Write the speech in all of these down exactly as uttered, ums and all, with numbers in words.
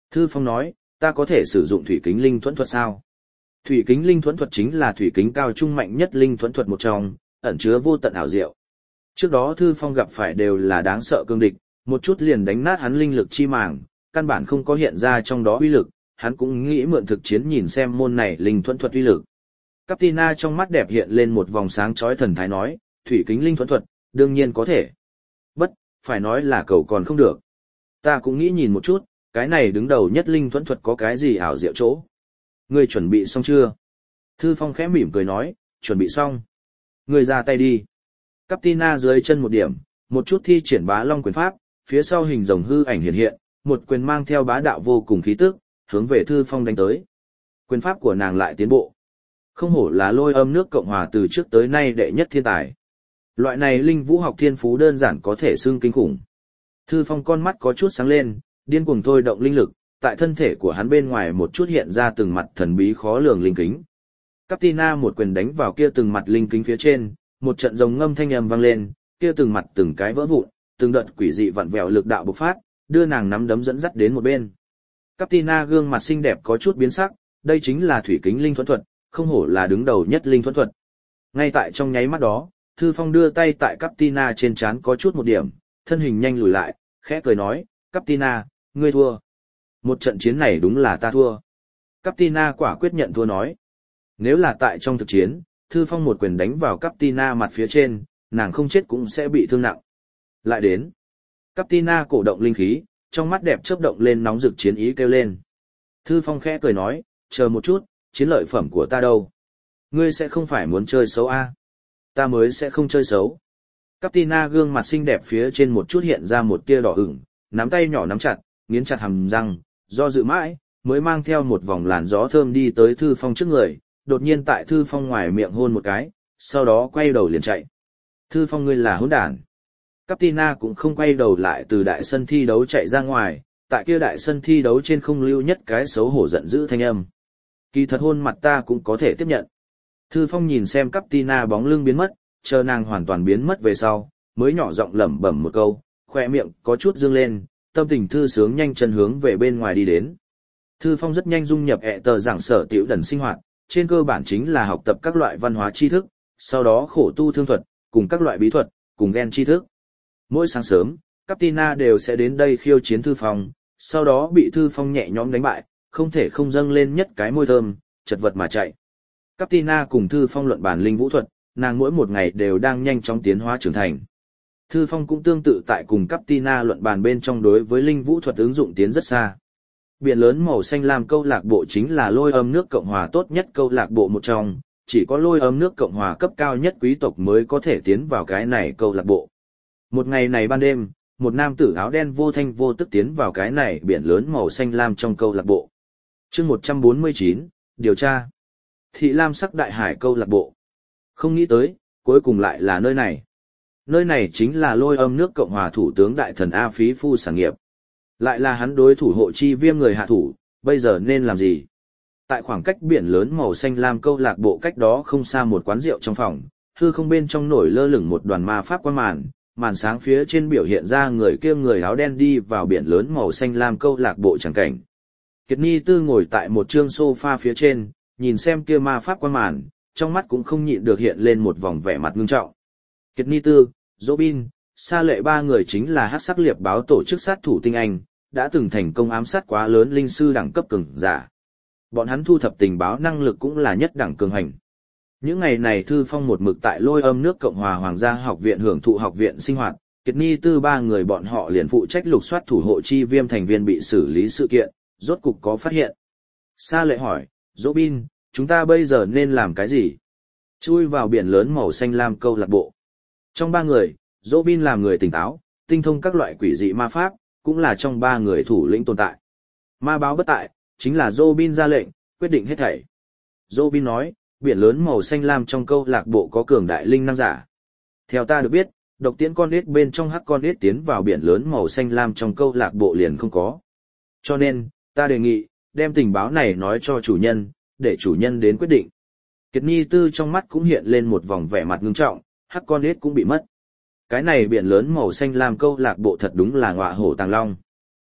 Thư Phong nói, ta có thể sử dụng thủy kính linh thuẫn thuật sao? Thủy kính linh thuẫn thuật chính là thủy kính cao trung mạnh nhất linh thuẫn thuật một trong, ẩn chứa vô tận ảo diệu. Trước đó Thư Phong gặp phải đều là đáng sợ cương địch, một chút liền đánh nát hắn linh lực chi màng, căn bản không có hiện ra trong đó uy lực, hắn cũng nghĩ mượn thực chiến nhìn xem môn này linh thuẫn thuật uy lực. Captina trong mắt đẹp hiện lên một vòng sáng chói thần thái nói, thủy kính linh thuẫn thuật, đương nhiên có thể. Bất, phải nói là cầu còn không được. Ta cũng nghĩ nhìn một chút, cái này đứng đầu nhất linh thuẫn thuật có cái gì ảo diệu chỗ. Ngươi chuẩn bị xong chưa? Thư Phong khẽ mỉm cười nói, chuẩn bị xong. Ngươi ra tay đi. Captina dưới chân một điểm, một chút thi triển bá long quyền pháp, phía sau hình rồng hư ảnh hiện hiện, một quyền mang theo bá đạo vô cùng khí tức, hướng về Thư Phong đánh tới. Quyền pháp của nàng lại tiến bộ. Không hổ là Lôi Âm nước Cộng hòa từ trước tới nay đệ nhất thiên tài. Loại này linh vũ học thiên phú đơn giản có thể xưng kinh khủng. Thư Phong con mắt có chút sáng lên, điên cuồng thôi động linh lực, tại thân thể của hắn bên ngoài một chút hiện ra từng mặt thần bí khó lường linh kính. Captina một quyền đánh vào kia từng mặt linh kính phía trên, một trận rồng ngâm thanh âm vang lên, kia từng mặt từng cái vỡ vụn, từng đợt quỷ dị vặn vẹo lực đạo bộc phát, đưa nàng nắm đấm dẫn dắt đến một bên. Captina gương mặt xinh đẹp có chút biến sắc, đây chính là thủy kính linh thuẫn thuật, không hổ là đứng đầu nhất linh thuẫn thuật. Ngay tại trong nháy mắt đó, Thư Phong đưa tay tại Captina trên trán có chút một điểm, thân hình nhanh lùi lại, khẽ cười nói, Captina, ngươi thua. Một trận chiến này đúng là ta thua. Captina quả quyết nhận thua nói. Nếu là tại trong thực chiến, Thư Phong một quyền đánh vào Captina mặt phía trên, nàng không chết cũng sẽ bị thương nặng. Lại đến. Captina cổ động linh khí, trong mắt đẹp chớp động lên nóng rực chiến ý kêu lên. Thư Phong khẽ cười nói, chờ một chút, chiến lợi phẩm của ta đâu? Ngươi sẽ không phải muốn chơi xấu a? Ta mới sẽ không chơi xấu. Captina gương mặt xinh đẹp phía trên một chút hiện ra một tia đỏ ửng, nắm tay nhỏ nắm chặt, nghiến chặt hàm răng, do dự mãi, mới mang theo một vòng làn gió thơm đi tới Thư Phong trước người, đột nhiên tại Thư Phong ngoài miệng hôn một cái, sau đó quay đầu liền chạy. Thư Phong ngươi là hỗn đản. Captina cũng không quay đầu lại từ đại sân thi đấu chạy ra ngoài, tại kia đại sân thi đấu trên không lưu nhất cái xấu hổ giận dữ thanh âm. Kỳ thật hôn mặt ta cũng có thể tiếp nhận. Thư Phong nhìn xem Captina bóng lưng biến mất, chờ nàng hoàn toàn biến mất về sau, mới nhỏ giọng lẩm bẩm một câu, khoe miệng có chút dương lên, tâm tình thư sướng nhanh chân hướng về bên ngoài đi đến. Thư Phong rất nhanh dung nhập ẹ tờ giảng sở tiểu đần sinh hoạt, trên cơ bản chính là học tập các loại văn hóa tri thức, sau đó khổ tu thương thuật, cùng các loại bí thuật, cùng gen tri thức. Mỗi sáng sớm, Captina đều sẽ đến đây khiêu chiến Thư Phong, sau đó bị Thư Phong nhẹ nhõm đánh bại, không thể không dâng lên nhất cái môi thơm, chật vật mà chạy. Captina cùng Thư Phong luận bàn linh vũ thuật, nàng mỗi một ngày đều đang nhanh chóng tiến hóa trưởng thành. Thư Phong cũng tương tự tại cùng Captina luận bàn bên trong đối với linh vũ thuật ứng dụng tiến rất xa. Biển lớn màu xanh lam câu lạc bộ chính là Lôi Âm nước Cộng hòa tốt nhất câu lạc bộ một trong, chỉ có Lôi Âm nước Cộng hòa cấp cao nhất quý tộc mới có thể tiến vào cái này câu lạc bộ. Một ngày này ban đêm, một nam tử áo đen vô thanh vô tức tiến vào cái này biển lớn màu xanh lam trong câu lạc bộ. Chương một trăm bốn mươi chín, điều tra. Thị lam sắc đại hải câu lạc bộ. Không nghĩ tới, cuối cùng lại là nơi này. Nơi này chính là Lôi Âm nước Cộng hòa thủ tướng đại thần A Phí Phu sản nghiệp. Lại là hắn đối thủ hộ chi viêm người hạ thủ, bây giờ nên làm gì? Tại khoảng cách biển lớn màu xanh lam câu lạc bộ cách đó không xa một quán rượu trong phòng, hư không bên trong nổi lơ lửng một đoàn ma pháp quang màn, màn sáng phía trên biểu hiện ra người kia người áo đen đi vào biển lớn màu xanh lam câu lạc bộ chẳng cảnh. Kiệt Ni Tư ngồi tại một chương sofa phía trên, nhìn xem kia ma pháp quang màn, trong mắt cũng không nhịn được hiện lên một vòng vẻ mặt ngưng trọng. Kiệt Ni Tư, Robin, Sa Lệ ba người chính là Hắc Sắc Liệp báo tổ chức sát thủ tinh anh, đã từng thành công ám sát quá lớn linh sư đẳng cấp cường giả. Bọn hắn thu thập tình báo năng lực cũng là nhất đẳng cường hành. Những ngày này Thư Phong một mực tại Lôi Âm nước Cộng hòa Hoàng gia học viện hưởng thụ học viện sinh hoạt, Kiệt Ni Tư ba người bọn họ liền phụ trách lục soát thủ hộ chi viêm thành viên bị xử lý sự kiện, rốt cục có phát hiện. Sa Lệ hỏi, Robin, chúng ta bây giờ nên làm cái gì? Chui vào biển lớn màu xanh lam câu lạc bộ. Trong ba người, Robin làm người tỉnh táo, tinh thông các loại quỷ dị ma pháp, cũng là trong ba người thủ lĩnh tồn tại. Ma báo bất tại, chính là Robin ra lệnh, quyết định hết thảy. Robin nói, biển lớn màu xanh lam trong câu lạc bộ có cường đại linh năng giả. Theo ta được biết, độc tiễn con ếch bên trong hắc con ếch tiến vào biển lớn màu xanh lam trong câu lạc bộ liền không có. Cho nên, ta đề nghị, đem tình báo này nói cho chủ nhân, để chủ nhân đến quyết định. Kiệt Ni Tư trong mắt cũng hiện lên một vòng vẻ mặt ngưng trọng, hắc con ếch cũng bị mất. Cái này biển lớn màu xanh lam câu lạc bộ thật đúng là ngọa hổ tàng long.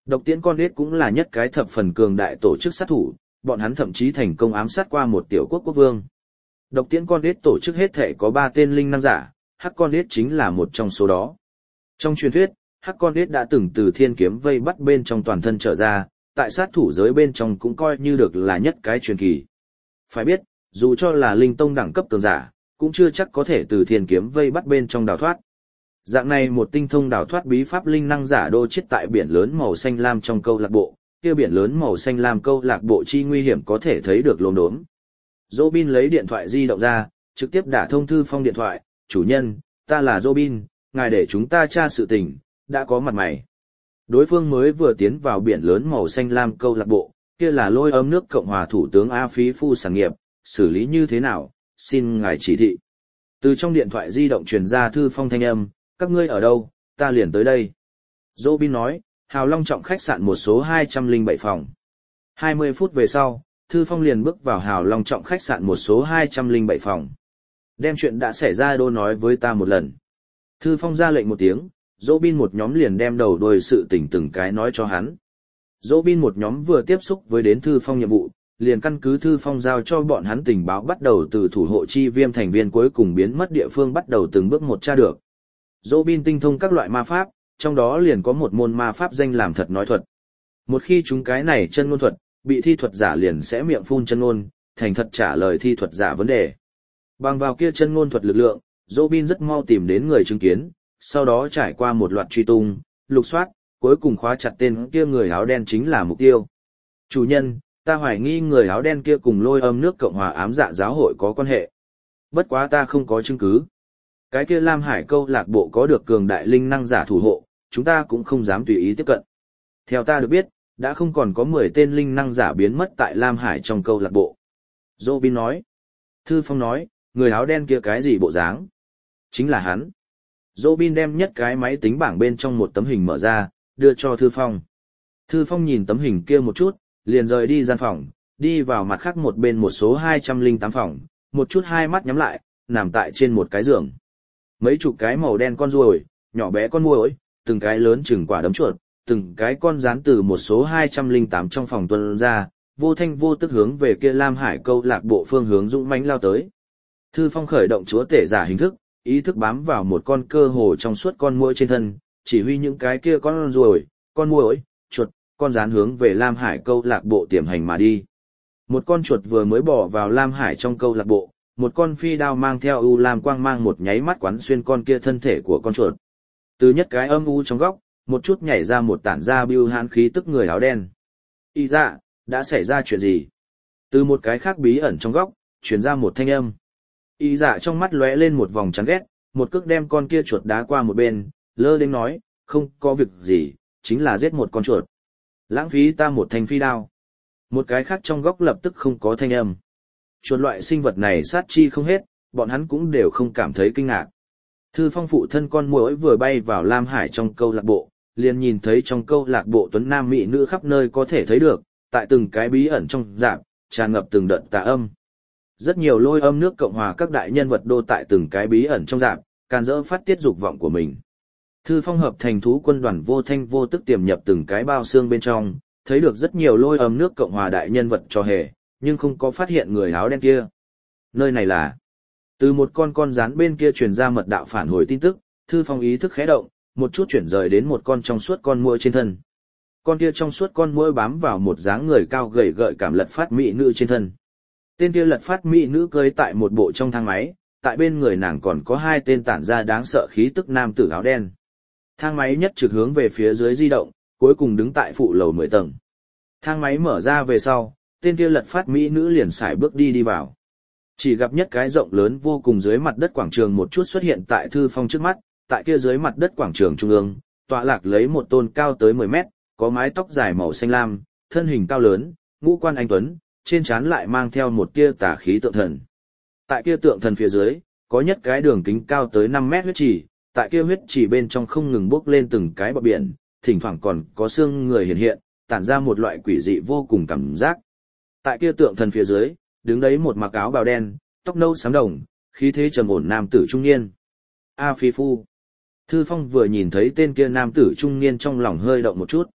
Độc tiễn con đết cũng là nhất cái thập phần cường đại tổ chức sát thủ, bọn hắn thậm chí thành công ám sát qua một tiểu quốc quốc vương. Độc tiễn con đết tổ chức hết thể có ba tên linh năng giả, hắc con đết chính là một trong số đó. Trong truyền thuyết, hắc con đết đã từng từ thiên kiếm vây bắt bên trong toàn thân trở ra, tại sát thủ giới bên trong cũng coi như được là nhất cái truyền kỳ. Phải biết, dù cho là linh tông đẳng cấp cường giả, cũng chưa chắc có thể từ thiên kiếm vây bắt bên trong đào thoát. Dạng này một tinh thông đào thoát bí pháp linh năng giả đô chết tại biển lớn màu xanh lam trong câu lạc bộ, kia biển lớn màu xanh lam câu lạc bộ chi nguy hiểm có thể thấy được lốm đốm. Robin lấy điện thoại di động ra, trực tiếp đả thông Thư Phong điện thoại, "Chủ nhân, ta là Robin, ngài để chúng ta tra sự tình, đã có mặt mày." Đối phương mới vừa tiến vào biển lớn màu xanh lam câu lạc bộ, kia là Lôi Âm nước Cộng hòa thủ tướng A Phí Phu sản nghiệp, xử lý như thế nào, xin ngài chỉ thị. Từ trong điện thoại di động truyền ra Thư Phong thanh âm, "Các ngươi ở đâu, ta liền tới đây." Robin nói, "Hào Long Trọng khách sạn một số hai trăm lẻ bảy phòng." hai mươi phút về sau, Thư Phong liền bước vào Hào Long Trọng khách sạn một số hai trăm lẻ bảy phòng. "Đem chuyện đã xảy ra đô nói với ta một lần." Thư Phong ra lệnh một tiếng, Robin một nhóm liền đem đầu đuôi sự tình từng cái nói cho hắn. Robin một nhóm vừa tiếp xúc với đến Thư Phong nhiệm vụ, liền căn cứ Thư Phong giao cho bọn hắn tình báo bắt đầu từ thủ hộ chi viêm thành viên cuối cùng biến mất địa phương bắt đầu từng bước một tra được. Robin tinh thông các loại ma pháp, trong đó liền có một môn ma pháp danh làm thật nói thuật. Một khi chúng cái này chân ngôn thuật, bị thi thuật giả liền sẽ miệng phun chân ngôn, thành thật trả lời thi thuật giả vấn đề. Bằng vào kia chân ngôn thuật lực lượng, Robin rất mau tìm đến người chứng kiến, sau đó trải qua một loạt truy tung, lục soát, cuối cùng khóa chặt tên kia người áo đen chính là mục tiêu. "Chủ nhân, ta hoài nghi người áo đen kia cùng Lôi Âm nước Cộng hòa ám dạ giáo hội có quan hệ. Bất quá ta không có chứng cứ. Cái kia Lam Hải câu lạc bộ có được cường đại linh năng giả thủ hộ, chúng ta cũng không dám tùy ý tiếp cận. Theo ta được biết, đã không còn có mười tên linh năng giả biến mất tại Lam Hải trong câu lạc bộ." Robin nói. Thư Phong nói, "Người áo đen kia cái gì bộ dáng?" "Chính là hắn." Robin đem nhất cái máy tính bảng bên trong một tấm hình mở ra, đưa cho Thư Phong. Thư Phong nhìn tấm hình kia một chút, liền rời đi gian phòng, đi vào mặt khác một bên một số hai trăm lẻ tám phòng, một chút hai mắt nhắm lại, nằm tại trên một cái giường. Mấy chục cái màu đen con ruồi, nhỏ bé con muỗi, từng cái lớn chừng quả đấm chuột, từng cái con rán từ một số hai trăm lẻ tám trong phòng tuần ra, vô thanh vô tức hướng về kia Lam Hải câu lạc bộ phương hướng dũng mãnh lao tới. Thư Phong khởi động chúa tể giả hình thức, ý thức bám vào một con cơ hồ trong suốt con muỗi trên thân, chỉ huy những cái kia con ruồi, con muỗi, chuột, con rán hướng về Lam Hải câu lạc bộ tiềm hành mà đi. Một con chuột vừa mới bỏ vào Lam Hải trong câu lạc bộ, một con phi đao mang theo u lam quang mang một nháy mắt quán xuyên con kia thân thể của con chuột. Từ nhất cái âm u trong góc, một chút nhảy ra một tản ra bưu hãn khí tức người áo đen. "Y dạ, đã xảy ra chuyện gì?" Từ một cái khác bí ẩn trong góc, truyền ra một thanh âm. Y dạ trong mắt lóe lên một vòng chán ghét, một cước đem con kia chuột đá qua một bên, lơ đến nói, "Không có việc gì, chính là giết một con chuột. Lãng phí ta một thanh phi đao." Một cái khác trong góc lập tức không có thanh âm. Chuột loại sinh vật này sát chi không hết, bọn hắn cũng đều không cảm thấy kinh ngạc. Thư Phong phụ thân con muỗi vừa bay vào Lam Hải trong câu lạc bộ, liền nhìn thấy trong câu lạc bộ tuấn nam mỹ nữ khắp nơi có thể thấy được, tại từng cái bí ẩn trong rạp, tràn ngập từng đợt tà âm. Rất nhiều Lôi Âm nước Cộng hòa các đại nhân vật đô tại từng cái bí ẩn trong rạp, can dỡ phát tiết dục vọng của mình. Thư Phong hợp thành thú quân đoàn vô thanh vô tức tiềm nhập từng cái bao xương bên trong, thấy được rất nhiều Lôi Âm nước Cộng hòa đại nhân vật trò hề, nhưng không có phát hiện người áo đen kia. Nơi này là... Từ một con con rán bên kia truyền ra mật đạo phản hồi tin tức, Thư Phong ý thức khẽ động, một chút chuyển rời đến một con trong suốt con muỗi trên thân. Con kia trong suốt con muỗi bám vào một dáng người cao gầy gợi cảm lật phát mỹ nữ trên thân. Tên kia lật phát mỹ nữ cưới tại một bộ trong thang máy, tại bên người nàng còn có hai tên tản ra đáng sợ khí tức nam tử áo đen. Thang máy nhất trực hướng về phía dưới di động, cuối cùng đứng tại phụ lầu mười tầng. Thang máy mở ra về sau, tên kia lật phát mỹ nữ liền sải bước đi đi vào. Chỉ gặp nhất cái rộng lớn vô cùng dưới mặt đất quảng trường một chút xuất hiện tại Thư Phong trước mắt, tại kia dưới mặt đất quảng trường trung ương, tọa lạc lấy một tôn cao tới mười mét, có mái tóc dài màu xanh lam, thân hình cao lớn, ngũ quan anh tuấn, trên trán lại mang theo một tia tà khí tượng thần. Tại kia tượng thần phía dưới, có nhất cái đường kính cao tới năm mét huyết trì, tại kia huyết trì bên trong không ngừng bốc lên từng cái bọt biển, thỉnh thoảng còn có xương người hiện hiện, tản ra một loại quỷ dị vô cùng cảm giác. Tại kia tượng thần phía dưới, đứng đấy một mặc áo bào đen, tóc nâu xám đồng, khí thế trầm ổn nam tử trung niên. A Phi Phu. Thư Phong vừa nhìn thấy tên kia nam tử trung niên trong lòng hơi động một chút.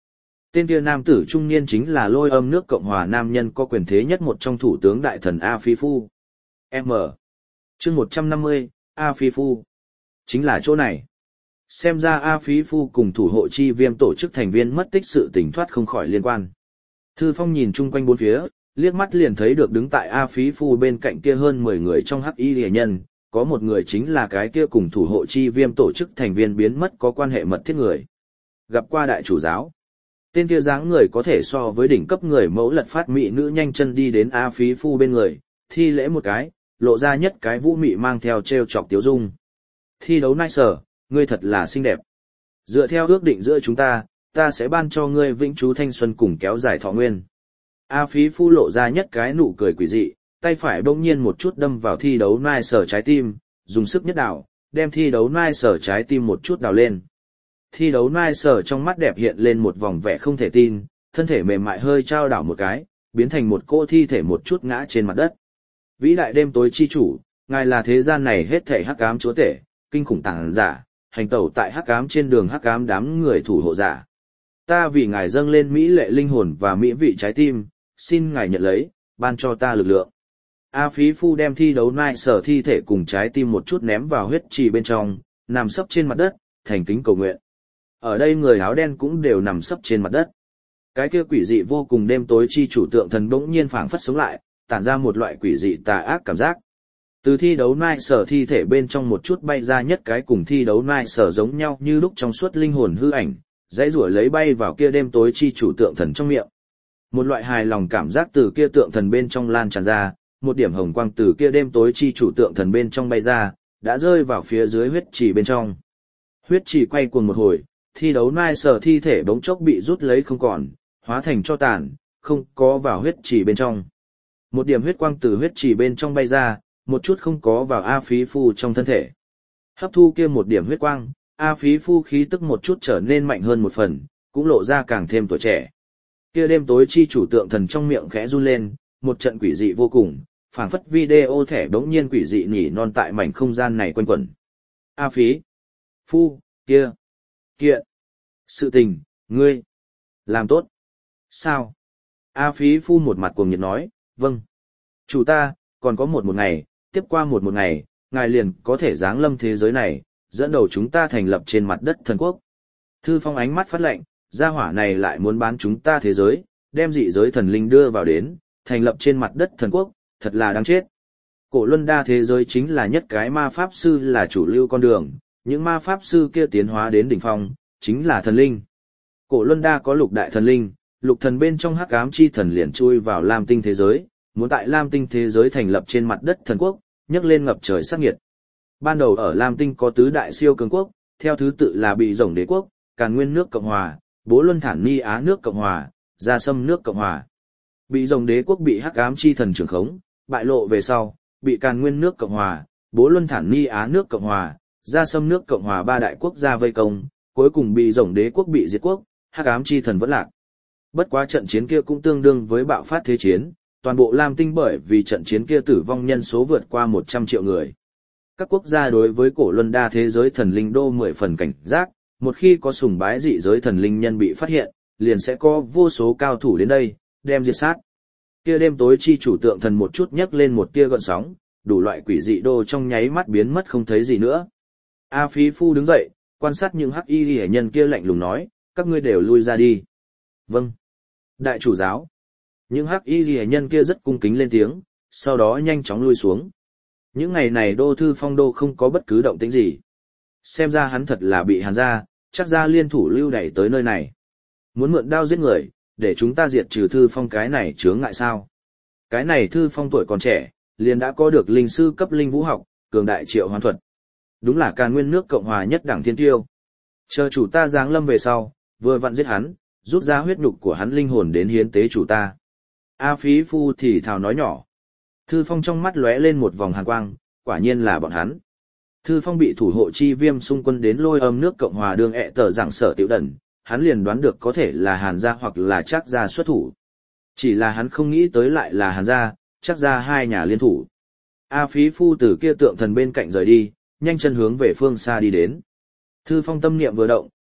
Tên kia nam tử trung niên chính là Lôi Âm nước Cộng hòa nam nhân có quyền thế nhất một trong thủ tướng đại thần A Phi Phu. M. Chương một trăm năm mươi, A Phi Phu. Chính là chỗ này. Xem ra A Phi Phu cùng thủ hộ chi viêm tổ chức thành viên mất tích sự tình thoát không khỏi liên quan. Thư Phong nhìn chung quanh bốn phía, liếc mắt liền thấy được đứng tại A Phi Phu bên cạnh kia hơn mười người trong hắc y rìa nhân, có một người chính là cái kia cùng thủ hộ chi viêm tổ chức thành viên biến mất có quan hệ mật thiết người. Gặp qua đại chủ giáo. Tên kia dáng người có thể so với đỉnh cấp người mẫu lật phát mỹ nữ nhanh chân đi đến A Phi Phu bên người, thi lễ một cái, lộ ra nhất cái vũ mị mang theo treo chọc tiếu dung. Thi đấu nai sở, ngươi thật là xinh đẹp. Dựa theo ước định giữa chúng ta, ta sẽ ban cho ngươi vĩnh trú thanh xuân cùng kéo dài thọ nguyên. A Phi Phu lộ ra nhất cái nụ cười quỷ dị, tay phải bỗng nhiên một chút đâm vào thi đấu nai sở trái tim, dùng sức nhất đảo, đem thi đấu nai sở trái tim một chút đào lên. Thi đấu nai sở trong mắt đẹp hiện lên một vòng vẻ không thể tin, thân thể mềm mại hơi trao đảo một cái, biến thành một cô thi thể một chút ngã trên mặt đất. Vĩ đại đêm tối chi chủ, ngài là thế gian này hết thể hắc ám chúa tể, kinh khủng tàng giả, hành tẩu tại hắc ám trên đường hắc ám đám người thủ hộ giả. Ta vì ngài dâng lên mỹ lệ linh hồn và mỹ vị trái tim, xin ngài nhận lấy, ban cho ta lực lượng. A Phí Phu đem thi đấu nai sở thi thể cùng trái tim một chút ném vào huyết trì bên trong, nằm sấp trên mặt đất, thành kính cầu nguyện. Ở đây người áo đen cũng đều nằm sấp trên mặt đất. Cái kia quỷ dị vô cùng đêm tối chi chủ tượng thần bỗng nhiên phảng phất sống lại, tản ra một loại quỷ dị tà ác cảm giác. Từ thi đấu nai sở thi thể bên trong một chút bay ra nhất cái cùng thi đấu nai sở giống nhau như lúc trong suốt linh hồn hư ảnh, dãy rủa lấy bay vào kia đêm tối chi chủ tượng thần trong miệng. Một loại hài lòng cảm giác từ kia tượng thần bên trong lan tràn ra, một điểm hồng quang từ kia đêm tối chi chủ tượng thần bên trong bay ra, đã rơi vào phía dưới huyết trì bên trong. Huyết trì quay cuồng một hồi, thi đấu nai sở thi thể bỗng chốc bị rút lấy không còn, hóa thành cho tàn, không có vào huyết trì bên trong. Một điểm huyết quang từ huyết trì bên trong bay ra, một chút không có vào A Phí Phu trong thân thể. Hấp thu kia một điểm huyết quang, A Phí Phu khí tức một chút trở nên mạnh hơn một phần, cũng lộ ra càng thêm tuổi trẻ. Kia đêm tối chi chủ tượng thần trong miệng khẽ run lên, một trận quỷ dị vô cùng, phảng phất video thẻ đống nhiên quỷ dị nhỉ non tại mảnh không gian này quanh quẩn. A Phí Phu, kia, kiện, sự tình, ngươi, làm tốt. Sao? A Phí Phu một mặt cuồng nhiệt nói, vâng. Chủ ta, còn có một một ngày, tiếp qua một một ngày, ngài liền có thể giáng lâm thế giới này, dẫn đầu chúng ta thành lập trên mặt đất thần quốc. Thư Phong ánh mắt phát lệnh, gia hỏa này lại muốn bán chúng ta thế giới, đem dị giới thần linh đưa vào đến, thành lập trên mặt đất thần quốc, thật là đáng chết. Cổ luân đa thế giới chính là nhất cái ma pháp sư là chủ lưu con đường, những ma pháp sư kia tiến hóa đến đỉnh phong, chính là thần linh. Cổ luân đa có lục đại thần linh, lục thần bên trong hắc ám chi thần liền chui vào Lam Tinh thế giới, muốn tại Lam Tinh thế giới thành lập trên mặt đất thần quốc, nhấc lên ngập trời sát nghiệt. Ban đầu ở Lam Tinh có tứ đại siêu cường quốc, theo thứ tự là Bị Rồng Đế quốc, Càn Nguyên nước Cộng hòa, Bố Luân Thản Ni Á nước Cộng hòa, Gia Sâm nước Cộng hòa. Bị Rồng Đế quốc bị hắc ám chi thần trưởng khống, bại lộ về sau, bị Càn Nguyên nước Cộng hòa, Bố Luân Thản Ni Á nước Cộng hòa, Gia Sâm nước Cộng hòa ba đại quốc gia vây công, cuối cùng Bị Rồng Đế quốc bị diệt quốc, hắc ám chi thần vẫn lạc. Bất quá trận chiến kia cũng tương đương với bạo phát thế chiến, toàn bộ Lam Tinh bởi vì trận chiến kia tử vong nhân số vượt qua một trăm triệu người. Các quốc gia đối với cổ luân đa thế giới thần linh đô mười phần cảnh giác, một khi có sùng bái dị giới thần linh nhân bị phát hiện, liền sẽ có vô số cao thủ đến đây, đem diệt sát. Kia đêm tối chi chủ tượng thần một chút nhấc lên một tia gợn sóng, đủ loại quỷ dị đô trong nháy mắt biến mất không thấy gì nữa. A Phí Phu đứng dậy, quan sát những hắc y hệ nhân kia lạnh lùng nói, các ngươi đều lui ra đi. Vâng. Đại chủ giáo. Những hắc y ghi nhân kia rất cung kính lên tiếng, sau đó nhanh chóng lui xuống. Những ngày này Đô Thư Phong đô không có bất cứ động tĩnh gì. Xem ra hắn thật là bị Hàn gia, chắc ra liên thủ lưu đẩy tới nơi này. Muốn mượn đao giết người, để chúng ta diệt trừ Thư Phong cái này chướng ngại sao. Cái này Thư Phong tuổi còn trẻ, liền đã có được linh sư cấp linh vũ học, cường đại triệu hoán thuật. Đúng là Càn Nguyên nước Cộng hòa nhất đẳng thiên tiêu. Chờ chủ ta giáng lâm về sau, vừa vặn giết hắn, rút ra huyết nhục của hắn linh hồn đến hiến tế chủ ta. A Phí Phu thì thào nói nhỏ. Thư Phong trong mắt lóe lên một vòng hàn quang, quả nhiên là bọn hắn. Thư Phong bị thủ hộ chi viêm xung quân đến Lôi Âm nước Cộng hòa đường ẹ tờ giảng sở tiểu đần, hắn liền đoán được có thể là Hàn gia hoặc là Trác gia xuất thủ. Chỉ là hắn không nghĩ tới lại là Hàn gia, Trác gia hai nhà liên thủ. A Phí Phu từ kia tượng thần bên cạnh rời đi, nhanh chân hướng về phương xa đi đến. Thư Phong tâm niệm vừa động,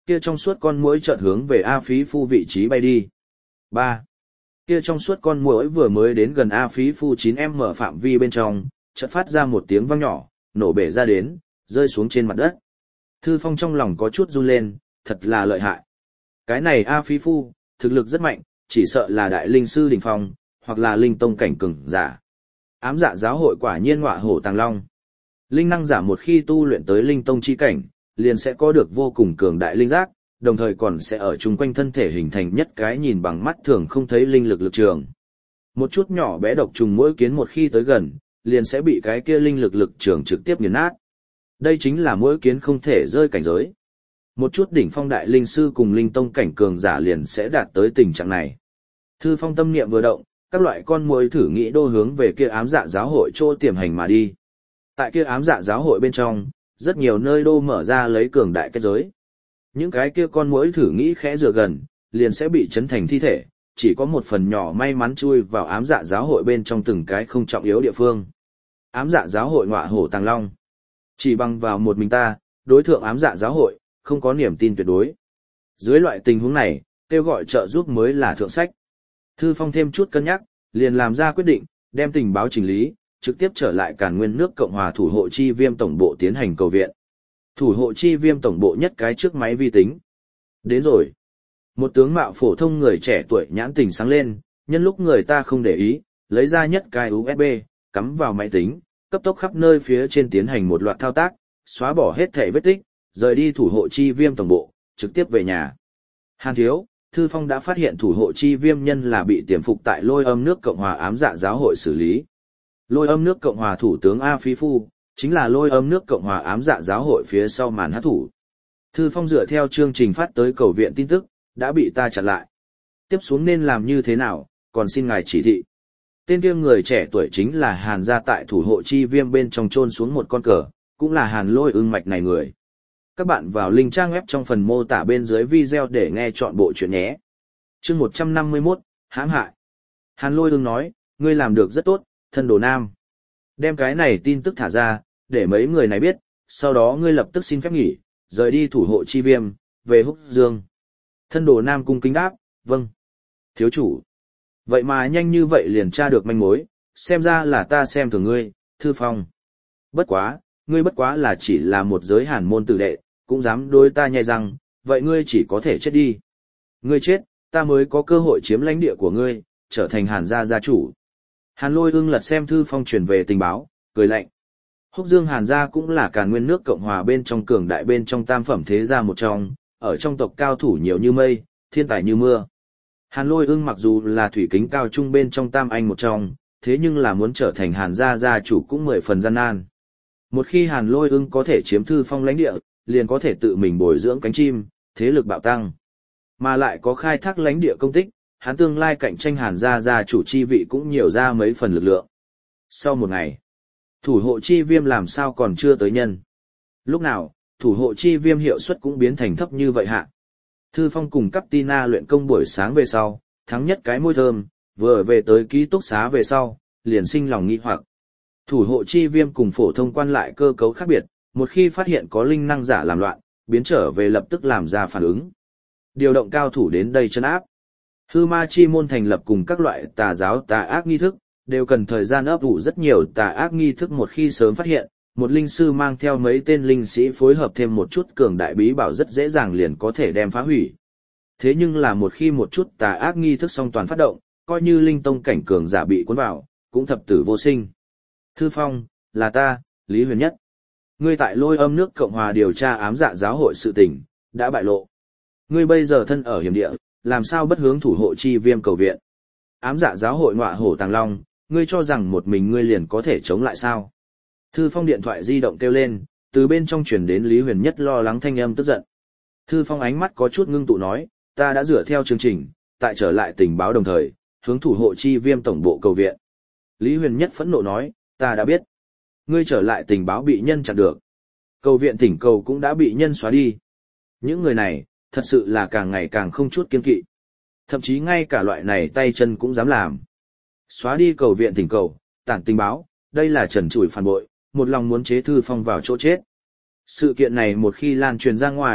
kia trong suốt con muỗi chợt hướng về A Phí Phu vị trí bay đi. ba. Kia trong suốt con muỗi vừa mới đến gần A Phí Phu chín em phạm vi bên trong, chợt phát ra một tiếng vang nhỏ, nổ bể ra đến, rơi xuống trên mặt đất. Thư Phong trong lòng có chút run lên, thật là lợi hại. Cái này A Phí Phu, thực lực rất mạnh, chỉ sợ là đại linh sư đỉnh phong, hoặc là linh tông cảnh cường giả. Ám dạ giáo hội quả nhiên ngọa hổ tàng long. Linh năng giả một khi tu luyện tới linh tông chi cảnh, liền sẽ có được vô cùng cường đại linh giác, đồng thời còn sẽ ở chung quanh thân thể hình thành nhất cái nhìn bằng mắt thường không thấy linh lực lực trường. Một chút nhỏ bé độc trùng mỗi kiến một khi tới gần, liền sẽ bị cái kia linh lực lực trường trực tiếp nghiền nát. Đây chính là mỗi kiến không thể rơi cảnh giới. Một chút đỉnh phong đại linh sư cùng linh tông cảnh cường giả liền sẽ đạt tới tình trạng này. Thư Phong tâm niệm vừa động, các loại con muỗi thử nghĩ đô hướng về kia ám dạ giáo hội chỗ tiềm hành mà đi. Tại kia ám dạ giáo hội bên trong, rất nhiều nơi đô mở ra lấy cường đại kết giới. Những cái kia con muỗi thử nghĩ khẽ dựa gần, liền sẽ bị chấn thành thi thể, chỉ có một phần nhỏ may mắn chui vào ám dạ giáo hội bên trong từng cái không trọng yếu địa phương. Ám dạ giáo hội ngọa hổ tàng long. Chỉ bằng vào một mình ta, đối thượng ám dạ giáo hội, không có niềm tin tuyệt đối. Dưới loại tình huống này, kêu gọi trợ giúp mới là thượng sách. Thư Phong thêm chút cân nhắc, liền làm ra quyết định, đem tình báo chỉnh lý, trực tiếp trở lại Càn Nguyên nước Cộng hòa thủ hộ chi viêm tổng bộ tiến hành cầu viện. Thủ hộ chi viêm tổng bộ nhất cái trước máy vi tính. Đến rồi. Một tướng mạo phổ thông người trẻ tuổi nhãn tình sáng lên, nhân lúc người ta không để ý, lấy ra nhất cái u ét bê, cắm vào máy tính, cấp tốc khắp nơi phía trên tiến hành một loạt thao tác, xóa bỏ hết thể vết tích, rời đi thủ hộ chi viêm tổng bộ, trực tiếp về nhà. Hàn thiếu, Thư Phong đã phát hiện thủ hộ chi viêm nhân là bị tiềm phục tại Lôi Âm nước Cộng hòa ám dạ giáo hội xử lý. Lôi Âm nước Cộng hòa thủ tướng A Phí Phu, chính là Lôi Âm nước Cộng hòa ám dạ giáo hội phía sau màn hát thủ. Thư Phong dựa theo chương trình phát tới cầu viện tin tức, đã bị ta chặn lại. Tiếp xuống nên làm như thế nào, còn xin ngài chỉ thị. Tên kia người trẻ tuổi chính là Hàn gia tại thủ hộ chi viêm bên trong chôn xuống một con cờ, cũng là Hàn Lôi Ưng mạch này người. Các bạn vào link trang web trong phần mô tả bên dưới video để nghe chọn bộ chuyện nhé. Chương một trăm năm mươi mốt, hãm hại. Hàn Lôi Ưng nói, ngươi làm được rất tốt, thân đồ nam. Đem cái này tin tức thả ra, để mấy người này biết, sau đó ngươi lập tức xin phép nghỉ, rời đi thủ hộ chi viêm, về Húc Dương. Thân đồ nam cung kính đáp, vâng. Thiếu chủ. Vậy mà nhanh như vậy liền tra được manh mối, xem ra là ta xem thường ngươi, Thư Phong. Bất quá, ngươi bất quá là chỉ là một giới hàn môn tử đệ, cũng dám đối ta nhai răng, vậy ngươi chỉ có thể chết đi. Ngươi chết, ta mới có cơ hội chiếm lãnh địa của ngươi, trở thành Hàn gia gia chủ. Hàn Lôi Ưng lật xem Thư Phong truyền về tình báo, cười lạnh. Húc Dương Hàn gia cũng là Càn Nguyên nước Cộng hòa bên trong cường đại bên trong tam phẩm thế gia một trong, ở trong tộc cao thủ nhiều như mây, thiên tài như mưa. Hàn Lôi Ưng mặc dù là thủy kính cao trung bên trong tam anh một trong, thế nhưng là muốn trở thành Hàn gia gia chủ cũng mười phần gian nan. Một khi Hàn Lôi Ưng có thể chiếm Thư Phong lãnh địa, liền có thể tự mình bồi dưỡng cánh chim, thế lực bạo tăng. Mà lại có khai thác lãnh địa công tích, hắn tương lai cạnh tranh Hàn gia gia chủ chi vị cũng nhiều ra mấy phần lực lượng. Sau một ngày, thủ hộ chi viêm làm sao còn chưa tới nhân. Lúc nào, thủ hộ chi viêm hiệu suất cũng biến thành thấp như vậy hạ. Thư Phong cùng Captina luyện công buổi sáng về sau, thắng nhất cái môi thơm, vừa về tới ký túc xá về sau, liền sinh lòng nghi hoặc. Thủ hộ chi viêm cùng phổ thông quan lại cơ cấu khác biệt, một khi phát hiện có linh năng giả làm loạn, biến trở về lập tức làm ra phản ứng. Điều động cao thủ đến đây trấn áp. Hư ma chi môn thành lập cùng các loại tà giáo tà ác nghi thức, đều cần thời gian ấp ủ rất nhiều tà ác nghi thức một khi sớm phát hiện, một linh sư mang theo mấy tên linh sĩ phối hợp thêm một chút cường đại bí bảo rất dễ dàng liền có thể đem phá hủy. Thế nhưng là một khi một chút tà ác nghi thức song toàn phát động, coi như linh tông cảnh cường giả bị cuốn vào, cũng thập tử vô sinh. Thư Phong, là ta, Lý Huyền Nhất. Ngươi tại Lôi Âm nước Cộng hòa điều tra ám dạ giáo hội sự tình, đã bại lộ. Ngươi bây giờ thân ở hiểm địa, làm sao bất hướng thủ hộ chi viêm cầu viện. Ám dạ giáo hội ngọa hổ tàng long, ngươi cho rằng một mình ngươi liền có thể chống lại sao. Thư Phong điện thoại di động kêu lên, từ bên trong truyền đến Lý Huyền Nhất lo lắng thanh âm tức giận. Thư Phong ánh mắt có chút ngưng tụ nói, ta đã dựa theo chương trình, tại trở lại tình báo đồng thời, hướng thủ hộ chi viêm tổng bộ cầu viện. Lý Huyền Nhất phẫn nộ nói, ta đã biết. Ngươi trở lại tình báo bị nhân chặn được. Cầu viện thỉnh cầu cũng đã bị nhân xóa đi. Những người này, thật sự là càng ngày càng không chút kiên kỵ. Thậm chí ngay cả loại này tay chân cũng dám làm. Xóa đi cầu viện thỉnh cầu, tản tình báo, đây là trần trụi phản bội, một lòng muốn chế Thư Phong vào chỗ chết. Sự kiện này một khi lan truyền ra ngoài,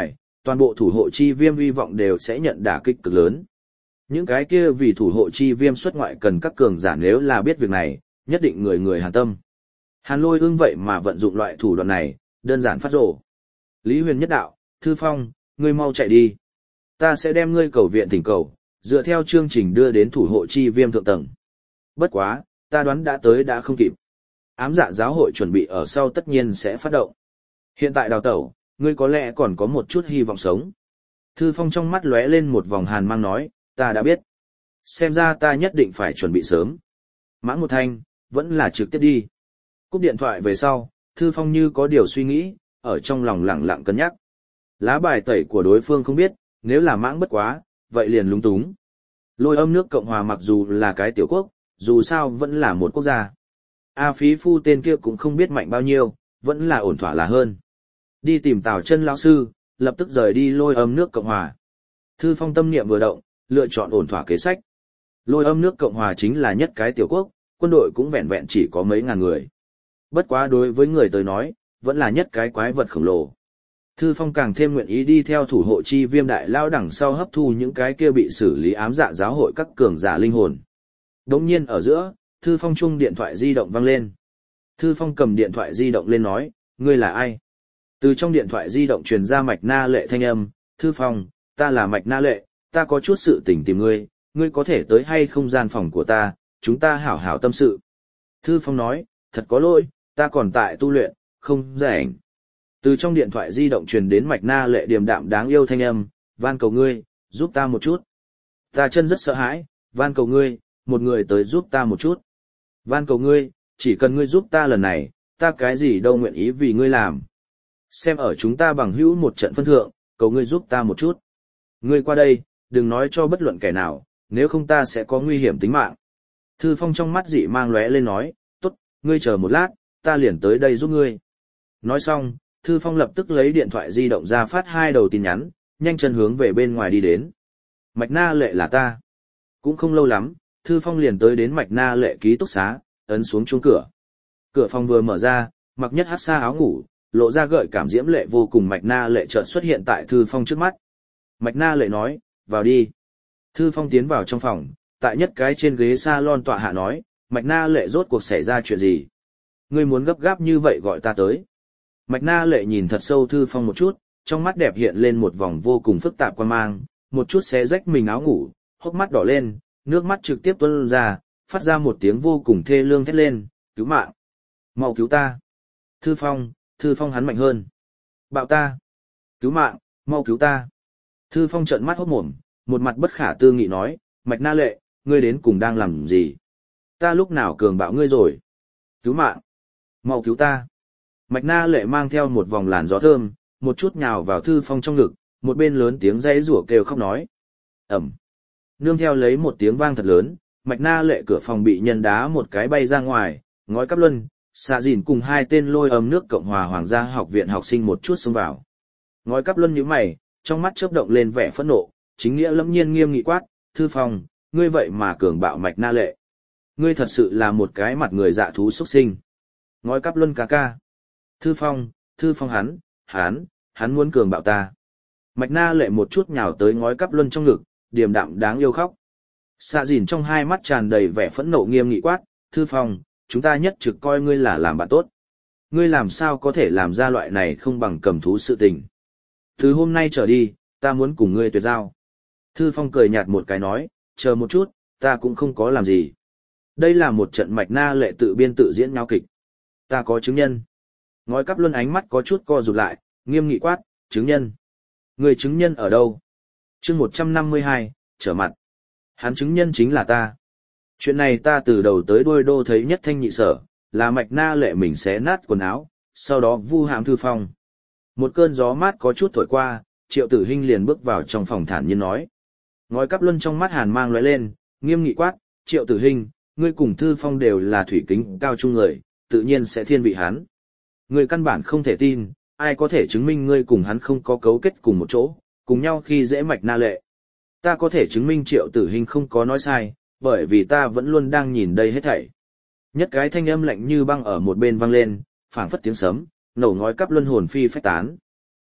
toàn bộ thủ hộ chi viêm uy vọng đều sẽ nhận đả kích cực lớn. Những cái kia vì thủ hộ chi viêm xuất ngoại cần các cường giả nếu là biết việc này, nhất định người người hàn tâm. Hàn Lôi Ưng vậy mà vận dụng loại thủ đoạn này, đơn giản phát rồ. Lý Huyền nhất đạo, Thư Phong, ngươi mau chạy đi. Ta sẽ đem ngươi cầu viện thỉnh cầu, dựa theo chương trình đưa đến thủ hộ chi viêm thượng tầng. Bất quá, ta đoán đã tới đã không kịp. Ám dạ giáo hội chuẩn bị ở sau tất nhiên sẽ phát động. Hiện tại đào tẩu, ngươi có lẽ còn có một chút hy vọng sống. Thư Phong trong mắt lóe lên một vòng hàn mang nói, ta đã biết. Xem ra ta nhất định phải chuẩn bị sớm. Mãng một thanh, vẫn là trực tiếp đi. Cúp điện thoại về sau, Thư Phong như có điều suy nghĩ, ở trong lòng lặng lặng cân nhắc. Lá bài tẩy của đối phương không biết, nếu là mãng bất quá, vậy liền lúng túng. Lôi Âm nước Cộng hòa mặc dù là cái tiểu quốc, dù sao vẫn là một quốc gia. A Phí Phu tên kia cũng không biết mạnh bao nhiêu, vẫn là ổn thỏa là hơn. Đi tìm Tào Chân lão sư, lập tức rời đi Lôi Âm nước Cộng hòa. Thư Phong tâm niệm vừa động, lựa chọn ổn thỏa kế sách. Lôi Âm nước Cộng hòa chính là nhất cái tiểu quốc, quân đội cũng vẹn vẹn chỉ có mấy ngàn người. Bất quá đối với người tới nói, vẫn là nhất cái quái vật khổng lồ. Thư Phong càng thêm nguyện ý đi theo thủ hộ chi viêm đại lao đằng sau hấp thu những cái kia bị xử lý ám dạ giáo hội các cường giả linh hồn. Đống nhiên ở giữa, Thư Phong chung điện thoại di động vang lên. Thư Phong cầm điện thoại di động lên nói, ngươi là ai? Từ trong điện thoại di động truyền ra Mạch Na Lệ thanh âm, Thư Phong, ta là Mạch Na Lệ, ta có chút sự tình tìm ngươi, ngươi có thể tới hay không gian phòng của ta, chúng ta hảo hảo tâm sự. Thư Phong nói, thật có lỗi, ta còn tại tu luyện, không rảnh. Từ trong điện thoại di động truyền đến Mạch Na Lệ điềm đạm đáng yêu thanh âm, van cầu ngươi, giúp ta một chút. Ta chân rất sợ hãi, van cầu ngươi, một người tới giúp ta một chút. Van cầu ngươi, chỉ cần ngươi giúp ta lần này, ta cái gì đâu nguyện ý vì ngươi làm. Xem ở chúng ta bằng hữu một trận phân thượng, cầu ngươi giúp ta một chút. Ngươi qua đây, đừng nói cho bất luận kẻ nào, nếu không ta sẽ có nguy hiểm tính mạng. Thư Phong trong mắt dị mang lóe lên nói, tốt, ngươi chờ một lát, ta liền tới đây giúp ngươi. Nói xong, Thư Phong lập tức lấy điện thoại di động ra phát hai đầu tin nhắn, nhanh chân hướng về bên ngoài đi đến. Mạch Na Lệ là ta. Cũng không lâu lắm, Thư Phong liền tới đến Mạch Na Lệ ký túc xá, ấn xuống chuông cửa. Cửa phòng vừa mở ra, mặc nhất hắc sa áo ngủ, lộ ra gợi cảm diễm lệ vô cùng Mạch Na Lệ chợt xuất hiện tại Thư Phong trước mắt. Mạch Na Lệ nói, vào đi. Thư Phong tiến vào trong phòng, tại nhất cái trên ghế salon tọa hạ nói, Mạch Na Lệ rốt cuộc xảy ra chuyện gì? Ngươi muốn gấp gáp như vậy gọi ta tới. Mạch Na Lệ nhìn thật sâu Thư Phong một chút, trong mắt đẹp hiện lên một vòng vô cùng phức tạp quan mang, một chút xé rách mình áo ngủ, hốc mắt đỏ lên, nước mắt trực tiếp tuôn ra, phát ra một tiếng vô cùng thê lương thét lên, cứu mạng. Mau cứu ta. Thư Phong, Thư Phong hắn mạnh hơn. Bạo ta. Cứu mạng, mau cứu ta. Thư Phong trợn mắt hốt mồm, một mặt bất khả tư nghị nói, Mạch Na Lệ, ngươi đến cùng đang làm gì? Ta lúc nào cường bạo ngươi rồi? Cứu mạng. Mau cứu ta. Mạch Na Lệ mang theo một vòng làn gió thơm, một chút nhào vào Thư Phong trong ngực, một bên lớn tiếng dãy rủa kêu khóc nói. Ẩm. Nương theo lấy một tiếng vang thật lớn, Mạch Na Lệ cửa phòng bị nhân đá một cái bay ra ngoài, ngói cắp luân, xạ dìn cùng hai tên Lôi Âm nước Cộng hòa Hoàng gia học viện học sinh một chút xông vào. Ngói cắp luân nhíu mày, trong mắt chớp động lên vẻ phẫn nộ, chính nghĩa lẫm nhiên nghiêm nghị quát, Thư Phong, ngươi vậy mà cường bạo Mạch Na Lệ. Ngươi thật sự là một cái mặt người dạ thú xuất sinh. Ngói cắp luân ca ca. Thư Phong, Thư Phong hắn, hắn, hắn muốn cường bạo ta. Mạch Na Lệ một chút nhào tới ngói cắp luân trong ngực, điềm đạm đáng yêu khóc. Xạ dìn trong hai mắt tràn đầy vẻ phẫn nộ nghiêm nghị quát, Thư Phong, chúng ta nhất trực coi ngươi là làm bạn tốt. Ngươi làm sao có thể làm ra loại này không bằng cầm thú sự tình. Từ hôm nay trở đi, ta muốn cùng ngươi tuyệt giao. Thư Phong cười nhạt một cái nói, chờ một chút, ta cũng không có làm gì. Đây là một trận Mạch Na Lệ tự biên tự diễn nháo kịch. Ta có chứng nhân. Ngói cắp luân ánh mắt có chút co rụt lại, nghiêm nghị quát, chứng nhân. Người chứng nhân ở đâu? Chương một trăm năm mươi hai, trở mặt. Hắn chứng nhân chính là ta. Chuyện này ta từ đầu tới đuôi đô thấy nhất thanh nhị sở, là Mạch Na Lệ mình xé nát quần áo, sau đó vu hãm Thư Phong. Một cơn gió mát có chút thổi qua, Triệu Tử Hinh liền bước vào trong phòng thản nhiên nói. Ngói cắp luân trong mắt hàn mang lóe lên, nghiêm nghị quát, Triệu Tử Hinh, ngươi cùng Thư Phong đều là thủy kính cao trung người, tự nhiên sẽ thiên vị hắn. Ngươi căn bản không thể tin, ai có thể chứng minh ngươi cùng hắn không có cấu kết cùng một chỗ, cùng nhau khi dễ Mạch Na Lệ. Ta có thể chứng minh Triệu Tử Hinh không có nói sai, bởi vì ta vẫn luôn đang nhìn đây hết thảy. Nhất cái thanh âm lạnh như băng ở một bên vang lên, phảng phất tiếng sấm, nổ ngói cắp luân hồn phi phách tán.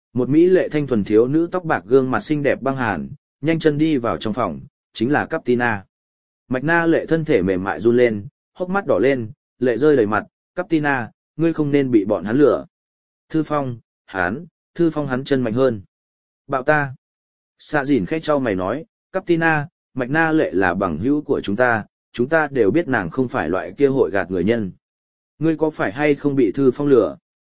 Một mỹ lệ thanh thuần thiếu nữ tóc bạc gương mặt xinh đẹp băng hàn, nhanh chân đi vào trong phòng, chính là Captina. Mạch Na Lệ thân thể mềm mại run lên, hốc mắt đỏ lên, lệ rơi đầy mặt, Captina, ngươi không nên bị bọn hắn lừa. Thư Phong, hắn, Thư Phong hắn chân mạnh hơn. Bạo ta. Xạ dìn khẽ trao mày nói, Captina, Mạch Na Lệ là bằng hữu của chúng ta, chúng ta đều biết nàng không phải loại kia hội gạt người nhân. Ngươi có phải hay không bị Thư Phong lừa?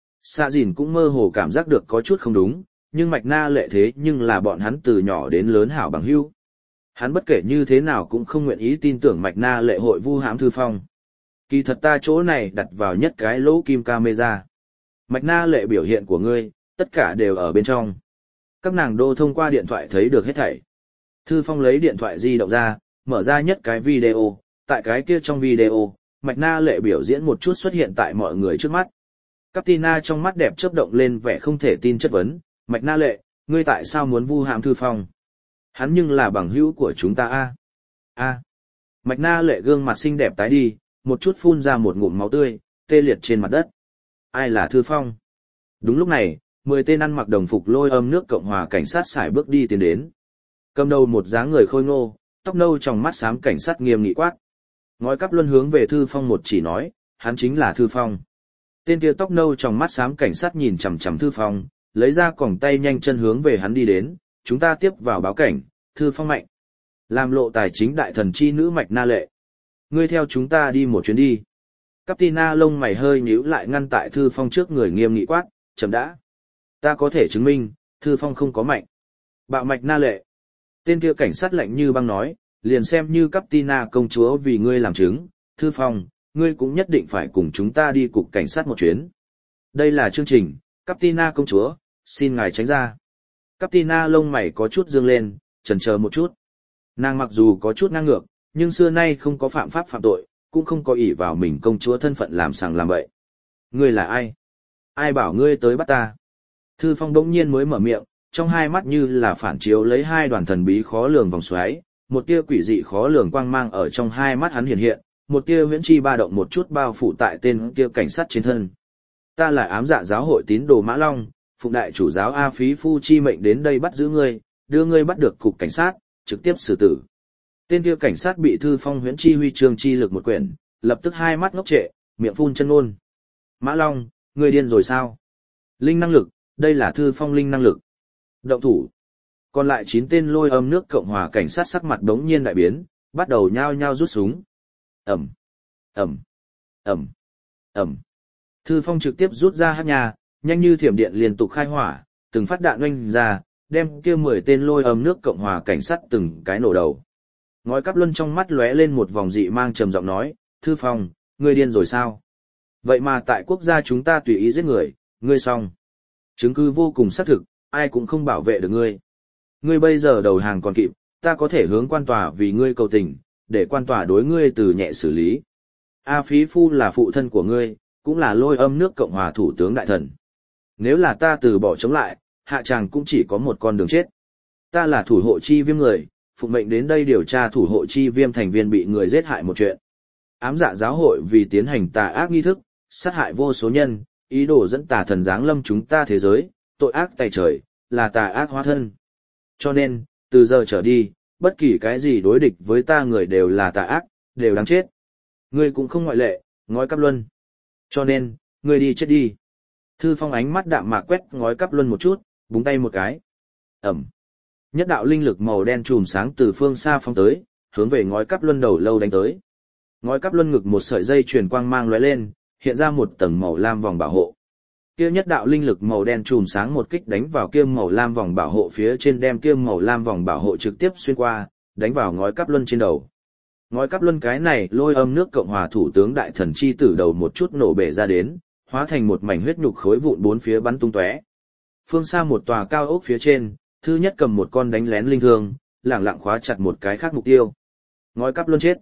Xạ dìn cũng mơ hồ cảm giác được có chút không đúng, nhưng Mạch Na Lệ thế nhưng là bọn hắn từ nhỏ đến lớn hảo bằng hữu. Hắn bất kể như thế nào cũng không nguyện ý tin tưởng Mạch Na Lệ hội vu hãm Thư Phong. Kỳ thật ta chỗ này đặt vào nhất cái lỗ kim camera. Mạch Na Lệ biểu hiện của ngươi, tất cả đều ở bên trong. Các nàng đô thông qua điện thoại thấy được hết thảy. Thư Phong lấy điện thoại di động ra, mở ra nhất cái video, tại cái kia trong video, Mạch Na Lệ biểu diễn một chút xuất hiện tại mọi người trước mắt. Captina trong mắt đẹp chớp động lên vẻ không thể tin chất vấn, Mạch Na Lệ, ngươi tại sao muốn vu hãm Thư Phong? Hắn nhưng là bằng hữu của chúng ta a. A. Mạch Na Lệ gương mặt xinh đẹp tái đi, một chút phun ra một ngụm máu tươi, tê liệt trên mặt đất. Ai là Thư Phong? Đúng lúc này, mười tên ăn mặc đồng phục lôi âm nước Cộng hòa cảnh sát sải bước đi tiến đến. Cầm đầu một dáng người khôi ngô, tóc nâu trong mắt xám cảnh sát nghiêm nghị quát. Ngói cắp luân hướng về Thư Phong một chỉ nói, hắn chính là Thư Phong. Tên kia tóc nâu trong mắt xám cảnh sát nhìn chằm chằm Thư Phong, lấy ra còng tay nhanh chân hướng về hắn đi đến, chúng ta tiếp vào báo cảnh, Thư Phong mạnh. Làm lộ tài chính đại thần chi nữ Mạch Na Lệ. Ngươi theo chúng ta đi một chuyến đi. Captina lông mày hơi nhíu lại ngăn tại Thư Phong trước người nghiêm nghị quát, chấm đã. Ta có thể chứng minh, Thư Phong không có mạnh. Bạo Mạch Na Lệ. Tên kia cảnh sát lạnh như băng nói, liền xem như Captina công chúa vì ngươi làm chứng, Thư Phong, ngươi cũng nhất định phải cùng chúng ta đi cục cảnh sát một chuyến. Đây là chương trình, Captina công chúa, xin ngài tránh ra. Captina lông mày có chút dương lên, chần chờ một chút. Nàng mặc dù có chút ngang ngược, nhưng xưa nay không có phạm pháp phạm tội, cũng không có ỷ vào mình công chúa thân phận làm sàng làm bậy. Ngươi là ai? Ai bảo ngươi tới bắt ta? Thư Phong đống nhiên mới mở miệng, trong hai mắt như là phản chiếu lấy hai đoàn thần bí khó lường vòng xoáy, một tia quỷ dị khó lường quang mang ở trong hai mắt hắn hiện hiện, một tia huyễn chi ba động một chút bao phủ tại tên kia cảnh sát trên thân. Ta là ám dạ giáo hội tín đồ Mã Long, phụng đại chủ giáo A Phí Phu chi mệnh đến đây bắt giữ ngươi, đưa ngươi bắt được cục cảnh sát, trực tiếp xử tử. Tên kia cảnh sát bị Thư Phong huyễn chi huy chương chi lực một quyển, lập tức hai mắt ngốc trệ, miệng phun chân ngôn. Mã Long, ngươi điên rồi sao? Linh năng lực, đây là Thư Phong linh năng lực. Động thủ. Còn lại chín tên lôi âm nước Cộng hòa cảnh sát sắc mặt đống nhiên đại biến, bắt đầu nhao nhao rút súng. Ẩm, Ẩm, Ẩm, Ẩm. Thư Phong trực tiếp rút ra hát nhà, nhanh như thiểm điện liên tục khai hỏa, từng phát đạn oanh ra, đem kia mười tên lôi âm nước Cộng hòa cảnh sát từng cái nổ đầu. Ngói cắp luân trong mắt lóe lên một vòng dị mang trầm giọng nói, Thư Phong, ngươi điên rồi sao? Vậy mà tại quốc gia chúng ta tùy ý giết người, ngươi xong. Chứng cứ vô cùng xác thực, ai cũng không bảo vệ được ngươi. Ngươi bây giờ đầu hàng còn kịp, ta có thể hướng quan tòa vì ngươi cầu tình, để quan tòa đối ngươi từ nhẹ xử lý. A Phí Phu là phụ thân của ngươi, cũng là lôi âm nước Cộng hòa thủ tướng đại thần. Nếu là ta từ bỏ chống lại, hạ tràng cũng chỉ có một con đường chết. Ta là thủ hộ chi viêm người, phụng mệnh đến đây điều tra thủ hộ chi viêm thành viên bị người giết hại một chuyện. Ám dạ giáo hội vì tiến hành tà ác nghi thức, sát hại vô số nhân, ý đồ dẫn tà thần giáng lâm chúng ta thế giới, tội ác tày trời, là tà ác hóa thân. Cho nên, từ giờ trở đi, bất kỳ cái gì đối địch với ta người đều là tà ác, đều đáng chết. Ngươi cũng không ngoại lệ, ngói cắp luân. Cho nên, ngươi đi chết đi. Thư Phong ánh mắt đạm mạc quét ngói cắp luân một chút, búng tay một cái. Ẩm. Nhất đạo linh lực màu đen chùm sáng từ phương xa phong tới, hướng về ngói cắp luân đầu lâu đánh tới. Ngói cắp luân ngực một sợi dây truyền quang mang lóe lên, hiện ra một tầng màu lam vòng bảo hộ. Kia nhất đạo linh lực màu đen chùm sáng một kích đánh vào kia màu lam vòng bảo hộ phía trên, đem kia màu lam vòng bảo hộ trực tiếp xuyên qua, đánh vào ngói cắp luân trên đầu. Ngói cắp luân cái này lôi âm nước Cộng hòa thủ tướng đại thần chi tử đầu một chút nổ bể ra đến, hóa thành một mảnh huyết nhục khối vụn bốn phía bắn tung tóe. Phương xa một tòa cao ốc phía trên, Thư Nhất cầm một con đánh lén linh thương, lẳng lặng khóa chặt một cái khác mục tiêu. Ngói cắp luân chết.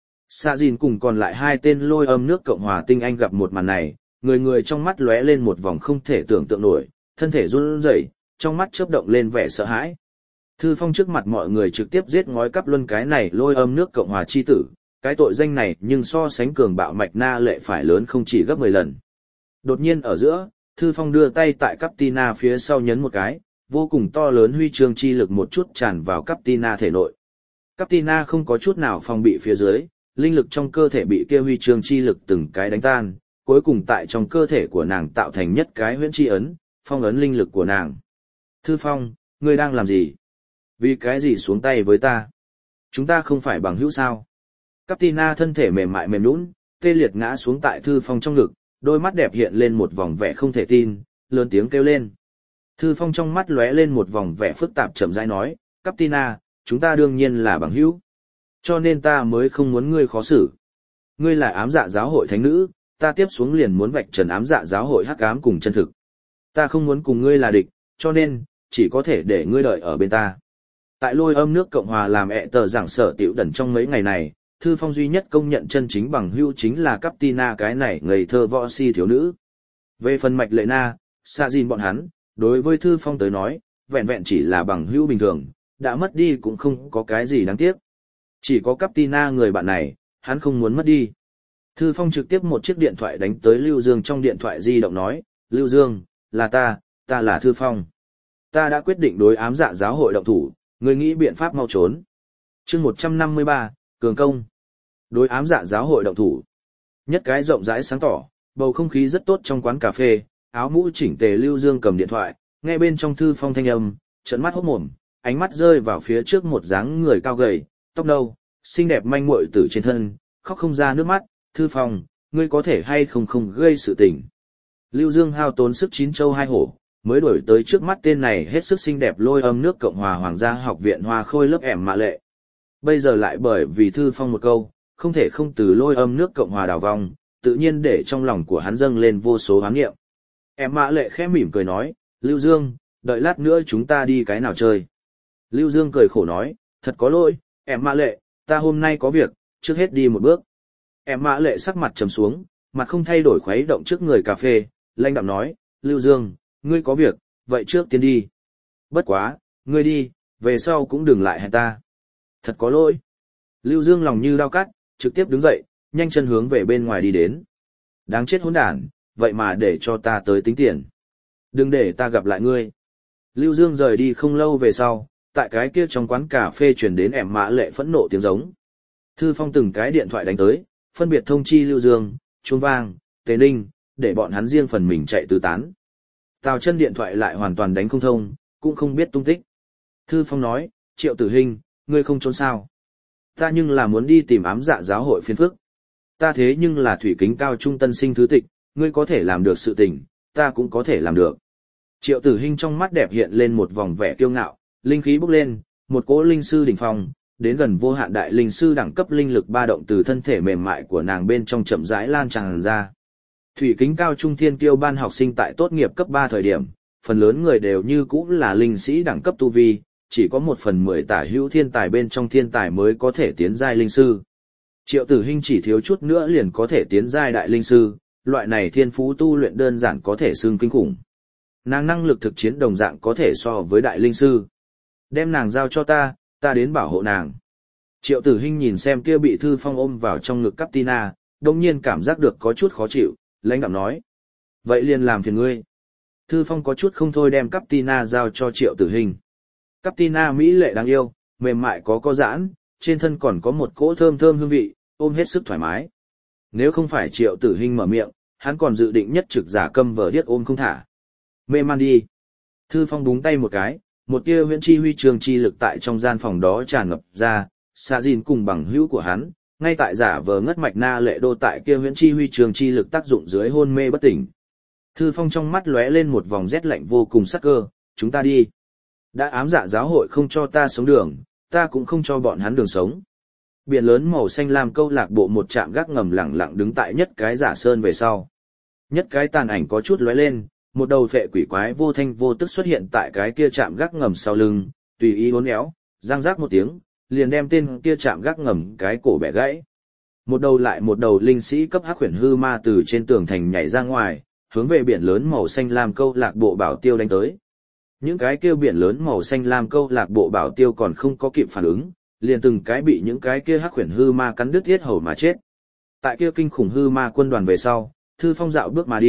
Xạ Dìn cùng còn lại hai tên lôi âm nước Cộng hòa tinh anh gặp một màn này, người người trong mắt lóe lên một vòng không thể tưởng tượng nổi, thân thể run rẩy, trong mắt chớp động lên vẻ sợ hãi. Thư Phong trước mặt mọi người trực tiếp giết ngói cắp luân cái này lôi âm nước Cộng hòa chi tử, cái tội danh này nhưng so sánh cường bạo Mạch Na Lệ phải lớn không chỉ gấp mười lần. Đột nhiên ở giữa, Thư Phong đưa tay tại Captina phía sau nhấn một cái, vô cùng to lớn huy chương chi lực một chút tràn vào Captina thể nội. Captina không có chút nào phòng bị phía dưới, linh lực trong cơ thể bị kia huy chương chi lực từng cái đánh tan, cuối cùng tại trong cơ thể của nàng tạo thành nhất cái huyễn chi ấn, phong ấn linh lực của nàng. Thư Phong, ngươi đang làm gì? Vì cái gì xuống tay với ta? Chúng ta không phải bằng hữu sao? Captina thân thể mềm mại mềm nhũn, tê liệt ngã xuống tại Thư Phong trong ngực, đôi mắt đẹp hiện lên một vòng vẻ không thể tin, lớn tiếng kêu lên. Thư Phong trong mắt lóe lên một vòng vẻ phức tạp chậm rãi nói, Captina, chúng ta đương nhiên là bằng hữu. Cho nên ta mới không muốn ngươi khó xử. Ngươi là ám dạ giáo hội thánh nữ, ta tiếp xuống liền muốn vạch trần ám dạ giáo hội hắc ám cùng chân thực. Ta không muốn cùng ngươi là địch, cho nên, chỉ có thể để ngươi đợi ở bên ta. Tại lôi âm nước Cộng Hòa làm ẹ tờ giảng sở tiểu đẩn trong mấy ngày này, Thư Phong duy nhất công nhận chân chính bằng hữu chính là Captina cái này ngây thơ võ si thiếu nữ. Về phần Mạch Lệ Na, Sa Jin bọn hắn, đối với Thư Phong tới nói, vẹn vẹn chỉ là bằng hữu bình thường, đã mất đi cũng không có cái gì đáng tiếc. Chỉ có Captina người bạn này, hắn không muốn mất đi. Thư Phong trực tiếp một chiếc điện thoại đánh tới Lưu Dương trong điện thoại di động nói, Lưu Dương, là ta, ta là Thư Phong. Ta đã quyết định đối ám dạ giáo hội động thủ, ngươi nghĩ biện pháp mau trốn. chương một trăm năm mươi ba, Cường Công. Đối ám dạ giáo hội động thủ. Nhất cái rộng rãi sáng tỏ, bầu không khí rất tốt trong quán cà phê, áo mũ chỉnh tề Lưu Dương cầm điện thoại, nghe bên trong Thư Phong thanh âm, trợn mắt hốt mồm, ánh mắt rơi vào phía trước một dáng người cao gầy, tóc nâu, xinh đẹp manh muội tử trên thân, khóc không ra nước mắt, Thư Phong, ngươi có thể hay không không gây sự tình. Lưu Dương hao tốn sức chín châu hai hổ, mới đuổi tới trước mắt tên này hết sức xinh đẹp lôi âm nước Cộng hòa Hoàng gia học viện Hoa Khôi lớp ẻm mạ lệ. Bây giờ lại bởi vì Thư Phong một câu, không thể không từ lôi âm nước Cộng hòa đào vong, tự nhiên để trong lòng của hắn dâng lên vô số hoán nghiệm. Em mạ lệ khẽ mỉm cười nói, Lưu Dương, đợi lát nữa chúng ta đi cái nào chơi. Lưu Dương cười khổ nói, thật có lỗi, em mạ lệ, ta hôm nay có việc, trước hết đi một bước. Em mạ lệ sắc mặt trầm xuống, mặt không thay đổi khuấy động trước người cà phê, lanh đạm nói, Lưu Dương, ngươi có việc, vậy trước tiên đi. Bất quá, ngươi đi, về sau cũng đừng lại hẹn ta. Thật có lỗi. Lưu Dương lòng như đao cắt, trực tiếp đứng dậy, nhanh chân hướng về bên ngoài đi đến. Đáng chết hỗn đản, vậy mà để cho ta tới tính tiền. Đừng để ta gặp lại ngươi. Lưu Dương rời đi không lâu về sau, tại cái kia trong quán cà phê truyền đến ẻm mã lệ phẫn nộ tiếng giống. Thư Phong từng cái điện thoại đánh tới, phân biệt thông chi Lưu Dương, chuông vang, Tề Ninh, để bọn hắn riêng phần mình chạy tứ tán. Tào Chân điện thoại lại hoàn toàn đánh không thông, cũng không biết tung tích. Thư Phong nói, Triệu Tử Hinh, ngươi không trốn sao? Ta nhưng là muốn đi tìm ám dạ giáo hội phiền phức. Ta thế nhưng là thủy kính cao trung tân sinh thứ tịch, ngươi có thể làm được sự tình, ta cũng có thể làm được. Triệu Tử Hinh trong mắt đẹp hiện lên một vòng vẻ kiêu ngạo, linh khí bốc lên, một cỗ linh sư đỉnh phong, đến gần vô hạn đại linh sư đẳng cấp linh lực ba động từ thân thể mềm mại của nàng bên trong chậm rãi lan tràn ra. Thủy kính cao trung thiên kiêu ban học sinh tại tốt nghiệp cấp ba thời điểm, phần lớn người đều như cũ là linh sĩ đẳng cấp tu vi, chỉ có một phần mười tả hữu thiên tài bên trong thiên tài mới có thể tiến giai linh sư. Triệu Tử Hinh chỉ thiếu chút nữa liền có thể tiến giai đại linh sư, loại này thiên phú tu luyện đơn giản có thể xưng kinh khủng. Nàng năng lực thực chiến đồng dạng có thể so với đại linh sư. Đem nàng giao cho ta, ta đến bảo hộ nàng. Triệu Tử Hinh nhìn xem kia bị Thư Phong ôm vào trong ngực Captina, đồng nhiên cảm giác được có chút khó chịu, lãnh đạm nói. Vậy liền làm phiền ngươi. Thư Phong có chút không thôi đem Captina giao cho Triệu Tử Hinh. Captina mỹ lệ đáng yêu, mềm mại có co giãn, trên thân còn có một cỗ thơm thơm hương vị, ôm hết sức thoải mái. Nếu không phải Triệu Tử Hinh mở miệng, hắn còn dự định nhất trực giả câm vờ điếc ôm không thả. Mê man đi. Thư Phong búng tay một cái, một tia huyễn chi huy trường chi lực tại trong gian phòng đó tràn ngập ra, Sa Jin cùng bằng hữu của hắn, ngay tại giả vờ ngất mạch na lệ đô tại kia huyễn chi huy trường chi lực tác dụng dưới hôn mê bất tỉnh. Thư Phong trong mắt lóe lên một vòng rét lạnh vô cùng sắc cơ, chúng ta đi. Đã ám dạ giáo hội không cho ta sống đường, ta cũng không cho bọn hắn đường sống. Biển lớn màu xanh lam câu lạc bộ một trạm gác ngầm lẳng lặng đứng tại nhất cái giả sơn về sau. Nhất cái tàn ảnh có chút lóe lên, một đầu phệ quỷ quái vô thanh vô tức xuất hiện tại cái kia trạm gác ngầm sau lưng, tùy ý uốn éo, răng rác một tiếng, liền đem tên kia trạm gác ngầm cái cổ bẻ gãy. Một đầu lại một đầu linh sĩ cấp hắc huyền hư ma từ trên tường thành nhảy ra ngoài, hướng về biển lớn màu xanh lam câu lạc bộ bảo tiêu đánh tới. Những cái kia biển lớn màu xanh lam câu lạc bộ bảo tiêu còn không có kịp phản ứng, liền từng cái bị những cái kia hắc huyền hư ma cắn đứt thiết hầu mà chết. Tại kia kinh khủng hư ma quân đoàn về sau, Thư Phong dạo bước mà đi,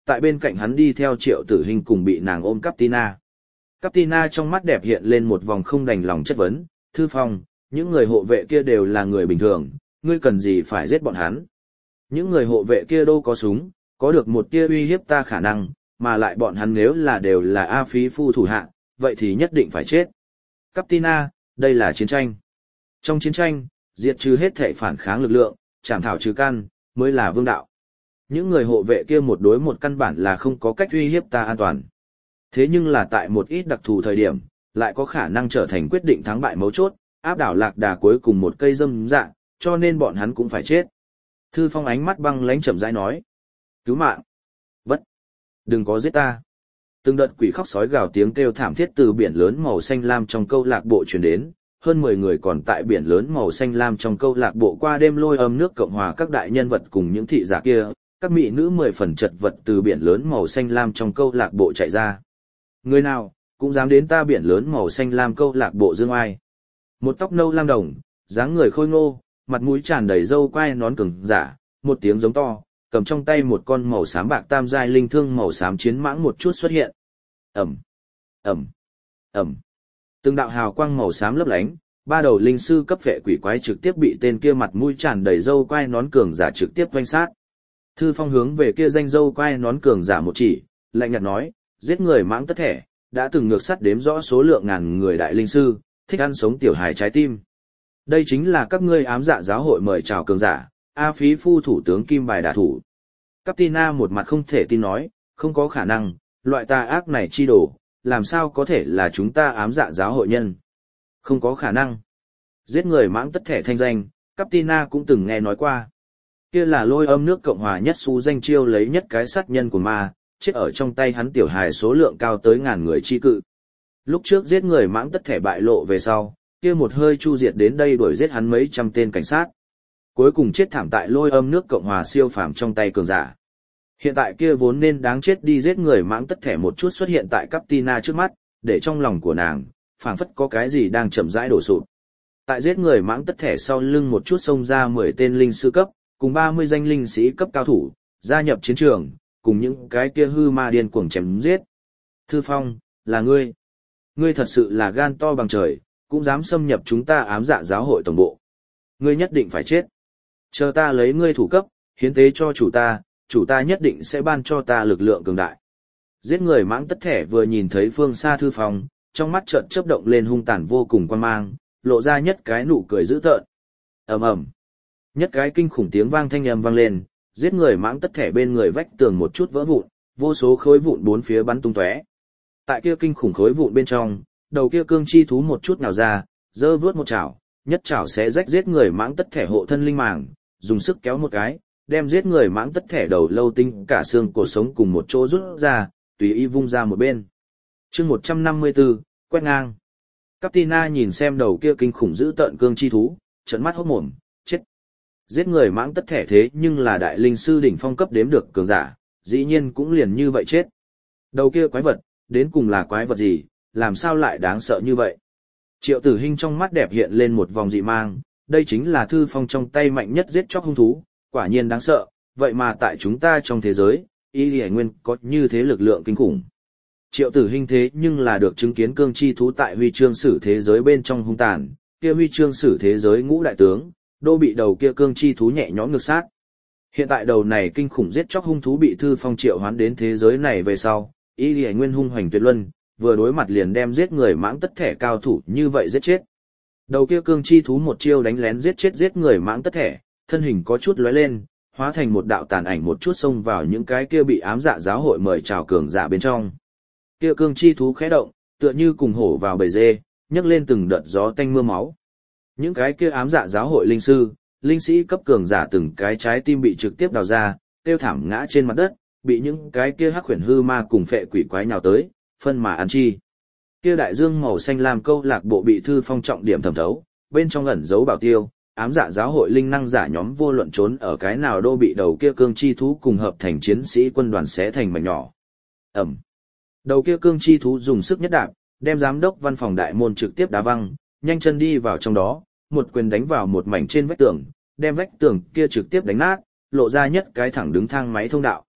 tại bên cạnh hắn đi theo Triệu Tử Hinh cùng bị nàng ôm Captina. Captina trong mắt đẹp hiện lên một vòng không đành lòng chất vấn, Thư Phong, những người hộ vệ kia đều là người bình thường, ngươi cần gì phải giết bọn hắn. Những người hộ vệ kia đâu có súng, có được một tia uy hiếp ta khả năng, mà lại bọn hắn nếu là đều là A Phí Phu thủ hạ, vậy thì nhất định phải chết. Captina, đây là chiến tranh. Trong chiến tranh, diệt trừ hết thể phản kháng lực lượng, chảm thảo trừ căn, mới là vương đạo. Những người hộ vệ kia một đối một căn bản là không có cách uy hiếp ta an toàn. Thế nhưng là tại một ít đặc thù thời điểm, lại có khả năng trở thành quyết định thắng bại mấu chốt, áp đảo lạc đà cuối cùng một cây dâm dạ, cho nên bọn hắn cũng phải chết. Thư Phong ánh mắt băng lãnh chậm rãi nói. Cứu mạng. Bất. Đừng có giết ta. Từng đợt quỷ khóc sói gào tiếng kêu thảm thiết từ biển lớn màu xanh lam trong câu lạc bộ truyền đến, hơn mười người còn tại biển lớn màu xanh lam trong câu lạc bộ qua đêm lôi âm nước Cộng hòa các đại nhân vật cùng những thị giả kia, các mỹ nữ mười phần chật vật từ biển lớn màu xanh lam trong câu lạc bộ chạy ra. Người nào cũng dám đến ta biển lớn màu xanh lam câu lạc bộ dương ai. Một tóc nâu lam đồng, dáng người khôi ngô, mặt mũi tràn đầy râu quai nón cứng giả, một tiếng giống to, cầm trong tay một con màu xám bạc tam giai linh thương màu xám chiến mãng một chút xuất hiện. Ầm, ầm, ầm. Từng đạo hào quang màu xám lấp lánh, ba đầu linh sư cấp vệ quỷ quái trực tiếp bị tên kia mặt mũi tràn đầy râu quai nón cường giả trực tiếp vây sát. Thư Phong hướng về kia danh râu quai nón cường giả một chỉ, lạnh nhạt nói, giết người mãng tất thể, đã từng ngược sắt đếm rõ số lượng ngàn người đại linh sư, thích ăn sống tiểu hài trái tim. Đây chính là các ngươi ám dạ giáo hội mời chào cường giả, A Phí Phu thủ tướng Kim Bài đả thủ. Captina một mặt không thể tin nói, không có khả năng, loại tà ác này chi đổ, làm sao có thể là chúng ta ám dạ giáo hội nhân. Không có khả năng. Giết người mãng tất thể thanh danh, Captina cũng từng nghe nói qua. Kia là lôi âm nước Cộng hòa nhất xú danh chiêu lấy nhất cái sát nhân của ma, chết ở trong tay hắn tiểu hài số lượng cao tới ngàn người chi cự. Lúc trước giết người mãng tất thể bại lộ về sau, kia một hơi chu diệt đến đây đuổi giết hắn mấy trăm tên cảnh sát. Cuối cùng chết thảm tại lôi âm nước Cộng hòa siêu phàm trong tay cường giả. Hiện tại kia vốn nên đáng chết đi giết người mãng tất thể một chút xuất hiện tại Captina trước mắt, để trong lòng của nàng, phảng phất có cái gì đang chậm rãi đổ sụp. Tại giết người mãng tất thể sau lưng một chút xông ra mười tên linh sư cấp, cùng ba mươi danh linh sĩ cấp cao thủ, gia nhập chiến trường, cùng những cái kia hư ma điên cuồng chém giết. Thư Phong, là ngươi. Ngươi thật sự là gan to bằng trời, cũng dám xâm nhập chúng ta ám dạ giáo hội tổng bộ. Ngươi nhất định phải chết. Chờ ta lấy ngươi thủ cấp, hiến tế cho chủ ta, chủ ta nhất định sẽ ban cho ta lực lượng cường đại. Giết người mãng tất thể vừa nhìn thấy phương xa Thư Phong, trong mắt chợt chớp động lên hung tàn vô cùng quan mang, lộ ra nhất cái nụ cười dữ tợn. Ầm ầm. Nhất cái kinh khủng tiếng vang thanh âm vang lên, giết người mãng tất thể bên người vách tường một chút vỡ vụn, vô số khối vụn bốn phía bắn tung tóe. Tại kia kinh khủng khối vụn bên trong, đầu kia cương chi thú một chút nào ra, giơ vướt một chảo, nhất chảo sẽ rách giết người mãng tất thể hộ thân linh màng, dùng sức kéo một cái, đem giết người mãng tất thể đầu lâu tinh cả xương cổ sống cùng một chỗ rút ra, tùy ý vung ra một bên. Chương một trăm năm mươi tư, quét ngang. Captina nhìn xem đầu kia kinh khủng dữ tợn cương chi thú, trợn mắt hốt mồm, chết. Giết người mãng tất thể thế nhưng là đại linh sư đỉnh phong cấp đếm được cường giả, dĩ nhiên cũng liền như vậy chết. Đầu kia quái vật, đến cùng là quái vật gì, làm sao lại đáng sợ như vậy? Triệu Tử Hinh trong mắt đẹp hiện lên một vòng dị mang, đây chính là Thư Phong trong tay mạnh nhất giết chóc hung thú, quả nhiên đáng sợ, vậy mà tại chúng ta trong thế giới, Y Lì Nguyên có như thế lực lượng kinh khủng. Triệu Tử Hinh thế nhưng là được chứng kiến cương chi thú tại huy chương sử thế giới bên trong hung tàn, kia huy chương sử thế giới ngũ đại tướng, đô bị đầu kia cương chi thú nhẹ nhõm ngược sát. Hiện tại đầu này kinh khủng giết chóc hung thú bị Thư Phong triệu hoán đến thế giới này về sau, Y Lì Nguyên hung hoành tuyệt luân, vừa đối mặt liền đem giết người mãng tất thể cao thủ như vậy giết chết. Đầu kia cương chi thú một chiêu đánh lén giết chết giết người mãng tất thể, thân hình có chút lóe lên, hóa thành một đạo tàn ảnh một chút xông vào những cái kia bị ám dạ giáo hội mời chào cường giả bên trong. Kia cương chi thú khẽ động, tựa như cùng hổ vào bầy dê, nhấc lên từng đợt gió tanh mưa máu. Những cái kia ám dạ giáo hội linh sư, linh sĩ cấp cường giả từng cái trái tim bị trực tiếp đào ra, tiêu thảm ngã trên mặt đất, bị những cái kia hắc huyền hư ma cùng phệ quỷ quái nhào tới, phân mà ăn chi. Kia đại dương màu xanh lam câu lạc bộ bị Thư Phong trọng điểm thẩm thấu, bên trong ẩn giấu bảo tiêu, ám dạ giáo hội linh năng giả nhóm vô luận trốn ở cái nào đô bị đầu kia cương chi thú cùng hợp thành chiến sĩ quân đoàn xé thành mảnh nhỏ. Ẩm. Đầu kia cương chi thú dùng sức nhất đạp, đem giám đốc văn phòng đại môn trực tiếp đá văng, nhanh chân đi vào trong đó, một quyền đánh vào một mảnh trên vách tường, đem vách tường kia trực tiếp đánh nát, lộ ra nhất cái thẳng đứng thang máy thông đạo.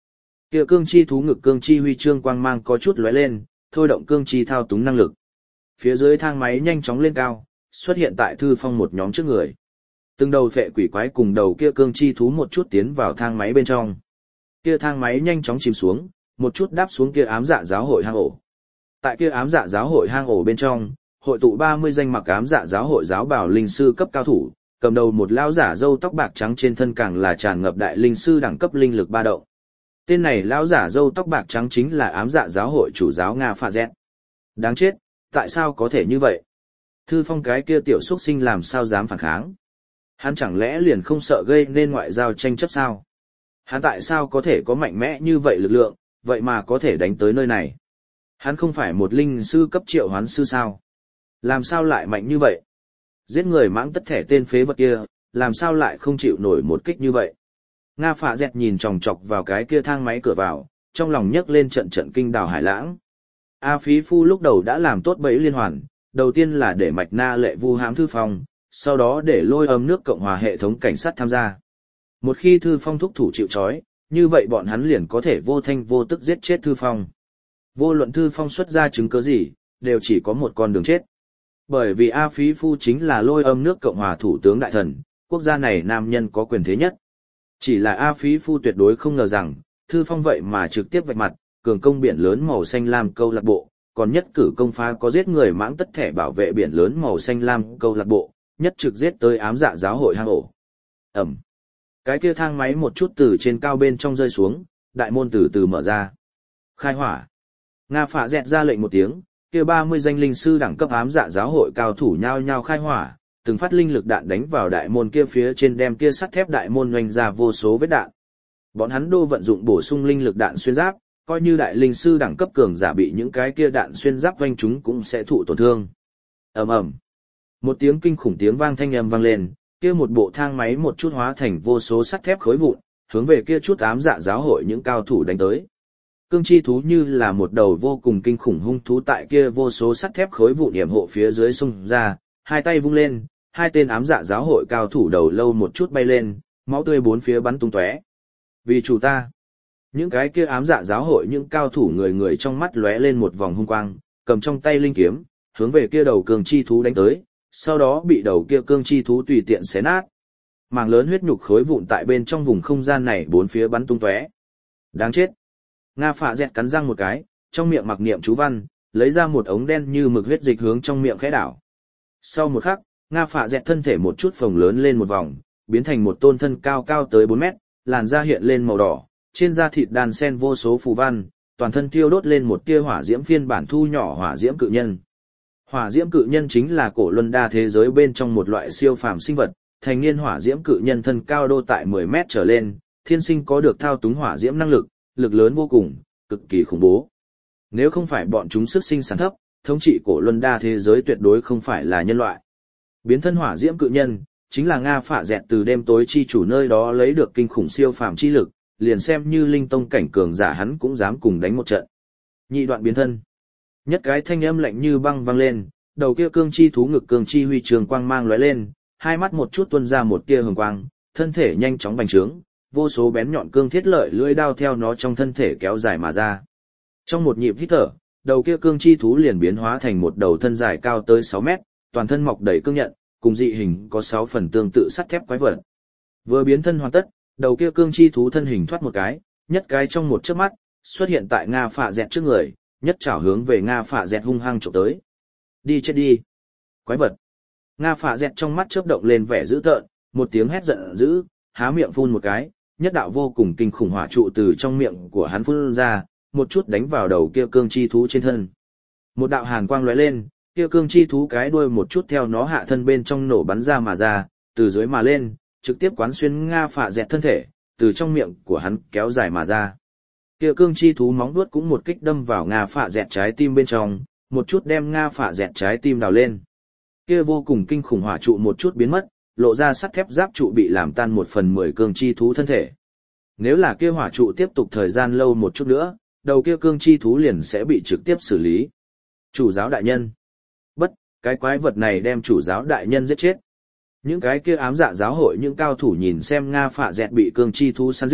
Kia cương chi thú ngực cương chi huy chương quang mang có chút lóe lên, thôi động cương chi thao túng năng lực. Phía dưới thang máy nhanh chóng lên cao, xuất hiện tại Thư Phong một nhóm trước người. Từng đầu phệ quỷ quái cùng đầu kia cương chi thú một chút tiến vào thang máy bên trong. Kia thang máy nhanh chóng chìm xuống, một chút đáp xuống kia ám dạ giáo hội hang ổ. Tại kia ám dạ giáo hội hang ổ bên trong, hội tụ ba mươi danh mặc ám dạ giáo hội giáo bảo linh sư cấp cao thủ, cầm đầu một lão giả râu tóc bạc trắng trên thân càng là tràn ngập đại linh sư đẳng cấp linh lực ba động. Tên này lão giả râu tóc bạc trắng chính là ám dạ giáo hội chủ giáo Nga Phạ Dẹt. Đáng chết, tại sao có thể như vậy? Thư Phong cái kia tiểu xuất sinh làm sao dám phản kháng? Hắn chẳng lẽ liền không sợ gây nên ngoại giao tranh chấp sao? Hắn tại sao có thể có mạnh mẽ như vậy lực lượng, vậy mà có thể đánh tới nơi này? Hắn không phải một linh sư cấp triệu hoán sư sao? Làm sao lại mạnh như vậy? Giết người mãng tất thể tên phế vật kia, làm sao lại không chịu nổi một kích như vậy? Nga Phạ Dẹt nhìn chòng chọc vào cái kia thang máy cửa vào, trong lòng nhấc lên trận trận kinh đào hải lãng. A Phí Phu lúc đầu đã làm tốt bẫy liên hoàn, đầu tiên là để Mạch Na Lệ vu hãm Thư Phong, sau đó để lôi âm nước Cộng hòa hệ thống cảnh sát tham gia. Một khi Thư Phong thúc thủ chịu trói, như vậy bọn hắn liền có thể vô thanh vô tức giết chết Thư Phong. Vô luận Thư Phong xuất ra chứng cứ gì, đều chỉ có một con đường chết. Bởi vì A Phí Phu chính là lôi âm nước Cộng hòa thủ tướng đại thần, quốc gia này nam nhân có quyền thế nhất. Chỉ là A Phí Phu tuyệt đối không ngờ rằng, Thư Phong vậy mà trực tiếp vạch mặt, cường công biển lớn màu xanh lam câu lạc bộ, còn nhất cử công phá có giết người mãng tất thẻ bảo vệ biển lớn màu xanh lam câu lạc bộ, nhất trực giết tới ám dạ giáo hội hang ổ. Ẩm. Cái kia thang máy một chút từ trên cao bên trong rơi xuống, đại môn từ từ mở ra. Khai hỏa. Nga Phạ Dẹt ra lệnh một tiếng, kia ba mươi danh linh sư đẳng cấp ám dạ giáo hội cao thủ nhao nhao khai hỏa, từng phát linh lực đạn đánh vào đại môn kia phía trên đem kia sắt thép đại môn oanh ra vô số vết đạn. Bọn hắn đô vận dụng bổ sung linh lực đạn xuyên giáp, coi như đại linh sư đẳng cấp cường giả bị những cái kia đạn xuyên giáp oanh chúng cũng sẽ thụ tổn thương. Ầm ầm. Một tiếng kinh khủng tiếng vang thanh âm vang lên, kia một bộ thang máy một chút hóa thành vô số sắt thép khối vụn, hướng về kia chút ám dạ giáo hội những cao thủ đánh tới. Cương chi thú như là một đầu vô cùng kinh khủng hung thú tại kia vô số sắt thép khối vụn yểm hộ phía dưới xung ra, hai tay vung lên, hai tên ám dạ giáo hội cao thủ đầu lâu một chút bay lên, máu tươi bốn phía bắn tung tóe. Vì chủ ta. Những cái kia ám dạ giáo hội những cao thủ người người trong mắt lóe lên một vòng hung quang, cầm trong tay linh kiếm, hướng về kia đầu cương chi thú đánh tới, sau đó bị đầu kia cương chi thú tùy tiện xé nát. Mảng lớn huyết nhục khối vụn tại bên trong vùng không gian này bốn phía bắn tung tóe. Đáng chết. Nga Phạ Dẹt cắn răng một cái, trong miệng mặc niệm chú văn, lấy ra một ống đen như mực huyết dịch hướng trong miệng khẽ đảo. Sau một khắc, Nga Phạ Dẹt thân thể một chút phồng lớn lên một vòng, biến thành một tôn thân cao cao tới bốn mét, làn da hiện lên màu đỏ, trên da thịt đan sen vô số phù văn, toàn thân thiêu đốt lên một tia hỏa diễm phiên bản thu nhỏ hỏa diễm cự nhân. Hỏa diễm cự nhân chính là cổ luân đa thế giới bên trong một loại siêu phàm sinh vật, thành niên hỏa diễm cự nhân thân cao đô tại mười mét trở lên, thiên sinh có được thao túng hỏa diễm năng lực, lực lớn vô cùng, cực kỳ khủng bố. Nếu không phải bọn chúng sức sinh sản thấp, thống trị cổ luân đa thế giới tuyệt đối không phải là nhân loại. Biến thân hỏa diễm cự nhân, chính là Nga Phạ Dẹt từ đêm tối chi chủ nơi đó lấy được kinh khủng siêu phàm chi lực, liền xem như linh tông cảnh cường giả hắn cũng dám cùng đánh một trận. Nhị đoạn biến thân. Nhất cái thanh âm lạnh như băng vang lên, đầu kia cương chi thú ngực cương chi huy trường quang mang lóe lên, hai mắt một chút tuôn ra một tia hồng quang, thân thể nhanh chóng bành trướng, vô số bén nhọn cương thiết lợi lưỡi đao theo nó trong thân thể kéo dài mà ra. Trong một nhịp hít thở, đầu kia cương chi thú liền biến hóa thành một đầu thân dài cao tới sáu mét, toàn thân mọc đầy cương nhận, cùng dị hình có sáu phần tương tự sắt thép quái vật. Vừa biến thân hoàn tất, đầu kia cương chi thú thân hình thoát một cái, nhất cái trong một chớp mắt, xuất hiện tại Nga Phạ Dẹt trước người, nhất chảo hướng về Nga Phạ Dẹt hung hăng chụp tới. Đi chết đi, quái vật. Nga Phạ Dẹt trong mắt chớp động lên vẻ dữ tợn, một tiếng hét giận dữ, há miệng phun một cái, nhất đạo vô cùng kinh khủng hỏa trụ từ trong miệng của hắn phun ra, một chút đánh vào đầu kia cương chi thú trên thân. Một đạo hàn quang lóe lên, kia cương chi thú cái đuôi một chút theo nó hạ thân bên trong nổ bắn ra mà ra, từ dưới mà lên, trực tiếp quán xuyên Nga Phạ Dẹt thân thể, từ trong miệng của hắn kéo dài mà ra. Kia cương chi thú móng vuốt cũng một kích đâm vào Nga Phạ Dẹt trái tim bên trong, một chút đem Nga Phạ Dẹt trái tim đào lên. Kia vô cùng kinh khủng hỏa trụ một chút biến mất, lộ ra sắt thép giáp trụ bị làm tan một phần mười cương chi thú thân thể. Nếu là kia hỏa trụ tiếp tục thời gian lâu một chút nữa, đầu kia cương chi thú liền sẽ bị trực tiếp xử lý. Chủ giáo đại nhân. Bất, cái quái vật này đem chủ giáo đại nhân giết chết. Những cái kia ám dạ giáo hội những cao thủ nhìn xem Nga Phạ Dẹt bị cương chi thú săn giết,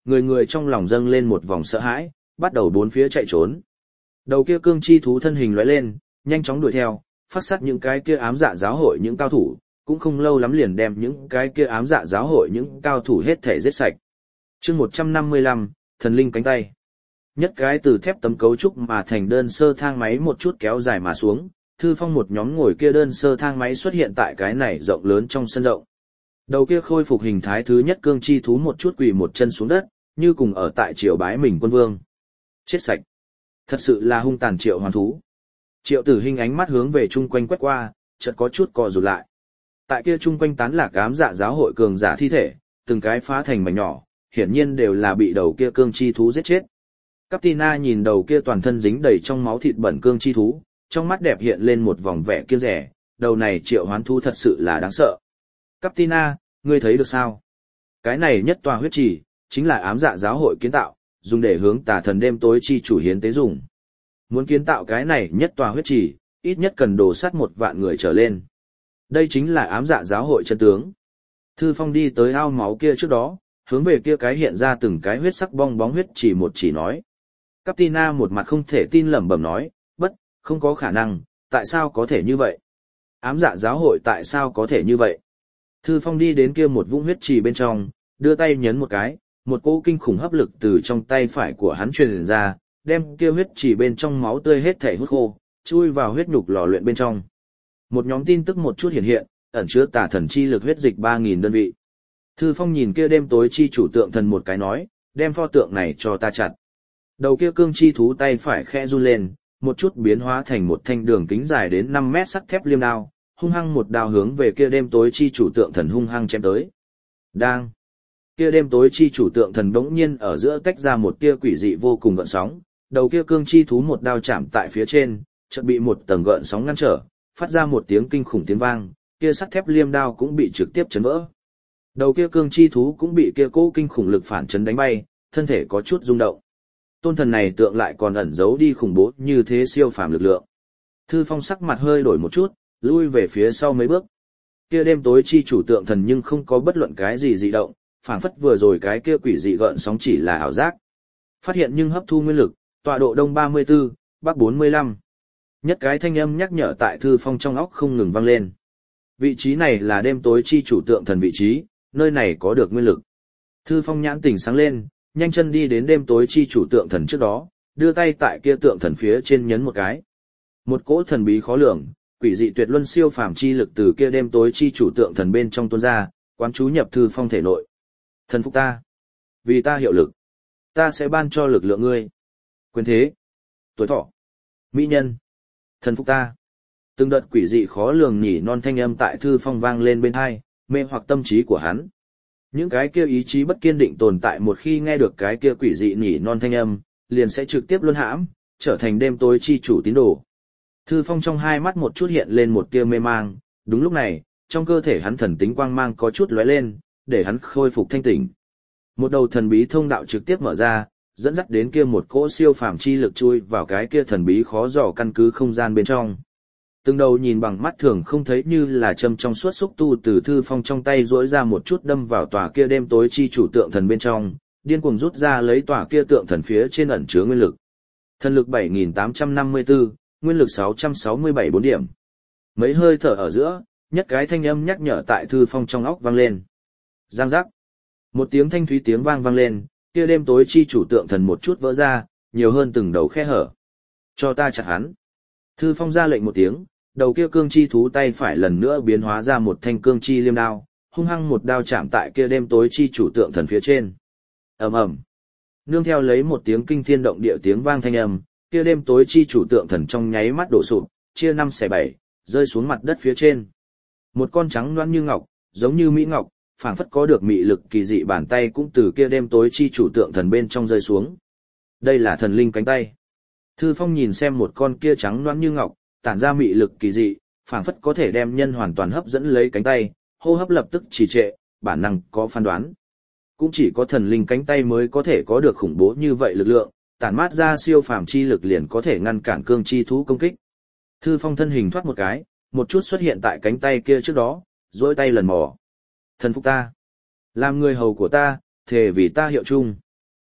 người người trong lòng dâng lên một vòng sợ hãi, bắt đầu bốn phía chạy trốn. Đầu kia cương chi thú thân hình lóe lên, nhanh chóng đuổi theo, phát sát những cái kia ám dạ giáo hội những cao thủ, cũng không lâu lắm liền đem những cái kia ám dạ giáo hội những cao thủ hết thể giết sạch. Chương một trăm năm mươi lăm, thần linh cánh tay. Nhất cái từ thép tấm cấu trúc mà thành đơn sơ thang máy một chút kéo dài mà xuống, Thư Phong một nhóm ngồi kia đơn sơ thang máy xuất hiện tại cái này rộng lớn trong sân rộng. Đầu kia khôi phục hình thái thứ nhất cương chi thú một chút quỳ một chân xuống đất, như cùng ở tại triều bái mình quân vương. Chết sạch. Thật sự là hung tàn Triệu Hoán thú. Triệu Tử Hinh ánh mắt hướng về chung quanh quét qua, chợt có chút co rụt lại. Tại kia chung quanh tán lạc ám dạ giáo hội cường giả thi thể, từng cái phá thành mảnh nhỏ, hiển nhiên đều là bị đầu kia cương chi thú giết chết. Captina nhìn đầu kia toàn thân dính đầy trong máu thịt bẩn cương chi thú, trong mắt đẹp hiện lên một vòng vẻ kiêng dè, đầu này Triệu Hoán thú thật sự là đáng sợ. Captina, ngươi thấy được sao? Cái này nhất tòa huyết trì, chính là ám dạ giáo hội kiến tạo, dùng để hướng tà thần đêm tối chi chủ hiến tế dùng. Muốn kiến tạo cái này nhất tòa huyết trì, ít nhất cần đổ sắt một vạn người trở lên. Đây chính là ám dạ giáo hội chân tướng. Thư Phong đi tới ao máu kia trước đó, hướng về kia cái hiện ra từng cái huyết sắc bong bóng huyết chỉ một chỉ nói. Captina một mặt không thể tin lẩm bẩm nói, bất, không có khả năng, tại sao có thể như vậy? Ám dạ giáo hội tại sao có thể như vậy? Thư Phong đi đến kia một vũng huyết trì bên trong, đưa tay nhấn một cái, một cỗ kinh khủng hấp lực từ trong tay phải của hắn truyền ra, đem kia huyết trì bên trong máu tươi hết thảy hút khô, chui vào huyết nhục lò luyện bên trong. Một nhóm tin tức một chút hiện hiện, ẩn chứa tà thần chi lực huyết dịch ba nghìn đơn vị. Thư Phong nhìn kia đêm tối chi chủ tượng thần một cái nói, đem pho tượng này cho ta chặt. Đầu kia cương chi thú tay phải khẽ run lên, một chút biến hóa thành một thanh đường kính dài đến năm mét sắt thép liêm đao, hung hăng một đao hướng về kia đêm tối chi chủ tượng thần hung hăng chém tới. Đang. Kia đêm tối chi chủ tượng thần bỗng nhiên ở giữa tách ra một tia quỷ dị vô cùng gợn sóng, đầu kia cương chi thú một đao chạm tại phía trên, chợt bị một tầng gợn sóng ngăn trở, phát ra một tiếng kinh khủng tiếng vang, kia sắt thép liêm đao cũng bị trực tiếp chấn vỡ. Đầu kia cương chi thú cũng bị kia cỗ kinh khủng lực phản chấn đánh bay, thân thể có chút rung động. Tôn thần này tượng lại còn ẩn giấu đi khủng bố như thế siêu phàm lực lượng. Thư Phong sắc mặt hơi đổi một chút, lui về phía sau mấy bước. Kia đêm tối chi chủ tượng thần nhưng không có bất luận cái gì dị động, phảng phất vừa rồi cái kia quỷ dị gợn sóng chỉ là ảo giác. Phát hiện nhưng hấp thu nguyên lực, tọa độ đông ba mươi tư, bắc bốn mươi lăm. Nhất cái thanh âm nhắc nhở tại Thư Phong trong óc không ngừng vang lên. Vị trí này là đêm tối chi chủ tượng thần vị trí, nơi này có được nguyên lực. Thư Phong nhãn tỉnh sáng lên, nhanh chân đi đến đêm tối chi chủ tượng thần trước đó, đưa tay tại kia tượng thần phía trên nhấn một cái. Một cỗ thần bí khó lường, quỷ dị tuyệt luân siêu phàm chi lực từ kia đêm tối chi chủ tượng thần bên trong tuôn ra, quán chú nhập Thư Phong thể nội. Thần phục ta, vì ta hiệu lực, ta sẽ ban cho lực lượng ngươi. Quyền thế, tuổi thọ, mỹ nhân, thần phục ta. Từng đợt quỷ dị khó lường nhỉ non thanh âm tại Thư Phong vang lên bên tai, mê hoặc tâm trí của hắn. Những cái kia ý chí bất kiên định tồn tại một khi nghe được cái kia quỷ dị nhỉ non thanh âm, liền sẽ trực tiếp luân hãm, trở thành đêm tối chi chủ tín đồ. Thư Phong trong hai mắt một chút hiện lên một tia mê mang, đúng lúc này, trong cơ thể hắn thần tính quang mang có chút lóe lên, để hắn khôi phục thanh tỉnh. Một đầu thần bí thông đạo trực tiếp mở ra, dẫn dắt đến kia một cỗ siêu phàm chi lực chui vào cái kia thần bí khó dò căn cứ không gian bên trong. Từng đầu nhìn bằng mắt thường không thấy như là châm trong suốt xúc tu từ Thư Phong trong tay rỗi ra một chút đâm vào tòa kia đêm tối chi chủ tượng thần bên trong, điên cuồng rút ra lấy tòa kia tượng thần phía trên ẩn chứa nguyên lực. Thần lực bảy nghìn tám trăm năm mươi tư, nguyên lực sáu trăm sáu mươi bảy bốn điểm. Mấy hơi thở ở giữa, nhất cái thanh âm nhắc nhở tại Thư Phong trong óc vang lên. Giang giác. Một tiếng thanh thúy tiếng vang vang lên, kia đêm tối chi chủ tượng thần một chút vỡ ra, nhiều hơn từng đầu khe hở. Cho ta chặt hắn. Thư Phong ra lệnh một tiếng, đầu kia cương chi thú tay phải lần nữa biến hóa ra một thanh cương chi liêm đao, hung hăng một đao chạm tại kia đêm tối chi chủ tượng thần phía trên. Ầm ầm. Nương theo lấy một tiếng kinh thiên động địa tiếng vang thanh âm, kia đêm tối chi chủ tượng thần trong nháy mắt đổ sụp, chia năm xẻ bảy, rơi xuống mặt đất phía trên. Một con trắng loáng như ngọc, giống như mỹ ngọc, phảng phất có được mị lực kỳ dị bàn tay cũng từ kia đêm tối chi chủ tượng thần bên trong rơi xuống. Đây là thần linh cánh tay. Thư Phong nhìn xem một con kia trắng loáng như ngọc, tản ra mị lực kỳ dị, phảng phất có thể đem nhân hoàn toàn hấp dẫn lấy cánh tay, hô hấp lập tức trì trệ, bản năng có phán đoán. Cũng chỉ có thần linh cánh tay mới có thể có được khủng bố như vậy lực lượng, tản mát ra siêu phàm chi lực liền có thể ngăn cản cương chi thú công kích. Thư Phong thân hình thoát một cái, một chút xuất hiện tại cánh tay kia trước đó, duỗi tay lần mò. Thần phục ta, làm người hầu của ta, thề vì ta hiệu chung.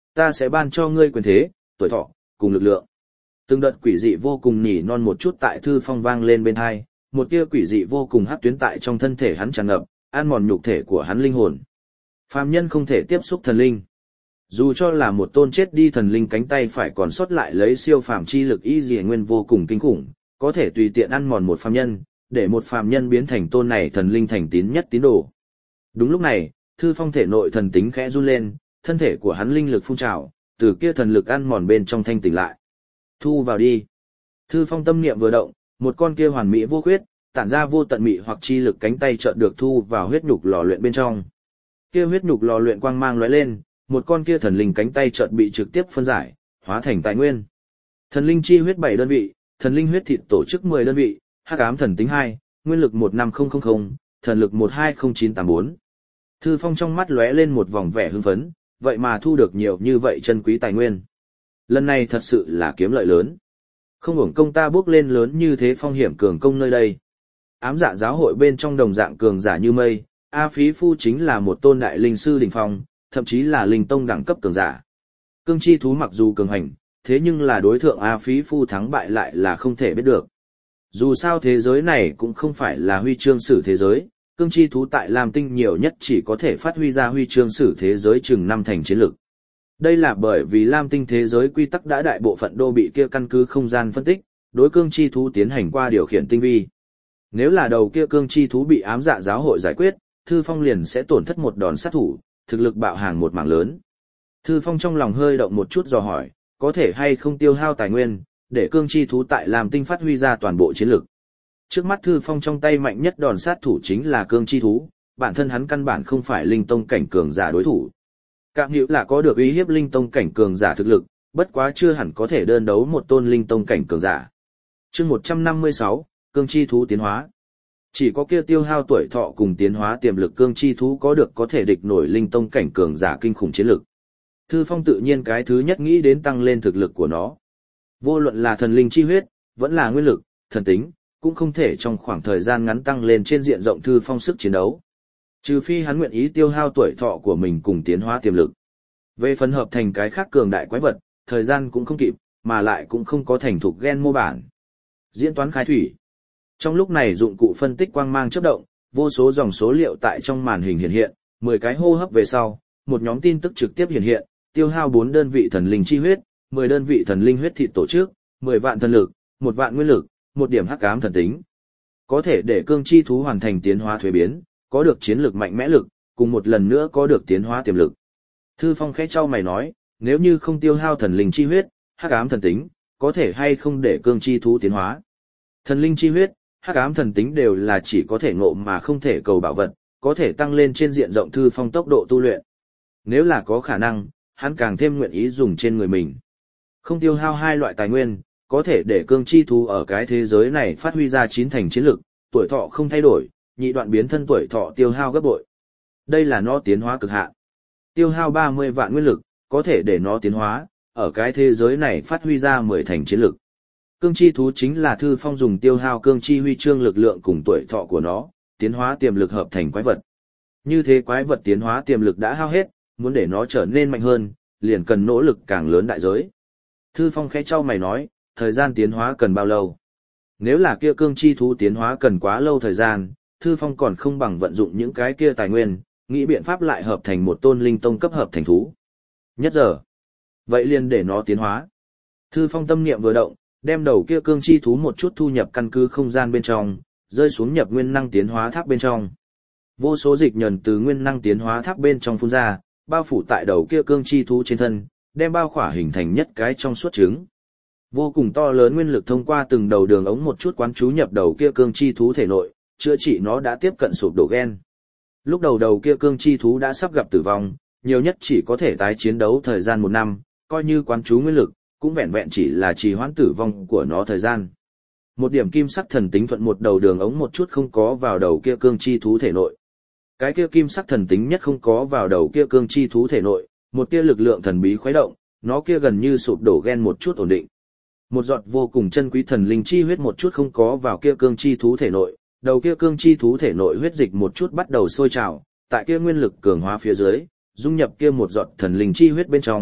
Ta sẽ ban cho ngươi quyền thế, tuổi thọ, cùng lực lượng. Từng đợt quỷ dị vô cùng nhỉ non một chút tại thư phong vang lên bên hai, một tia quỷ dị vô cùng hắc tuyến tại trong thân thể hắn tràn ngập, ăn mòn nhục thể của hắn linh hồn. Phàm nhân không thể tiếp xúc thần linh. Dù cho là một tôn chết đi thần linh cánh tay phải còn sót lại lấy siêu phàm chi lực y dì nguyên vô cùng kinh khủng, có thể tùy tiện ăn mòn một phàm nhân, để một phàm nhân biến thành tôn này thần linh thành tín nhất tín đồ. Đúng lúc này, thư phong thể nội thần tính khẽ run lên, thân thể của hắn linh lực phun trào, từ kia thần lực ăn mòn bên trong thanh tỉnh lại. Thu vào đi. Thư phong tâm niệm vừa động, một con kia hoàn mỹ vô khuyết, tản ra vô tận mị hoặc chi lực cánh tay chợt được thu vào huyết nhục lò luyện bên trong. Kia huyết nhục lò luyện quang mang lóe lên, một con kia thần linh cánh tay chợt bị trực tiếp phân giải, hóa thành tài nguyên. Thần linh chi huyết bảy đơn vị, thần linh huyết thịt tổ chức mười đơn vị, hắc ám thần tính hai, nguyên lực một năm không không không, thần lực một hai không chín tám bốn. Thư phong trong mắt lóe lên một vòng vẻ hưng phấn, vậy mà thu được nhiều như vậy chân quý tài nguyên. Lần này thật sự là kiếm lợi lớn. Không hưởng công ta bước lên lớn như thế phong hiểm cường công nơi đây. Ám dạ giáo hội bên trong đồng dạng cường giả như mây, A Phí Phu chính là một tôn đại linh sư đỉnh phong, thậm chí là linh tông đẳng cấp cường giả. Cương chi thú mặc dù cường hành, thế nhưng là đối thượng A Phí Phu thắng bại lại là không thể biết được. Dù sao thế giới này cũng không phải là huy chương sử thế giới, cương chi thú tại Lam Tinh nhiều nhất chỉ có thể phát huy ra huy chương sử thế giới chừng năm thành chiến lực. Đây là bởi vì Lam Tinh thế giới quy tắc đã đại bộ phận đô bị kia căn cứ không gian phân tích, đối cương chi thú tiến hành qua điều khiển tinh vi. Nếu là đầu kia cương chi thú bị ám dạ giáo hội giải quyết, Thư Phong liền sẽ tổn thất một đòn sát thủ, thực lực bạo hàng một mảng lớn. Thư Phong trong lòng hơi động một chút dò hỏi, có thể hay không tiêu hao tài nguyên, để cương chi thú tại Lam Tinh phát huy ra toàn bộ chiến lực. Trước mắt Thư Phong trong tay mạnh nhất đòn sát thủ chính là cương chi thú, bản thân hắn căn bản không phải linh tông cảnh cường giả đối thủ. Cạm hữu là có được uy hiếp linh tông cảnh cường giả thực lực, bất quá chưa hẳn có thể đơn đấu một tôn linh tông cảnh cường giả. Chương một trăm năm mươi sáu, cương chi thú tiến hóa. Chỉ có kia tiêu hao tuổi thọ cùng tiến hóa tiềm lực cương chi thú có được có thể địch nổi linh tông cảnh cường giả kinh khủng chiến lực. Thư Phong tự nhiên cái thứ nhất nghĩ đến tăng lên thực lực của nó. Vô luận là thần linh chi huyết, vẫn là nguyên lực, thần tính, cũng không thể trong khoảng thời gian ngắn tăng lên trên diện rộng Thư Phong sức chiến đấu. Trừ phi hắn nguyện ý tiêu hao tuổi thọ của mình cùng tiến hóa tiềm lực. Về phần hợp thành cái khác cường đại quái vật, thời gian cũng không kịp, mà lại cũng không có thành thục gen mô bản. Diễn toán khai thủy. Trong lúc này dụng cụ phân tích quang mang chớp động, vô số dòng số liệu tại trong màn hình hiện hiện, mười cái hô hấp về sau, một nhóm tin tức trực tiếp hiện hiện, tiêu hao bốn đơn vị thần linh chi huyết, mười đơn vị thần linh huyết thịt tổ chức, mười vạn thần lực, một vạn nguyên lực, một điểm hắc ám thần tính. Có thể để cương chi thú hoàn thành tiến hóa thuế biến, có được chiến lược mạnh mẽ lực, cùng một lần nữa có được tiến hóa tiềm lực. Thư Phong khẽ trao mày nói, nếu như không tiêu hao thần linh chi huyết, hắc ám thần tính, có thể hay không để cương chi thú tiến hóa. Thần linh chi huyết, hắc ám thần tính đều là chỉ có thể ngộ mà không thể cầu bảo vật, có thể tăng lên trên diện rộng Thư Phong tốc độ tu luyện. Nếu là có khả năng, hắn càng thêm nguyện ý dùng trên người mình. Không tiêu hao hai loại tài nguyên, có thể để cương chi thú ở cái thế giới này phát huy ra chín thành chiến lực, tuổi thọ không thay đổi, nhị đoạn biến thân tuổi thọ tiêu hao gấp bội. Đây là nó tiến hóa cực hạn. Tiêu hao ba mươi vạn nguyên lực, có thể để nó tiến hóa, ở cái thế giới này phát huy ra mười thành chiến lực. Cương chi thú chính là Thư Phong dùng tiêu hao cương chi huy chương lực lượng cùng tuổi thọ của nó, tiến hóa tiềm lực hợp thành quái vật. Như thế quái vật tiến hóa tiềm lực đã hao hết, muốn để nó trở nên mạnh hơn, liền cần nỗ lực càng lớn đại giới. Thư Phong khẽ trao mày nói, thời gian tiến hóa cần bao lâu? Nếu là kia cương chi thú tiến hóa cần quá lâu thời gian, Thư Phong còn không bằng vận dụng những cái kia tài nguyên, nghĩ biện pháp lại hợp thành một tôn linh tông cấp hợp thành thú. Nhất giờ. Vậy liền để nó tiến hóa. Thư Phong tâm niệm vừa động, đem đầu kia cương chi thú một chút thu nhập căn cứ không gian bên trong, rơi xuống nhập nguyên năng tiến hóa tháp bên trong. Vô số dịch nhờn từ nguyên năng tiến hóa tháp bên trong phun ra, bao phủ tại đầu kia cương chi thú trên thân, đem bao khỏa hình thành nhất cái trong suốt trứng. Vô cùng to lớn nguyên lực thông qua từng đầu đường ống một chút quán chú nhập đầu kia cương chi thú thể nội, chữa trị nó đã tiếp cận sụp đổ gen. Lúc đầu đầu kia cương chi thú đã sắp gặp tử vong, nhiều nhất chỉ có thể tái chiến đấu thời gian một năm, coi như quán chú nguyên lực, cũng vẹn vẹn chỉ là trì hoãn tử vong của nó thời gian. Một điểm kim sắc thần tính thuận một đầu đường ống một chút không có vào đầu kia cương chi thú thể nội. Cái kia kim sắc thần tính nhất không có vào đầu kia cương chi thú thể nội, một tia lực lượng thần bí khuấy động, nó kia gần như sụp đổ gen một chút ổn định. Một giọt vô cùng chân quý thần linh chi huyết một chút không có vào kia cương chi thú thể nội, đầu kia cương chi thú thể nội huyết dịch một chút bắt đầu sôi trào, tại kia nguyên lực cường hóa phía dưới, dung nhập kia một giọt thần linh chi huyết bên trong,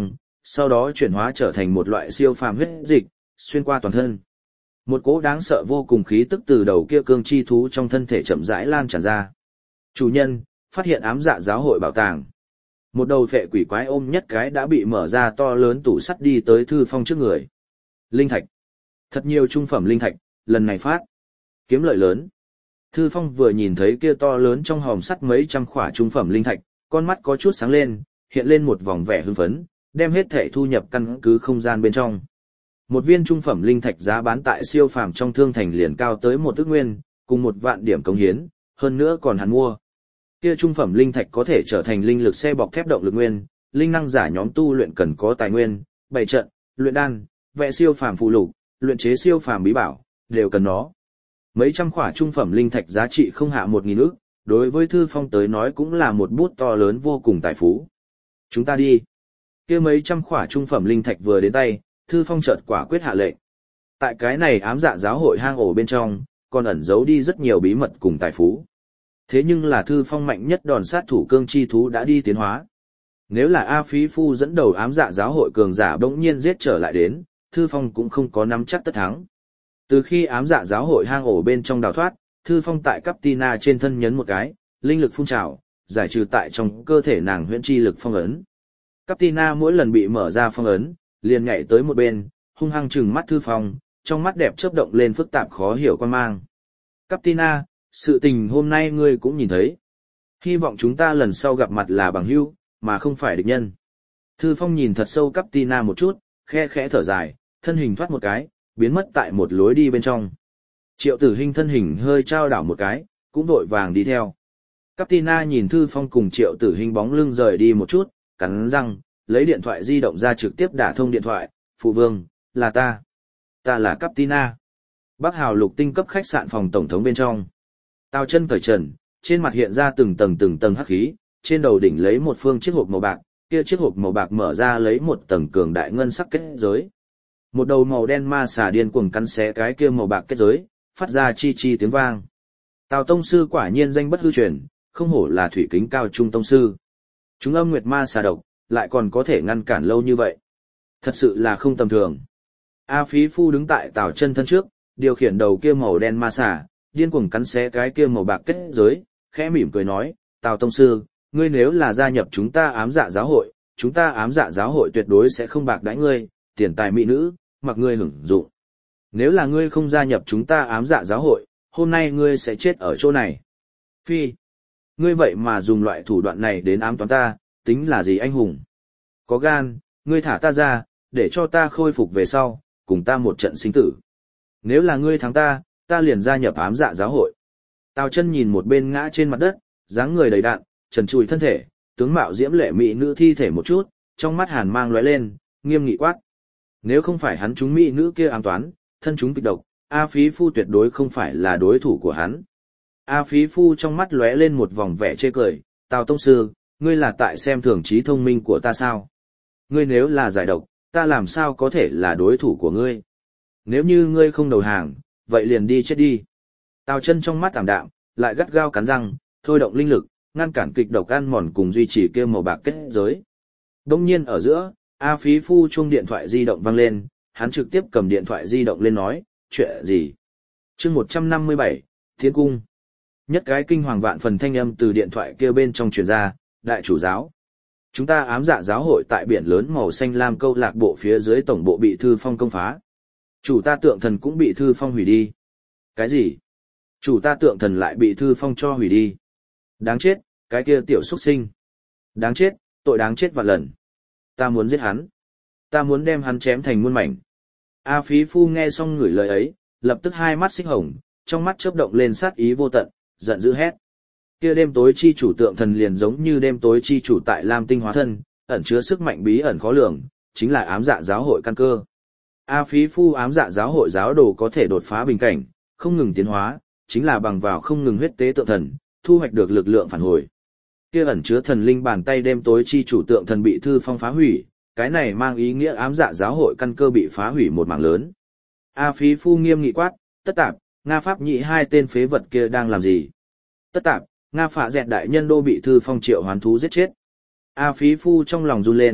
sau đó chuyển hóa trở thành một loại siêu phàm huyết dịch, xuyên qua toàn thân. Một cỗ đáng sợ vô cùng khí tức từ đầu kia cương chi thú trong thân thể chậm rãi lan tràn ra. Chủ nhân, phát hiện ám dạ giáo hội bảo tàng. Một đầu phệ quỷ quái ôm nhất cái đã bị mở ra to lớn tủ sắt đi tới Thư Phong trước người. Linh thạch. Thật nhiều trung phẩm linh thạch, lần này phát. Kiếm lợi lớn. Thư Phong vừa nhìn thấy kia to lớn trong hòm sắt mấy trăm khỏa trung phẩm linh thạch, con mắt có chút sáng lên, hiện lên một vòng vẻ hưng phấn, đem hết thể thu nhập căn cứ không gian bên trong. Một viên trung phẩm linh thạch giá bán tại siêu phàm trong thương thành liền cao tới một ức nguyên, cùng một vạn điểm cống hiến, hơn nữa còn hắn mua. Kia trung phẩm linh thạch có thể trở thành linh lực xe bọc thép động lực nguyên, linh năng giả nhóm tu luyện cần có tài nguyên, bày trận, luyện đan, vẽ siêu phàm phù lục, luyện chế siêu phàm bí bảo, đều cần nó. Mấy trăm khỏa trung phẩm linh thạch giá trị không hạ một nghìn ức, đối với Thư Phong tới nói cũng là một bút to lớn vô cùng tài phú. Chúng ta đi. Kia mấy trăm khỏa trung phẩm linh thạch vừa đến tay, Thư Phong chợt quả quyết hạ lệnh. Tại cái này ám dạ giáo hội hang ổ bên trong, còn ẩn giấu đi rất nhiều bí mật cùng tài phú. Thế nhưng là Thư Phong mạnh nhất đòn sát thủ cương chi thú đã đi tiến hóa. Nếu là A Phí Phu dẫn đầu ám dạ giáo hội cường giả bỗng nhiên giết trở lại đến, Thư Phong cũng không có nắm chắc tất thắng. Từ khi ám dạ giáo hội hang ổ bên trong đào thoát, Thư Phong tại Captina trên thân nhấn một cái, linh lực phun trào, giải trừ tại trong cơ thể nàng huyễn chi lực phong ấn. Captina mỗi lần bị mở ra phong ấn, liền nhảy tới một bên, hung hăng trừng mắt Thư Phong, trong mắt đẹp chớp động lên phức tạp khó hiểu quan mang. Captina, sự tình hôm nay ngươi cũng nhìn thấy. Hy vọng chúng ta lần sau gặp mặt là bằng hữu, mà không phải địch nhân. Thư Phong nhìn thật sâu Captina một chút, khe khẽ thở dài, thân hình thoát một cái, biến mất tại một lối đi bên trong. Triệu Tử Hinh thân hình hơi trao đảo một cái, cũng vội vàng đi theo. Captina nhìn Thư Phong cùng Triệu Tử Hinh bóng lưng rời đi một chút, cắn răng, lấy điện thoại di động ra trực tiếp đả thông điện thoại, "Phụ vương, là ta. Ta là Captina." Bắc Hào Lục Tinh cấp khách sạn phòng tổng thống bên trong. Tào Chân cởi trần, trên mặt hiện ra từng tầng từng tầng hắc khí, trên đầu đỉnh lấy một phương chiếc hộp màu bạc, kia chiếc hộp màu bạc mở ra lấy một tầng cường đại ngân sắc kết giới. Một đầu màu đen ma xà điên cuồng cắn xé cái kia màu bạc kết giới, phát ra chi chi tiếng vang. Tào tông sư quả nhiên danh bất hư truyền, không hổ là thủy kính cao trung tông sư. Chúng âm nguyệt ma xà độc, lại còn có thể ngăn cản lâu như vậy. Thật sự là không tầm thường. A Phí Phu đứng tại Tào Chân thân trước, điều khiển đầu kia màu đen ma xà, điên cuồng cắn xé cái kia màu bạc kết giới, khẽ mỉm cười nói, "Tào tông sư, ngươi nếu là gia nhập chúng ta ám dạ giáo hội, chúng ta ám dạ giáo hội tuyệt đối sẽ không bạc đãi ngươi, tiền tài mỹ nữ, mặc ngươi hưởng dụng. Nếu là ngươi không gia nhập chúng ta ám dạ giáo hội, hôm nay ngươi sẽ chết ở chỗ này." Phi, ngươi vậy mà dùng loại thủ đoạn này đến ám toán ta, tính là gì anh hùng? Có gan, ngươi thả ta ra, để cho ta khôi phục về sau, cùng ta một trận sinh tử. Nếu là ngươi thắng ta, ta liền gia nhập ám dạ giáo hội. Tào Chân nhìn một bên ngã trên mặt đất, dáng người đầy đặn, trần trụi thân thể, tướng mạo diễm lệ mỹ nữ thi thể một chút, trong mắt hàn mang lóe lên, nghiêm nghị quát. Nếu không phải hắn chúng mỹ nữ kia ám toán, thân chúng kịch độc, A Phí Phu tuyệt đối không phải là đối thủ của hắn. A Phí Phu trong mắt lóe lên một vòng vẻ chê cười, "Tào tông sư, ngươi là tại xem thường trí thông minh của ta sao? Ngươi nếu là giải độc, ta làm sao có thể là đối thủ của ngươi? Nếu như ngươi không đầu hàng, vậy liền đi chết đi." Tào Chân trong mắt ảm đạm, lại gắt gao cắn răng, thôi động linh lực, ngăn cản kịch độc ăn mòn cùng duy trì kia màu bạc kết giới. Đông nhiên ở giữa, A Phí Phu chuông điện thoại di động vang lên, hắn trực tiếp cầm điện thoại di động lên nói, "Chuyện gì?" Chương một trăm năm mươi bảy, Thiên cung. Nhất cái kinh hoàng vạn phần thanh âm từ điện thoại kia bên trong truyền ra, "Đại chủ giáo, chúng ta ám dạ giáo hội tại biển lớn màu xanh lam câu lạc bộ phía dưới tổng bộ bị Thư Phong công phá. Chủ ta tượng thần cũng bị Thư Phong hủy đi." "Cái gì? Chủ ta tượng thần lại bị Thư Phong cho hủy đi? Đáng chết, cái kia tiểu xuất sinh. Đáng chết, tội đáng chết vạn lần. Ta muốn giết hắn. Ta muốn đem hắn chém thành muôn mảnh." A Phí Phu nghe xong ngửi lời ấy, lập tức hai mắt xích hồng, trong mắt chớp động lên sát ý vô tận, giận dữ hét. Kia đêm tối chi chủ tượng thần liền giống như đêm tối chi chủ tại Lam Tinh hóa thân, ẩn chứa sức mạnh bí ẩn khó lường, chính là ám dạ giáo hội căn cơ. A Phí Phu ám dạ giáo hội giáo đồ có thể đột phá bình cảnh, không ngừng tiến hóa, chính là bằng vào không ngừng huyết tế tượng thần, thu hoạch được lực lượng phản hồi. Kia ẩn chứa thần linh bàn tay đêm tối chi chủ tượng thần bị Thư Phong phá hủy, cái này mang ý nghĩa ám dạ giáo hội căn cơ bị phá hủy một mảng lớn. A Phí Phu nghiêm nghị quát, "Tất Tạp, Nga Pháp Nhị hai tên phế vật kia đang làm gì?" "Tất Tạp, Nga Phạ Dẹt đại nhân đô bị Thư Phong triệu hoán thú giết chết." A Phí Phu trong lòng run lên,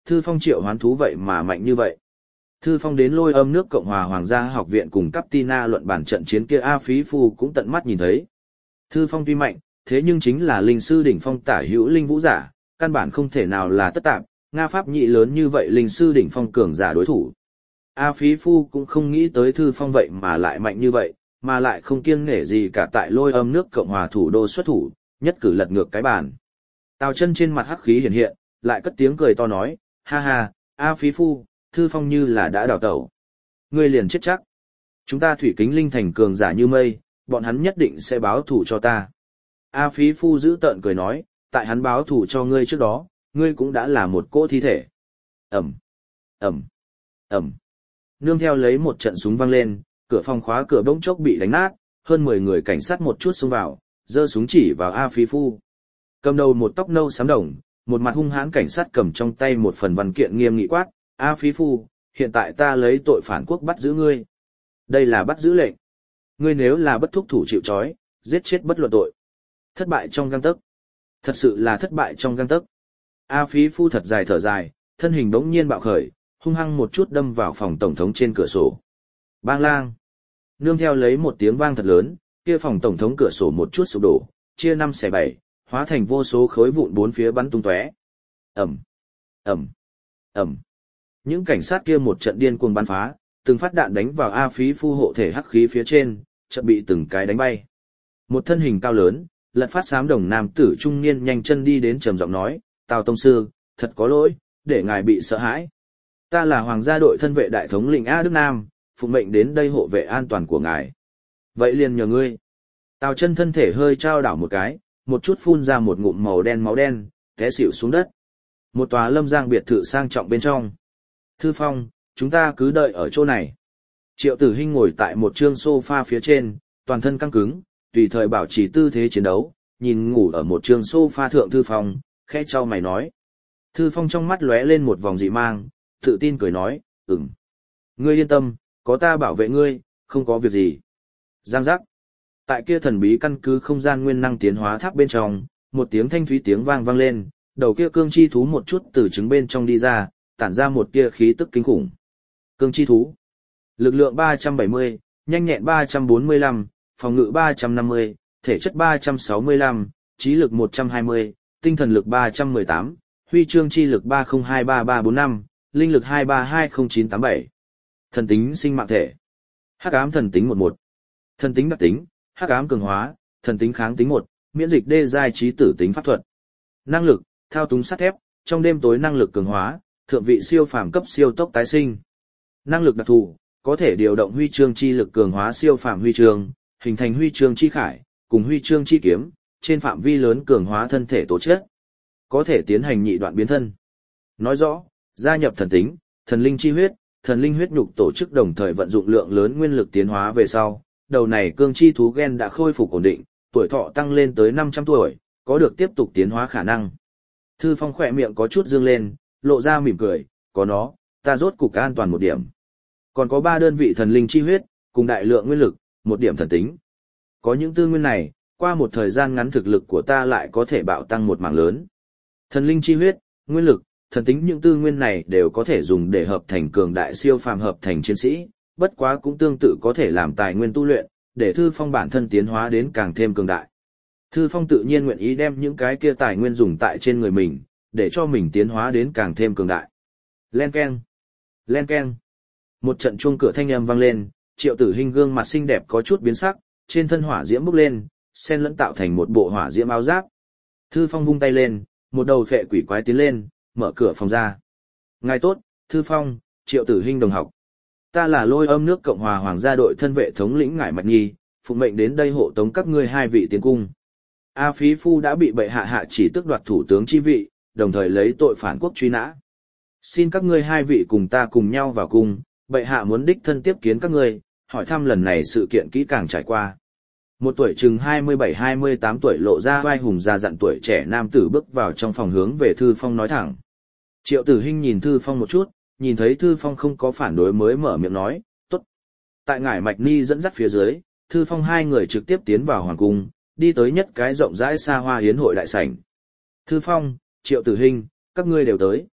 Thư Phong triệu hoán thú vậy mà mạnh như vậy. Thư Phong đến Lôi Âm nước Cộng hòa Hoàng gia học viện cùng Captina luận bản trận chiến kia A Phí Phu cũng tận mắt nhìn thấy. Thư Phong tuy mạnh, thế nhưng chính là linh sư đỉnh phong tả hữu linh vũ giả, căn bản không thể nào là tất tạp, Nga pháp nhị lớn như vậy linh sư đỉnh phong cường giả đối thủ. A Phí Phu cũng không nghĩ tới Thư Phong vậy mà lại mạnh như vậy, mà lại không kiêng nể gì cả tại Lôi Âm nước Cộng hòa thủ đô xuất thủ, nhất cử lật ngược cái bàn. Tào Chân trên mặt hắc khí hiện hiện, lại cất tiếng cười to nói, ha ha, A Phí Phu, Thư Phong như là đã đào tẩu. Ngươi liền chết chắc. Chúng ta thủy kính linh thành cường giả như mây, bọn hắn nhất định sẽ báo thù cho ta. A Phí Phu giữ tợn cười nói, tại hắn báo thù cho ngươi trước đó, ngươi cũng đã là một cỗ thi thể. Ẩm, Ẩm, Ẩm. Nương theo lấy một trận súng vang lên, cửa phòng khóa cửa bỗng chốc bị đánh nát, hơn mười người cảnh sát một chút xông vào, giơ súng chỉ vào A Phí Phu. Cầm đầu một tóc nâu xám đồng, một mặt hung hãn cảnh sát cầm trong tay một phần văn kiện nghiêm nghị quát, A Phí Phu, hiện tại ta lấy tội phản quốc bắt giữ ngươi. Đây là bắt giữ lệnh. Ngươi nếu là bất thúc thủ chịu trói, giết chết bất luận tội. Thất bại trong gang tấc. Thật sự là thất bại trong gang tấc. A Phí Phu thật dài thở dài, thân hình bỗng nhiên bạo khởi, hung hăng một chút đâm vào phòng tổng thống trên cửa sổ. Bang lang. Nương theo lấy một tiếng vang thật lớn, kia phòng tổng thống cửa sổ một chút sụp đổ, chia năm xẻ bảy, hóa thành vô số khối vụn bốn phía bắn tung tóe. Ầm, ầm, ầm. Những cảnh sát kia một trận điên cuồng bắn phá, từng phát đạn đánh vào A Phí Phu hộ thể hắc khí phía trên, chợt bị từng cái đánh bay. Một thân hình cao lớn, lật phát xám đồng nam tử trung niên nhanh chân đi đến trầm giọng nói, Tào tông sư, thật có lỗi, để ngài bị sợ hãi. Ta là hoàng gia đội thân vệ đại thống lĩnh A Đức Nam, phụ mệnh đến đây hộ vệ an toàn của ngài. Vậy liền nhờ ngươi. Tào chân thân thể hơi trao đảo một cái, một chút phun ra một ngụm màu đen máu đen, té xỉu xuống đất. Một tòa lâm giang biệt thự sang trọng bên trong. Thư Phong, chúng ta cứ đợi ở chỗ này. Triệu Tử Hinh ngồi tại một trương sofa phía trên, toàn thân căng cứng, tùy thời bảo trì tư thế chiến đấu, nhìn ngủ ở một trương sofa thượng Thư Phong, khẽ chau mày nói. Thư Phong trong mắt lóe lên một vòng dị mang, tự tin cười nói, ừm. Ngươi yên tâm, có ta bảo vệ ngươi, không có việc gì. Giang giác. Tại kia thần bí căn cứ không gian nguyên năng tiến hóa tháp bên trong, một tiếng thanh thúy tiếng vang vang lên, đầu kia cương chi thú một chút từ trứng bên trong đi ra, tản ra một tia khí tức kinh khủng. Cương chi thú. Lực lượng ba trăm bảy mươi, nhanh nhẹn ba trăm bốn mươi lăm, phòng ngự ba trăm năm mươi, thể chất ba trăm sáu mươi lăm, trí lực một trăm hai mươi, tinh thần lực ba trăm mười tám, huy chương chi lực ba không hai ba ba bốn năm, linh lực hai ba hai không chín tám bảy. Thần tính sinh mạng thể. Hắc ám thần tính một một. Thần tính đặc tính, hắc ám cường hóa, thần tính kháng tính một, miễn dịch đê giai trí tử tính pháp thuật. Năng lực, thao túng sắt thép, trong đêm tối năng lực cường hóa, thượng vị siêu phàm cấp siêu tốc tái sinh. Năng lực đặc thù, có thể điều động huy chương chi lực cường hóa siêu phàm huy chương, hình thành huy chương chi khải, cùng huy chương chi kiếm, trên phạm vi lớn cường hóa thân thể tố chất. Có thể tiến hành nhị đoạn biến thân. Nói rõ, gia nhập thần tính, thần linh chi huyết, thần linh huyết nhục tổ chức đồng thời vận dụng lượng lớn nguyên lực tiến hóa về sau, đầu này cương chi thú gen đã khôi phục ổn định, tuổi thọ tăng lên tới năm trăm tuổi, có được tiếp tục tiến hóa khả năng. Thư Phong khỏe miệng có chút dương lên, lộ ra mỉm cười, có nó, ta rốt cục an toàn một điểm. Còn có ba đơn vị thần linh chi huyết, cùng đại lượng nguyên lực, một điểm thần tính. Có những tư nguyên này, qua một thời gian ngắn thực lực của ta lại có thể bạo tăng một mảng lớn. Thần linh chi huyết, nguyên lực, thần tính những tư nguyên này đều có thể dùng để hợp thành cường đại siêu phàm hợp thành chiến sĩ, bất quá cũng tương tự có thể làm tài nguyên tu luyện, để Thư Phong bản thân tiến hóa đến càng thêm cường đại. Thư Phong tự nhiên nguyện ý đem những cái kia tài nguyên dùng tại trên người mình, để cho mình tiến hóa đến càng thêm cường đại. Len keng, len keng. Một trận chuông cửa thanh âm vang lên, Triệu Tử Hinh gương mặt xinh đẹp có chút biến sắc, trên thân hỏa diễm bốc lên, xen lẫn tạo thành một bộ hỏa diễm áo giáp. Thư Phong vung tay lên, một đầu phệ quỷ quái tiến lên, mở cửa phòng ra. Ngài tốt, Thư Phong, Triệu Tử Hinh đồng học. Ta là Lôi Âm nước Cộng hòa Hoàng gia đội thân vệ thống lĩnh Ngải Mạch Nhi, phụ mệnh đến đây hộ tống các ngươi hai vị tiến cung. A Phí Phu đã bị bệ hạ hạ chỉ tước đoạt thủ tướng chi vị, đồng thời lấy tội phản quốc truy nã. Xin các ngươi hai vị cùng ta cùng nhau vào cung, bệ hạ muốn đích thân tiếp kiến các ngươi, hỏi thăm lần này sự kiện kỹ càng trải qua. Một tuổi chừng hai mươi bảy hai mươi tám tuổi lộ ra vai hùng già dặn tuổi trẻ nam tử bước vào trong phòng hướng về Thư Phong nói thẳng. Triệu Tử Hinh nhìn Thư Phong một chút, nhìn thấy Thư Phong không có phản đối mới mở miệng nói, tốt. Tại Ngải Mạch Ni dẫn dắt phía dưới, Thư Phong hai người trực tiếp tiến vào hoàng cung, đi tới nhất cái rộng rãi xa hoa hiến hội đại sảnh. Thư Phong, Triệu Tử Hinh, các ngươi đều tới.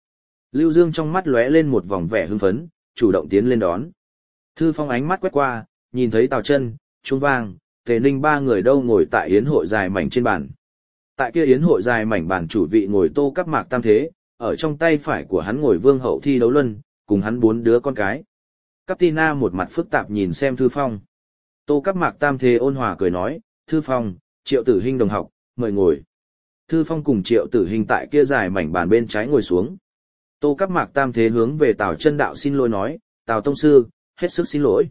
Lưu Dương trong mắt lóe lên một vòng vẻ hưng phấn, chủ động tiến lên đón. Thư Phong ánh mắt quét qua, nhìn thấy Tào Chân, Trung Vang, Tề Ninh ba người đâu ngồi tại yến hội dài mảnh trên bàn. Tại kia yến hội dài mảnh bàn chủ vị ngồi Tô Cáp Mạc Tam Thế, ở trong tay phải của hắn ngồi Vương Hậu Thi Đấu Luân, cùng hắn bốn đứa con cái. Captina một mặt phức tạp nhìn xem Thư Phong. Tô Cáp Mạc Tam Thế ôn hòa cười nói, Thư Phong, Triệu Tử Hinh đồng học, mời ngồi. Thư Phong cùng Triệu Tử Hinh tại kia dài mảnh bàn bên trái ngồi xuống. Tô Cáp Mạc Tam Thế hướng về Tào Chân đạo xin lỗi nói, Tào Tông Sư, hết sức xin lỗi.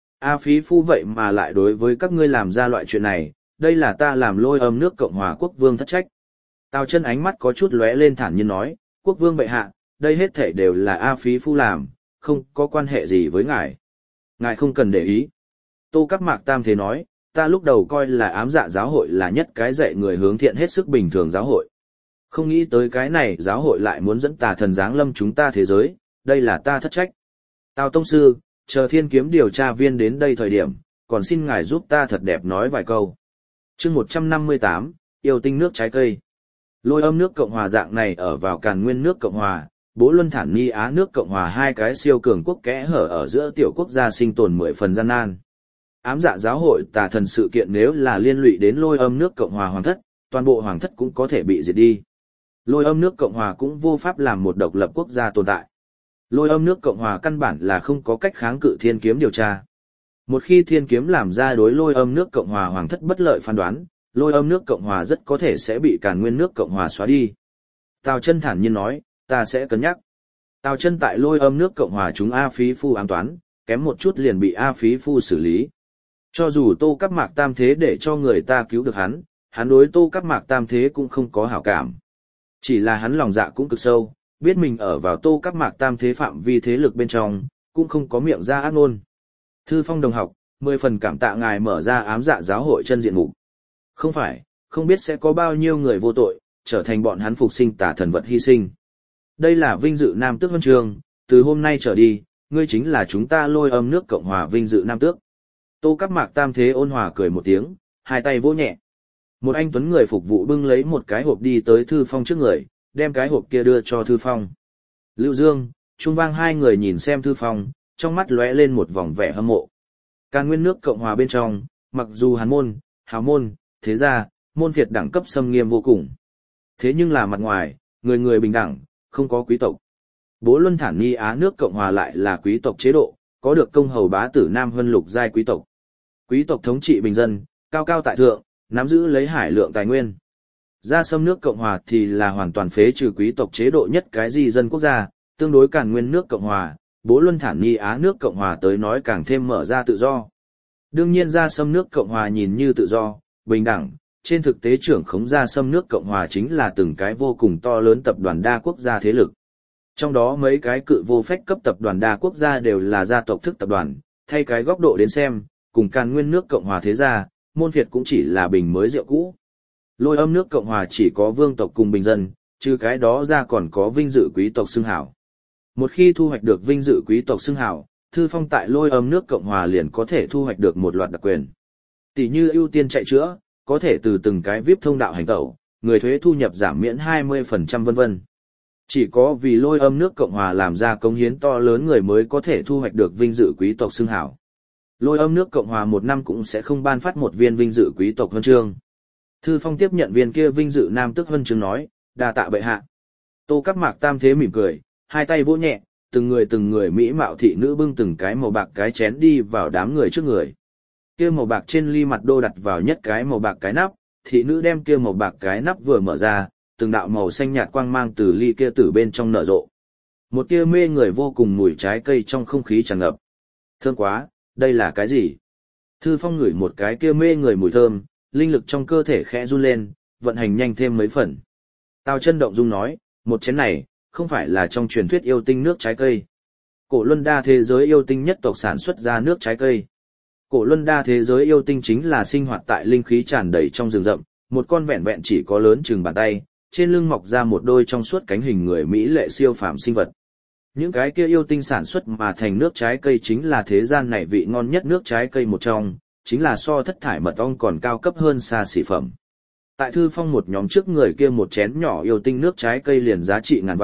A Phí Phu vậy mà lại đối với các ngươi làm ra loại chuyện này, đây là ta làm Lôi Âm nước Cộng hòa Quốc Vương thất trách. Tào Chân ánh mắt có chút lóe lên thản nhiên nói, Quốc Vương bệ hạ, đây hết thảy đều là A Phí Phu làm, không có quan hệ gì với ngài. Ngài không cần để ý. Tô Cáp Mạc Tam Thế nói, ta lúc đầu coi là ám dạ giáo hội là nhất cái dạy người hướng thiện hết sức bình thường giáo hội. Không nghĩ tới cái này giáo hội lại muốn dẫn tà thần giáng lâm chúng ta thế giới, đây là ta thất trách. Tào Tông Sư, chờ thiên kiếm điều tra viên đến đây thời điểm, còn xin ngài giúp ta thật đẹp nói vài câu. chương một trăm năm mươi tám, yêu tinh nước trái cây. Lôi Âm nước Cộng hòa dạng này ở vào Càn Nguyên nước Cộng hòa, Bố Luân Thản Ni Á nước Cộng hòa hai cái siêu cường quốc kẽ hở ở giữa tiểu quốc gia sinh tồn mười phần gian nan. Ám dạ giáo hội tà thần sự kiện nếu là liên lụy đến Lôi Âm nước Cộng hòa hoàng thất, toàn bộ hoàng thất cũng có thể bị diệt đi. Lôi Âm nước Cộng hòa cũng vô pháp làm một độc lập quốc gia tồn tại. Lôi Âm nước Cộng hòa căn bản là không có cách kháng cự thiên kiếm điều tra. Một khi thiên kiếm làm ra đối Lôi Âm nước Cộng hòa hoàng thất bất lợi phán đoán, Lôi Âm nước Cộng hòa rất có thể sẽ bị Càn Nguyên nước Cộng hòa xóa đi. Tào Chân thản nhiên nói, ta sẽ cân nhắc. Tào Chân tại Lôi Âm nước Cộng hòa chúng A Phí Phu ám toán, kém một chút liền bị A Phí Phu xử lý. Cho dù Tô Cáp Mạc Tam Thế để cho người ta cứu được hắn, hắn đối Tô Cáp Mạc Tam Thế cũng không có hảo cảm. Chỉ là hắn lòng dạ cũng cực sâu, biết mình ở vào Tô Cáp Mạc Tam Thế phạm vi thế lực bên trong, cũng không có miệng ra ác ngôn. Thư Phong đồng học, mười phần cảm tạ ngài mở ra ám dạ giáo hội chân diện mục. Không phải, không biết sẽ có bao nhiêu người vô tội, trở thành bọn hắn phục sinh tà thần vật hy sinh. Đây là vinh dự nam tước huân chương, từ hôm nay trở đi, ngươi chính là chúng ta Lôi Âm nước Cộng hòa vinh dự nam tước. Tô Cáp Mạc Tam Thế ôn hòa cười một tiếng, hai tay vỗ nhẹ. Một anh tuấn người phục vụ bưng lấy một cái hộp đi tới Thư Phong trước người, đem cái hộp kia đưa cho Thư Phong. Lưu Dương, Trung Vang hai người nhìn xem Thư Phong, trong mắt lóe lên một vòng vẻ hâm mộ. Càn Nguyên nước Cộng hòa bên trong, mặc dù hàn môn, hào môn, thế gia, môn phiệt đẳng cấp xâm nghiêm vô cùng. Thế nhưng là mặt ngoài, người người bình đẳng, không có quý tộc. Bố Luân Thản Ni Á nước Cộng hòa lại là quý tộc chế độ, có được công hầu bá tử Nam Vân Lục giai quý tộc. Quý tộc thống trị bình dân, cao cao tại thượng, nắm giữ lấy hải lượng tài nguyên. Gia Sâm nước Cộng hòa thì là hoàn toàn phế trừ quý tộc chế độ nhất cái di dân quốc gia, tương đối Càn Nguyên nước Cộng hòa, Bố Luân Thản Ni Á nước Cộng hòa tới nói càng thêm mở ra tự do. Đương nhiên Gia Sâm nước Cộng hòa nhìn như tự do, bình đẳng, trên thực tế trưởng khống Gia Sâm nước Cộng hòa chính là từng cái vô cùng to lớn tập đoàn đa quốc gia thế lực. Trong đó mấy cái cự vô phách cấp tập đoàn đa quốc gia đều là gia tộc thức tập đoàn, thay cái góc độ đến xem, cùng Càn Nguyên nước Cộng hòa thế gia, môn phiệt cũng chỉ là bình mới rượu cũ. Lôi Âm nước Cộng hòa chỉ có vương tộc cùng bình dân, trừ cái đó ra còn có vinh dự quý tộc xưng hảo. Một khi thu hoạch được vinh dự quý tộc xưng hảo, Thư Phong tại Lôi Âm nước Cộng hòa liền có thể thu hoạch được một loạt đặc quyền. Tỷ như ưu tiên chạy chữa, có thể từ từng cái vi ai pi thông đạo hành tẩu, người thuế thu nhập giảm miễn hai mươi phần trăm vân vân. Chỉ có vì Lôi Âm nước Cộng hòa làm ra cống hiến to lớn người mới có thể thu hoạch được vinh dự quý tộc xưng hảo. Lôi Âm nước Cộng hòa một năm cũng sẽ không ban phát một viên vinh dự quý tộc huân chương. Thư Phong tiếp nhận viên kia vinh dự nam tước huân chương nói, đa tạ bệ hạ. Tô Cáp Mạc Tam Thế mỉm cười, hai tay vỗ nhẹ, từng người từng người mỹ mạo thị nữ bưng từng cái màu bạc cái chén đi vào đám người trước người. Kia màu bạc trên ly mặt đô đặt vào nhất cái màu bạc cái nắp, thị nữ đem kia màu bạc cái nắp vừa mở ra, từng đạo màu xanh nhạt quang mang từ ly kia từ bên trong nở rộ. Một kia mê người vô cùng mùi trái cây trong không khí tràn ngập. Thơm quá, đây là cái gì? Thư Phong ngửi một cái kia mê người mùi thơm, linh lực trong cơ thể khẽ run lên, vận hành nhanh thêm mấy phần. Tào Chân động dung nói, một chén này, không phải là trong truyền thuyết yêu tinh nước trái cây. Cổ Luân Đa thế giới yêu tinh nhất tộc sản xuất ra nước trái cây. Cổ Luân Đa thế giới yêu tinh chính là sinh hoạt tại linh khí tràn đầy trong rừng rậm, một con vẹn vẹn chỉ có lớn chừng bàn tay, trên lưng mọc ra một đôi trong suốt cánh hình người mỹ lệ siêu phàm sinh vật. Những cái kia yêu tinh sản xuất mà thành nước trái cây chính là thế gian này vị ngon nhất nước trái cây một trong, chính là so thất thải mật ong còn cao cấp hơn xa xỉ phẩm. Tại Thư Phong một nhóm trước người kia một chén nhỏ yêu tinh nước trái cây liền giá trị ngàn vạn,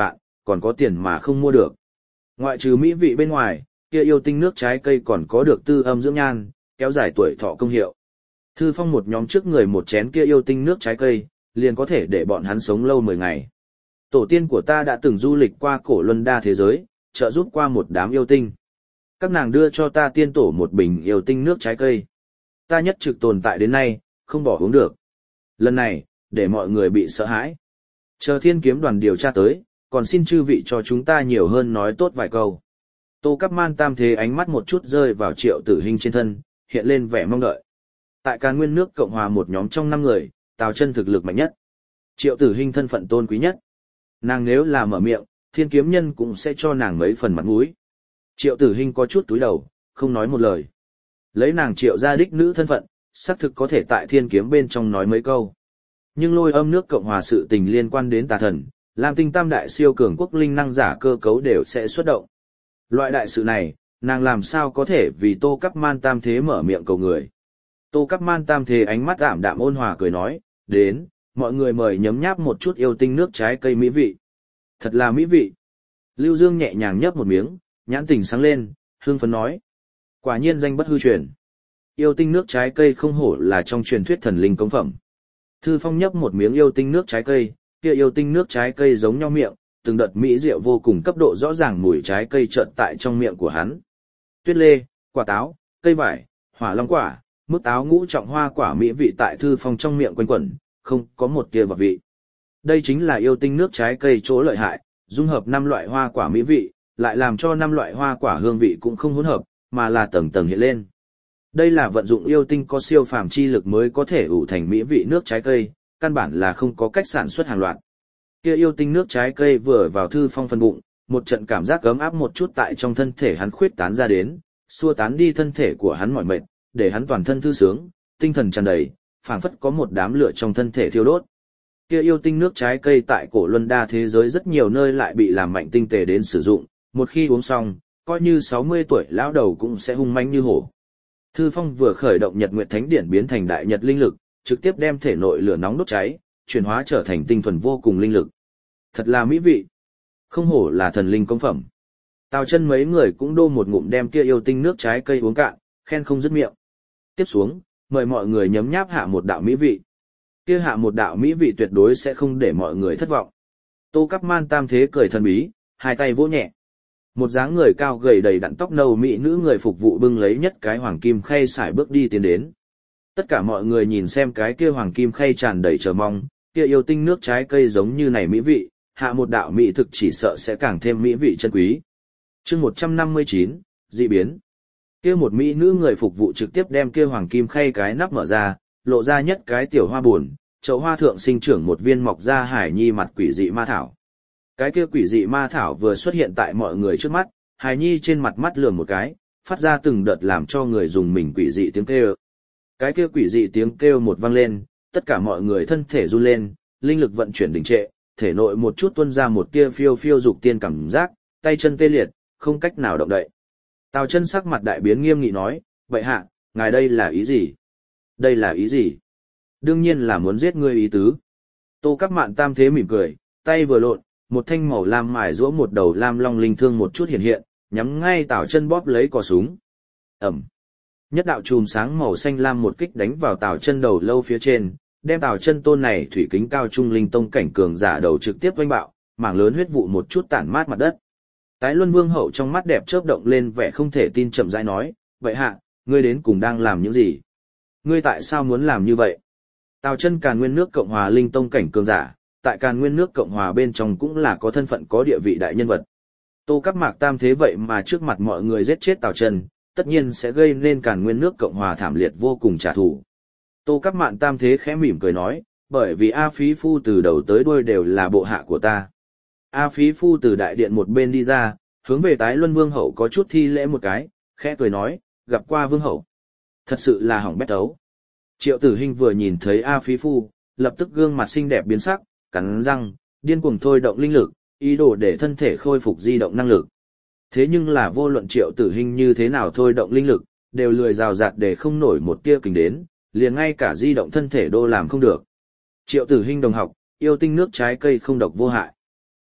còn có tiền mà không mua được. Ngoại trừ mỹ vị bên ngoài, kia yêu tinh nước trái cây còn có được tư âm dưỡng nhan, kéo dài tuổi thọ công hiệu. Thư Phong một nhóm trước người một chén kia yêu tinh nước trái cây, liền có thể để bọn hắn sống lâu mười ngày. Tổ tiên của ta đã từng du lịch qua cổ luân đa thế giới, trợ giúp qua một đám yêu tinh. Các nàng đưa cho ta tiên tổ một bình yêu tinh nước trái cây. Ta nhất trực tồn tại đến nay, không bỏ uống được. Lần này, để mọi người bị sợ hãi. Chờ thiên kiếm đoàn điều tra tới, còn xin chư vị cho chúng ta nhiều hơn nói tốt vài câu. Tô Cáp Man tam thế ánh mắt một chút rơi vào Triệu Tử Hinh trên thân, hiện lên vẻ mong đợi. Tại Càn Nguyên nước Cộng hòa một nhóm trong năm người, Tào Chân thực lực mạnh nhất. Triệu Tử Hinh thân phận tôn quý nhất. Nàng nếu là mở miệng, thiên kiếm nhân cũng sẽ cho nàng mấy phần mặt mũi. Triệu Tử Hinh có chút túi đầu, không nói một lời. Lấy nàng Triệu gia đích nữ thân phận, xác thực có thể tại thiên kiếm bên trong nói mấy câu. Nhưng lôi âm nước Cộng hòa sự tình liên quan đến tà thần, Lam Tinh tam đại siêu cường quốc linh năng giả cơ cấu đều sẽ xuất động. Loại đại sự này, nàng làm sao có thể vì Tô Cáp Man tam thế mở miệng cầu người. Tô Cáp Man tam thế ánh mắt ảm đạm ôn hòa cười nói, đến, mọi người mời nhấm nháp một chút yêu tinh nước trái cây mỹ vị. Thật là mỹ vị. Lưu Dương nhẹ nhàng nhấp một miếng, nhãn tình sáng lên, hương phấn nói. Quả nhiên danh bất hư truyền. Yêu tinh nước trái cây không hổ là trong truyền thuyết thần linh công phẩm. Thư Phong nhấp một miếng yêu tinh nước trái cây, kia yêu tinh nước trái cây giống nhau miệng, từng đợt mỹ rượu vô cùng cấp độ rõ ràng mùi trái cây chợt tại trong miệng của hắn. Tuyết lê, quả táo, cây vải, hỏa long quả, mức táo ngũ trọng hoa quả mỹ vị tại Thư Phong trong miệng quanh quẩn, không có một tia vật vị. Đây chính là yêu tinh nước trái cây chỗ lợi hại, dung hợp năm loại hoa quả mỹ vị, lại làm cho năm loại hoa quả hương vị cũng không hỗn hợp, mà là tầng tầng hiện lên. Đây là vận dụng yêu tinh có siêu phàm chi lực mới có thể ủ thành mỹ vị nước trái cây, căn bản là không có cách sản xuất hàng loạt. Kia yêu tinh nước trái cây vừa vào Thư Phong phần bụng, một trận cảm giác ấm áp một chút tại trong thân thể hắn khuyết tán ra đến, xua tán đi thân thể của hắn mỏi mệt, để hắn toàn thân thư sướng, tinh thần tràn đầy, phảng phất có một đám lửa trong thân thể thiêu đốt. Kia yêu tinh nước trái cây tại cổ luân đa thế giới rất nhiều nơi lại bị làm mạnh tinh tề đến sử dụng, một khi uống xong, coi như sáu mươi tuổi lão đầu cũng sẽ hung mãnh như hổ. Thư Phong vừa khởi động Nhật Nguyệt Thánh Điển biến thành đại nhật linh lực, trực tiếp đem thể nội lửa nóng đốt cháy, chuyển hóa trở thành tinh thuần vô cùng linh lực. Thật là mỹ vị. Không hổ là thần linh công phẩm. Tào Chân mấy người cũng đô một ngụm đem kia yêu tinh nước trái cây uống cạn, khen không dứt miệng. Tiếp xuống, mời mọi người nhấm nháp hạ một đạo mỹ vị. Kia hạ một đạo mỹ vị tuyệt đối sẽ không để mọi người thất vọng. Tô Cáp Man tam thế cười thần bí, hai tay vỗ nhẹ. Một dáng người cao gầy đầy đặn tóc nâu mỹ nữ người phục vụ bưng lấy nhất cái hoàng kim khay sải bước đi tiến đến. Tất cả mọi người nhìn xem cái kia hoàng kim khay tràn đầy chờ mong, kia yêu tinh nước trái cây giống như này mỹ vị, hạ một đạo mỹ thực chỉ sợ sẽ càng thêm mỹ vị chân quý. Chương một trăm năm mươi chín, dị biến. Kia một mỹ nữ người phục vụ trực tiếp đem kia hoàng kim khay cái nắp mở ra, lộ ra nhất cái tiểu hoa buồn, chậu hoa thượng sinh trưởng một viên mọc ra hải nhi mặt quỷ dị ma thảo. Cái kia quỷ dị ma thảo vừa xuất hiện tại mọi người trước mắt, hải nhi trên mặt mắt lườm một cái, phát ra từng đợt làm cho người dùng mình quỷ dị tiếng kêu. Cái kia quỷ dị tiếng kêu một vang lên, tất cả mọi người thân thể run lên, linh lực vận chuyển đình trệ, thể nội một chút tuôn ra một tia phiêu phiêu dục tiên cảm giác, tay chân tê liệt, không cách nào động đậy. Tào Chân sắc mặt đại biến nghiêm nghị nói, vậy hạ, ngài đây là ý gì? Đây là ý gì? Đương nhiên là muốn giết ngươi ý tứ. Tô Cáp Mạn tam thế mỉm cười, tay vừa lộn, một thanh màu lam mài giũa một đầu lam long linh thương một chút hiện hiện, nhắm ngay Tào Chân bóp lấy cò súng. Ầm. Nhất đạo chùm sáng màu xanh lam một kích đánh vào Tào Chân đầu lâu phía trên, đem Tào Chân tôn này thủy kính cao trung linh tông cảnh cường giả đầu trực tiếp vênh bạo, mảng lớn huyết vụ một chút tản mát mặt đất. Tái Luân Vương hậu trong mắt đẹp chớp động lên vẻ không thể tin chậm rãi nói, "Vậy hạ, ngươi đến cùng đang làm những gì? Ngươi tại sao muốn làm như vậy?" Tào Chân Càn Nguyên nước Cộng hòa linh tông cảnh cường giả, tại Càn Nguyên nước Cộng hòa bên trong cũng là có thân phận có địa vị đại nhân vật. Tô Cáp Mạc tam thế vậy mà trước mặt mọi người giết chết Tào Chân, tất nhiên sẽ gây nên Càn Nguyên nước Cộng hòa thảm liệt vô cùng trả thù. Tô Cáp Mạn tam thế khẽ mỉm cười nói, bởi vì A Phí Phu từ đầu tới đuôi đều là bộ hạ của ta. A Phí Phu từ đại điện một bên đi ra, hướng về Tái Luân Vương hậu có chút thi lễ một cái, khẽ cười nói, gặp qua Vương hậu. Thật sự là hỏng bét ấu. Triệu Tử Hinh vừa nhìn thấy A Phí Phu, lập tức gương mặt xinh đẹp biến sắc, cắn răng, điên cuồng thôi động linh lực, ý đồ để thân thể khôi phục di động năng lực. Thế nhưng là vô luận Triệu Tử Hinh như thế nào thôi động linh lực, đều lười rào rạt để không nổi một tia kình đến, liền ngay cả di động thân thể đô làm không được. Triệu Tử Hinh đồng học, yêu tinh nước trái cây không độc vô hại.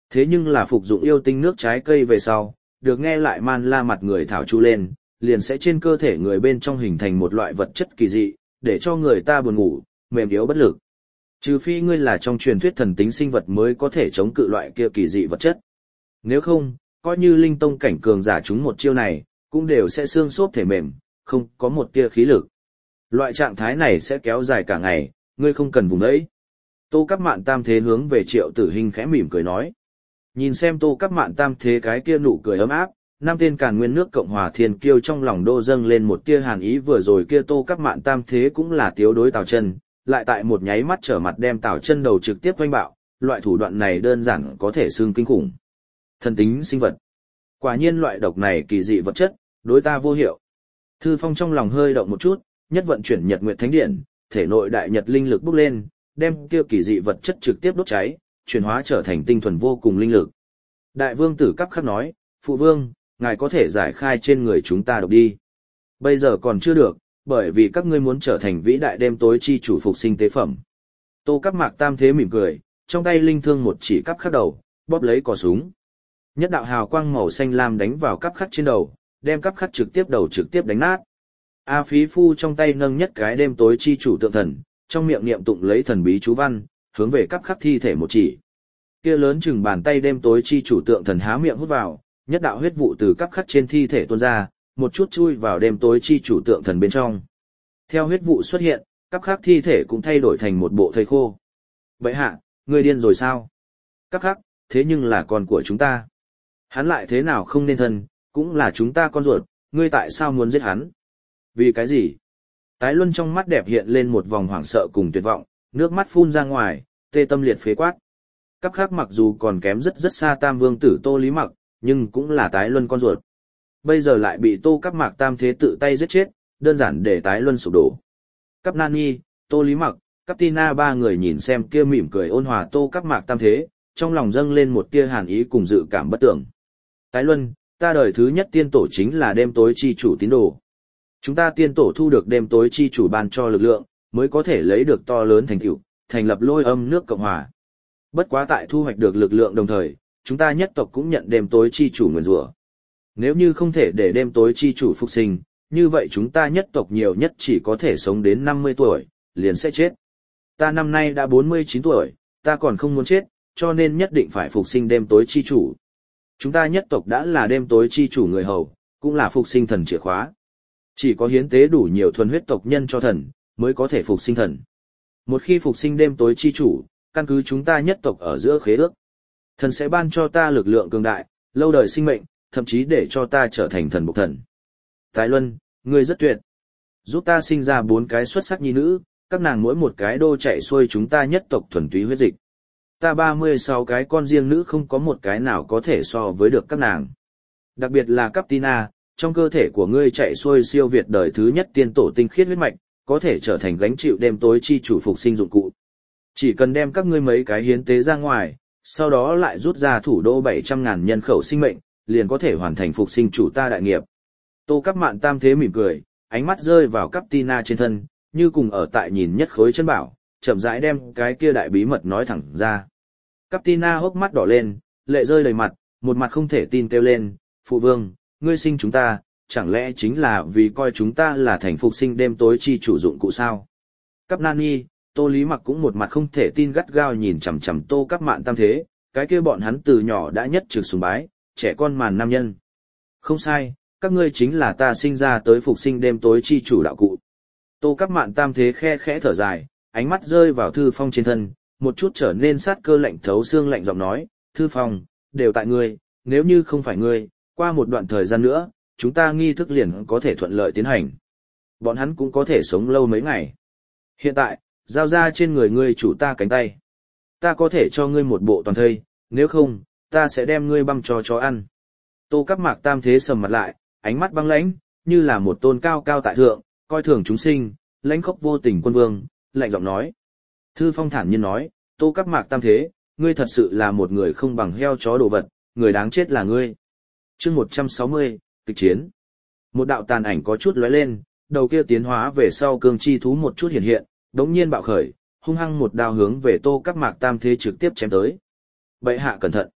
Thế nhưng là phục dụng yêu tinh nước trái cây về sau, được nghe lại man la mặt người thảo chu lên, liền sẽ trên cơ thể người bên trong hình thành một loại vật chất kỳ dị, để cho người ta buồn ngủ, mềm yếu bất lực. Trừ phi ngươi là trong truyền thuyết thần tính sinh vật mới có thể chống cự loại kia kỳ dị vật chất. Nếu không, coi như linh tông cảnh cường giả chúng một chiêu này, cũng đều sẽ xương xốp thể mềm, không có một tia khí lực. Loại trạng thái này sẽ kéo dài cả ngày, ngươi không cần vùng đấy. Tô Cáp Mạn Tam Thế hướng về Triệu Tử Hinh khẽ mỉm cười nói. Nhìn xem Tô Cáp Mạn Tam Thế cái kia nụ cười ấm áp, năm tên Càn Nguyên nước Cộng hòa Thiên Kiêu trong lòng đô dâng lên một tia hàn ý, vừa rồi kia Tô Cáp Mạn Tam Thế cũng là tiếu đối Tào Chân, lại tại một nháy mắt trở mặt đem Tào Chân đầu trực tiếp oanh bạo, loại thủ đoạn này đơn giản có thể xưng kinh khủng. Thần tính sinh vật. Quả nhiên loại độc này kỳ dị vật chất, đối ta vô hiệu. Thư Phong trong lòng hơi động một chút, nhất vận chuyển Nhật Nguyệt Thánh Điện, thể nội đại nhật linh lực bốc lên, đem kia kỳ dị vật chất trực tiếp đốt cháy, chuyển hóa trở thành tinh thuần vô cùng linh lực. Đại vương tử Cáp Khắc nói, phụ vương, ngài có thể giải khai trên người chúng ta độc đi. Bây giờ còn chưa được, bởi vì các ngươi muốn trở thành vĩ đại đêm tối chi chủ phục sinh tế phẩm. Tô Cáp Mạc Tam Thế mỉm cười, trong tay linh thương một chỉ Cáp Khắc đầu, bóp lấy cò súng. Nhất đạo hào quang màu xanh lam đánh vào Cáp Khắc trên đầu, đem Cáp Khắc trực tiếp đầu trực tiếp đánh nát. A Phí Phu trong tay nâng nhất cái đêm tối chi chủ tượng thần, trong miệng niệm tụng lấy thần bí chú văn, hướng về Cáp Khắc thi thể một chỉ. Kia lớn chừng bàn tay đêm tối chi chủ tượng thần há miệng hút vào, nhất đạo huyết vụ từ Cáp Khắc trên thi thể tuôn ra, một chút chui vào đêm tối chi chủ tượng thần bên trong. Theo huyết vụ xuất hiện, Cáp Khắc thi thể cũng thay đổi thành một bộ thây khô. Vậy hạ, ngươi điên rồi sao? Cáp Khắc, thế nhưng là con của chúng ta. Hắn lại thế nào không nên thân, cũng là chúng ta con ruột, ngươi tại sao muốn giết hắn? Vì cái gì? Tái Luân trong mắt đẹp hiện lên một vòng hoảng sợ cùng tuyệt vọng, nước mắt phun ra ngoài, tê tâm liệt phế quát. Cáp Khắc mặc dù còn kém rất rất xa Tam Vương tử Tô Lý Mặc, nhưng cũng là Tái Luân con ruột. Bây giờ lại bị Tô Cáp Mạc Tam Thế tự tay giết chết, đơn giản để Tái Luân sụp đổ. Cáp Nani, Tô Lý Mặc, Cáp Tina ba người nhìn xem kia mỉm cười ôn hòa Tô Cáp Mạc Tam Thế, trong lòng dâng lên một tia hàn ý cùng dự cảm bất tưởng. Tái Luân, ta đời thứ nhất tiên tổ chính là đêm tối chi chủ tín đồ. Chúng ta tiên tổ thu được đêm tối chi chủ ban cho lực lượng, mới có thể lấy được to lớn thành tựu, thành lập Lôi Âm nước Cộng hòa. Bất quá tại thu hoạch được lực lượng đồng thời, chúng ta nhất tộc cũng nhận đêm tối chi chủ nguyền rủa. Nếu như không thể để đêm tối chi chủ phục sinh, như vậy chúng ta nhất tộc nhiều nhất chỉ có thể sống đến năm mươi tuổi, liền sẽ chết. Ta năm nay đã bốn mươi chín tuổi, ta còn không muốn chết, cho nên nhất định phải phục sinh đêm tối chi chủ. Chúng ta nhất tộc đã là đêm tối chi chủ người hầu, cũng là phục sinh thần chìa khóa. Chỉ có hiến tế đủ nhiều thuần huyết tộc nhân cho thần, mới có thể phục sinh thần. Một khi phục sinh đêm tối chi chủ, căn cứ chúng ta nhất tộc ở giữa khế ước, thần sẽ ban cho ta lực lượng cường đại, lâu đời sinh mệnh, thậm chí để cho ta trở thành thần bộc thần. Tái Luân, ngươi rất tuyệt. Giúp ta sinh ra bốn cái xuất sắc nhi nữ, các nàng mỗi một cái đô chạy xuôi chúng ta nhất tộc thuần túy huyết dịch. Ta ba mươi sáu cái con riêng nữ không có một cái nào có thể so với được các nàng. Đặc biệt là Cáp Tina, trong cơ thể của ngươi chạy xuôi siêu việt đời thứ nhất tiên tổ tinh khiết huyết mạch, có thể trở thành gánh chịu đêm tối chi chủ phục sinh dụng cụ. Chỉ cần đem các ngươi mấy cái hiến tế ra ngoài, sau đó lại rút ra thủ đô bảy trăm ngàn nhân khẩu sinh mệnh, liền có thể hoàn thành phục sinh chủ ta đại nghiệp. Tô Cáp Mạn Tam Thế mỉm cười, ánh mắt rơi vào Cáp Tina trên thân, như cùng ở tại nhìn nhất khối chân bảo, chậm rãi đem cái kia đại bí mật nói thẳng ra. Cáp Tina hốc mắt đỏ lên, lệ rơi đầy mặt, một mặt không thể tin kêu lên, phụ vương, ngươi sinh chúng ta, chẳng lẽ chính là vì coi chúng ta là thành phục sinh đêm tối chi chủ dụng cụ sao? Cáp Nani, Tô Lý Mặc cũng một mặt không thể tin gắt gao nhìn chằm chằm Tô Cáp Mạn Tam Thế, cái kia bọn hắn từ nhỏ đã nhất trực sùng bái, trẻ con màn nam nhân. Không sai, các ngươi chính là ta sinh ra tới phục sinh đêm tối chi chủ đạo cụ. Tô Cáp Mạn Tam Thế khe khẽ thở dài, ánh mắt rơi vào Thư Phong trên thân, một chút trở nên sát cơ lạnh thấu xương lạnh giọng nói, Thư Phong, đều tại ngươi, nếu như không phải ngươi, qua một đoạn thời gian nữa, chúng ta nghi thức liền có thể thuận lợi tiến hành. Bọn hắn cũng có thể sống lâu mấy ngày. Hiện tại, giao ra trên người ngươi chủ ta cánh tay. Ta có thể cho ngươi một bộ toàn thây, nếu không, ta sẽ đem ngươi băm cho chó ăn. Tô Cáp Mạc Tam Thế sầm mặt lại, ánh mắt băng lãnh, như là một tôn cao cao tại thượng, coi thường chúng sinh, lãnh khốc vô tình quân vương, lạnh giọng nói. Thư Phong thản nhiên nói, Tô Cáp Mạc Tam Thế, ngươi thật sự là một người không bằng heo chó đồ vật, người đáng chết là ngươi. Chương một trăm sáu mươi, kịch chiến. Một đạo tàn ảnh có chút lóe lên, đầu kia tiến hóa về sau cương chi thú một chút hiện hiện, đống nhiên bạo khởi, hung hăng một đao hướng về Tô Cáp Mạc Tam Thế trực tiếp chém tới. Bệ hạ cẩn thận.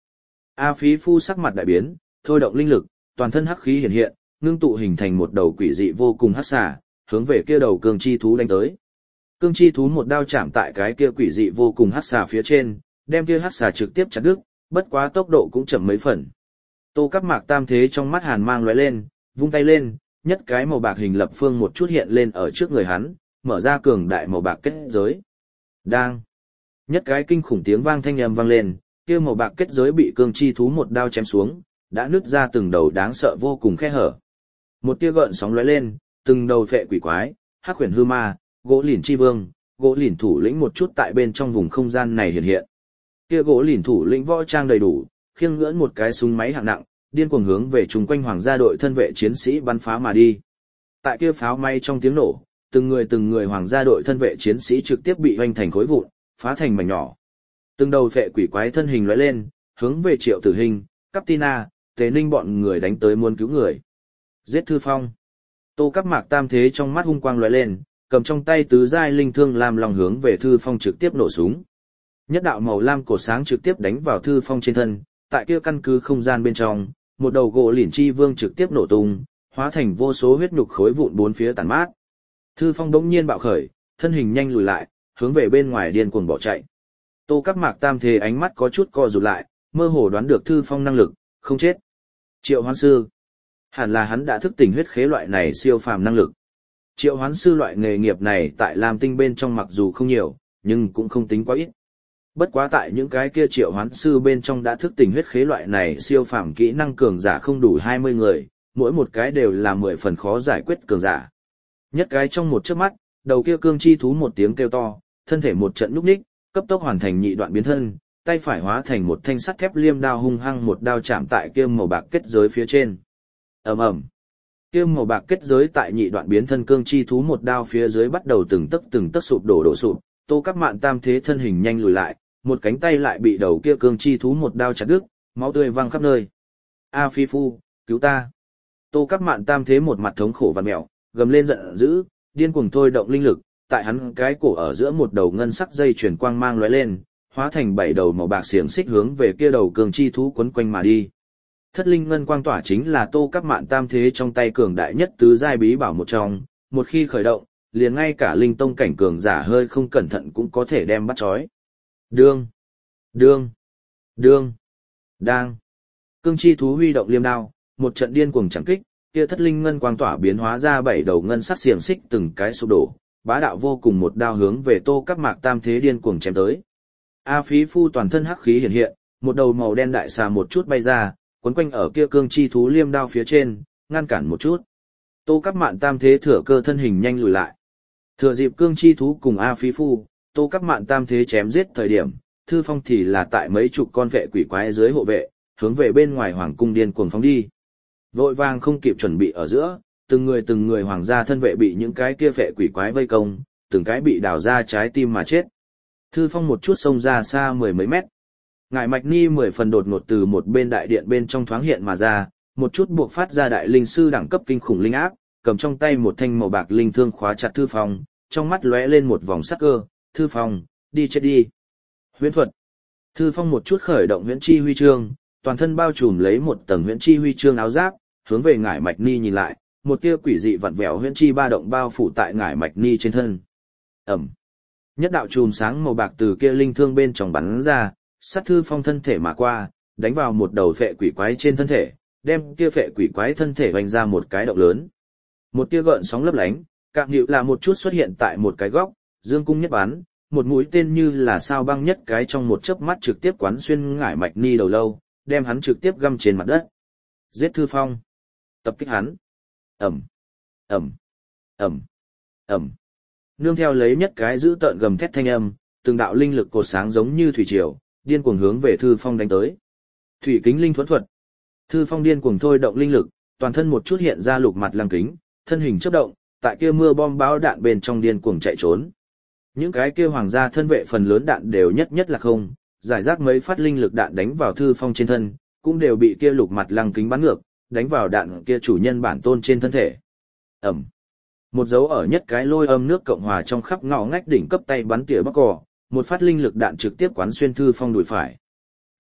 A Phí Phu sắc mặt đại biến, thôi động linh lực, toàn thân hắc khí hiện hiện, ngưng tụ hình thành một đầu quỷ dị vô cùng hắc xà, hướng về kia đầu cương chi thú đánh tới. Cương chi thú một đao chạm tại cái kia quỷ dị vô cùng hắc xà phía trên, đem kia hắc xà trực tiếp chặt đứt, bất quá tốc độ cũng chậm mấy phần. Tô Cáp Mạc Tam Thế trong mắt hàn mang lóe lên, vung tay lên, nhất cái màu bạc hình lập phương một chút hiện lên ở trước người hắn, mở ra cường đại màu bạc kết giới. Đang. Nhất cái kinh khủng tiếng vang thanh âm vang lên, kia màu bạc kết giới bị cương chi thú một đao chém xuống, đã nứt ra từng đầu đáng sợ vô cùng khe hở. Một tia gợn sóng lóe lên, từng đầu phệ quỷ quái, hắc huyền hư ma, gỗ lìn chi vương, gỗ lìn thủ lĩnh một chút tại bên trong vùng không gian này hiện hiện. Kia gỗ lìn thủ lĩnh võ trang đầy đủ, khiêng ngưỡng một cái súng máy hạng nặng, điên cuồng hướng về chung quanh hoàng gia đội thân vệ chiến sĩ bắn phá mà đi. Tại kia pháo may trong tiếng nổ, từng người từng người hoàng gia đội thân vệ chiến sĩ trực tiếp bị hoành thành khối vụn, phá thành mảnh nhỏ. Từng đầu phệ quỷ quái thân hình lóe lên, hướng về Triệu Tử Hình, Captina, Tế Ninh bọn người đánh tới muốn cứu người. Giết Thư Phong. Tô Cáp Mạc Tam Thế trong mắt hung quang lóe lên, cầm trong tay tứ giai linh thương lam long hướng về Thư Phong trực tiếp nổ súng. Nhất đạo màu lam cổ sáng trực tiếp đánh vào Thư Phong trên thân, tại kia căn cứ không gian bên trong, một đầu gỗ lìn chi vương trực tiếp nổ tung, hóa thành vô số huyết nhục khối vụn bốn phía tàn mát. Thư Phong bỗng nhiên bạo khởi, thân hình nhanh lùi lại, hướng về bên ngoài điên cuồng bỏ chạy. Tô Cáp Mạc Tam Thế ánh mắt có chút co rụt lại, mơ hồ đoán được Thư Phong năng lực, không chết. Triệu Hoán Sư. Hẳn là hắn đã thức tỉnh huyết khế loại này siêu phàm năng lực. Triệu Hoán Sư loại nghề nghiệp này tại Lam Tinh bên trong mặc dù không nhiều, nhưng cũng không tính quá ít. Bất quá tại những cái kia Triệu Hoán Sư bên trong đã thức tỉnh huyết khế loại này siêu phàm kỹ năng cường giả không đủ hai mươi người, mỗi một cái đều là mười phần khó giải quyết cường giả. Nhất cái trong một chớp mắt, đầu kia cương chi thú một tiếng kêu to, thân thể một trận nhúc nhích, cấp tốc hoàn thành nhị đoạn biến thân, tay phải hóa thành một thanh sắt thép liêm đao hung hăng một đao chạm tại kia màu bạc kết giới phía trên. Ầm ầm. Kia màu bạc kết giới tại nhị đoạn biến thân cương chi thú một đao phía dưới bắt đầu từng tấc từng tấc sụp đổ đổ sụp, Tô Cáp Mạn Tam Thế thân hình nhanh lùi lại, một cánh tay lại bị đầu kia cương chi thú một đao chặt đứt, máu tươi văng khắp nơi. A Phi Phu, cứu ta! Tô Cáp Mạn Tam Thế một mặt thống khổ vặn mẹo, gầm lên giận dữ, điên cuồng thôi động linh lực, tại hắn cái cổ ở giữa một đầu ngân sắc dây chuyển quang mang lóe lên, hóa thành bảy đầu màu bạc xiềng xích hướng về kia đầu cương chi thú quấn quanh mà đi. Thất linh ngân quang tỏa chính là Tô Cáp Mạn Tam Thế trong tay cường đại nhất tứ giai bí bảo một trong, một khi khởi động, liền ngay cả linh tông cảnh cường giả hơi không cẩn thận cũng có thể đem bắt trói. Đương, đương, đương, đang. Cương chi thú huy động liêm đao, một trận điên cuồng chẳng kích, kia thất linh ngân quang tỏa biến hóa ra bảy đầu ngân sắc xiềng xích từng cái sụp đổ, bá đạo vô cùng một đao hướng về Tô Cáp Mạc Tam Thế điên cuồng chém tới. A Phí Phu toàn thân hắc khí hiện hiện, một đầu màu đen đại xà một chút bay ra, quấn quanh ở kia cương chi thú liêm đao phía trên, ngăn cản một chút. Tô Cáp Mạn Tam Thế thừa cơ thân hình nhanh lùi lại. Thừa dịp cương chi thú cùng A Phí Phu, Tô Cáp Mạn Tam Thế chém giết thời điểm, Thư Phong thì là tại mấy chục con vệ quỷ quái dưới hộ vệ, hướng về bên ngoài hoàng cung điên cuồng phóng đi. Vội vàng không kịp chuẩn bị ở giữa, từng người từng người hoàng gia thân vệ bị những cái kia vệ quỷ quái vây công, từng cái bị đào ra trái tim mà chết. Thư Phong một chút xông ra xa mười mấy mét. Ngải Mạch Ni mười phần đột ngột từ một bên đại điện bên trong thoáng hiện mà ra, một chút buộc phát ra đại linh sư đẳng cấp kinh khủng linh áp, cầm trong tay một thanh màu bạc linh thương khóa chặt Thư Phong, trong mắt lóe lên một vòng sắc cơ, "Thư Phong, đi chết đi." Huyễn thuật. Thư Phong một chút khởi động huyễn chi huy chương, toàn thân bao trùm lấy một tầng huyễn chi huy chương áo giáp, hướng về Ngải Mạch Ni nhìn lại, một tia quỷ dị vặn vẹo huyễn chi ba động bao phủ tại Ngải Mạch Ni trên thân. Ầm. Nhất đạo chùm sáng màu bạc từ kia linh thương bên trong bắn ra, sát Thư Phong thân thể mà qua, đánh vào một đầu phệ quỷ quái trên thân thể, đem kia phệ quỷ quái thân thể vành ra một cái động lớn. Một tia gợn sóng lấp lánh, cạm nhựu là một chút xuất hiện tại một cái góc, dương cung nhất bắn, một mũi tên như là sao băng nhất cái trong một chớp mắt trực tiếp quán xuyên Ngải Mạch Ni đầu lâu, đem hắn trực tiếp găm trên mặt đất. Giết Thư Phong. Tập kích hắn. Ầm. Ầm. Ầm. Ầm. Nương theo lấy nhất cái giữ tợn gầm thét thanh âm, từng đạo linh lực cột sáng giống như thủy triều, điên cuồng hướng về Thư Phong đánh tới. Thủy kính linh thuẫn thuật. Thư Phong điên cuồng thôi động linh lực, toàn thân một chút hiện ra lục mặt lăng kính, thân hình chớp động, tại kia mưa bom bão đạn bên trong điên cuồng chạy trốn. Những cái kia hoàng gia thân vệ phần lớn đạn đều nhất nhất là không, giải rác mấy phát linh lực đạn đánh vào Thư Phong trên thân, cũng đều bị kia lục mặt lăng kính bắn ngược, đánh vào đạn kia chủ nhân bản tôn trên thân thể. Ầm. Một dấu ở nhất cái lôi âm nước Cộng hòa trong khắp ngõ ngách đỉnh cấp tay bắn tỉa bắc cỏ, một phát linh lực đạn trực tiếp quán xuyên Thư Phong đùi phải.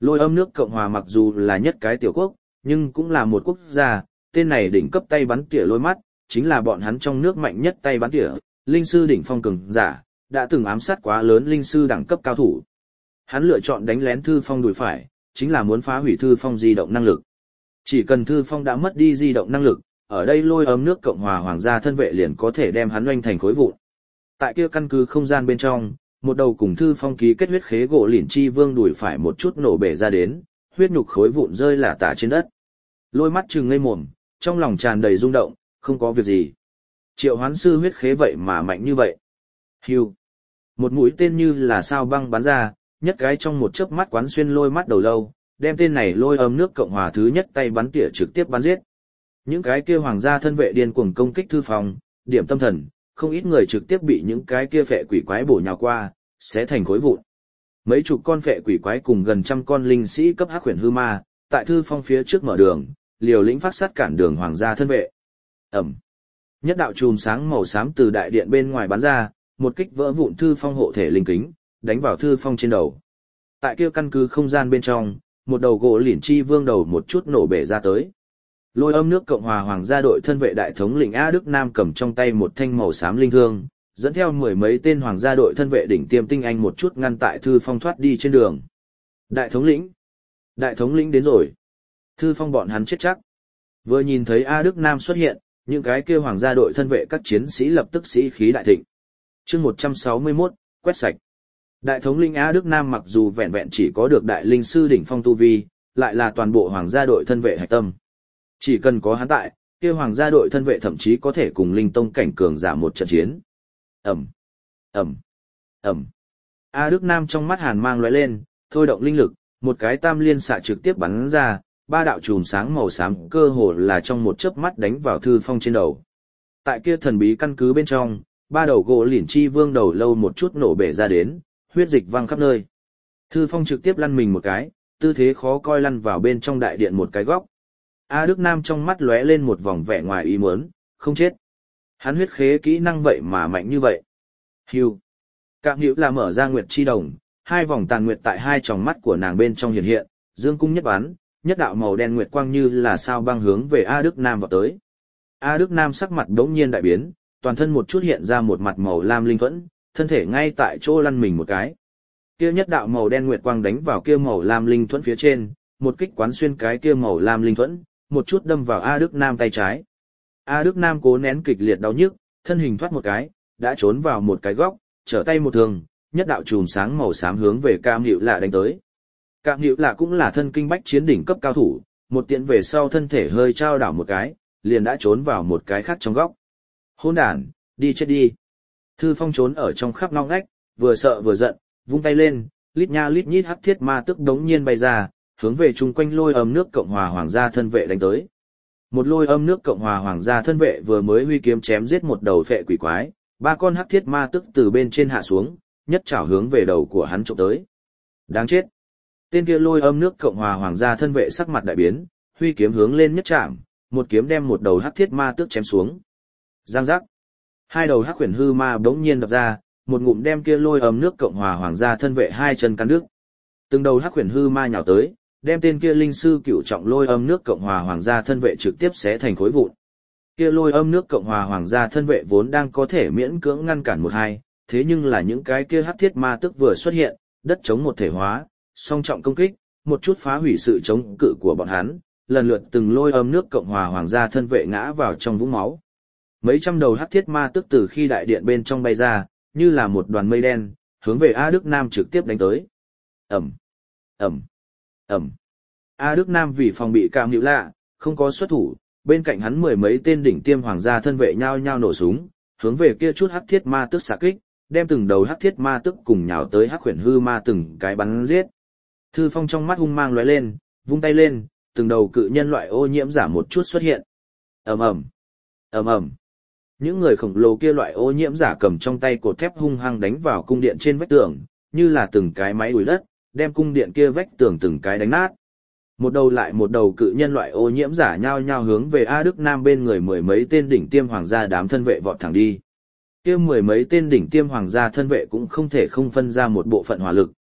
Lôi Âm nước Cộng hòa mặc dù là nhất cái tiểu quốc, nhưng cũng là một quốc gia, tên này đỉnh cấp tay bắn tỉa lôi mắt, chính là bọn hắn trong nước mạnh nhất tay bắn tỉa, linh sư đỉnh phong cường giả, đã từng ám sát quá lớn linh sư đẳng cấp cao thủ. Hắn lựa chọn đánh lén Thư Phong đùi phải, chính là muốn phá hủy Thư Phong di động năng lực. Chỉ cần Thư Phong đã mất đi di động năng lực, ở đây Lôi Âm nước Cộng hòa hoàng gia thân vệ liền có thể đem hắn oanh thành khối vụn. Tại kia căn cứ không gian bên trong, một đầu cùng Thư Phong ký kết huyết khế gỗ lỉn chi vương đùi phải một chút nổ bể ra đến, huyết nhục khối vụn rơi lả tả trên đất. Lôi mắt trừng ngây mồm, trong lòng tràn đầy rung động, không có việc gì. Triệu hoán sư huyết khế vậy mà mạnh như vậy. Hưu. Một mũi tên như là sao băng bắn ra, nhất cái trong một chớp mắt quán xuyên lôi mắt đầu lâu, đem tên này Lôi Âm nước Cộng hòa thứ nhất tay bắn tỉa trực tiếp bắn giết. Những cái kia hoàng gia thân vệ điên cuồng công kích Thư Phong, điểm tâm thần, không ít người trực tiếp bị những cái kia phệ quỷ quái bổ nhào qua, sẽ thành khối vụn. Mấy chục con phệ quỷ quái cùng gần trăm con linh sĩ cấp hắc huyền hư ma, tại Thư Phong phía trước mở đường, liều lĩnh phát sát cản đường hoàng gia thân vệ. Ẩm. Nhất đạo chùm sáng màu xám từ đại điện bên ngoài bắn ra, một kích vỡ vụn Thư Phong hộ thể linh kính, đánh vào Thư Phong trên đầu. Tại kia căn cứ không gian bên trong, một đầu gỗ lỉn chi vương đầu một chút nổ bể ra tới. Lôi Âm nước Cộng hòa hoàng gia đội thân vệ đại thống lĩnh A Đức Nam cầm trong tay một thanh màu xám linh thương, dẫn theo mười mấy tên hoàng gia đội thân vệ đỉnh tiêm tinh anh một chút ngăn tại Thư Phong thoát đi trên đường. Đại thống lĩnh! Đại thống lĩnh đến rồi! Thư Phong bọn hắn chết chắc. Vừa nhìn thấy A Đức Nam xuất hiện, những cái kia hoàng gia đội thân vệ các chiến sĩ lập tức sĩ khí đại thịnh. Chương một trăm sáu mươi mốt, quét sạch. Đại thống lĩnh A Đức Nam mặc dù vẹn vẹn chỉ có được đại linh sư đỉnh phong tu vi, lại là toàn bộ hoàng gia đội thân vệ hạch tâm. Chỉ cần có hắn tại, kia hoàng gia đội thân vệ thậm chí có thể cùng linh tông cảnh cường giả một trận chiến. Ẩm, Ẩm, Ẩm. A Đức Nam trong mắt hàn mang lóe lên, thôi động linh lực, một cái tam liên xạ trực tiếp bắn ra, ba đạo chùm sáng màu xám cơ hồ là trong một chớp mắt đánh vào Thư Phong trên đầu. Tại kia thần bí căn cứ bên trong, ba đầu gỗ lỉn chi vương đầu lâu một chút nổ bể ra đến, huyết dịch văng khắp nơi. Thư Phong trực tiếp lăn mình một cái, tư thế khó coi lăn vào bên trong đại điện một cái góc. A Đức Nam trong mắt lóe lên một vòng vẻ ngoài ý muốn, không chết. Hắn huyết khế kỹ năng vậy mà mạnh như vậy. Hưu. Cạm hữu là mở ra nguyệt chi đồng, hai vòng tàn nguyệt tại hai tròng mắt của nàng bên trong hiện hiện, dương cung nhất bắn, nhất đạo màu đen nguyệt quang như là sao băng hướng về A Đức Nam vào tới. A Đức Nam sắc mặt đống nhiên đại biến, toàn thân một chút hiện ra một mặt màu lam linh thuẫn, thân thể ngay tại chỗ lăn mình một cái. Kia nhất đạo màu đen nguyệt quang đánh vào kia màu lam linh thuẫn phía trên, một kích quán xuyên cái kia màu lam linh thuẫn, một chút đâm vào A Đức Nam tay trái. A Đức Nam cố nén kịch liệt đau nhức, thân hình thoát một cái, đã trốn vào một cái góc, trở tay một thường, nhất đạo chùm sáng màu xám hướng về Cam Hữu Lạ đánh tới. Cam Hữu Lạ cũng là thân kinh bách chiến đỉnh cấp cao thủ, một tiện về sau thân thể hơi trao đảo một cái, liền đã trốn vào một cái khác trong góc. Hỗn đản, đi chết đi. Thư Phong trốn ở trong khắp ngóc ngách, vừa sợ vừa giận, vung tay lên, lít nha lít nhít hắc thiết ma tức đống nhiên bay ra, hướng về chung quanh Lôi Âm nước Cộng hòa hoàng gia thân vệ đánh tới. Một Lôi Âm nước Cộng hòa hoàng gia thân vệ vừa mới huy kiếm chém giết một đầu phệ quỷ quái, ba con hắc thiết ma tức từ bên trên hạ xuống, nhất chảo hướng về đầu của hắn chụp tới. Đáng chết. Tên kia Lôi Âm nước Cộng hòa hoàng gia thân vệ sắc mặt đại biến, huy kiếm hướng lên nhất chạm, một kiếm đem một đầu hắc thiết ma tức chém xuống. Giang giác. Hai đầu hắc huyền hư ma bỗng nhiên đập ra, một ngụm đem kia Lôi Âm nước Cộng hòa hoàng gia thân vệ hai chân cắn đứt. Từng đầu hắc huyền hư ma nhào tới, đem tên kia linh sư cửu trọng Lôi Âm nước Cộng hòa hoàng gia thân vệ trực tiếp xé thành khối vụn. Kia Lôi Âm nước Cộng hòa hoàng gia thân vệ vốn đang có thể miễn cưỡng ngăn cản một hai, thế nhưng là những cái kia hắc thiết ma tức vừa xuất hiện, đất chống một thể hóa, song trọng công kích, một chút phá hủy sự chống cự của bọn hắn, lần lượt từng Lôi Âm nước Cộng hòa hoàng gia thân vệ ngã vào trong vũng máu. Mấy trăm đầu hắc thiết ma tức từ khi đại điện bên trong bay ra, như là một đoàn mây đen, hướng về A Đức Nam trực tiếp đánh tới. Ẩm, Ẩm, Ẩm. A Đức Nam vì phòng bị Cam Hữu Lạ, không có xuất thủ, bên cạnh hắn mười mấy tên đỉnh tiêm hoàng gia thân vệ nhao nhao nổ súng, hướng về kia chút hắc thiết ma tức xạ kích, đem từng đầu hắc thiết ma tức cùng nhào tới hắc huyền hư ma từng cái bắn giết. Thư Phong trong mắt hung mang lóe lên, vung tay lên, từng đầu cự nhân loại ô nhiễm giả một chút xuất hiện. Ầm ầm, ầm ầm. Những người khổng lồ kia loại ô nhiễm giả cầm trong tay cột thép hung hăng đánh vào cung điện trên vách tường, như là từng cái máy đuổi đất, đem cung điện kia vách tường từng cái đánh nát. Một đầu lại một đầu cự nhân loại ô nhiễm giả nhao nhao hướng về A Đức Nam bên người mười mấy tên đỉnh tiêm hoàng gia đám thân vệ vọt thẳng đi. Kia mười mấy tên đỉnh tiêm hoàng gia thân vệ cũng không thể không phân ra một bộ phận hỏa lực,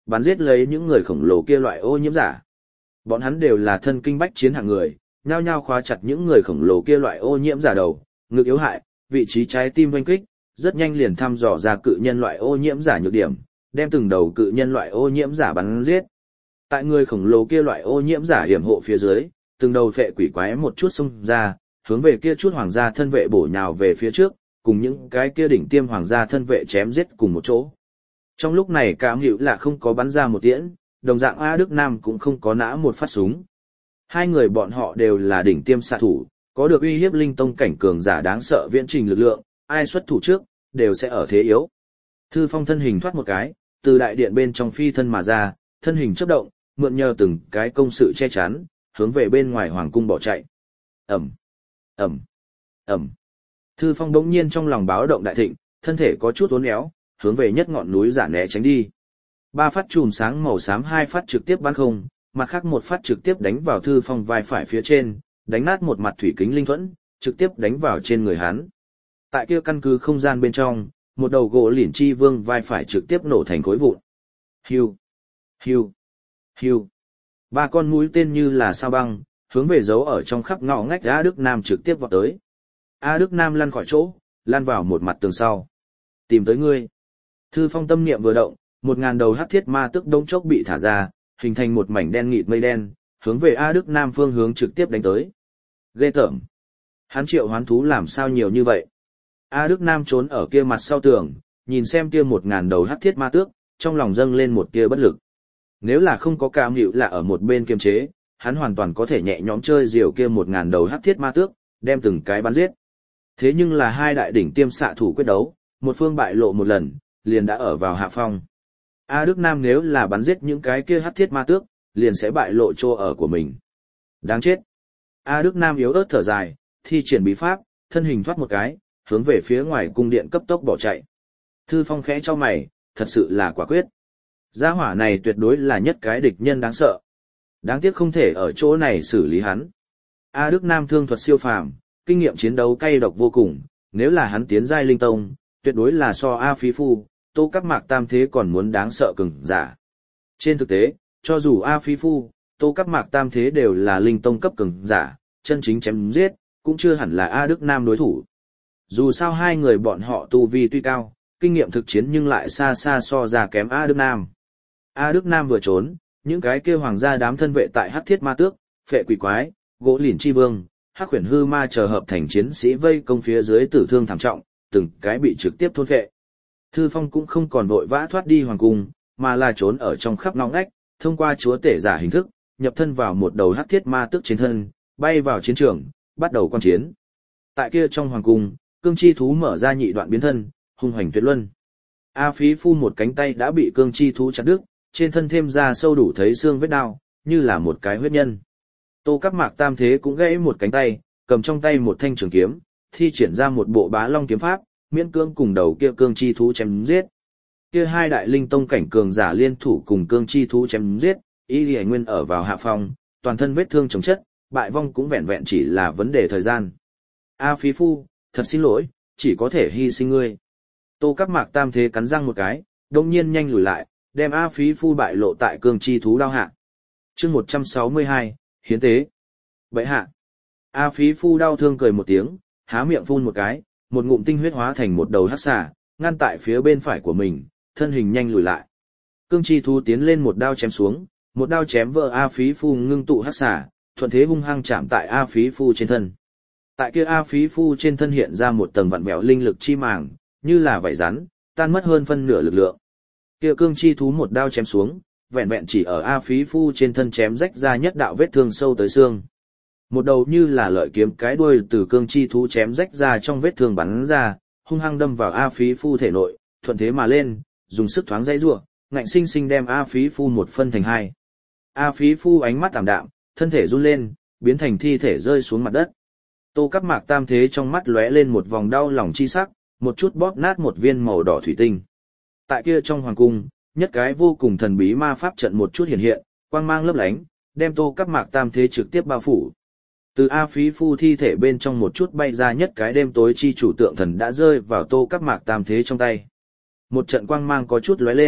bắn giết lấy những người khổng lồ kia loại ô nhiễm giả. Bọn hắn đều là thân kinh bách chiến hạng người, nhao nhao khóa chặt những người khổng lồ kia loại ô nhiễm giả đầu, ngực yếu hại, vị trí trái tim oanh kích, rất nhanh liền thăm dò ra cự nhân loại ô nhiễm giả nhược điểm, đem từng đầu cự nhân loại ô nhiễm giả bắn giết. Tại người khổng lồ kia loại ô nhiễm giả hiểm hộ phía dưới, từng đầu phệ quỷ quái một chút xông ra, hướng về kia chút hoàng gia thân vệ bổ nhào về phía trước, cùng những cái kia đỉnh tiêm hoàng gia thân vệ chém giết cùng một chỗ. Trong lúc này Cảm Hữu là không có bắn ra một tiễn, đồng dạng A Đức Nam cũng không có nã một phát súng. Hai người bọn họ đều là đỉnh tiêm xạ thủ, có được uy hiếp linh tông cảnh cường giả đáng sợ viễn trình lực lượng, ai xuất thủ trước, đều sẽ ở thế yếu. Thư Phong thân hình thoát một cái, từ đại điện bên trong phi thân mà ra, thân hình chớp động, mượn nhờ từng cái công sự che chắn, hướng về bên ngoài hoàng cung bỏ chạy. Ầm, ầm, ầm. Thư Phong đống nhiên trong lòng báo động đại thịnh, thân thể có chút uốn éo, hướng về nhất ngọn núi giả né tránh đi. Ba phát chùm sáng màu xám hai phát trực tiếp bắn không, mặt khác một phát trực tiếp đánh vào Thư Phong vai phải phía trên, đánh nát một mặt thủy kính linh thuẫn, trực tiếp đánh vào trên người hắn. Tại kia căn cứ không gian bên trong, một đầu gỗ lỉn chi vương vai phải trực tiếp nổ thành khối vụn. Hiu, hiu, hiu. Ba con mũi tên như là sao băng, hướng về giấu ở trong khắp ngõ ngách A Đức Nam trực tiếp vọt tới. A Đức Nam lăn khỏi chỗ, lăn vào một mặt tường sau. Tìm tới ngươi. Thư Phong tâm niệm vừa động, một ngàn đầu hắc thiết ma tức đống chốc bị thả ra, hình thành một mảnh đen nghịt mây đen, hướng về A Đức Nam phương hướng trực tiếp đánh tới. Ghê tởm. Hắn triệu hoán thú làm sao nhiều như vậy? A Đức Nam trốn ở kia mặt sau tường, nhìn xem kia một ngàn đầu hắc thiết ma tước, trong lòng dâng lên một tia bất lực. Nếu là không có Cảm Hữu là ở một bên kiềm chế, hắn hoàn toàn có thể nhẹ nhõm chơi diều kia một ngàn đầu hắc thiết ma tước, đem từng cái bắn giết. Thế nhưng là hai đại đỉnh tiêm xạ thủ quyết đấu, một phương bại lộ một lần, liền đã ở vào hạ phong. A Đức Nam nếu là bắn giết những cái kia hắc thiết ma tước, liền sẽ bại lộ chỗ ở của mình. Đáng chết. A Đức Nam yếu ớt thở dài, thi triển bí pháp, thân hình thoát một cái, hướng về phía ngoài cung điện cấp tốc bỏ chạy. Thư Phong khẽ cho mày, thật sự là quả quyết. Gia hỏa này tuyệt đối là nhất cái địch nhân đáng sợ. Đáng tiếc không thể ở chỗ này xử lý hắn. A Đức Nam thương thuật siêu phàm, kinh nghiệm chiến đấu cay độc vô cùng, nếu là hắn tiến giai linh tông, tuyệt đối là so A Phí Phu, Tô Cáp Mạc Tam Thế còn muốn đáng sợ cường giả. Trên thực tế, cho dù A Phí Phu, Tô Cáp Mạc Tam Thế đều là linh tông cấp cường giả, chân chính chém giết, cũng chưa hẳn là A Đức Nam đối thủ. Dù sao hai người bọn họ tu vi tuy cao, kinh nghiệm thực chiến nhưng lại xa xa so ra kém A Đức Nam. A Đức Nam vừa trốn, những cái kêu hoàng gia đám thân vệ tại hắc thiết ma tước, phệ quỷ quái, gỗ lỉn chi vương, hắc huyền hư ma chờ hợp thành chiến sĩ vây công phía dưới tử thương thảm trọng, từng cái bị trực tiếp thôn phệ. Thư Phong cũng không còn vội vã thoát đi hoàng cung, mà là trốn ở trong khắp ngõ ngách, thông qua chúa tể giả hình thức, nhập thân vào một đầu hắc thiết ma tước trên thân, bay vào chiến trường, bắt đầu quan chiến. Tại kia trong hoàng cung, cương chi thú mở ra nhị đoạn biến thân, hung hoành tuyệt luân. A Phí Phu một cánh tay đã bị cương chi thú chặt đứt, trên thân thêm ra sâu đủ thấy xương vết đao, như là một cái huyết nhân. Tô Cáp Mạc Tam Thế cũng gãy một cánh tay, cầm trong tay một thanh trường kiếm, thi triển ra một bộ bá long kiếm pháp, miễn cưỡng cùng đầu kia cương chi thú chém giết. Kia hai đại linh tông cảnh cường giả liên thủ cùng cương chi thú chém giết, Y Lệ Nguyên ở vào hạ phong, toàn thân vết thương chồng chất, bại vong cũng vẹn vẹn chỉ là vấn đề thời gian. A Phí Phu, thật xin lỗi, chỉ có thể hy sinh ngươi. Tô Cáp Mạc Tam Thế cắn răng một cái, đông nhiên nhanh lùi lại, đem A Phí Phu bại lộ tại cương chi thú đao hạ. Chương một trăm sáu mươi hai, hiến tế. Bệ hạ. A Phí Phu đau thương cười một tiếng, há miệng phun một cái, một ngụm tinh huyết hóa thành một đầu hắc xà, ngăn tại phía bên phải của mình, thân hình nhanh lùi lại. Cương chi thú tiến lên một đao chém xuống, một đao chém vỡ A Phí Phu ngưng tụ hắc xà, thuận thế hung hăng chạm tại A Phí Phu trên thân. Tại kia A Phí Phu trên thân hiện ra một tầng vặn vẹo linh lực chi màng, như là vảy rắn, tan mất hơn phân nửa lực lượng. Kia cương chi thú một đao chém xuống, vẹn vẹn chỉ ở A Phí Phu trên thân chém rách ra nhất đạo vết thương sâu tới xương. Một đầu như là lợi kiếm cái đuôi từ cương chi thú chém rách ra trong vết thương bắn ra, hung hăng đâm vào A Phí Phu thể nội, thuận thế mà lên, dùng sức thoáng dãy giụa, ngạnh sinh sinh đem A Phí Phu một phân thành hai. A Phí Phu ánh mắt ảm đạm, thân thể run lên, biến thành thi thể rơi xuống mặt đất. Tô Cáp Mạc Tam Thế trong mắt lóe lên một vòng đau lòng chi sắc, một chút bóp nát một viên màu đỏ thủy tinh. Tại kia trong hoàng cung, nhất cái vô cùng thần bí ma pháp trận một chút hiện hiện, quang mang lấp lánh, đem Tô Cáp Mạc Tam Thế trực tiếp bao phủ. Từ A Phí Phu thi thể bên trong một chút bay ra nhất cái đêm tối chi chủ tượng thần đã rơi vào Tô Cáp Mạc Tam Thế trong tay. Một trận quang mang có chút lóe lên,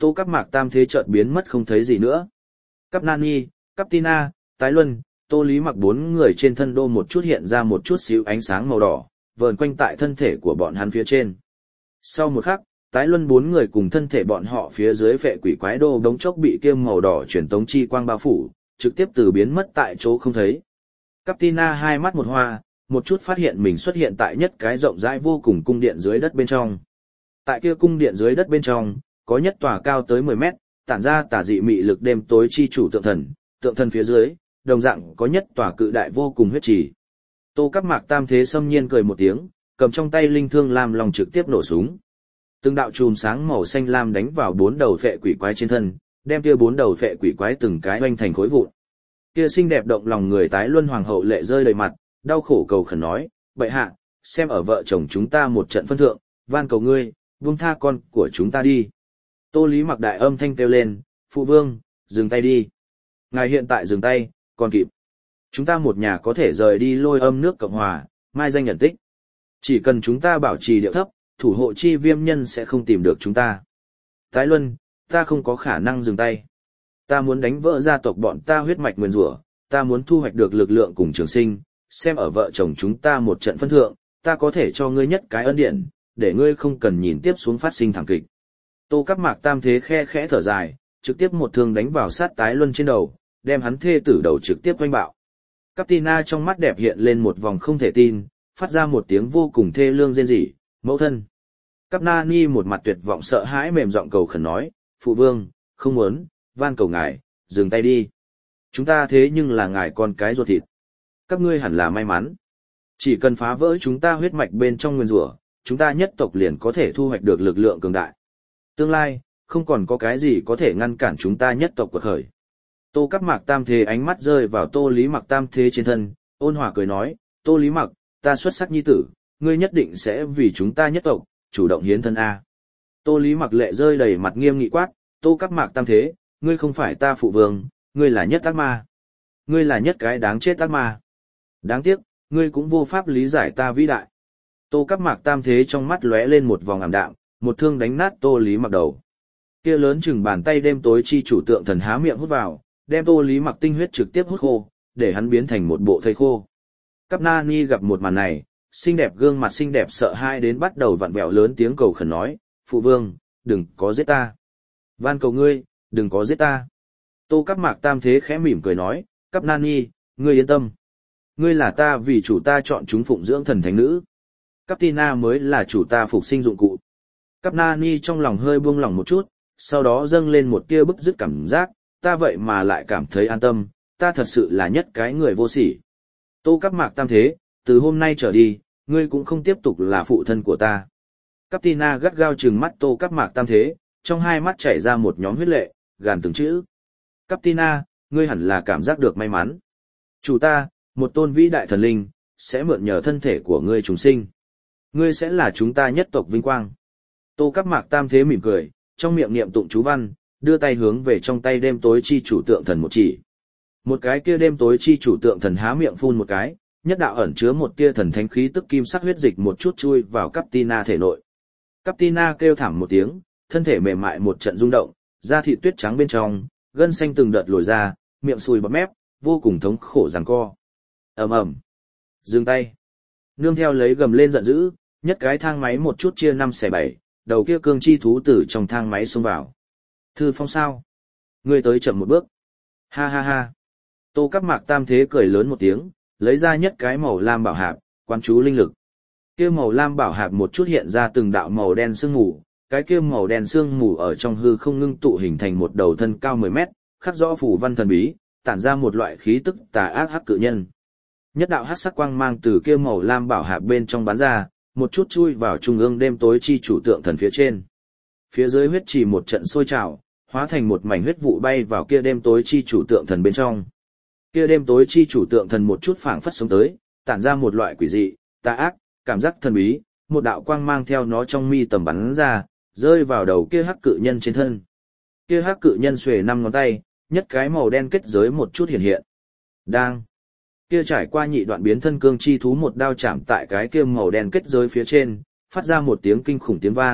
Tô Cáp Mạc Tam Thế chợt biến mất không thấy gì nữa. Cáp Nani, Cáp Tina, Tái Luân, Tô Lý Mặc bốn người trên thân đô một chút hiện ra một chút xíu ánh sáng màu đỏ, vờn quanh tại thân thể của bọn hắn phía trên. Sau một khắc, Tái Luân bốn người cùng thân thể bọn họ phía dưới phệ quỷ quái đô đống chốc bị kiêm màu đỏ truyền tống chi quang bao phủ, trực tiếp từ biến mất tại chỗ không thấy. Cáp Tina hai mắt một hoa, một chút phát hiện mình xuất hiện tại nhất cái rộng rãi vô cùng cung điện dưới đất bên trong. Tại kia cung điện dưới đất bên trong, có nhất tòa cao tới mười mét, tản ra tà dị mị lực đêm tối chi chủ tượng thần, tượng thần phía dưới, đồng dạng có nhất tòa cự đại vô cùng huyết trì. Tô Cáp Mạc Tam Thế xâm nhiên cười một tiếng, cầm trong tay linh thương lam long trực tiếp nổ súng. Từng đạo chùm sáng màu xanh lam đánh vào bốn đầu phệ quỷ quái trên thân, đem kia bốn đầu phệ quỷ quái từng cái oanh thành khối vụn. Kia xinh đẹp động lòng người Tái Luân hoàng hậu lệ rơi đầy mặt, đau khổ cầu khẩn nói, bệ hạ, xem ở vợ chồng chúng ta một trận phân thượng, van cầu ngươi, buông tha con của chúng ta đi. Tô Lý Mặc đại âm thanh kêu lên, phụ vương, dừng tay đi. Ngài hiện tại dừng tay, còn kịp. Chúng ta một nhà có thể rời đi Lôi Âm nước Cộng Hòa, mai danh nhận tích. Chỉ cần chúng ta bảo trì điệu thấp, thủ hộ chi viêm nhân sẽ không tìm được chúng ta. Tái Luân, ta không có khả năng dừng tay. Ta muốn đánh vỡ gia tộc bọn ta huyết mạch nguyên rủa, ta muốn thu hoạch được lực lượng cùng trường sinh, xem ở vợ chồng chúng ta một trận phân thượng, ta có thể cho ngươi nhất cái ân điển, để ngươi không cần nhìn tiếp xuống phát sinh thảm kịch. Tô Cáp Mạc Tam Thế khe khẽ thở dài, trực tiếp một thương đánh vào sát Tái Luân trên đầu, đem hắn thê tử đầu trực tiếp oanh bạo. Cáp Tina trong mắt đẹp hiện lên một vòng không thể tin, phát ra một tiếng vô cùng thê lương rên rỉ, mẫu thân. Cáp Nani một mặt tuyệt vọng sợ hãi mềm giọng cầu khẩn nói, phụ vương, không muốn, van cầu ngài, dừng tay đi. Chúng ta thế nhưng là ngài con cái ruột thịt. Các ngươi hẳn là may mắn. Chỉ cần phá vỡ chúng ta huyết mạch bên trong nguyên rủa, chúng ta nhất tộc liền có thể thu hoạch được lực lượng cường đại. Tương lai, không còn có cái gì có thể ngăn cản chúng ta nhất tộc quật khởi. Tô Cáp Mạc Tam Thế ánh mắt rơi vào Tô Lý Mặc Tam Thế trên thân, ôn hòa cười nói, Tô Lý Mặc, ta xuất sắc nhi tử, ngươi nhất định sẽ vì chúng ta nhất tộc, chủ động hiến thân A. Tô Lý Mặc lệ rơi đầy mặt nghiêm nghị quát, Tô Cáp Mạc Tam Thế, ngươi không phải ta phụ vương, ngươi là nhất ác ma. Ngươi là nhất cái đáng chết ác ma. Đáng tiếc, ngươi cũng vô pháp lý giải ta vĩ đại. Tô Cáp Mạc Tam Thế trong mắt lóe lên một vòng ảm đạm, một thương đánh nát Tô Lý Mặc đầu. Kia lớn chừng bàn tay đêm tối chi chủ tượng thần há miệng hút vào, đem Tô Lý Mặc tinh huyết trực tiếp hút khô, để hắn biến thành một bộ thây khô. Cáp Nani gặp một màn này, xinh đẹp gương mặt xinh đẹp sợ hãi đến bắt đầu vặn vẹo lớn tiếng cầu khẩn nói, phụ vương, đừng có giết ta. Van cầu ngươi, đừng có giết ta. Tô Cáp Mạc Tam Thế khẽ mỉm cười nói, Cáp Nani, ngươi yên tâm. Ngươi là ta vì chủ ta chọn chúng phụng dưỡng thần thánh nữ. Cáp Tina mới là chủ ta phục sinh dụng cụ. Cáp Nani trong lòng hơi buông lỏng một chút, sau đó dâng lên một tia bức dứt cảm giác, ta vậy mà lại cảm thấy an tâm, ta thật sự là nhất cái người vô sỉ. Tô Cáp Mạc Tam Thế, từ hôm nay trở đi, ngươi cũng không tiếp tục là phụ thân của ta. Cáp Tina gắt gao trừng mắt Tô Cáp Mạc Tam Thế, trong hai mắt chảy ra một nhóm huyết lệ, gàn từng chữ. Cáp Tina, ngươi hẳn là cảm giác được may mắn. Chủ ta, một tôn vĩ đại thần linh, sẽ mượn nhờ thân thể của ngươi trùng sinh. Ngươi sẽ là chúng ta nhất tộc vinh quang. Tô Cáp Mạc Tam Thế mỉm cười, trong miệng niệm tụng chú văn, đưa tay hướng về trong tay đêm tối chi chủ tượng thần một chỉ. Một cái kia đêm tối chi chủ tượng thần há miệng phun một cái, nhất đạo ẩn chứa một tia thần thánh khí tức kim sắc huyết dịch một chút chui vào Cáp Tina thể nội. Cáp Tina kêu thảm một tiếng, thân thể mềm mại một trận rung động, da thịt tuyết trắng bên trong, gân xanh từng đợt lồi ra, miệng sùi bọt mép, vô cùng thống khổ giằng co. Ầm ầm. Dừng tay. Nương theo lấy gầm lên giận dữ, nhất cái thang máy một chút chia năm xẻ bảy, đầu kia cương chi thú tử trong thang máy xông vào. Thư Phong sao? Ngươi tới chậm một bước. Ha ha ha. Tô Cáp Mạc Tam Thế cười lớn một tiếng, lấy ra nhất cái màu lam bảo hạp, quán chú linh lực. Kia màu lam bảo hạp một chút hiện ra từng đạo màu đen sương mù, cái kia màu đen sương mù ở trong hư không ngưng tụ hình thành một đầu thân cao mười mét, khắc rõ phù văn thần bí, tản ra một loại khí tức tà ác hắc cự nhân. Nhất đạo hắc sắc quang mang từ kia màu lam bảo hạp bên trong bắn ra, một chút chui vào trung ương đêm tối chi chủ tượng thần phía trên. Phía dưới huyết trì một trận sôi trào, hóa thành một mảnh huyết vụ bay vào kia đêm tối chi chủ tượng thần bên trong. Kia đêm tối chi chủ tượng thần một chút phảng phất sống tới, tản ra một loại quỷ dị, tà ác, cảm giác thần bí, một đạo quang mang theo nó trong mi tầm bắn ra, rơi vào đầu kia hắc cự nhân trên thân. Kia hắc cự nhân xuề năm ngón tay, nhất cái màu đen kết giới một chút hiện hiện. Đang. Kia trải qua nhị đoạn biến thân cương chi thú một đao chạm tại cái kia màu đen kết giới phía trên, phát ra một tiếng kinh khủng tiếng vang,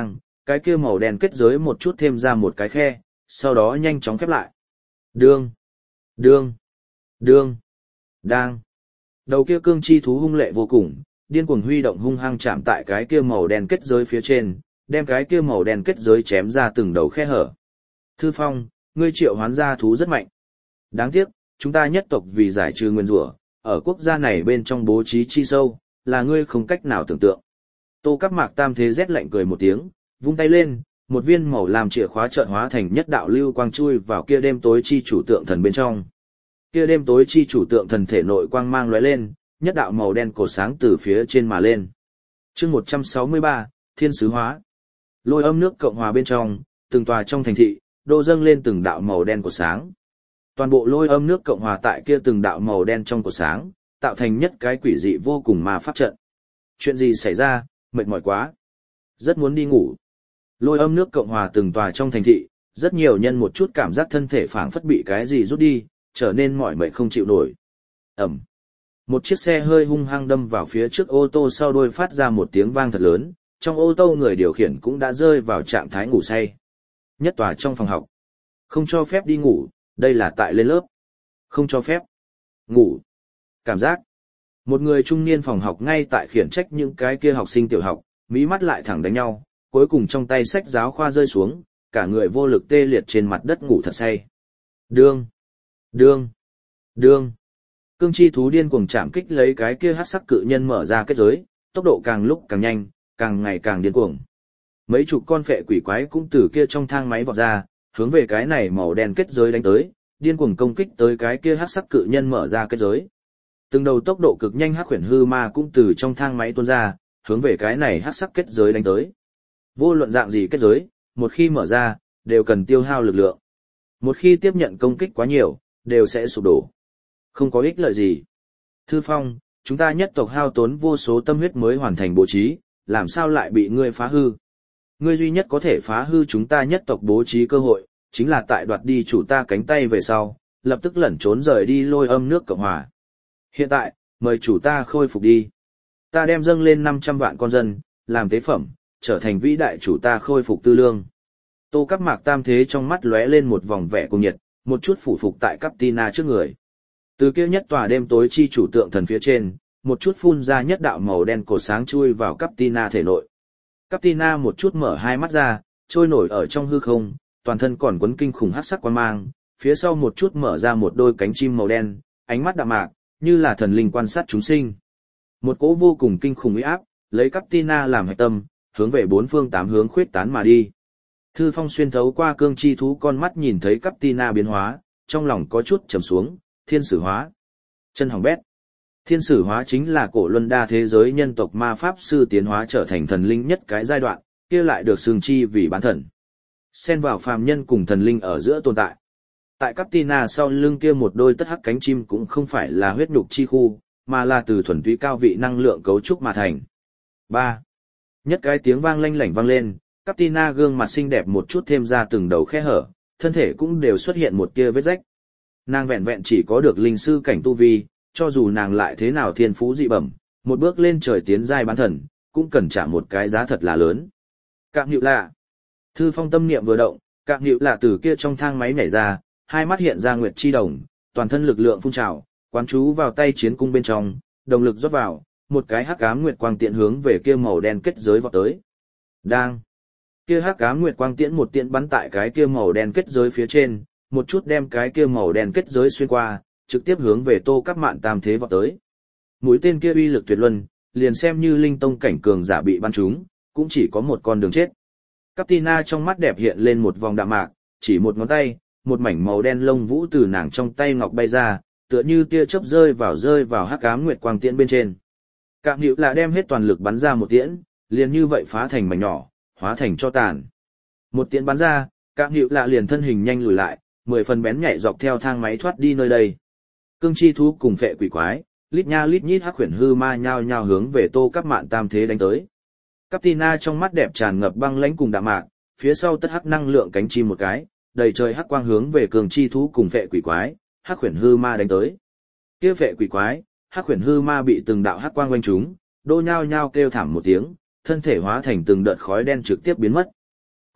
cái kia màu đen kết giới một chút thêm ra một cái khe, sau đó nhanh chóng khép lại. Đương, đương, đương, đang. Đầu kia cương chi thú hung lệ vô cùng, điên cuồng huy động hung hăng chạm tại cái kia màu đen kết giới phía trên, đem cái kia màu đen kết giới chém ra từng đầu khe hở. Thư Phong, ngươi triệu hoán ra thú rất mạnh. Đáng tiếc, chúng ta nhất tộc vì giải trừ nguyên rủa, ở quốc gia này bên trong bố trí chi sâu, là ngươi không cách nào tưởng tượng. Tô Cáp Mạc Tam Thế rét lạnh cười một tiếng, vung tay lên, một viên màu làm chìa khóa chợt hóa thành nhất đạo lưu quang chui vào kia đêm tối chi chủ tượng thần bên trong. Kia đêm tối chi chủ tượng thần thể nội quang mang lóe lên, nhất đạo màu đen cổ sáng từ phía trên mà lên. Chương một trăm sáu mươi ba, Thiên sứ hóa. Lôi âm nước Cộng hòa bên trong, từng tòa trong thành thị, đô dâng lên từng đạo màu đen cổ sáng. Toàn bộ lôi âm nước Cộng hòa tại kia từng đạo màu đen trong cổ sáng, tạo thành nhất cái quỷ dị vô cùng ma pháp trận. Chuyện gì xảy ra, mệt mỏi quá. Rất muốn đi ngủ. Lôi âm nước Cộng hòa từng tòa trong thành thị, rất nhiều nhân một chút cảm giác thân thể phảng phất bị cái gì rút đi, trở nên mỏi mệt không chịu nổi. Ẩm. Một chiếc xe hơi hung hăng đâm vào phía trước ô tô sau đuôi phát ra một tiếng vang thật lớn, trong ô tô người điều khiển cũng đã rơi vào trạng thái ngủ say. Nhất tòa trong phòng học. Không cho phép đi ngủ, đây là tại lên lớp. Không cho phép. Ngủ. Cảm giác. Một người trung niên phòng học ngay tại khiển trách những cái kia học sinh tiểu học, mí mắt lại thẳng đánh nhau, cuối cùng trong tay sách giáo khoa rơi xuống, cả người vô lực tê liệt trên mặt đất ngủ thật say. Đương. Đương. Đương. Cương chi thú điên cuồng chạm kích lấy cái kia hắc sắc cự nhân mở ra kết giới, tốc độ càng lúc càng nhanh, càng ngày càng điên cuồng. Mấy chục con phệ quỷ quái cũng từ kia trong thang máy vọt ra, hướng về cái này màu đen kết giới đánh tới, điên cuồng công kích tới cái kia hắc sắc cự nhân mở ra kết giới. Từng đầu tốc độ cực nhanh hắc huyền hư ma cũng từ trong thang máy tuôn ra, hướng về cái này hắc sắc kết giới đánh tới. Vô luận dạng gì kết giới, một khi mở ra, đều cần tiêu hao lực lượng. Một khi tiếp nhận công kích quá nhiều, đều sẽ sụp đổ. Không có ích lợi gì. Thư Phong, chúng ta nhất tộc hao tốn vô số tâm huyết mới hoàn thành bố trí, làm sao lại bị ngươi phá hư? Ngươi duy nhất có thể phá hư chúng ta nhất tộc bố trí cơ hội, chính là tại đoạt đi chủ ta cánh tay về sau, lập tức lẩn trốn rời đi lôi âm nước Cộng hòa. Hiện tại, mời chủ ta khôi phục đi. Ta đem dâng lên năm trăm vạn con dân, làm tế phẩm, trở thành vĩ đại chủ ta khôi phục tư lương. Tô Cáp Mạc Tam Thế trong mắt lóe lên một vòng vẻ cuồng nhiệt, một chút phủ phục tại Captina trước người. Từ kia nhất tòa đêm tối chi chủ tượng thần phía trên, một chút phun ra nhất đạo màu đen cổ sáng chui vào Captina thể nội. Captina một chút mở hai mắt ra, trôi nổi ở trong hư không, toàn thân còn quấn kinh khủng hắc sắc quang mang, phía sau một chút mở ra một đôi cánh chim màu đen, ánh mắt đạm mạc, như là thần linh quan sát chúng sinh. Một cỗ vô cùng kinh khủng uy áp, lấy Captina làm hạch tâm, hướng về bốn phương tám hướng khuyết tán mà đi. Thư Phong xuyên thấu qua cương chi thú con mắt nhìn thấy Captina biến hóa, trong lòng có chút trầm xuống, thiên sử hóa. Chân hỏng bét. Thiên sử hóa chính là cổ luân đa thế giới nhân tộc ma pháp sư tiến hóa trở thành thần linh nhất cái giai đoạn, kia lại được xưng chi vì bán thần. Xen vào phàm nhân cùng thần linh ở giữa tồn tại. Tại Captina sau lưng kia một đôi tất hắc cánh chim cũng không phải là huyết nhục chi khu, mà là từ thuần túy cao vị năng lượng cấu trúc mà thành. ba. Nhất cái tiếng vang lanh lảnh vang lên, Captina gương mặt xinh đẹp một chút thêm ra từng đầu khe hở, thân thể cũng đều xuất hiện một tia vết rách. Nàng vẹn vẹn chỉ có được linh sư cảnh tu vi, cho dù nàng lại thế nào thiên phú dị bẩm, một bước lên trời tiến giai bán thần, cũng cần trả một cái giá thật là lớn. Cạm nhịu lạ. Thư Phong tâm niệm vừa động, cạm nhịu lạ từ kia trong thang máy nhảy ra, hai mắt hiện ra nguyệt chi đồng, toàn thân lực lượng phun trào, quán chú vào tay chiến cung bên trong, động lực rót vào, một cái hắc ám nguyệt quang tiễn hướng về kia màu đen kết giới vọt tới. Đang. Kia hắc ám nguyệt quang tiễn một tiễn bắn tại cái kia màu đen kết giới phía trên, một chút đem cái kia màu đen kết giới xuyên qua, trực tiếp hướng về Tô Cáp Mạn Tam Thế vọt tới. Mũi tên kia uy lực tuyệt luân, liền xem như linh tông cảnh cường giả bị bắn trúng, cũng chỉ có một con đường chết. Captina trong mắt đẹp hiện lên một vòng đạm mạc, chỉ một ngón tay, một mảnh màu đen lông vũ từ nàng trong tay ngọc bay ra, tựa như tia chớp rơi vào rơi vào hắc ám nguyệt quang tiễn bên trên. Cạm Hữu là đem hết toàn lực bắn ra một tiễn, liền như vậy phá thành mảnh nhỏ, hóa thành cho tàn. Một tiễn bắn ra, Cạm Hữu là liền thân hình nhanh lùi lại, mười phần bén nhạy dọc theo thang máy thoát đi nơi đây. Cương chi thú cùng phệ quỷ quái, lít nha lít nhít hắc huyền hư ma nhao nhao hướng về Tô Cáp Mạn Tam Thế đánh tới. Captina trong mắt đẹp tràn ngập băng lãnh cùng đạm mạc, phía sau tất hắc năng lượng cánh chim một cái, đầy trời hắc quang hướng về cường chi thú cùng phệ quỷ quái, hắc huyền hư ma đánh tới. Kia phệ quỷ quái, hắc huyền hư ma bị từng đạo hắc quang quanh chúng, đô nhao nhao kêu thảm một tiếng, thân thể hóa thành từng đợt khói đen trực tiếp biến mất.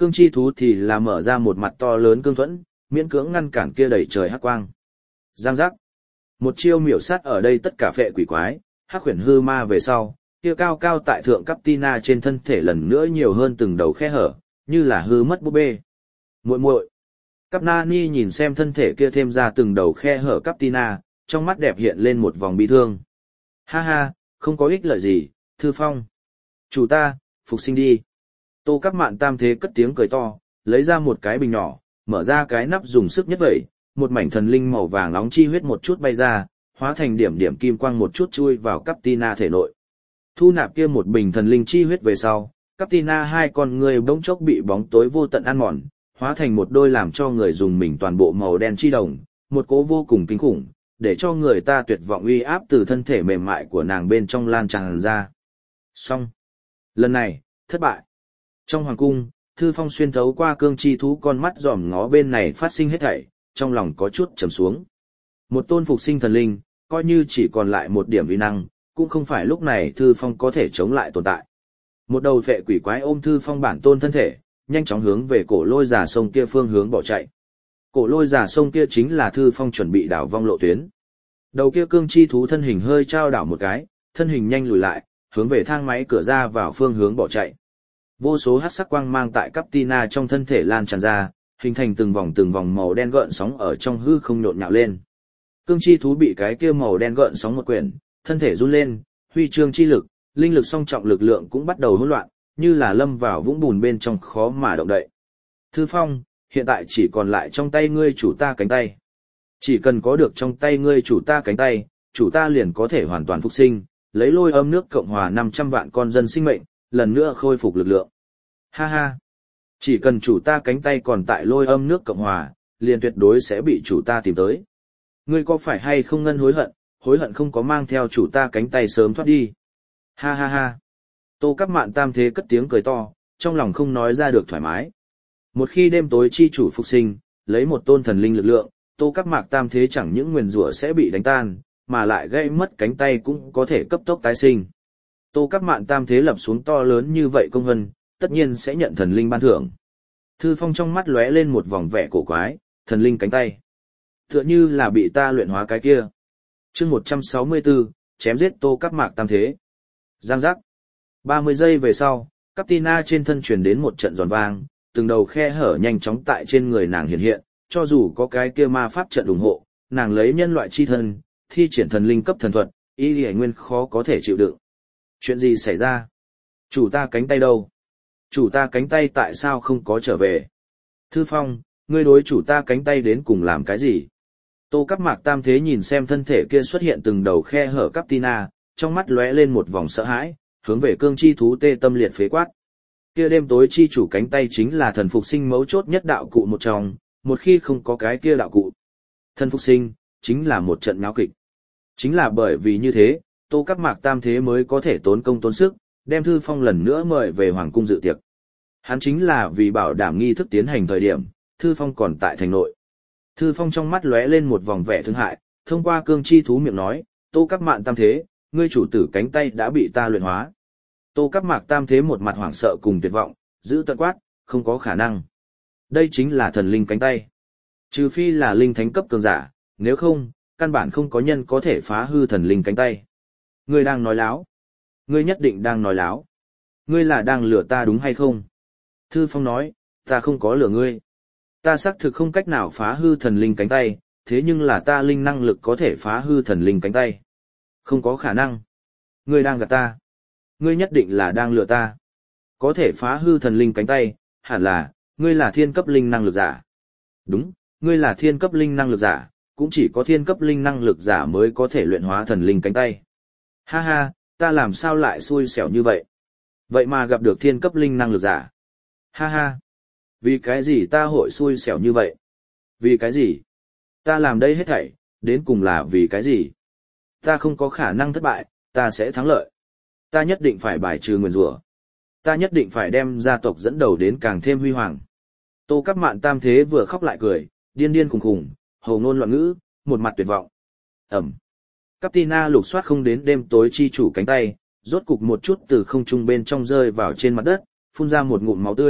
Cương chi thú thì là mở ra một mặt to lớn cương thuẫn, miễn cưỡng ngăn cản kia đầy trời hắc quang. Giang giác. Một chiêu miểu sát ở đây tất cả phệ quỷ quái, hắc huyền hư ma về sau, kia cao cao tại thượng Captina trên thân thể lần nữa nhiều hơn từng đầu khe hở, như là hư mất búp bê. Muội muội. Capnani nhìn xem thân thể kia thêm ra từng đầu khe hở Captina, trong mắt đẹp hiện lên một vòng bi thương. Ha ha, không có ích lợi gì, Thư Phong. Chủ ta, phục sinh đi. Tô Cáp Mạn tam thế cất tiếng cười to, lấy ra một cái bình nhỏ, mở ra cái nắp dùng sức nhất vậy, một mảnh thần linh màu vàng nóng chi huyết một chút bay ra, hóa thành điểm điểm kim quang một chút chui vào Captina thể nội. Thu nạp kia một bình thần linh chi huyết về sau, Captina hai con người bỗng chốc bị bóng tối vô tận ăn mòn, hóa thành một đôi làm cho người dùng mình toàn bộ màu đen chi đồng, một cỗ vô cùng kinh khủng, để cho người ta tuyệt vọng uy áp từ thân thể mềm mại của nàng bên trong lan tràn ra. Xong. Lần này, thất bại. Trong hoàng cung, Thư Phong xuyên thấu qua cương chi thú con mắt dòm ngó bên này phát sinh hết thảy, trong lòng có chút trầm xuống. Một tôn phục sinh thần linh, coi như chỉ còn lại một điểm uy năng, cũng không phải lúc này Thư Phong có thể chống lại tồn tại. Một đầu phệ quỷ quái ôm Thư Phong bản tôn thân thể, nhanh chóng hướng về cổ lôi giả sông kia phương hướng bỏ chạy. Cổ lôi giả sông kia chính là Thư Phong chuẩn bị đảo vong lộ tuyến. Đầu kia cương chi thú thân hình hơi trao đảo một cái, thân hình nhanh lùi lại, hướng về thang máy cửa ra vào phương hướng bỏ chạy. Vô số hắc sắc quang mang tại Captina trong thân thể lan tràn ra, hình thành từng vòng từng vòng màu đen gợn sóng ở trong hư không nhộn nhạo lên. Cương chi thú bị cái kia màu đen gợn sóng một quyển, thân thể run lên, huy chương chi lực, linh lực song trọng lực lượng cũng bắt đầu hỗn loạn, như là lâm vào vũng bùn bên trong khó mà động đậy. Thư Phong, hiện tại chỉ còn lại trong tay ngươi chủ ta cánh tay. Chỉ cần có được trong tay ngươi chủ ta cánh tay, chủ ta liền có thể hoàn toàn phục sinh, lấy Lôi Âm nước Cộng hòa năm trăm vạn con dân sinh mệnh, lần nữa khôi phục lực lượng. Ha ha! Chỉ cần chủ ta cánh tay còn tại Lôi Âm nước Cộng hòa, liền tuyệt đối sẽ bị chủ ta tìm tới. Ngươi có phải hay không ngân hối hận, hối hận không có mang theo chủ ta cánh tay sớm thoát đi. Ha ha ha! Tô Cáp Mạn tam thế cất tiếng cười to, trong lòng không nói ra được thoải mái. Một khi đêm tối chi chủ phục sinh, lấy một tôn thần linh lực lượng, Tô Cáp Mạc tam thế chẳng những nguyền rủa sẽ bị đánh tan, mà lại gây mất cánh tay cũng có thể cấp tốc tái sinh. Tô Cáp Mạn tam thế lập xuống to lớn như vậy công vân, tất nhiên sẽ nhận thần linh ban thưởng. Thư Phong trong mắt lóe lên một vòng vẻ cổ quái, thần linh cánh tay. Tựa như là bị ta luyện hóa cái kia. Chương một trăm sáu mươi tư, chém giết Tô Cáp Mạc tam thế. Giang giác. ba mươi giây về sau, Captina trên thân truyền đến một trận giòn vang, từng đầu khe hở nhanh chóng tại trên người nàng hiện hiện, cho dù có cái kia ma pháp trận ủng hộ, nàng lấy nhân loại chi thân, thi triển thần linh cấp thần thuật, ý liễu nguyên khó có thể chịu đựng. Chuyện gì xảy ra? Chủ ta cánh tay đâu? Chủ ta cánh tay tại sao không có trở về? Thư Phong, ngươi đối chủ ta cánh tay đến cùng làm cái gì? Tô Cáp Mạc tam thế nhìn xem thân thể kia xuất hiện từng đầu khe hở Captina, trong mắt lóe lên một vòng sợ hãi, hướng về cương chi thú tê tâm liệt phế quát. Kia đêm tối chi chủ cánh tay chính là thần phục sinh mấu chốt nhất đạo cụ một trong, một khi không có cái kia đạo cụ. Thần phục sinh, chính là một trận náo kịch. Chính là bởi vì như thế, Tô Cáp Mạc tam thế mới có thể tốn công tốn sức, đem Thư Phong lần nữa mời về Hoàng cung dự tiệc. Hắn chính là vì bảo đảm nghi thức tiến hành thời điểm, Thư Phong còn tại thành nội. Thư Phong trong mắt lóe lên một vòng vẻ thương hại, thông qua cương chi thú miệng nói, Tô Cáp Mạn tam thế, ngươi chủ tử cánh tay đã bị ta luyện hóa. Tô Cáp Mạc tam thế một mặt hoảng sợ cùng tuyệt vọng, giữ tận quát, không có khả năng. Đây chính là thần linh cánh tay. Trừ phi là linh thánh cấp cường giả, nếu không, căn bản không có nhân có thể phá hư thần linh cánh tay. Ngươi đang nói láo. Ngươi nhất định đang nói láo. Ngươi là đang lừa ta đúng hay không? Thư Phong nói, ta không có lừa ngươi. Ta xác thực không cách nào phá hư thần linh cánh tay, thế nhưng là ta linh năng lực có thể phá hư thần linh cánh tay. Không có khả năng. Ngươi đang gạt ta. Ngươi nhất định là đang lừa ta. Có thể phá hư thần linh cánh tay, hẳn là, ngươi là thiên cấp linh năng lực giả. Đúng, ngươi là thiên cấp linh năng lực giả, cũng chỉ có thiên cấp linh năng lực giả mới có thể luyện hóa thần linh cánh tay. Ha ha, ta làm sao lại xui xẻo như vậy? Vậy mà gặp được thiên cấp linh năng lực giả. Ha ha, vì cái gì ta hội xui xẻo như vậy? Vì cái gì? Ta làm đây hết thảy, đến cùng là vì cái gì? Ta không có khả năng thất bại, ta sẽ thắng lợi. Ta nhất định phải bài trừ nguyền rủa. Ta nhất định phải đem gia tộc dẫn đầu đến càng thêm huy hoàng. Tô Cáp Mạn tam thế vừa khóc lại cười, điên điên khùng khùng, hồ ngôn loạn ngữ, một mặt tuyệt vọng. Ẩm. Captina lục soát không đến đêm tối chi chủ cánh tay, rốt cục một chút từ không trung bên trong rơi vào trên mặt đất, phun ra một ngụm máu tươi,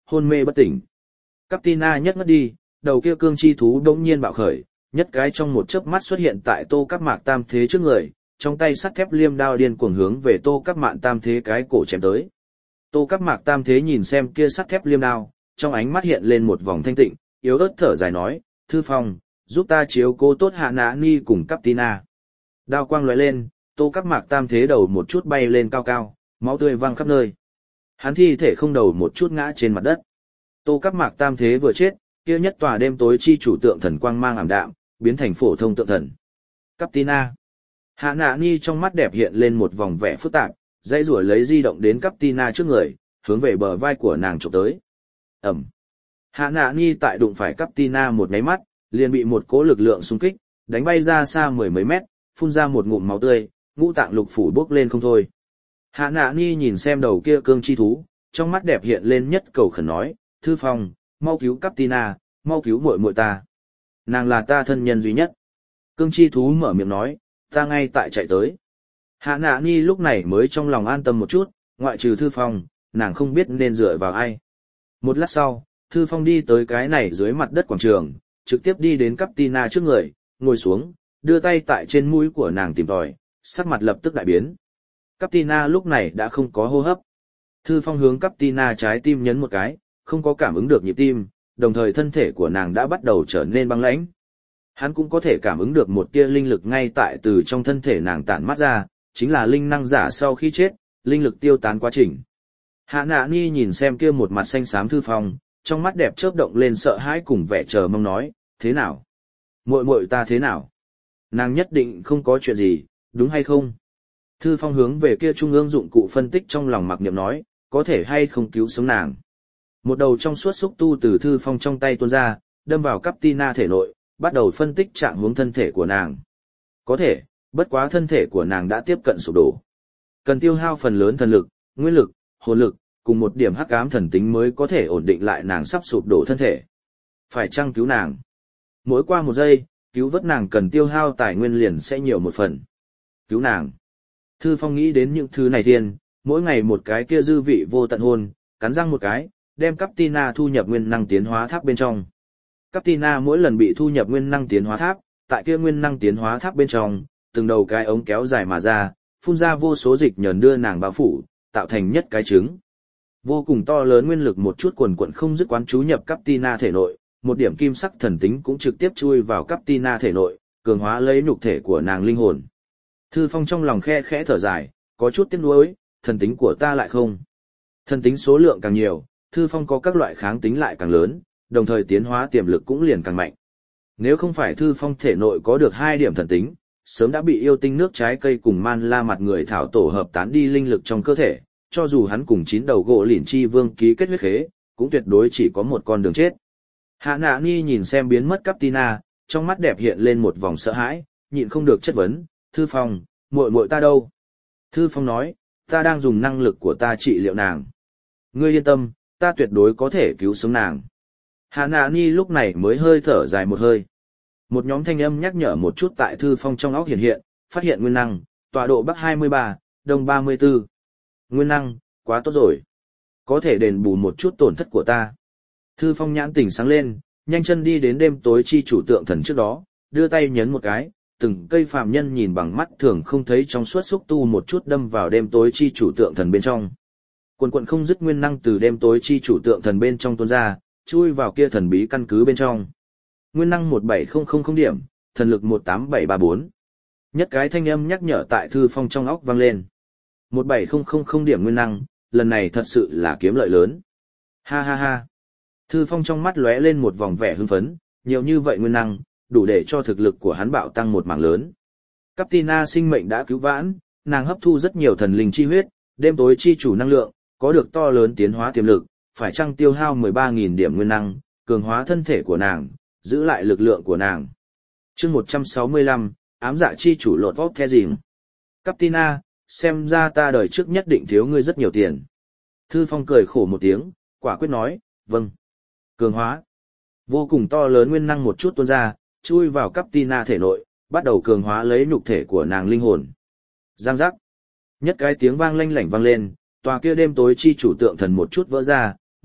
hôn mê bất tỉnh. Captina nhất ngất đi, đầu kia cương chi thú đống nhiên bạo khởi, nhất cái trong một chớp mắt xuất hiện tại Tô Cáp Mạc Tam Thế trước người, trong tay sắt thép liêm đao điên cuồng hướng về Tô Cáp Mạc Tam Thế cái cổ chém tới. Tô Cáp Mạc Tam Thế nhìn xem kia sắt thép liêm đao, trong ánh mắt hiện lên một vòng thanh tịnh, yếu ớt thở dài nói, Thư Phong, giúp ta chiếu cố tốt Hạ Nã Ni cùng Captina. Đao quang lóe lên, Tô Cáp Mạc Tam Thế đầu một chút bay lên cao cao, máu tươi văng khắp nơi. Hắn thi thể không đầu một chút ngã trên mặt đất. Tô Cáp Mạc Tam Thế vừa chết, kia nhất tòa đêm tối chi chủ tượng thần quang mang ảm đạm, biến thành phổ thông tượng thần. Captina. Hạ Nã Ni trong mắt đẹp hiện lên một vòng vẻ phức tạp, dãy rủa lấy di động đến Captina trước người, hướng về bờ vai của nàng chụp tới. Ẩm. Hạ Nã Ni tại đụng phải Captina một cái mắt, liền bị một cỗ lực lượng xung kích, đánh bay ra xa mười mấy mét, phun ra một ngụm máu tươi, ngũ tạng lục phủ bốc lên không thôi. Hạ Nã Ni nhìn xem đầu kia cương chi thú, trong mắt đẹp hiện lên nhất cầu khẩn nói, Thư Phong, mau cứu Captina, mau cứu muội muội ta. Nàng là ta thân nhân duy nhất. Cương chi thú mở miệng nói, ta ngay tại chạy tới. Hạ Nã Ni lúc này mới trong lòng an tâm một chút, ngoại trừ Thư Phong, nàng không biết nên dựa vào ai. Một lát sau, Thư Phong đi tới cái này dưới mặt đất quảng trường, trực tiếp đi đến Captina trước người, ngồi xuống, đưa tay tại trên mũi của nàng tìm tòi, sắc mặt lập tức đại biến. Captina lúc này đã không có hô hấp. Thư Phong hướng Captina trái tim nhấn một cái, không có cảm ứng được nhịp tim, đồng thời thân thể của nàng đã bắt đầu trở nên băng lãnh. Hắn cũng có thể cảm ứng được một tia linh lực ngay tại từ trong thân thể nàng tản mát ra, chính là linh năng giả sau khi chết, linh lực tiêu tán quá trình. Hạ Nã Ni nhìn xem kia một mặt xanh xám Thư Phong, trong mắt đẹp chớp động lên sợ hãi cùng vẻ chờ mong nói, thế nào? Muội muội ta thế nào? Nàng nhất định không có chuyện gì, đúng hay không? Thư Phong hướng về kia trung ương dụng cụ phân tích trong lòng mặc niệm nói, có thể hay không cứu sống nàng. Một đầu trong suốt xúc tu từ Thư Phong trong tay tuôn ra, đâm vào Captina thể nội, bắt đầu phân tích trạng huống thân thể của nàng. Có thể, bất quá thân thể của nàng đã tiếp cận sụp đổ. Cần tiêu hao phần lớn thần lực, nguyên lực, hồn lực, cùng một điểm hắc ám thần tính mới có thể ổn định lại nàng sắp sụp đổ thân thể. Phải chăng cứu nàng? Mỗi qua một giây, cứu vớt nàng cần tiêu hao tài nguyên liền sẽ nhiều một phần. Cứu nàng. Thư Phong nghĩ đến những thứ này thiên, mỗi ngày một cái kia dư vị vô tận hôn, cắn răng một cái, đem Captina thu nhập nguyên năng tiến hóa tháp bên trong. Captina mỗi lần bị thu nhập nguyên năng tiến hóa tháp, tại kia nguyên năng tiến hóa tháp bên trong, từng đầu cái ống kéo dài mà ra, phun ra vô số dịch nhờn đưa nàng bao phủ, tạo thành nhất cái trứng. Vô cùng to lớn nguyên lực một chút quần quần không dứt quán chú nhập Captina thể nội, một điểm kim sắc thần tính cũng trực tiếp chui vào Captina thể nội, cường hóa lấy nhục thể của nàng linh hồn. Thư Phong trong lòng khe khẽ thở dài, có chút tiếc nuối, thần tính của ta lại không. Thần tính số lượng càng nhiều, Thư Phong có các loại kháng tính lại càng lớn, đồng thời tiến hóa tiềm lực cũng liền càng mạnh. Nếu không phải Thư Phong thể nội có được hai điểm thần tính, sớm đã bị yêu tinh nước trái cây cùng man la mặt người thảo tổ hợp tán đi linh lực trong cơ thể, cho dù hắn cùng chín đầu gỗ lỉn chi vương ký kết huyết khế, cũng tuyệt đối chỉ có một con đường chết. Hạ Nã Ni nhìn xem biến mất Captina, trong mắt đẹp hiện lên một vòng sợ hãi, nhịn không được chất vấn, Thư Phong, muội muội ta đâu? Thư Phong nói, ta đang dùng năng lực của ta trị liệu nàng. Ngươi yên tâm, ta tuyệt đối có thể cứu sống nàng. Hạ Nã Ni lúc này mới hơi thở dài một hơi. Một nhóm thanh âm nhắc nhở một chút tại Thư Phong trong óc hiện hiện, phát hiện nguyên năng, tọa độ Bắc hai mươi ba, Đông ba mươi tư. Nguyên năng, quá tốt rồi. Có thể đền bù một chút tổn thất của ta. Thư Phong nhãn tỉnh sáng lên, nhanh chân đi đến đêm tối chi chủ tượng thần trước đó, đưa tay nhấn một cái, từng cây phàm nhân nhìn bằng mắt thường không thấy trong suốt xúc tu một chút đâm vào đêm tối chi chủ tượng thần bên trong. Quần quần không dứt nguyên năng từ đêm tối chi chủ tượng thần bên trong tuôn ra, chui vào kia thần bí căn cứ bên trong. Nguyên năng một bảy không không không điểm, thần lực một tám bảy ba bốn. Nhất cái thanh âm nhắc nhở tại Thư Phong trong óc vang lên. một bảy không không không điểm nguyên năng, lần này thật sự là kiếm lợi lớn. Ha ha ha. Thư Phong trong mắt lóe lên một vòng vẻ hưng phấn, nhiều như vậy nguyên năng, đủ để cho thực lực của hắn bạo tăng một mảng lớn. Captina sinh mệnh đã cứu vãn, nàng hấp thu rất nhiều thần linh chi huyết, đêm tối chi chủ năng lượng, có được to lớn tiến hóa tiềm lực, phải chăng tiêu hao mười ba nghìn điểm nguyên năng, cường hóa thân thể của nàng, giữ lại lực lượng của nàng. Chương một trăm sáu mươi lăm, ám dạ chi chủ lột vóc the dìm. Captina, xem ra ta đời trước nhất định thiếu ngươi rất nhiều tiền. Thư Phong cười khổ một tiếng, quả quyết nói, vâng. Cường hóa. Vô cùng to lớn nguyên năng một chút tuôn ra, chui vào Captina thể nội, bắt đầu cường hóa lấy nhục thể của nàng linh hồn. Giang giác. Nhất cái tiếng vang lanh lảnh vang lên, tòa kia đêm tối chi chủ tượng thần một chút vỡ ra,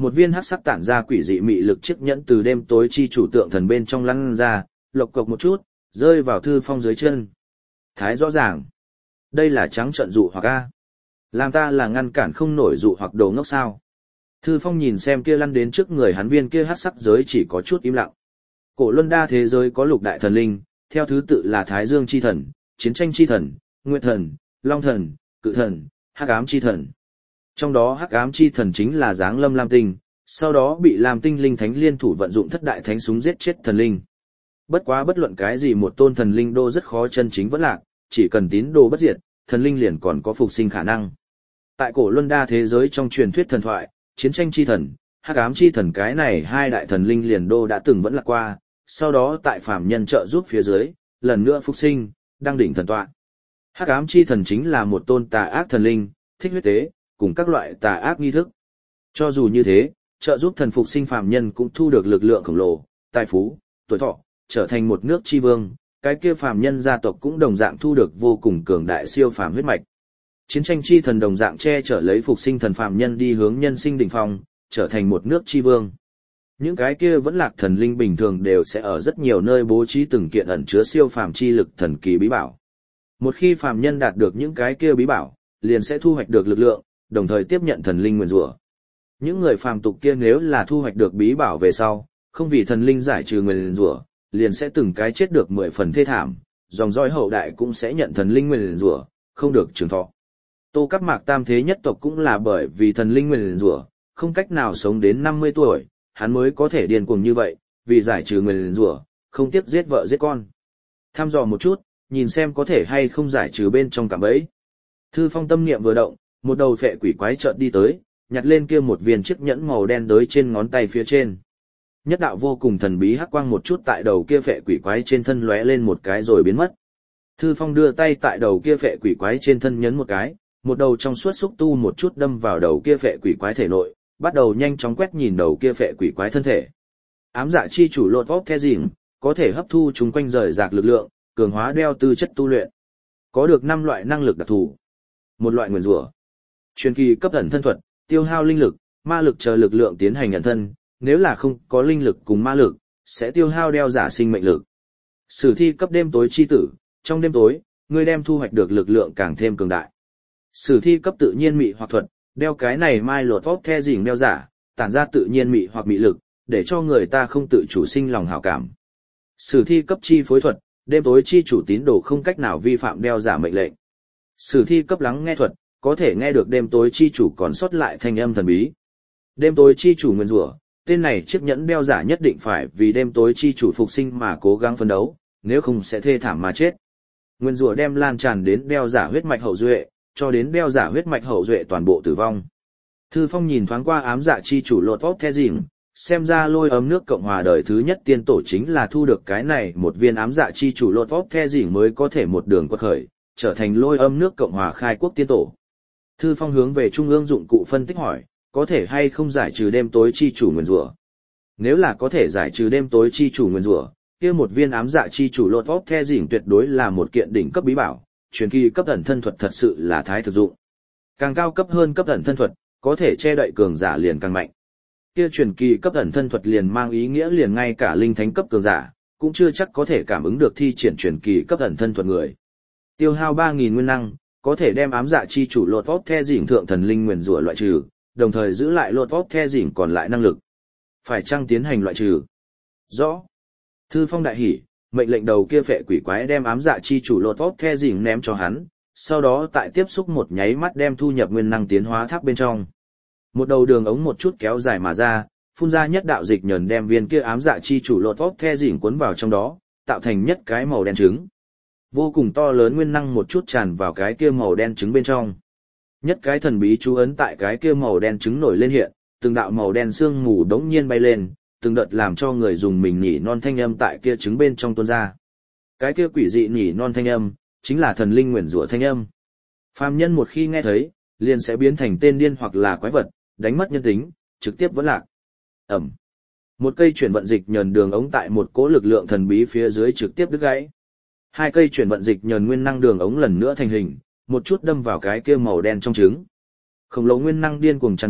một viên hắc sắc tản ra quỷ dị mị lực chiếc nhẫn từ đêm tối chi chủ tượng thần bên trong lăn ra, lộc cộc một chút, rơi vào Thư Phong dưới chân. Thái rõ ràng, đây là trắng trợn dụ hoặc a. Làm ta là ngăn cản không nổi dụ hoặc đồ ngốc sao. Thư Phong nhìn xem kia lăn đến trước người hắn viên kia hắc sắc giới chỉ có chút im lặng. Cổ luân đa thế giới có lục đại thần linh, theo thứ tự là Thái Dương chi thần, Chiến tranh chi thần, Nguyệt thần, Long thần, Cự thần, Hắc ám chi thần. Trong đó Hắc ám chi thần chính là giáng lâm Lam Tinh, sau đó bị Lam Tinh linh thánh liên thủ vận dụng thất đại thánh súng giết chết thần linh. Bất quá bất luận cái gì một tôn thần linh đô rất khó chân chính vẫn lạc, chỉ cần tín đồ bất diệt, thần linh liền còn có phục sinh khả năng. Tại cổ luân đa thế giới trong truyền thuyết thần thoại, Chiến tranh chi thần, Hắc ám chi thần cái này hai đại thần linh liền đô đã từng vẫn lạc qua, sau đó tại phàm nhân trợ giúp phía dưới, lần nữa phục sinh, đăng đỉnh thần tọa. Hắc ám chi thần chính là một tôn tà ác thần linh, thích huyết tế, cùng các loại tà ác nghi thức. Cho dù như thế, trợ giúp thần phục sinh phàm nhân cũng thu được lực lượng khổng lồ, tài phú, tuổi thọ, trở thành một nước chi vương, cái kia phàm nhân gia tộc cũng đồng dạng thu được vô cùng cường đại siêu phàm huyết mạch. Chiến tranh chi thần đồng dạng che chở lấy phục sinh thần phàm nhân đi hướng nhân sinh đỉnh phong, trở thành một nước chi vương. Những cái kia vẫn lạc thần linh bình thường đều sẽ ở rất nhiều nơi bố trí từng kiện ẩn chứa siêu phàm chi lực thần kỳ bí bảo. Một khi phàm nhân đạt được những cái kia bí bảo, liền sẽ thu hoạch được lực lượng, đồng thời tiếp nhận thần linh nguyền rủa. Những người phàm tục kia nếu là thu hoạch được bí bảo về sau, không vì thần linh giải trừ nguyền rủa, liền sẽ từng cái chết được mười phần thê thảm, dòng dõi hậu đại cũng sẽ nhận thần linh nguyền rủa, không được trường thọ. Tô Cáp Mạc Tam Thế nhất tộc cũng là bởi vì thần linh nguyền rủa, không cách nào sống đến năm mươi tuổi, hắn mới có thể điên cuồng như vậy, vì giải trừ nguyền rủa, không tiếc giết vợ giết con. Thăm dò một chút, nhìn xem có thể hay không giải trừ bên trong cạm bẫy. Thư Phong tâm niệm vừa động, một đầu phệ quỷ quái chợt đi tới, nhặt lên kia một viên chiếc nhẫn màu đen đới trên ngón tay phía trên. Nhất đạo vô cùng thần bí hắc quang một chút tại đầu kia phệ quỷ quái trên thân lóe lên một cái rồi biến mất. Thư Phong đưa tay tại đầu kia phệ quỷ quái trên thân nhấn một cái, một đầu trong suốt xúc tu một chút đâm vào đầu kia phệ quỷ quái thể nội, bắt đầu nhanh chóng quét nhìn đầu kia phệ quỷ quái thân thể. Ám dạ chi chủ lột vóc the dìm, có thể hấp thu chúng quanh rời rạc lực lượng, cường hóa đeo tư chất tu luyện. Có được năm loại năng lực đặc thù. Một loại nguyền rủa. Truyền kỳ cấp ẩn thân thuật, tiêu hao linh lực, ma lực chờ lực lượng tiến hành ẩn thân, nếu là không có linh lực cùng ma lực, sẽ tiêu hao đeo giả sinh mệnh lực. Sử thi cấp đêm tối chi tử, trong đêm tối, ngươi đem thu hoạch được lực lượng càng thêm cường đại. Sử thi cấp tự nhiên mị hoặc thuật, đeo cái này mai lột vóc the dìm đeo giả, tản ra tự nhiên mị hoặc mị lực, để cho người ta không tự chủ sinh lòng hảo cảm. Sử thi cấp chi phối thuật, đêm tối chi chủ tín đồ không cách nào vi phạm đeo giả mệnh lệnh. Sử thi cấp lắng nghe thuật, có thể nghe được đêm tối chi chủ còn sót lại thanh âm thần bí. Đêm tối chi chủ nguyên rủa, tên này chiếc nhẫn đeo giả nhất định phải vì đêm tối chi chủ phục sinh mà cố gắng phấn đấu, nếu không sẽ thê thảm mà chết. Nguyên rủa đem lan tràn đến đeo giả huyết mạch hậu duệ, cho đến đeo giả huyết mạch hậu duệ toàn bộ tử vong. Thư Phong nhìn thoáng qua ám dạ chi chủ lột vóc the dìm, xem ra lôi ấm nước Cộng hòa đời thứ nhất tiên tổ chính là thu được cái này một viên ám dạ chi chủ lột vóc the dìm mới có thể một đường quật khởi, trở thành lôi âm nước Cộng hòa khai quốc tiên tổ. Thư Phong hướng về trung ương dụng cụ phân tích hỏi, có thể hay không giải trừ đêm tối chi chủ nguyên rủa? Nếu là có thể giải trừ đêm tối chi chủ nguyên rủa, kia một viên ám dạ chi chủ lột vóc the dìm tuyệt đối là một kiện đỉnh cấp bí bảo, truyền kỳ cấp ẩn thân thuật thật sự là thái thực dụng. Càng cao cấp hơn cấp ẩn thân thuật, có thể che đậy cường giả liền càng mạnh. Kia truyền kỳ cấp ẩn thân thuật liền mang ý nghĩa liền ngay cả linh thánh cấp cường giả, cũng chưa chắc có thể cảm ứng được thi triển truyền kỳ cấp ẩn thân thuật người. Tiêu hao ba nghìn nguyên năng, có thể đem ám dạ chi chủ lột vóc the dìm thượng thần linh nguyền rủa loại trừ, đồng thời giữ lại lột vóc the dìm còn lại năng lực. Phải chăng tiến hành loại trừ? Rõ. Thư Phong đại hỉ, mệnh lệnh đầu kia phệ quỷ quái đem ám dạ chi chủ lột vóc the dìm ném cho hắn, sau đó tại tiếp xúc một nháy mắt đem thu nhập nguyên năng tiến hóa tháp bên trong. Một đầu đường ống một chút kéo dài mà ra, phun ra nhất đạo dịch nhờn đem viên kia ám dạ chi chủ lột vóc the dìm cuốn vào trong đó, tạo thành nhất cái màu đen trứng. Vô cùng to lớn nguyên năng một chút tràn vào cái kia màu đen trứng bên trong. Nhất cái thần bí chú ấn tại cái kia màu đen trứng nổi lên hiện, từng đạo màu đen sương mù đống nhiên bay lên, từng đợt làm cho người dùng mình nhỉ non thanh âm tại kia trứng bên trong tuôn ra. Cái kia quỷ dị nhỉ non thanh âm, chính là thần linh nguyền rủa thanh âm. Phàm nhân một khi nghe thấy, liền sẽ biến thành tên điên hoặc là quái vật, đánh mất nhân tính, trực tiếp vẫn lạc. Ẩm. Một cây chuyển vận dịch nhờn đường ống tại một cỗ lực lượng thần bí phía dưới trực tiếp đứt gãy. Hai cây chuyển vận dịch nhờn nguyên năng đường ống lần nữa thành hình, một chút đâm vào cái kia màu đen trong trứng. Khổng lồ nguyên năng điên cuồng tràn vào,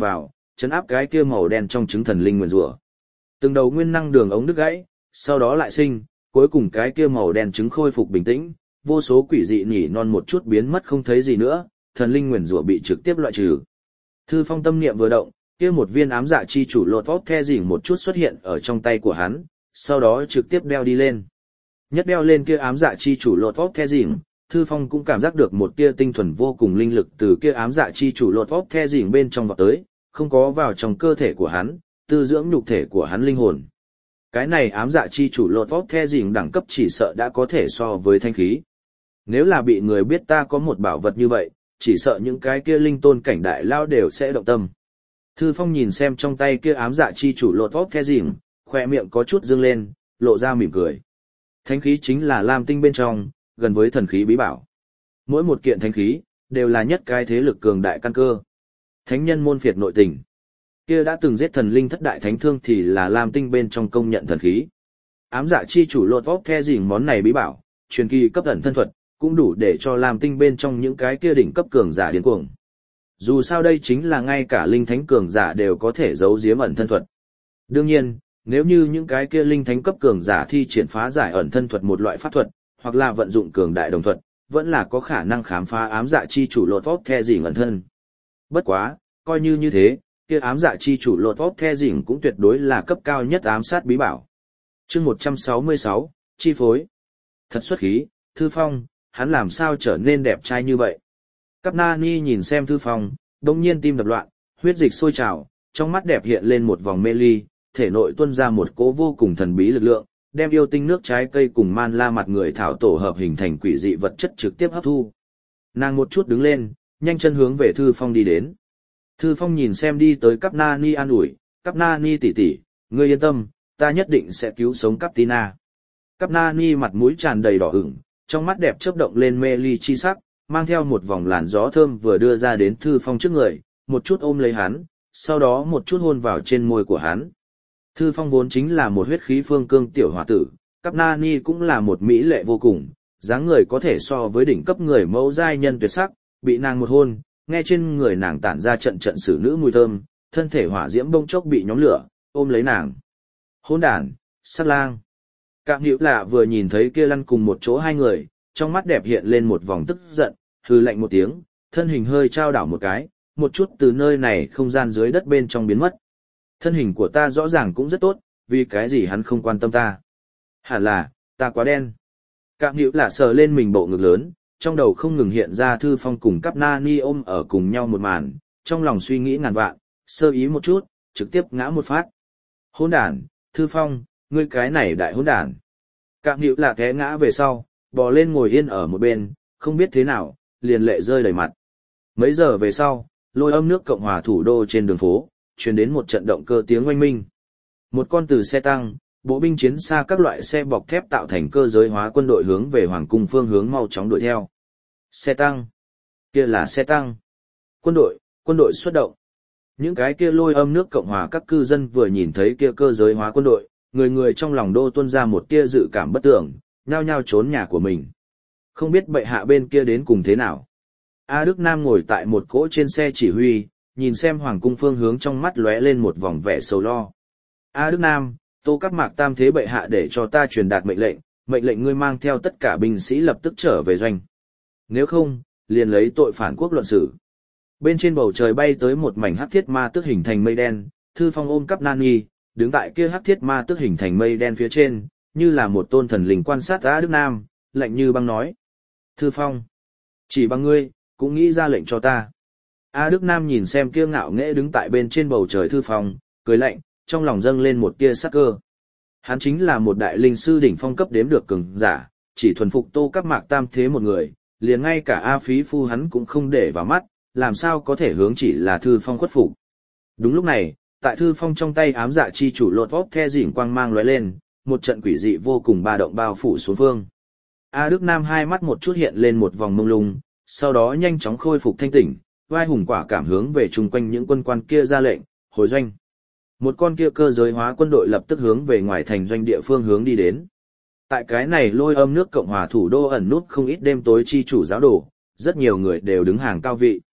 chấn áp cái kia màu đen trong trứng thần linh nguyền rủa. Từng đầu nguyên năng đường ống đứt gãy, sau đó lại sinh, cuối cùng cái kia màu đen trứng khôi phục bình tĩnh, vô số quỷ dị nhỉ non một chút biến mất không thấy gì nữa, thần linh nguyền rủa bị trực tiếp loại trừ. Thư Phong tâm niệm vừa động, kia một viên ám dạ chi chủ lột vót the rỉnh một chút xuất hiện ở trong tay của hắn, sau đó trực tiếp đeo đi lên. Nhất đeo lên kia ám dạ chi chủ lột vót the rỉnh, Thư Phong cũng cảm giác được một tia tinh thuần vô cùng linh lực từ kia ám dạ chi chủ lột vót the rỉnh bên trong vọt tới, không có vào trong cơ thể của hắn, tư dưỡng nhục thể của hắn linh hồn. Cái này ám dạ chi chủ lột vót the rỉnh đẳng cấp chỉ sợ đã có thể so với thanh khí. Nếu là bị người biết ta có một bảo vật như vậy, chỉ sợ những cái kia linh tôn cảnh đại lao đều sẽ động tâm. Thư Phong nhìn xem trong tay kia ám dạ chi chủ lột vót the rỉnh, khỏe miệng có chút dương lên, lộ ra mỉm cười. Thánh khí chính là lam tinh bên trong, gần với thần khí bí bảo. Mỗi một kiện thánh khí, đều là nhất cái thế lực cường đại căn cơ. Thánh nhân môn phiệt nội tình. Kia đã từng giết thần linh thất đại thánh thương thì là lam tinh bên trong công nhận thần khí. Ám dạ chi chủ lột vót the rỉnh món này bí bảo, truyền kỳ cấp ẩn thân thuật, cũng đủ để cho lam tinh bên trong những cái kia đỉnh cấp cường giả điên cuồng. Dù sao đây chính là ngay cả linh thánh cường giả đều có thể giấu giếm ẩn thân thuật. Đương nhiên, nếu như những cái kia linh thánh cấp cường giả thi triển phá giải ẩn thân thuật một loại pháp thuật, hoặc là vận dụng cường đại đồng thuật, vẫn là có khả năng khám phá ám dạ chi chủ lột vót the rỉnh ẩn thân. Bất quá, coi như như thế, kia ám dạ chi chủ lột vót the rỉnh cũng tuyệt đối là cấp cao nhất ám sát bí bảo. Chương một trăm sáu mươi sáu, chi phối. Thật xuất khí, Thư Phong, hắn làm sao trở nên đẹp trai như vậy? Cáp Nani nhìn xem Thư Phong, đông nhiên tim đập loạn, huyết dịch sôi trào, trong mắt đẹp hiện lên một vòng mê ly, thể nội tuôn ra một cỗ vô cùng thần bí lực lượng, đem yêu tinh nước trái cây cùng man la mặt người thảo tổ hợp hình thành quỷ dị vật chất trực tiếp hấp thu. Nàng một chút đứng lên, nhanh chân hướng về Thư Phong đi đến. Thư Phong nhìn xem đi tới Cáp Nani an ủi, Cáp Nani tỷ tỷ, ngươi yên tâm, ta nhất định sẽ cứu sống Cáp Tina. Cáp Nani mặt mũi tràn đầy đỏ ửng, trong mắt đẹp chớp động lên mê ly chi sắc, mang theo một vòng làn gió thơm vừa đưa ra đến Thư Phong trước người, một chút ôm lấy hắn, sau đó một chút hôn vào trên môi của hắn. Thư Phong vốn chính là một huyết khí phương cương tiểu hòa tử, Cáp Nani cũng là một mỹ lệ vô cùng, dáng người có thể so với đỉnh cấp người mẫu giai nhân tuyệt sắc, bị nàng một hôn, nghe trên người nàng tản ra trận trận xử nữ mùi thơm, thân thể hỏa diễm bông chốc bị nhóm lửa, ôm lấy nàng. Hỗn đản, sát lang. Cạm Hữu Lạ vừa nhìn thấy kia lăn cùng một chỗ hai người, trong mắt đẹp hiện lên một vòng tức giận, hừ lạnh một tiếng, thân hình hơi trao đảo một cái, một chút từ nơi này không gian dưới đất bên trong biến mất. Thân hình của ta rõ ràng cũng rất tốt, vì cái gì hắn không quan tâm ta? Hẳn là, ta quá đen. Cạm Hữu Lạ sờ lên mình bộ ngực lớn, trong đầu không ngừng hiện ra Thư Phong cùng Cáp Nani ôm ở cùng nhau một màn, trong lòng suy nghĩ ngàn vạn, sơ ý một chút, trực tiếp ngã một phát. Hỗn đản, Thư Phong, ngươi cái này đại hỗn đản. Cạm Hữu Lạ té ngã về sau, bò lên ngồi yên ở một bên, không biết thế nào, liền lệ rơi đầy mặt. Mấy giờ về sau, lôi âm nước Cộng hòa thủ đô trên đường phố, truyền đến một trận động cơ tiếng oanh minh. Một con từ xe tăng, bộ binh chiến xa các loại xe bọc thép tạo thành cơ giới hóa quân đội hướng về hoàng cung phương hướng mau chóng đuổi theo. Xe tăng, kia là xe tăng. Quân đội, quân đội xuất động. Những cái kia lôi âm nước Cộng hòa các cư dân vừa nhìn thấy kia cơ giới hóa quân đội, người người trong lòng đô tuôn ra một tia dự cảm bất tưởng, nhao nhao trốn nhà của mình. Không biết bệ hạ bên kia đến cùng thế nào. A Đức Nam ngồi tại một cỗ trên xe chỉ huy, nhìn xem hoàng cung phương hướng trong mắt lóe lên một vòng vẻ sầu lo. A Đức Nam, Tô Cáp Mạc Tam Thế bệ hạ để cho ta truyền đạt mệnh lệnh, mệnh lệnh ngươi mang theo tất cả binh sĩ lập tức trở về doanh. Nếu không, liền lấy tội phản quốc luận xử. Bên trên bầu trời bay tới một mảnh hắc thiết ma tức hình thành mây đen, Thư Phong ôm Cáp Nani, đứng tại kia hắc thiết ma tức hình thành mây đen phía trên, như là một tôn thần linh quan sát A Đức Nam, lạnh như băng nói. Thư Phong, chỉ bằng ngươi, cũng nghĩ ra lệnh cho ta. A Đức Nam nhìn xem kia ngạo nghễ đứng tại bên trên bầu trời Thư Phong, cười lạnh, trong lòng dâng lên một tia sắc cơ. Hắn chính là một đại linh sư đỉnh phong cấp đếm được cường giả, chỉ thuần phục Tô Cáp Mạc Tam Thế một người, liền ngay cả A Phí Phu hắn cũng không để vào mắt, làm sao có thể hướng chỉ là Thư Phong khuất phục. Đúng lúc này, tại Thư Phong trong tay ám dạ chi chủ lột vót the rỉnh quang mang lóe lên, một trận quỷ dị vô cùng ba động bao phủ xuống phương. A Đức Nam hai mắt một chút hiện lên một vòng mông lung, sau đó nhanh chóng khôi phục thanh tỉnh, vai hùng quả cảm hướng về chung quanh những quân quan kia ra lệnh, hồi doanh. Một con kia cơ giới hóa quân đội lập tức hướng về ngoài thành doanh địa phương hướng đi đến. Tại cái này lôi âm nước Cộng hòa thủ đô ẩn nút không ít đêm tối chi chủ giáo đồ, rất nhiều người đều đứng hàng cao vị.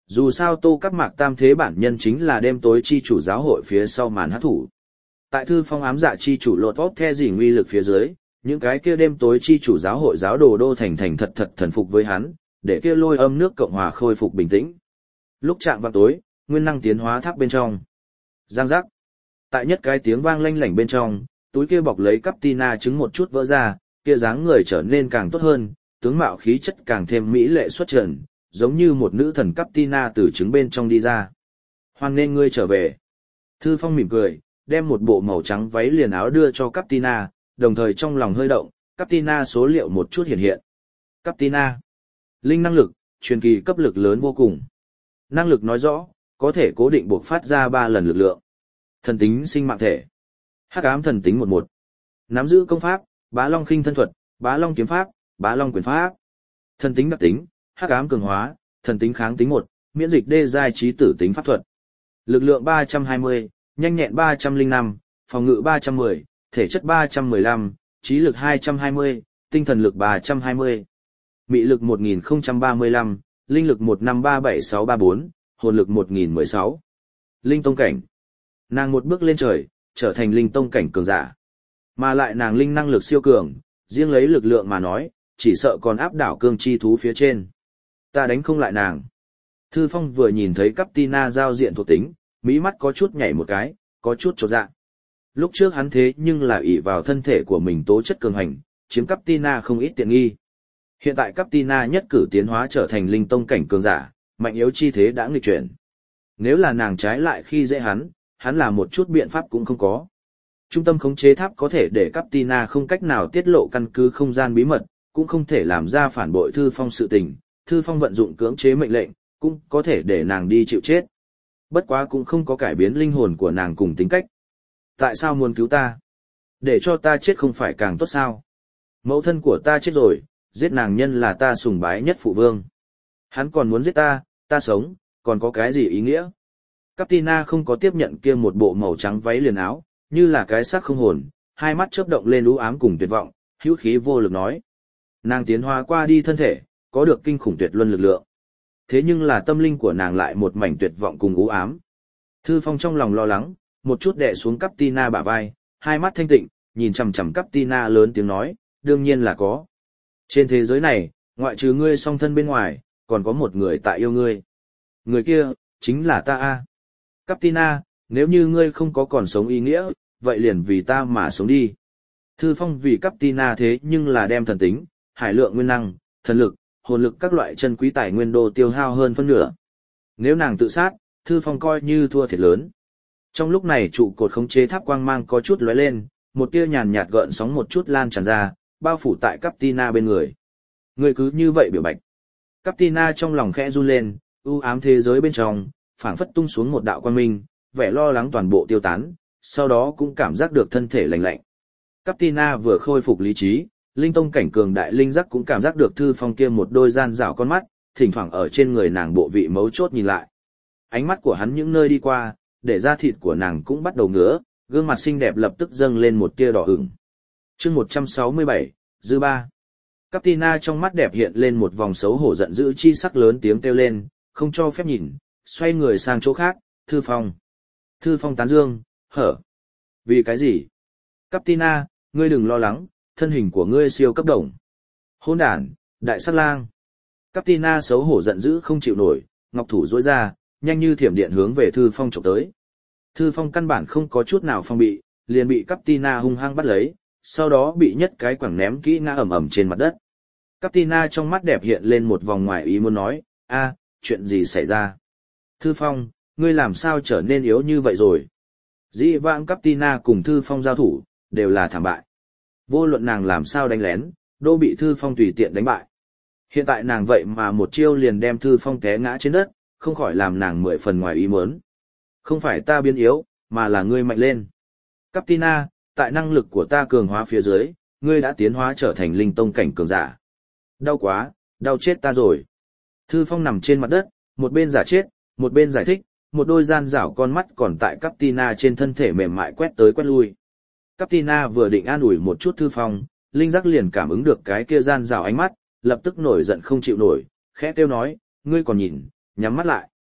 Dù sao Tô Cáp Mạc Tam Thế bản nhân chính là đêm tối chi chủ giáo hội phía sau màn hát thủ. Tại thư phong ám dạ chi chủ lột óc the gì nguy lực phía dưới, những cái kia đêm tối chi chủ giáo hội giáo đồ đô thành thành thật thật thần phục với hắn, để kia lôi âm nước Cộng hòa khôi phục bình tĩnh. Lúc chạm vào tối, nguyên năng tiến hóa tháp bên trong. Giang giác. Tại nhất cái tiếng vang lanh lảnh bên trong, túi kia bọc lấy cắp tina trứng một chút vỡ ra, kia dáng người trở nên càng tốt hơn, tướng mạo khí chất càng thêm mỹ lệ xuất trần, giống như một nữ thần cắp tina từ trứng bên trong đi ra. Hoan nên ngươi trở về. Thư Phong mỉm cười, đem một bộ màu trắng váy liền áo đưa cho cắp tina, đồng thời trong lòng hơi động, cắp tina số liệu một chút hiện hiện. Cắp tina. Linh năng lực, truyền kỳ cấp lực lớn vô cùng. Năng lực nói rõ, có thể cố định buộc phát ra ba lần lực lượng. Thần tính sinh mạng thể. Hắc ám thần tính một một. Nắm giữ công pháp, Bá Long khinh thân thuật, Bá Long kiếm pháp, Bá Long quyền pháp. Thần tính đặc tính, hắc ám cường hóa, thần tính kháng tính một, miễn dịch đê giai trí tử tính pháp thuật. Lực lượng ba trăm hai mươi, nhanh nhẹn ba trăm lẻ năm, phòng ngự ba trăm mười, thể chất ba trăm mười lăm, trí lực hai trăm hai mươi, tinh thần lực ba trăm hai mươi. Mị lực một nghìn không trăm ba mươi lăm, linh lực một năm ba bảy sáu ba bốn, hồn lực một nghìn mười sáu. Linh tông cảnh. Nàng một bước lên trời, trở thành linh tông cảnh cường giả. Mà lại nàng linh năng lực siêu cường, riêng lấy lực lượng mà nói, chỉ sợ còn áp đảo cương chi thú phía trên. Ta đánh không lại nàng. Thư Phong vừa nhìn thấy cắp tina giao diện thuộc tính, mỹ mắt có chút nhảy một cái, có chút chột dạ. Lúc trước hắn thế nhưng là ỷ vào thân thể của mình tố chất cường hành, chiếm cắp tina không ít tiện nghi. Hiện tại cắp tina nhất cử tiến hóa trở thành linh tông cảnh cường giả, mạnh yếu chi thế đã nghịch chuyển. Nếu là nàng trái lại khi dễ hắn, hắn là một chút biện pháp cũng không có. Trung tâm khống chế tháp có thể để cắp tina không cách nào tiết lộ căn cứ không gian bí mật, cũng không thể làm ra phản bội Thư Phong sự tình. Thư Phong vận dụng cưỡng chế mệnh lệnh, cũng có thể để nàng đi chịu chết. Bất quá cũng không có cải biến linh hồn của nàng cùng tính cách. Tại sao muốn cứu ta? Để cho ta chết không phải càng tốt sao? Mẫu thân của ta chết rồi, giết nàng nhân là ta sùng bái nhất phụ vương. Hắn còn muốn giết ta, ta sống, còn có cái gì ý nghĩa? Cắp tina không có tiếp nhận kia một bộ màu trắng váy liền áo, như là cái xác không hồn, hai mắt chớp động lên u ám cùng tuyệt vọng, hữu khí vô lực nói. Nàng tiến hóa qua đi thân thể, có được kinh khủng tuyệt luân lực lượng. Thế nhưng là tâm linh của nàng lại một mảnh tuyệt vọng cùng u ám. Thư Phong trong lòng lo lắng, một chút đè xuống cắp tina bả vai, hai mắt thanh tịnh, nhìn chằm chằm cắp tina lớn tiếng nói, đương nhiên là có. Trên thế giới này, ngoại trừ ngươi song thân bên ngoài, còn có một người tại yêu ngươi. Người kia, chính là ta a. Cắp tina, nếu như ngươi không có còn sống ý nghĩa, vậy liền vì ta mà sống đi. Thư Phong vì cắp tina thế nhưng là đem thần tính, hải lượng nguyên năng, thần lực, hồn lực các loại chân quý tài nguyên đô tiêu hao hơn phân nửa. Nếu nàng tự sát, Thư Phong coi như thua thiệt lớn. Trong lúc này trụ cột khống chế tháp quang mang có chút lóe lên, một tia nhàn nhạt gợn sóng một chút lan tràn ra, bao phủ tại cắp tina bên người. Người cứ như vậy biểu bạch. Cắp tina trong lòng khẽ run lên, u ám thế giới bên trong, phảng phất tung xuống một đạo quang minh, vẻ lo lắng toàn bộ tiêu tán, sau đó cũng cảm giác được thân thể lạnh lạnh. Cắp tina vừa khôi phục lý trí, linh tông cảnh cường đại linh giác cũng cảm giác được Thư Phong kia một đôi gian rảo con mắt, thỉnh thoảng ở trên người nàng bộ vị mấu chốt nhìn lại. Ánh mắt của hắn những nơi đi qua, để da thịt của nàng cũng bắt đầu ngứa, gương mặt xinh đẹp lập tức dâng lên một tia đỏ ửng. Chương một trăm sáu mươi bảy, dư ba. Cắp tina trong mắt đẹp hiện lên một vòng xấu hổ giận dữ chi sắc lớn tiếng kêu lên, không cho phép nhìn, xoay người sang chỗ khác, Thư Phong. Thư Phong tán dương, hở. Vì cái gì? Cắp tina, ngươi đừng lo lắng, thân hình của ngươi siêu cấp đồng. Hôn đản, đại sát lang. Cắp tina xấu hổ giận dữ không chịu nổi, ngọc thủ duỗi ra, nhanh như thiểm điện hướng về Thư Phong chụp tới. Thư Phong căn bản không có chút nào phòng bị, liền bị cắp tina hung hăng bắt lấy, sau đó bị nhất cái quẳng ném kỹ ngã ầm ầm trên mặt đất. Cắp tina trong mắt đẹp hiện lên một vòng ngoài ý muốn nói, a, chuyện gì xảy ra? Thư Phong, ngươi làm sao trở nên yếu như vậy rồi? Dĩ vãng cắp tina cùng Thư Phong giao thủ, đều là thảm bại. Vô luận nàng làm sao đánh lén, đô bị Thư Phong tùy tiện đánh bại. Hiện tại nàng vậy mà một chiêu liền đem Thư Phong té ngã trên đất, không khỏi làm nàng mười phần ngoài ý muốn. Không phải ta biến yếu, mà là ngươi mạnh lên. Cắp tina, tại năng lực của ta cường hóa phía dưới, ngươi đã tiến hóa trở thành linh tông cảnh cường giả. Đau quá, đau chết ta rồi. Thư Phong nằm trên mặt đất, một bên giả chết, một bên giải thích, một đôi gian rảo con mắt còn tại cắp tina trên thân thể mềm mại quét tới quét lui. Cắp tina vừa định an ủi một chút Thư Phong, linh giác liền cảm ứng được cái kia gian rảo ánh mắt, lập tức nổi giận không chịu nổi, khẽ kêu nói, ngươi còn nhìn, nhắm mắt lại.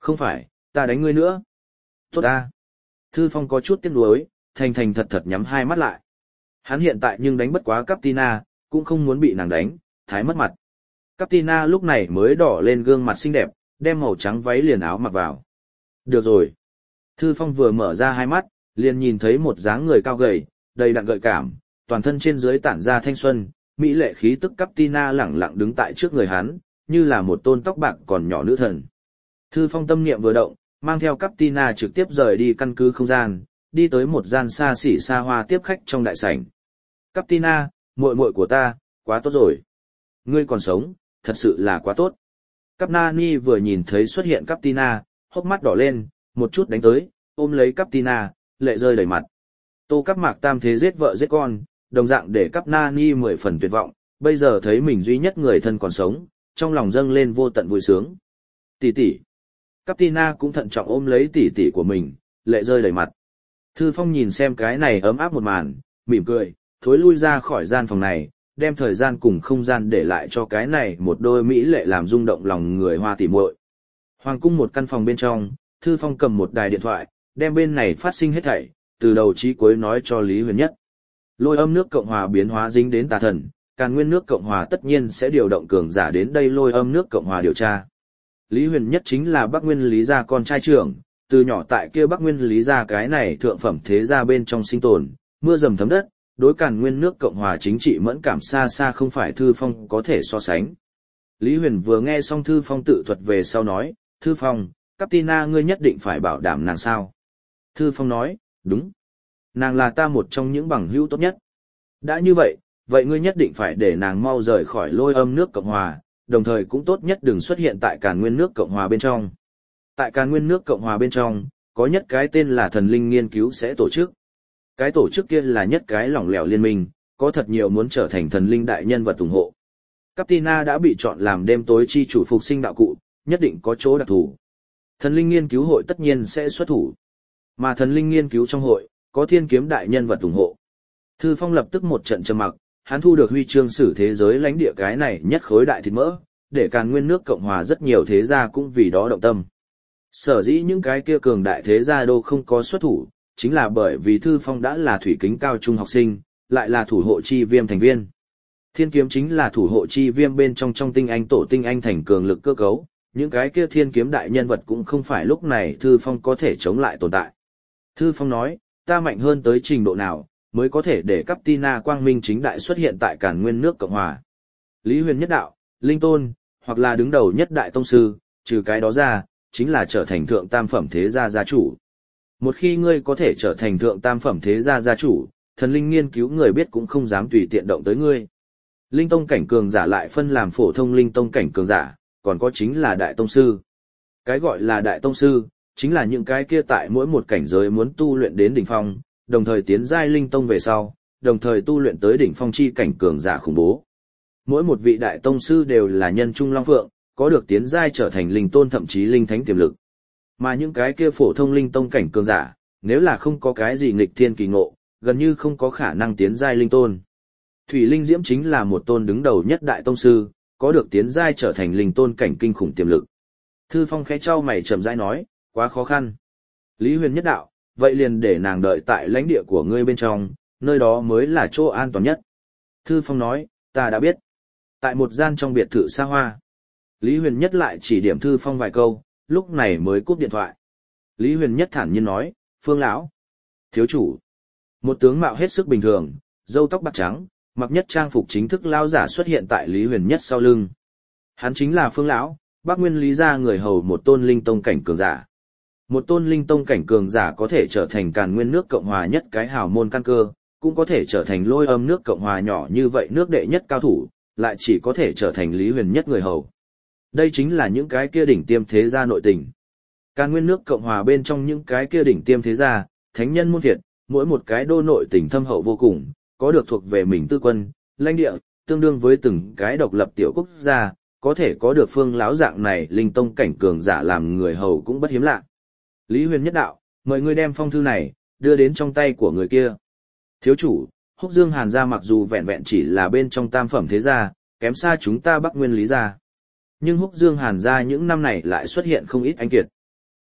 Không phải, ta đánh ngươi nữa. Tốt ta. Thư Phong có chút tiếc nuối, thành thành thật thật nhắm hai mắt lại. Hắn hiện tại nhưng đánh bất quá Captina, cũng không muốn bị nàng đánh, thái mất mặt. Captina lúc này mới đỏ lên gương mặt xinh đẹp, đem màu trắng váy liền áo mặc vào. Được rồi. Thư Phong vừa mở ra hai mắt, liền nhìn thấy một dáng người cao gầy, đầy đặn gợi cảm, toàn thân trên dưới tản ra thanh xuân, mỹ lệ khí tức Captina lẳng lặng đứng tại trước người hắn, như là một tôn tóc bạc còn nhỏ nữ thần. Thư Phong tâm niệm vừa động, mang theo Captina trực tiếp rời đi căn cứ không gian, đi tới một gian xa xỉ xa hoa tiếp khách trong đại sảnh. Captina, muội muội của ta, quá tốt rồi. Ngươi còn sống, thật sự là quá tốt. Capnani vừa nhìn thấy xuất hiện Captina, hốc mắt đỏ lên, một chút đánh tới, ôm lấy Captina, lệ rơi đầy mặt. Tô Cáp Mạc tam thế giết vợ giết con, đồng dạng để Capnani mười phần tuyệt vọng, bây giờ thấy mình duy nhất người thân còn sống, trong lòng dâng lên vô tận vui sướng. Tỷ tỷ. Captina cũng thận trọng ôm lấy tỷ tỷ của mình, lệ rơi đầy mặt. Thư Phong nhìn xem cái này ấm áp một màn, mỉm cười, thối lui ra khỏi gian phòng này, đem thời gian cùng không gian để lại cho cái này một đôi mỹ lệ làm rung động lòng người hoa tỉ muội. Hoàng cung một căn phòng bên trong, Thư Phong cầm một đài điện thoại, đem bên này phát sinh hết thảy, từ đầu chí cuối nói cho Lý Huyền Nhất. Lôi âm nước Cộng hòa biến hóa dính đến tà thần, Càn Nguyên nước Cộng hòa tất nhiên sẽ điều động cường giả đến đây lôi âm nước Cộng hòa điều tra. Lý Huyền Nhất chính là Bắc Nguyên Lý gia con trai trưởng, từ nhỏ tại kia Bắc Nguyên Lý gia cái này thượng phẩm thế gia bên trong sinh tồn, mưa dầm thấm đất, đối Càn Nguyên nước Cộng hòa chính trị mẫn cảm xa xa không phải Thư Phong có thể so sánh. Lý Huyền vừa nghe xong Thư Phong tự thuật về sau nói, Thư Phong, Captina ngươi nhất định phải bảo đảm nàng sao. Thư Phong nói, đúng. Nàng là ta một trong những bằng hữu tốt nhất. Đã như vậy, vậy ngươi nhất định phải để nàng mau rời khỏi lôi âm nước Cộng hòa, đồng thời cũng tốt nhất đừng xuất hiện tại Càn Nguyên nước Cộng hòa bên trong. Tại Càn Nguyên nước Cộng hòa bên trong, có nhất cái tên là Thần Linh nghiên cứu sẽ tổ chức. Cái tổ chức kia là nhất cái lỏng lẻo liên minh, có thật nhiều muốn trở thành thần linh đại nhân vật ủng hộ. Captina đã bị chọn làm đêm tối chi chủ phục sinh đạo cụ, nhất định có chỗ đặc thù. Thần linh nghiên cứu hội tất nhiên sẽ xuất thủ. Mà thần linh nghiên cứu trong hội, có thiên kiếm đại nhân vật ủng hộ. Thư Phong lập tức một trận trầm mặc, hắn thu được huy chương sử thế giới lãnh địa cái này nhất khối đại thịt mỡ, để Càn Nguyên nước Cộng hòa rất nhiều thế gia cũng vì đó động tâm. Sở dĩ những cái kia cường đại thế gia đô không có xuất thủ, chính là bởi vì Thư Phong đã là thủy kính cao trung học sinh, lại là thủ hộ chi viêm thành viên. Thiên kiếm chính là thủ hộ chi viêm bên trong trong tinh anh tổ tinh anh thành cường lực cơ cấu, những cái kia thiên kiếm đại nhân vật cũng không phải lúc này Thư Phong có thể chống lại tồn tại. Thư Phong nói, ta mạnh hơn tới trình độ nào, mới có thể để Captina quang minh chính đại xuất hiện tại Càn Nguyên nước Cộng hòa. Lý Huyền Nhất đạo, Linh Tôn, hoặc là đứng đầu nhất đại tông sư, trừ cái đó ra, chính là trở thành thượng tam phẩm thế gia gia chủ. Một khi ngươi có thể trở thành thượng tam phẩm thế gia gia chủ, thần linh nghiên cứu người biết cũng không dám tùy tiện động tới ngươi. Linh tông cảnh cường giả lại phân làm phổ thông linh tông cảnh cường giả, còn có chính là đại tông sư. Cái gọi là đại tông sư, chính là những cái kia tại mỗi một cảnh giới muốn tu luyện đến đỉnh phong, đồng thời tiến giai linh tông về sau, đồng thời tu luyện tới đỉnh phong chi cảnh cường giả khủng bố. Mỗi một vị đại tông sư đều là nhân trung long phượng, có được tiến giai trở thành linh tôn thậm chí linh thánh tiềm lực. Mà những cái kia phổ thông linh tông cảnh cường giả, nếu là không có cái gì nghịch thiên kỳ ngộ, gần như không có khả năng tiến giai linh tôn. Thủy Linh Diễm chính là một tôn đứng đầu nhất đại tông sư, có được tiến giai trở thành linh tôn cảnh kinh khủng tiềm lực. Thư Phong khẽ trao mày trầm rãi nói, quá khó khăn. Lý Huyền Nhất đạo, vậy liền để nàng đợi tại lãnh địa của ngươi bên trong, nơi đó mới là chỗ an toàn nhất. Thư Phong nói, ta đã biết. Tại một gian trong biệt thự xa hoa, Lý Huyền Nhất lại chỉ điểm Thư Phong vài câu, lúc này mới cúp điện thoại. Lý Huyền Nhất thản nhiên nói, Phương lão, thiếu chủ. Một tướng mạo hết sức bình thường, râu tóc bạc trắng, mặc nhất trang phục chính thức lao giả xuất hiện tại Lý Huyền Nhất sau lưng. Hắn chính là Phương lão, Bắc Nguyên Lý gia người hầu một tôn linh tông cảnh cường giả. Một tôn linh tông cảnh cường giả có thể trở thành Càn Nguyên nước Cộng hòa nhất cái hào môn căn cơ, cũng có thể trở thành lôi âm nước Cộng hòa nhỏ như vậy nước đệ nhất cao thủ, lại chỉ có thể trở thành Lý Huyền Nhất người hầu. Đây chính là những cái kia đỉnh tiêm thế gia nội tình. Càn Nguyên nước Cộng hòa bên trong những cái kia đỉnh tiêm thế gia, thánh nhân môn phiệt, mỗi một cái đô nội tình thâm hậu vô cùng, có được thuộc về mình tư quân, lãnh địa, tương đương với từng cái độc lập tiểu quốc gia, có thể có được Phương lão dạng này linh tông cảnh cường giả làm người hầu cũng bất hiếm lạ. Lý Huyền Nhất đạo, mời ngươi đem phong thư này đưa đến trong tay của người kia. Thiếu chủ, Húc Dương Hàn gia mặc dù vẹn vẹn chỉ là bên trong tam phẩm thế gia, kém xa chúng ta Bắc Nguyên Lý gia. Nhưng Húc Dương Hàn gia những năm này lại xuất hiện không ít anh kiệt.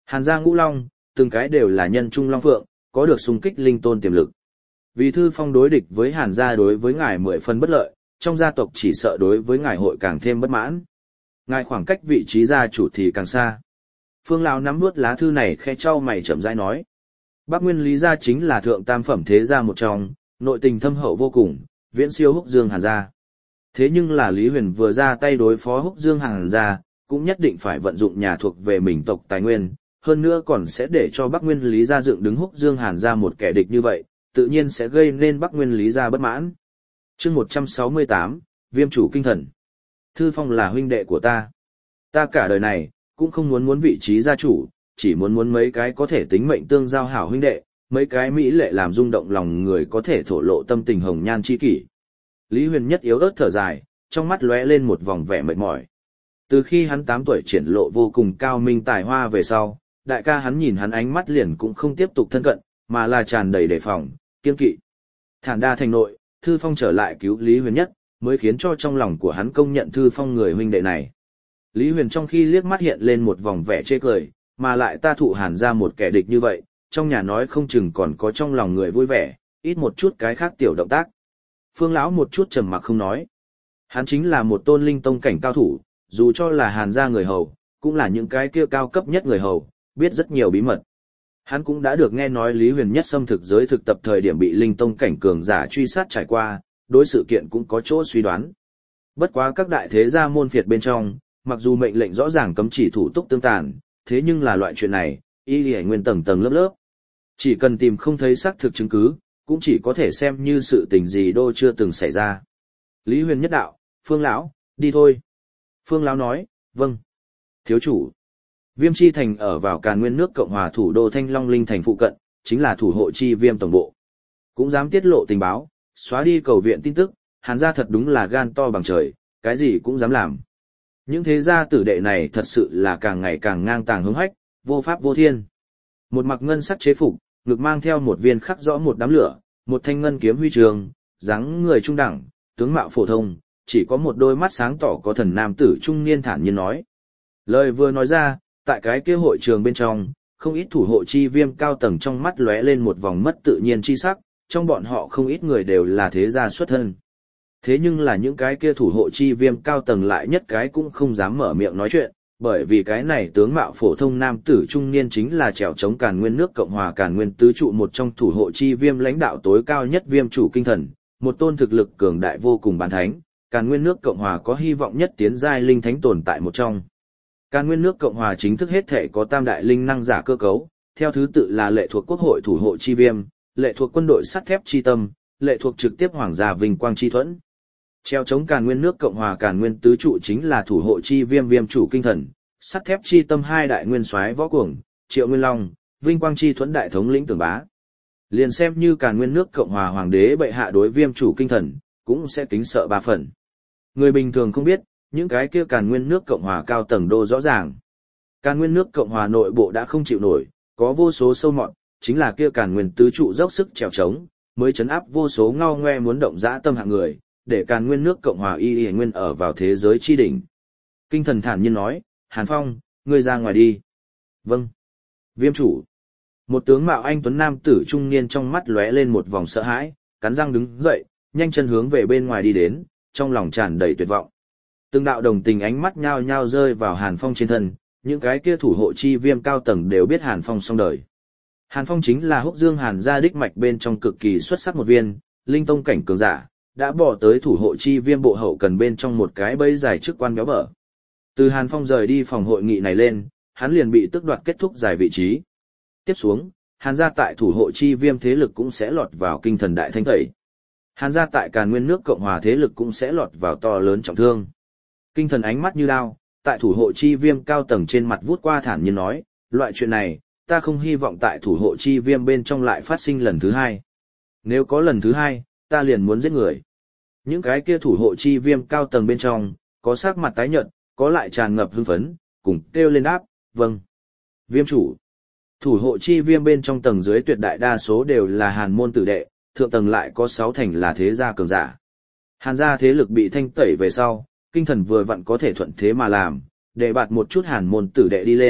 Hàn gia ngũ long, từng cái đều là nhân trung long phượng, có được xung kích linh tôn tiềm lực. Vì Thư Phong đối địch với Hàn gia đối với ngài mười phần bất lợi, trong gia tộc chỉ sợ đối với ngài hội càng thêm bất mãn. Ngài khoảng cách vị trí gia chủ thì càng xa. Phương lão nắm nuốt lá thư này khẽ trao mày chậm rãi nói. Bắc Nguyên Lý gia chính là thượng tam phẩm thế gia một trong, nội tình thâm hậu vô cùng, viễn siêu Húc Dương Hàn gia. Thế nhưng là Lý Huyền vừa ra tay đối phó Húc Dương Hàn gia, cũng nhất định phải vận dụng nhà thuộc về mình tộc tài nguyên, hơn nữa còn sẽ để cho Bắc Nguyên Lý gia dựng đứng Húc Dương Hàn gia một kẻ địch như vậy, tự nhiên sẽ gây nên Bắc Nguyên Lý gia bất mãn. Chương một trăm sáu mươi tám, Viêm chủ kinh thần. Thư Phong là huynh đệ của ta. Ta cả đời này, cũng không muốn muốn vị trí gia chủ, chỉ muốn muốn mấy cái có thể tính mệnh tương giao hảo huynh đệ, mấy cái mỹ lệ làm rung động lòng người có thể thổ lộ tâm tình hồng nhan chi kỷ. Lý Huyền nhất yếu ớt thở dài, trong mắt lóe lên một vòng vẻ mệt mỏi. Từ khi hắn tám tuổi triển lộ vô cùng cao minh tài hoa về sau, đại ca hắn nhìn hắn ánh mắt liền cũng không tiếp tục thân cận, mà là tràn đầy đề phòng, kiên kỵ. Thản Đa thành nội, Thư Phong trở lại cứu Lý Huyền nhất, mới khiến cho trong lòng của hắn công nhận Thư Phong người huynh đệ này. Lý Huyền trong khi liếc mắt hiện lên một vòng vẻ chê cười, mà lại ta thụ Hàn ra một kẻ địch như vậy, trong nhà nói không chừng còn có trong lòng người vui vẻ, ít một chút cái khác tiểu động tác. Phương lão một chút trầm mặc không nói. Hắn chính là một tôn linh tông cảnh cao thủ, dù cho là Hàn gia người hầu, cũng là những cái kia cao cấp nhất người hầu, biết rất nhiều bí mật. Hắn cũng đã được nghe nói Lý Huyền nhất xâm thực giới thực tập thời điểm bị linh tông cảnh cường giả truy sát trải qua, đối sự kiện cũng có chỗ suy đoán. Bất quá các đại thế gia môn phiệt bên trong, mặc dù mệnh lệnh rõ ràng cấm chỉ thủ túc tương tàn, thế nhưng là loại chuyện này, y lì nguyên tầng tầng lớp lớp. Chỉ cần tìm không thấy xác thực chứng cứ, cũng chỉ có thể xem như sự tình gì đô chưa từng xảy ra. Lý Huyền nhất đạo, Phương lão, đi thôi. Phương lão nói, vâng. Thiếu chủ. Viêm chi thành ở vào Càn Nguyên nước Cộng hòa thủ đô Thanh Long Linh thành phụ cận, chính là thủ hộ chi viêm tổng bộ. Cũng dám tiết lộ tình báo, xóa đi cầu viện tin tức, Hàn gia thật đúng là gan to bằng trời, cái gì cũng dám làm. Những thế gia tử đệ này thật sự là càng ngày càng ngang tàng hứng hách, vô pháp vô thiên. Một mặc ngân sắc chế phục, ngực mang theo một viên khắc rõ một đám lửa, một thanh ngân kiếm huy trường, dáng người trung đẳng, tướng mạo phổ thông, chỉ có một đôi mắt sáng tỏ có thần nam tử trung niên thản nhiên nói. Lời vừa nói ra, tại cái kia hội trường bên trong, không ít thủ hộ chi viêm cao tầng trong mắt lóe lên một vòng mất tự nhiên chi sắc, trong bọn họ không ít người đều là thế gia xuất thân. Thế nhưng là những cái kia thủ hộ chi viêm cao tầng lại nhất cái cũng không dám mở miệng nói chuyện, bởi vì cái này tướng mạo phổ thông nam tử trung niên chính là trèo chống Càn Nguyên nước Cộng hòa Càn Nguyên tứ trụ một trong thủ hộ chi viêm lãnh đạo tối cao nhất viêm chủ kinh thần, một tôn thực lực cường đại vô cùng bán thánh, Càn Nguyên nước Cộng hòa có hy vọng nhất tiến giai linh thánh tồn tại một trong. Càn Nguyên nước Cộng hòa chính thức hết thể có tam đại linh năng giả cơ cấu, theo thứ tự là lệ thuộc quốc hội thủ hộ chi viêm, lệ thuộc quân đội sắt thép chi tâm, lệ thuộc trực tiếp hoàng gia vinh quang chi thuẫn. Treo chống Càn Nguyên nước Cộng hòa Càn Nguyên tứ trụ chính là thủ hộ chi viêm viêm chủ kinh thần, sắt thép chi tâm hai đại nguyên soái võ cuồng, Triệu Nguyên Long, vinh quang chi thuẫn đại thống lĩnh Tưởng Bá. Liền xem như Càn Nguyên nước Cộng hòa hoàng đế bệ hạ đối viêm chủ kinh thần, cũng sẽ kính sợ ba phần. Người bình thường không biết, những cái kia Càn Nguyên nước Cộng hòa cao tầng đô rõ ràng. Càn Nguyên nước Cộng hòa nội bộ đã không chịu nổi, có vô số sâu mọt, chính là kia Càn Nguyên tứ trụ dốc sức trèo chống, mới chấn áp vô số ngao ngoe muốn động dã tâm hạng người, để Càn Nguyên nước Cộng hòa y y nguyên ở vào thế giới chi đỉnh. Kinh thần thản nhiên nói, Hàn Phong, ngươi ra ngoài đi. Vâng. Viêm chủ. Một tướng mạo anh tuấn nam tử trung niên trong mắt lóe lên một vòng sợ hãi, cắn răng đứng dậy, nhanh chân hướng về bên ngoài đi đến, trong lòng tràn đầy tuyệt vọng. Từng đạo đồng tình ánh mắt nhao nhao rơi vào Hàn Phong trên thân, những cái kia thủ hộ chi viêm cao tầng đều biết Hàn Phong xong đời. Hàn Phong chính là Húc Dương Hàn gia đích mạch bên trong cực kỳ xuất sắc một viên, linh tông cảnh cường giả, đã bỏ tới thủ hộ chi viêm bộ hậu cần bên trong một cái bẫy dài chức quan béo bở. Từ Hàn Phong rời đi phòng hội nghị này lên, hắn liền bị tước đoạt kết thúc giải vị trí. Tiếp xuống, Hàn gia tại thủ hộ chi viêm thế lực cũng sẽ lọt vào kinh thần đại thanh tẩy. Hàn gia tại Càn Nguyên nước Cộng hòa thế lực cũng sẽ lọt vào to lớn trọng thương. Kinh thần ánh mắt như đao, tại thủ hộ chi viêm cao tầng trên mặt vút qua thản nhiên nói, loại chuyện này, ta không hy vọng tại thủ hộ chi viêm bên trong lại phát sinh lần thứ hai. Nếu có lần thứ hai, ta liền muốn giết người. Những cái kia thủ hộ chi viêm cao tầng bên trong, có sắc mặt tái nhợt, có lại tràn ngập hưng phấn, cùng kêu lên đáp, vâng. Viêm chủ. Thủ hộ chi viêm bên trong tầng dưới tuyệt đại đa số đều là Hàn môn tử đệ, thượng tầng lại có sáu thành là thế gia cường giả. Hàn gia thế lực bị thanh tẩy về sau, kinh thần vừa vặn có thể thuận thế mà làm, để bạt một chút Hàn môn tử đệ đi lên,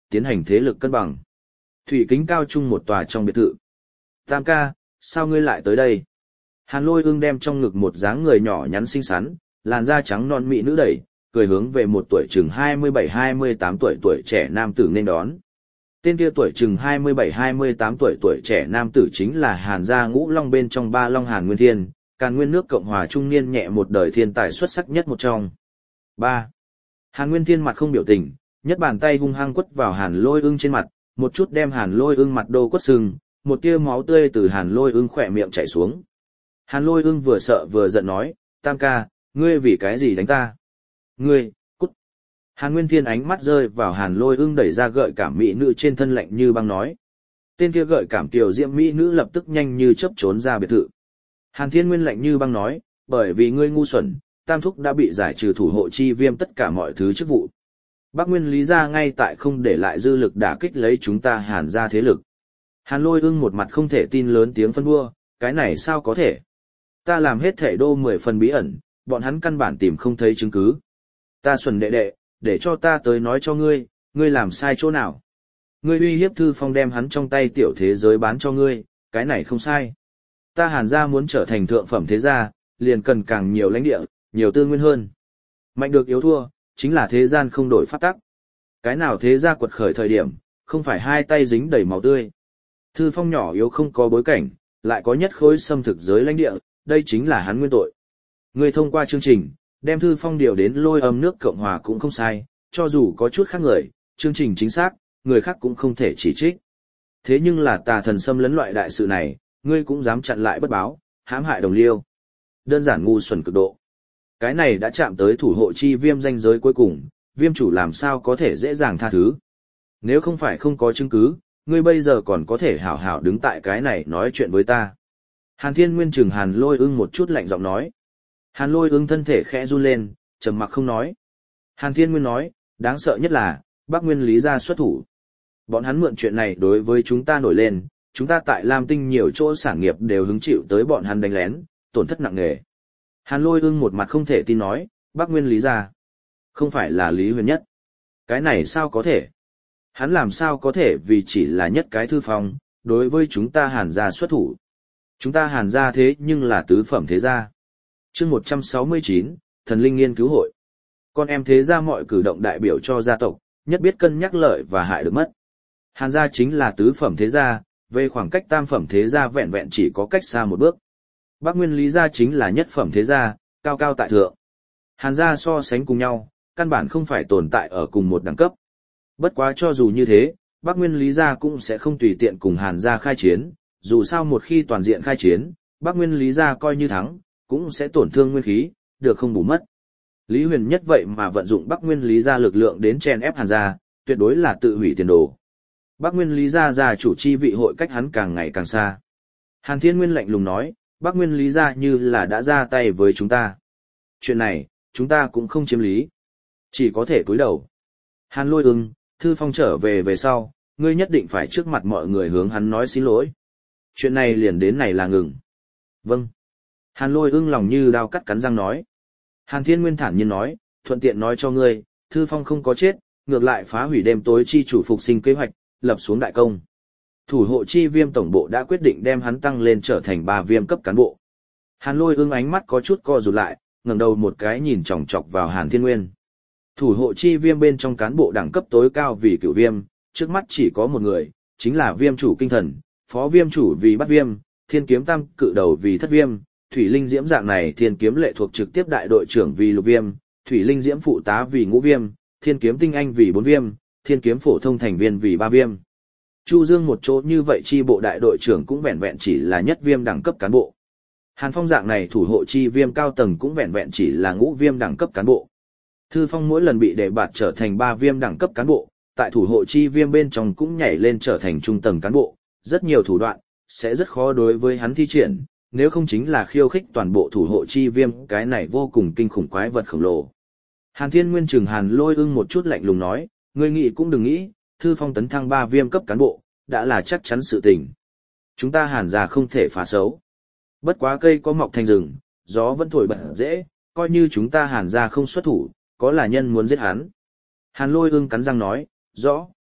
tiến hành thế lực cân bằng. Thủy Kính Cao Trung một tòa trong biệt thự. Tam ca, sao ngươi lại tới đây? Hàn Lôi Ưng đem trong ngực một dáng người nhỏ nhắn xinh xắn, làn da trắng non mịn nữ đẩy, cười hướng về một tuổi chừng hai mươi bảy hai mươi tám tuổi tuổi trẻ nam tử nên đón. Tên kia tuổi chừng hai mươi bảy hai mươi tám tuổi tuổi trẻ nam tử chính là Hàn gia ngũ long bên trong ba long Hàn Nguyên Thiên, Càn Nguyên nước Cộng hòa trung niên nhẹ một đời thiên tài xuất sắc nhất một trong. ba. Hàn Nguyên Thiên mặt không biểu tình, nhất bàn tay hung hăng quất vào Hàn Lôi Ưng trên mặt, một chút đem Hàn Lôi Ưng mặt đô quất sưng, một tia máu tươi từ Hàn Lôi Ưng khỏe miệng chảy xuống. Hàn Lôi Ưng vừa sợ vừa giận nói, Tam ca, ngươi vì cái gì đánh ta? Ngươi, cút. Hàn Nguyên Thiên ánh mắt rơi vào Hàn Lôi Ưng đẩy ra gợi cảm mỹ nữ trên thân lạnh như băng nói. Tên kia gợi cảm tiểu diễm mỹ nữ lập tức nhanh như chớp trốn ra biệt thự. Hàn Thiên Nguyên lạnh như băng nói, bởi vì ngươi ngu xuẩn, Tam thúc đã bị giải trừ thủ hộ chi viêm tất cả mọi thứ chức vụ. Bắc Nguyên Lý gia ngay tại không để lại dư lực đả kích lấy chúng ta Hàn gia thế lực. Hàn Lôi Ưng một mặt không thể tin lớn tiếng phân bua, cái này sao có thể? Ta làm hết thể đô mười phần bí ẩn, bọn hắn căn bản tìm không thấy chứng cứ. Ta xuẩn đệ đệ, để cho ta tới nói cho ngươi, ngươi làm sai chỗ nào? Ngươi uy hiếp Thư Phong đem hắn trong tay tiểu thế giới bán cho ngươi, cái này không sai. Ta Hàn gia muốn trở thành thượng phẩm thế gia, liền cần càng nhiều lãnh địa, nhiều tư nguyên hơn. Mạnh được yếu thua, chính là thế gian không đổi pháp tắc. Cái nào thế gia quật khởi thời điểm, không phải hai tay dính đầy máu tươi. Thư Phong nhỏ yếu không có bối cảnh, lại có nhất khối xâm thực giới lãnh địa, đây chính là hắn nguyên tội. Ngươi thông qua chương trình, đem Thư Phong điều đến Lôi Âm nước Cộng hòa cũng không sai, cho dù có chút khác người, chương trình chính xác, người khác cũng không thể chỉ trích. Thế nhưng là tà thần xâm lấn loại đại sự này, ngươi cũng dám chặn lại bất báo, hãm hại đồng liêu. Đơn giản ngu xuẩn cực độ. Cái này đã chạm tới thủ hộ chi viêm danh giới cuối cùng, viêm chủ làm sao có thể dễ dàng tha thứ. Nếu không phải không có chứng cứ, ngươi bây giờ còn có thể hảo hảo đứng tại cái này nói chuyện với ta. Hàn Thiên Nguyên chừng Hàn Lôi Ưng một chút lạnh giọng nói. Hàn Lôi Ưng thân thể khẽ run lên, trầm mặc không nói. Hàn Thiên Nguyên nói, đáng sợ nhất là, Bắc Nguyên Lý gia xuất thủ. Bọn hắn mượn chuyện này đối với chúng ta nổi lên, chúng ta tại Lam Tinh nhiều chỗ sản nghiệp đều hứng chịu tới bọn hắn đánh lén, tổn thất nặng nề. Hàn Lôi Ưng một mặt không thể tin nói, Bắc Nguyên Lý gia, không phải là Lý Huyền Nhất. Cái này sao có thể? Hắn làm sao có thể vì chỉ là nhất cái Thư Phong, đối với chúng ta Hàn gia xuất thủ. Chúng ta Hàn gia thế nhưng là tứ phẩm thế gia. Chương một trăm sáu mươi chín, Thần Linh Nghiên cứu hội. Con em thế gia mọi cử động đại biểu cho gia tộc, nhất biết cân nhắc lợi và hại được mất. Hàn gia chính là tứ phẩm thế gia, về khoảng cách tam phẩm thế gia vẹn vẹn chỉ có cách xa một bước. Bắc Nguyên Lý gia chính là nhất phẩm thế gia, cao cao tại thượng. Hàn gia so sánh cùng nhau, căn bản không phải tồn tại ở cùng một đẳng cấp. Bất quá cho dù như thế, Bắc Nguyên Lý gia cũng sẽ không tùy tiện cùng Hàn gia khai chiến, dù sao một khi toàn diện khai chiến, Bắc Nguyên Lý gia coi như thắng, cũng sẽ tổn thương nguyên khí, được không bù mất. Lý Huyền Nhất vậy mà vận dụng Bắc Nguyên Lý gia lực lượng đến chen ép Hàn gia, tuyệt đối là tự hủy tiền đồ. Bắc Nguyên Lý gia gia chủ chi vị hội cách hắn càng ngày càng xa. Hàn Thiên Nguyên lạnh lùng nói, Bắc Nguyên Lý gia như là đã ra tay với chúng ta. Chuyện này, chúng ta cũng không chiếm lý. Chỉ có thể cúi đầu. Hàn Lôi Ưng, Thư Phong trở về về sau, ngươi nhất định phải trước mặt mọi người hướng hắn nói xin lỗi. Chuyện này liền đến này là ngừng. Vâng. Hàn Lôi Ưng lòng như đao cắt cắn răng nói. Hàn Thiên Nguyên thản nhiên nói, thuận tiện nói cho ngươi, Thư Phong không có chết, ngược lại phá hủy đêm tối chi chủ phục sinh kế hoạch, lập xuống đại công. Thủ hộ chi viêm tổng bộ đã quyết định đem hắn tăng lên trở thành ba viêm cấp cán bộ. Hàn Lôi Ưng ánh mắt có chút co rụt lại, ngẩng đầu một cái nhìn chòng chọc vào Hàn Thiên Nguyên. Thủ hộ chi viêm bên trong cán bộ đẳng cấp tối cao vì cửu viêm, trước mắt chỉ có một người, chính là viêm chủ kinh thần, phó viêm chủ vì bát viêm, thiên kiếm tam cự đầu vì thất viêm, thủy linh diễm dạng này thiên kiếm lệ thuộc trực tiếp đại đội trưởng vì lục viêm, thủy linh diễm phụ tá vì ngũ viêm, thiên kiếm tinh anh vì bốn viêm, thiên kiếm phổ thông thành viên vì ba viêm. Chu Dương một chỗ như vậy chi bộ đại đội trưởng cũng vẹn vẹn chỉ là nhất viêm đẳng cấp cán bộ. Hàn Phong dạng này thủ hộ chi viêm cao tầng cũng vẹn vẹn chỉ là ngũ viêm đẳng cấp cán bộ. Thư Phong mỗi lần bị đề bạt trở thành ba viêm đẳng cấp cán bộ, tại thủ hộ chi viêm bên trong cũng nhảy lên trở thành trung tầng cán bộ, rất nhiều thủ đoạn, sẽ rất khó đối với hắn thi triển, nếu không chính là khiêu khích toàn bộ thủ hộ chi viêm cái này vô cùng kinh khủng quái vật khổng lồ. Hàn Thiên Nguyên trừng Hàn Lôi Ưng một chút lạnh lùng nói, ngươi nghĩ cũng đừng nghĩ, Thư Phong tấn thăng ba viêm cấp cán bộ, đã là chắc chắn sự tình. Chúng ta Hàn gia không thể phá xấu. Bất quá cây có mọc thành rừng, gió vẫn thổi bật dễ, coi như chúng ta Hàn gia không xuất thủ, có là nhân muốn giết hắn. Hàn Lôi Ưng cắn răng nói, rõ.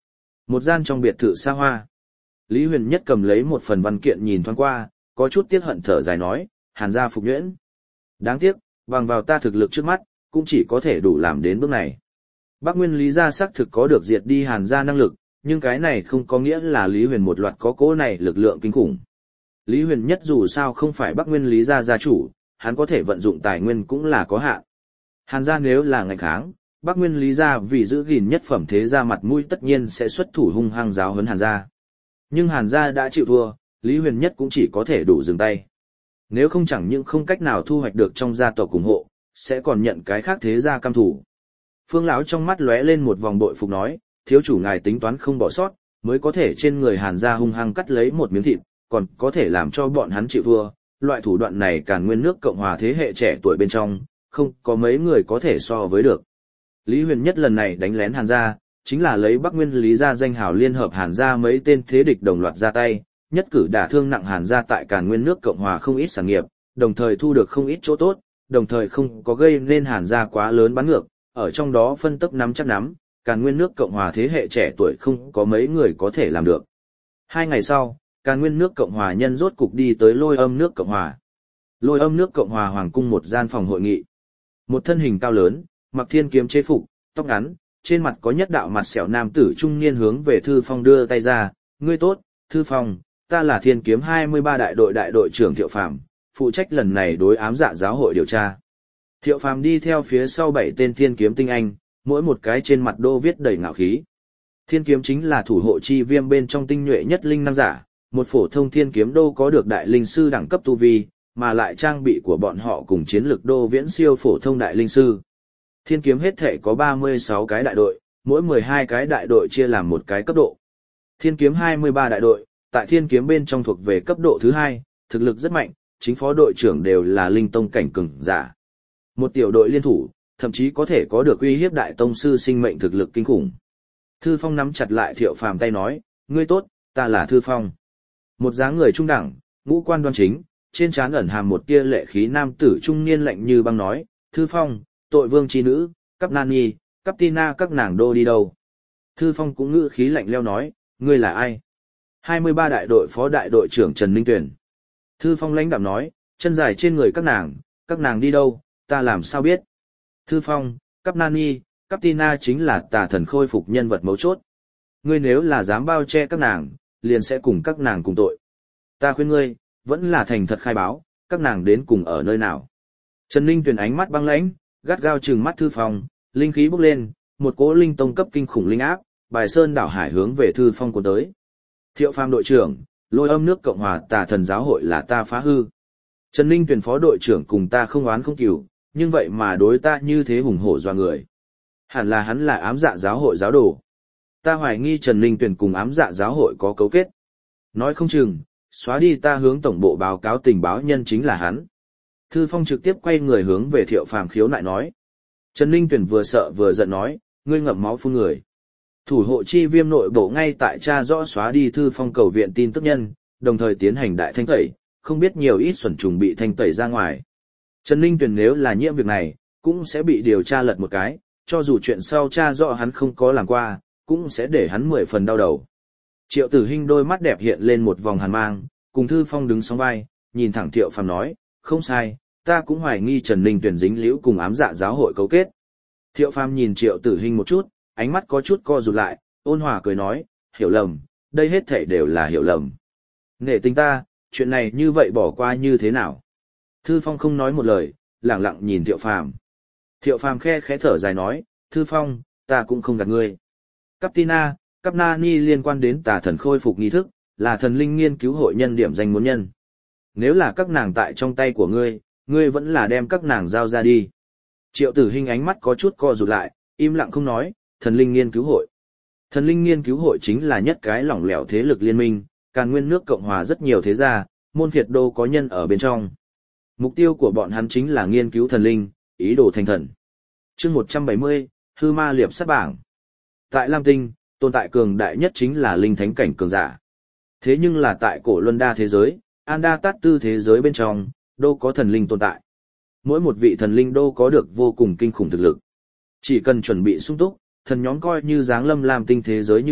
Một gian trong biệt thự xa hoa. Lý Huyền Nhất cầm lấy một phần văn kiện nhìn thoáng qua, có chút tiếc hận thở dài nói, Hàn gia phục nhuyễn. Đáng tiếc, bằng vào ta thực lực trước mắt, cũng chỉ có thể đủ làm đến bước này. Bắc Nguyên Lý gia xác thực có được diệt đi Hàn gia năng lực, nhưng cái này không có nghĩa là Lý Huyền một loạt có cố này lực lượng kinh khủng. Lý Huyền Nhất dù sao không phải Bắc Nguyên Lý gia gia chủ, hắn có thể vận dụng tài nguyên cũng là có hạn. Hàn gia nếu là ngành kháng, Bắc Nguyên Lý gia vì giữ gìn nhất phẩm thế gia mặt mũi tất nhiên sẽ xuất thủ hung hăng giáo huấn Hàn gia. Nhưng Hàn gia đã chịu thua, Lý Huyền Nhất cũng chỉ có thể đủ dừng tay. Nếu không chẳng những không cách nào thu hoạch được trong gia tộc ủng hộ, sẽ còn nhận cái khác thế gia cam thủ. Phương lão trong mắt lóe lên một vòng bội phục nói, thiếu chủ ngài tính toán không bỏ sót, mới có thể trên người Hàn gia hung hăng cắt lấy một miếng thịt, còn có thể làm cho bọn hắn chịu thua. Loại thủ đoạn này Càn Nguyên nước Cộng hòa thế hệ trẻ tuổi bên trong, không có mấy người có thể so với được. Lý Huyền Nhất lần này đánh lén Hàn gia, chính là lấy Bắc Nguyên Lý gia danh hào liên hợp Hàn gia mấy tên thế địch đồng loạt ra tay, nhất cử đả thương nặng Hàn gia tại Càn Nguyên nước Cộng hòa không ít sản nghiệp, đồng thời thu được không ít chỗ tốt, đồng thời không có gây nên Hàn gia quá lớn bắn ngược, ở trong đó phân tốc nắm chắc nắm, Càn Nguyên nước Cộng hòa thế hệ trẻ tuổi không có mấy người có thể làm được. Hai ngày sau, Càn Nguyên nước Cộng hòa nhân rốt cục đi tới Lôi Âm nước Cộng hòa. Lôi Âm nước Cộng hòa hoàng cung một gian phòng hội nghị. Một thân hình cao lớn, mặc thiên kiếm chế phục, tóc ngắn, trên mặt có nhất đạo mặt sẹo nam tử trung niên hướng về Thư Phong đưa tay ra, "Ngươi tốt, Thư Phong, ta là Thiên kiếm hai mươi ba đại đội đại đội trưởng Thiệu Phàm, phụ trách lần này đối ám dạ giáo hội điều tra." Thiệu Phàm đi theo phía sau bảy tên thiên kiếm tinh anh, mỗi một cái trên mặt đô viết đầy ngạo khí. Thiên kiếm chính là thủ hộ chi viêm bên trong tinh nhuệ nhất linh năng giả, một phổ thông thiên kiếm đô có được đại linh sư đẳng cấp tu vi, mà lại trang bị của bọn họ cùng chiến lực đô viễn siêu phổ thông đại linh sư. Thiên kiếm hết thể có ba mươi sáu cái đại đội, mỗi mười hai cái đại đội chia làm một cái cấp độ. Thiên kiếm hai mươi ba đại đội, tại thiên kiếm bên trong thuộc về cấp độ thứ hai, thực lực rất mạnh, chính phó đội trưởng đều là linh tông cảnh cường giả. Một tiểu đội liên thủ, thậm chí có thể có được uy hiếp đại tông sư sinh mệnh thực lực kinh khủng. Thư Phong nắm chặt lại Thiệu Phàm tay nói, "Ngươi tốt, ta là Thư Phong." Một dáng người trung đẳng, ngũ quan đoan chính, trên trán ẩn hàm một tia lệ khí nam tử trung niên lạnh như băng nói, "Thư Phong, tội vương chi nữ, Cáp Nani, Cáp Tina các nàng đô đi đâu?" Thư Phong cũng ngữ khí lạnh leo nói, "Ngươi là ai?" hai mươi ba đại đội phó đại đội trưởng Trần Ninh Tuyển. Thư Phong lãnh đạm nói, "Chân dài trên người các nàng, các nàng đi đâu, ta làm sao biết?" Thư Phong, Cáp Nani, Cáp Tina chính là tà thần khôi phục nhân vật mấu chốt. Ngươi nếu là dám bao che các nàng, liền sẽ cùng các nàng cùng tội. Ta khuyên ngươi, vẫn là thành thật khai báo, các nàng đến cùng ở nơi nào. Trần Ninh Tuyển ánh mắt băng lãnh, gắt gao trừng mắt Thư Phong, linh khí bốc lên, một cỗ linh tông cấp kinh khủng linh áp, bài sơn đảo hải hướng về Thư Phong cuốn tới. Thiệu Phàm đội trưởng, Lôi Âm nước Cộng hòa tà thần giáo hội là ta phá hư. Trần Ninh Tuyển phó đội trưởng cùng ta không oán không cừu, nhưng vậy mà đối ta như thế hùng hổ doa người. Hẳn là hắn là ám dạ giáo hội giáo đồ. Ta hoài nghi Trần Ninh Tuyển cùng ám dạ giáo hội có cấu kết. Nói không chừng, xóa đi ta hướng tổng bộ báo cáo tình báo nhân chính là hắn. Thư Phong trực tiếp quay người hướng về Thiệu Phàm khiếu nại nói. Trần Ninh Tuyển vừa sợ vừa giận nói, ngươi ngậm máu phun người. Thủ hộ chi viêm nội bộ ngay tại tra rõ xóa đi Thư Phong cầu viện tin tức nhân, đồng thời tiến hành đại thanh tẩy, không biết nhiều ít xuẩn trùng bị thanh tẩy ra ngoài. Trần Ninh Tuyển nếu là nhiễm việc này, cũng sẽ bị điều tra lật một cái, cho dù chuyện sau tra rõ hắn không có làm qua, cũng sẽ để hắn mười phần đau đầu. Triệu Tử Hinh đôi mắt đẹp hiện lên một vòng hàn mang, cùng Thư Phong đứng song vai, nhìn thẳng Thiệu Phàm nói, không sai, ta cũng hoài nghi Trần Ninh Tuyển dính liễu cùng ám dạ giáo hội cấu kết. Thiệu Phàm nhìn Triệu Tử Hinh một chút, ánh mắt có chút co rụt lại, ôn hòa cười nói, hiểu lầm, đây hết thảy đều là hiểu lầm. Nể tình ta, chuyện này như vậy bỏ qua như thế nào? Thư Phong không nói một lời, lặng lặng nhìn Thiệu Phàm. Thiệu Phàm khe khẽ thở dài nói, Thư Phong, ta cũng không gạt ngươi. Cáp Tina, Cáp Nani liên quan đến tà thần khôi phục nghi thức, là thần linh nghiên cứu hội nhân điểm danh muốn nhân. Nếu là các nàng tại trong tay của ngươi, ngươi vẫn là đem các nàng giao ra đi. Triệu Tử Hinh ánh mắt có chút co rụt lại, im lặng không nói, thần linh nghiên cứu hội. Thần linh nghiên cứu hội chính là nhất cái lỏng lẻo thế lực liên minh, Càn Nguyên nước Cộng hòa rất nhiều thế gia, môn phiệt đô có nhân ở bên trong. Mục tiêu của bọn hắn chính là nghiên cứu thần linh, ý đồ thành thần. Chương một trăm bảy mươi, Hư Ma Liệp Sát Bảng. Tại Lam Tinh, tồn tại cường đại nhất chính là linh thánh cảnh cường giả. Thế nhưng là tại cổ Luân Đa thế giới, Anda Tát Tư thế giới bên trong, đô có thần linh tồn tại. Mỗi một vị thần linh đô có được vô cùng kinh khủng thực lực. Chỉ cần chuẩn bị sung túc, thần nhóm coi như dáng lâm Lam Tinh thế giới như vậy,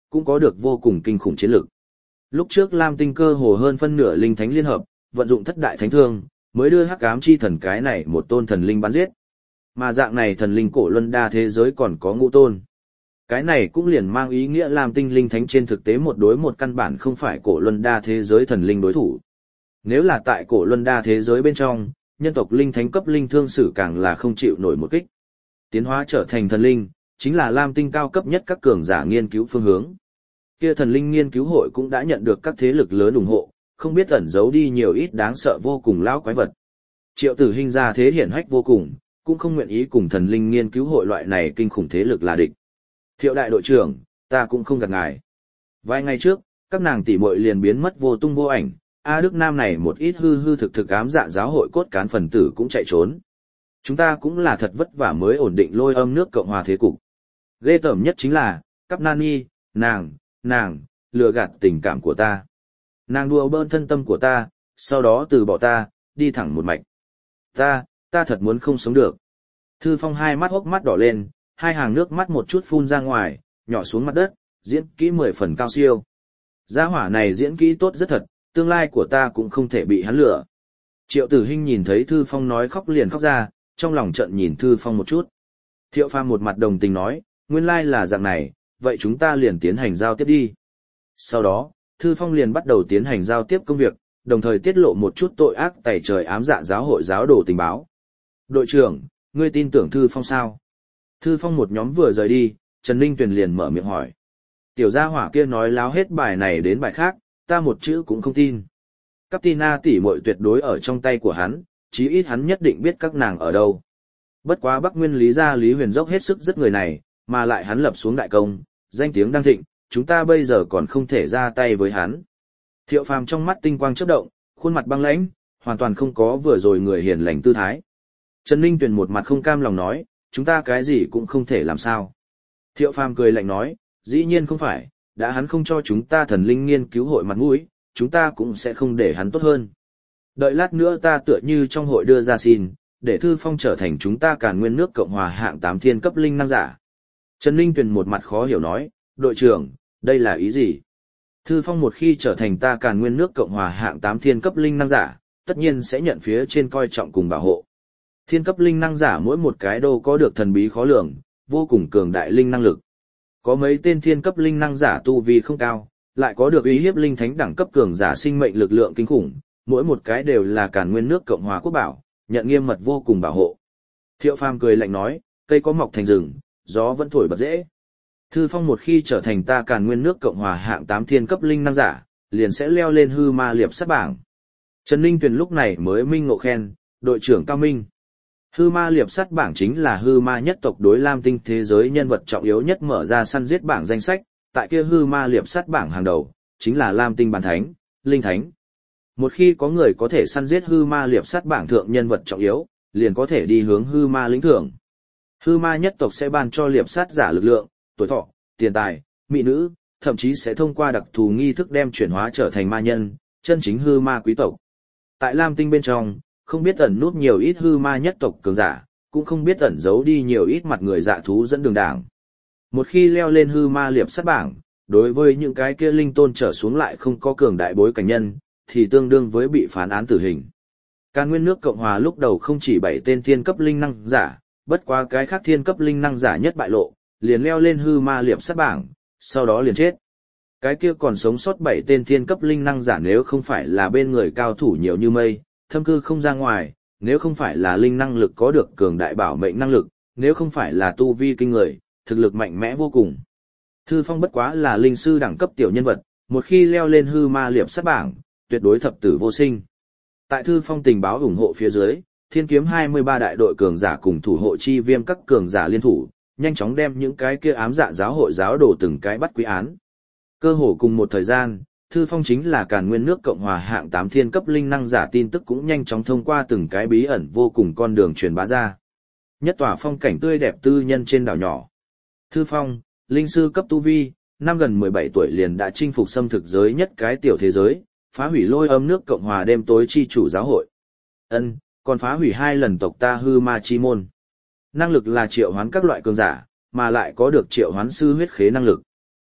cũng có được vô cùng kinh khủng chiến lực. Lúc trước Lam Tinh cơ hồ hơn phân nửa linh thánh liên hợp, vận dụng thất đại thánh thương, mới đưa Hắc Ám chi thần cái này một tôn thần linh bắn giết. Mà dạng này thần linh cổ luân đa thế giới còn có ngũ tôn. Cái này cũng liền mang ý nghĩa Lam Tinh linh thánh trên thực tế một đối một căn bản không phải cổ luân đa thế giới thần linh đối thủ. Nếu là tại cổ luân đa thế giới bên trong, nhân tộc linh thánh cấp linh thương sử càng là không chịu nổi một kích. Tiến hóa trở thành thần linh, chính là Lam Tinh cao cấp nhất các cường giả nghiên cứu phương hướng. Kia thần linh nghiên cứu hội cũng đã nhận được các thế lực lớn ủng hộ, không biết ẩn giấu đi nhiều ít đáng sợ vô cùng lão quái vật. Triệu Tử Hinh ra thế hiển hách vô cùng, cũng không nguyện ý cùng thần linh nghiên cứu hội loại này kinh khủng thế lực là địch. Thiệu đại đội trưởng, ta cũng không gạt ngài. Vài ngày trước, các nàng tỷ muội liền biến mất vô tung vô ảnh, A Đức Nam này một ít hư hư thực thực ám dạ giáo hội cốt cán phần tử cũng chạy trốn. Chúng ta cũng là thật vất vả mới ổn định lôi âm nước Cộng hòa thế cục. Ghê tởm nhất chính là, Cáp Nani, nàng, nàng, lừa gạt tình cảm của ta. Nàng đùa bỡn thân tâm của ta, sau đó từ bỏ ta, đi thẳng một mạch. Ta, ta thật muốn không sống được. Thư Phong hai mắt hốc mắt đỏ lên, hai hàng nước mắt một chút phun ra ngoài, nhỏ xuống mặt đất, diễn kỹ mười phần cao siêu. Gia hỏa này diễn kỹ tốt rất thật, tương lai của ta cũng không thể bị hắn lừa. Triệu Tử Hinh nhìn thấy Thư Phong nói khóc liền khóc ra, trong lòng trận nhìn Thư Phong một chút. Thiệu Phàm một mặt đồng tình nói, nguyên lai là dạng này, vậy chúng ta liền tiến hành giao tiếp đi. Sau đó, Thư Phong liền bắt đầu tiến hành giao tiếp công việc, đồng thời tiết lộ một chút tội ác tày trời ám dạ giáo hội giáo đồ tình báo. Đội trưởng, ngươi tin tưởng Thư Phong sao? Thư Phong một nhóm vừa rời đi, Trần Ninh Tuyền liền mở miệng hỏi. Tiểu gia hỏa kia nói láo hết bài này đến bài khác, ta một chữ cũng không tin. Captina tỷ muội tuyệt đối ở trong tay của hắn, chí ít hắn nhất định biết các nàng ở đâu. Bất quá Bắc Nguyên Lý gia Lý Huyền dốc hết sức rất người này, mà lại hắn lập xuống đại công, danh tiếng đang thịnh, chúng ta bây giờ còn không thể ra tay với hắn. Thiệu Phàm trong mắt tinh quang chớp động, khuôn mặt băng lãnh, hoàn toàn không có vừa rồi người hiền lành tư thái. Trần Ninh Tuyền một mặt không cam lòng nói, chúng ta cái gì cũng không thể làm sao. Thiệu Phàm cười lạnh nói, dĩ nhiên không phải, đã hắn không cho chúng ta thần linh nghiên cứu hội mặt mũi, chúng ta cũng sẽ không để hắn tốt hơn. Đợi lát nữa ta tựa như trong hội đưa ra xin, để Thư Phong trở thành chúng ta Càn Nguyên nước Cộng hòa hạng tám thiên cấp linh năng giả. Trần Ninh Tuyền một mặt khó hiểu nói, đội trưởng, đây là ý gì? Thư Phong một khi trở thành ta Càn Nguyên nước Cộng hòa hạng tám thiên cấp linh năng giả, tất nhiên sẽ nhận phía trên coi trọng cùng bảo hộ. Thiên cấp linh năng giả mỗi một cái đô có được thần bí khó lường, vô cùng cường đại linh năng lực. Có mấy tên thiên cấp linh năng giả tu vi không cao, lại có được uy hiếp linh thánh đẳng cấp cường giả sinh mệnh lực lượng kinh khủng, mỗi một cái đều là Càn Nguyên nước Cộng hòa quốc bảo, nhận nghiêm mật vô cùng bảo hộ. Thiệu Phàm cười lạnh nói, cây có mọc thành rừng, gió vẫn thổi bật dễ. Thư Phong một khi trở thành ta Càn Nguyên nước Cộng hòa hạng tám thiên cấp linh năng giả, liền sẽ leo lên hư ma liệp sát bảng. Trần Ninh Tuyền lúc này mới minh ngộ khen, đội trưởng cao minh. Hư ma liệp sát bảng chính là hư ma nhất tộc đối Lam Tinh thế giới nhân vật trọng yếu nhất mở ra săn giết bảng danh sách, tại kia hư ma liệp sát bảng hàng đầu, chính là Lam Tinh bản thánh, linh thánh. Một khi có người có thể săn giết hư ma liệp sát bảng thượng nhân vật trọng yếu, liền có thể đi hướng hư ma lĩnh thưởng. Hư ma nhất tộc sẽ ban cho liệp sát giả lực lượng, tuổi thọ, tiền tài, mỹ nữ, thậm chí sẽ thông qua đặc thù nghi thức đem chuyển hóa trở thành ma nhân, chân chính hư ma quý tộc. Tại Lam Tinh bên trong, không biết ẩn nút nhiều ít hư ma nhất tộc cường giả, cũng không biết ẩn giấu đi nhiều ít mặt người dạ thú dẫn đường đảng. Một khi leo lên hư ma liệp sát bảng, đối với những cái kia linh tôn trở xuống lại không có cường đại bối cảnh nhân, thì tương đương với bị phán án tử hình. Càn Nguyên nước Cộng hòa lúc đầu không chỉ bảy tên thiên cấp linh năng giả, bất quá cái khác thiên cấp linh năng giả nhất bại lộ, liền leo lên hư ma liệp sát bảng, sau đó liền chết. Cái kia còn sống sót bảy tên thiên cấp linh năng giả nếu không phải là bên người cao thủ nhiều như mây, thâm cư không ra ngoài, nếu không phải là linh năng lực có được cường đại bảo mệnh năng lực, nếu không phải là tu vi kinh người, thực lực mạnh mẽ vô cùng. Thư Phong bất quá là linh sư đẳng cấp tiểu nhân vật, một khi leo lên hư ma liệp sát bảng, tuyệt đối thập tử vô sinh. Tại Thư Phong tình báo ủng hộ phía dưới, Thiên Kiếm hai mươi ba đại đội cường giả cùng thủ hộ chi viêm các cường giả liên thủ, nhanh chóng đem những cái kia ám dạ giáo hội giáo đồ từng cái bắt quý án. Cơ hồ cùng một thời gian, Thư Phong chính là Càn Nguyên nước Cộng hòa hạng tám thiên cấp linh năng giả tin tức cũng nhanh chóng thông qua từng cái bí ẩn vô cùng con đường truyền bá ra. Nhất tòa phong cảnh tươi đẹp tư nhân trên đảo nhỏ. Thư Phong, linh sư cấp tu vi, năm gần mười bảy tuổi liền đã chinh phục xâm thực giới nhất cái tiểu thế giới, phá hủy lôi âm nước Cộng hòa đêm tối chi chủ giáo hội. Ân, còn phá hủy hai lần tộc ta hư ma chi môn. Năng lực là triệu hoán các loại cường giả, mà lại có được triệu hoán sư huyết khế năng lực.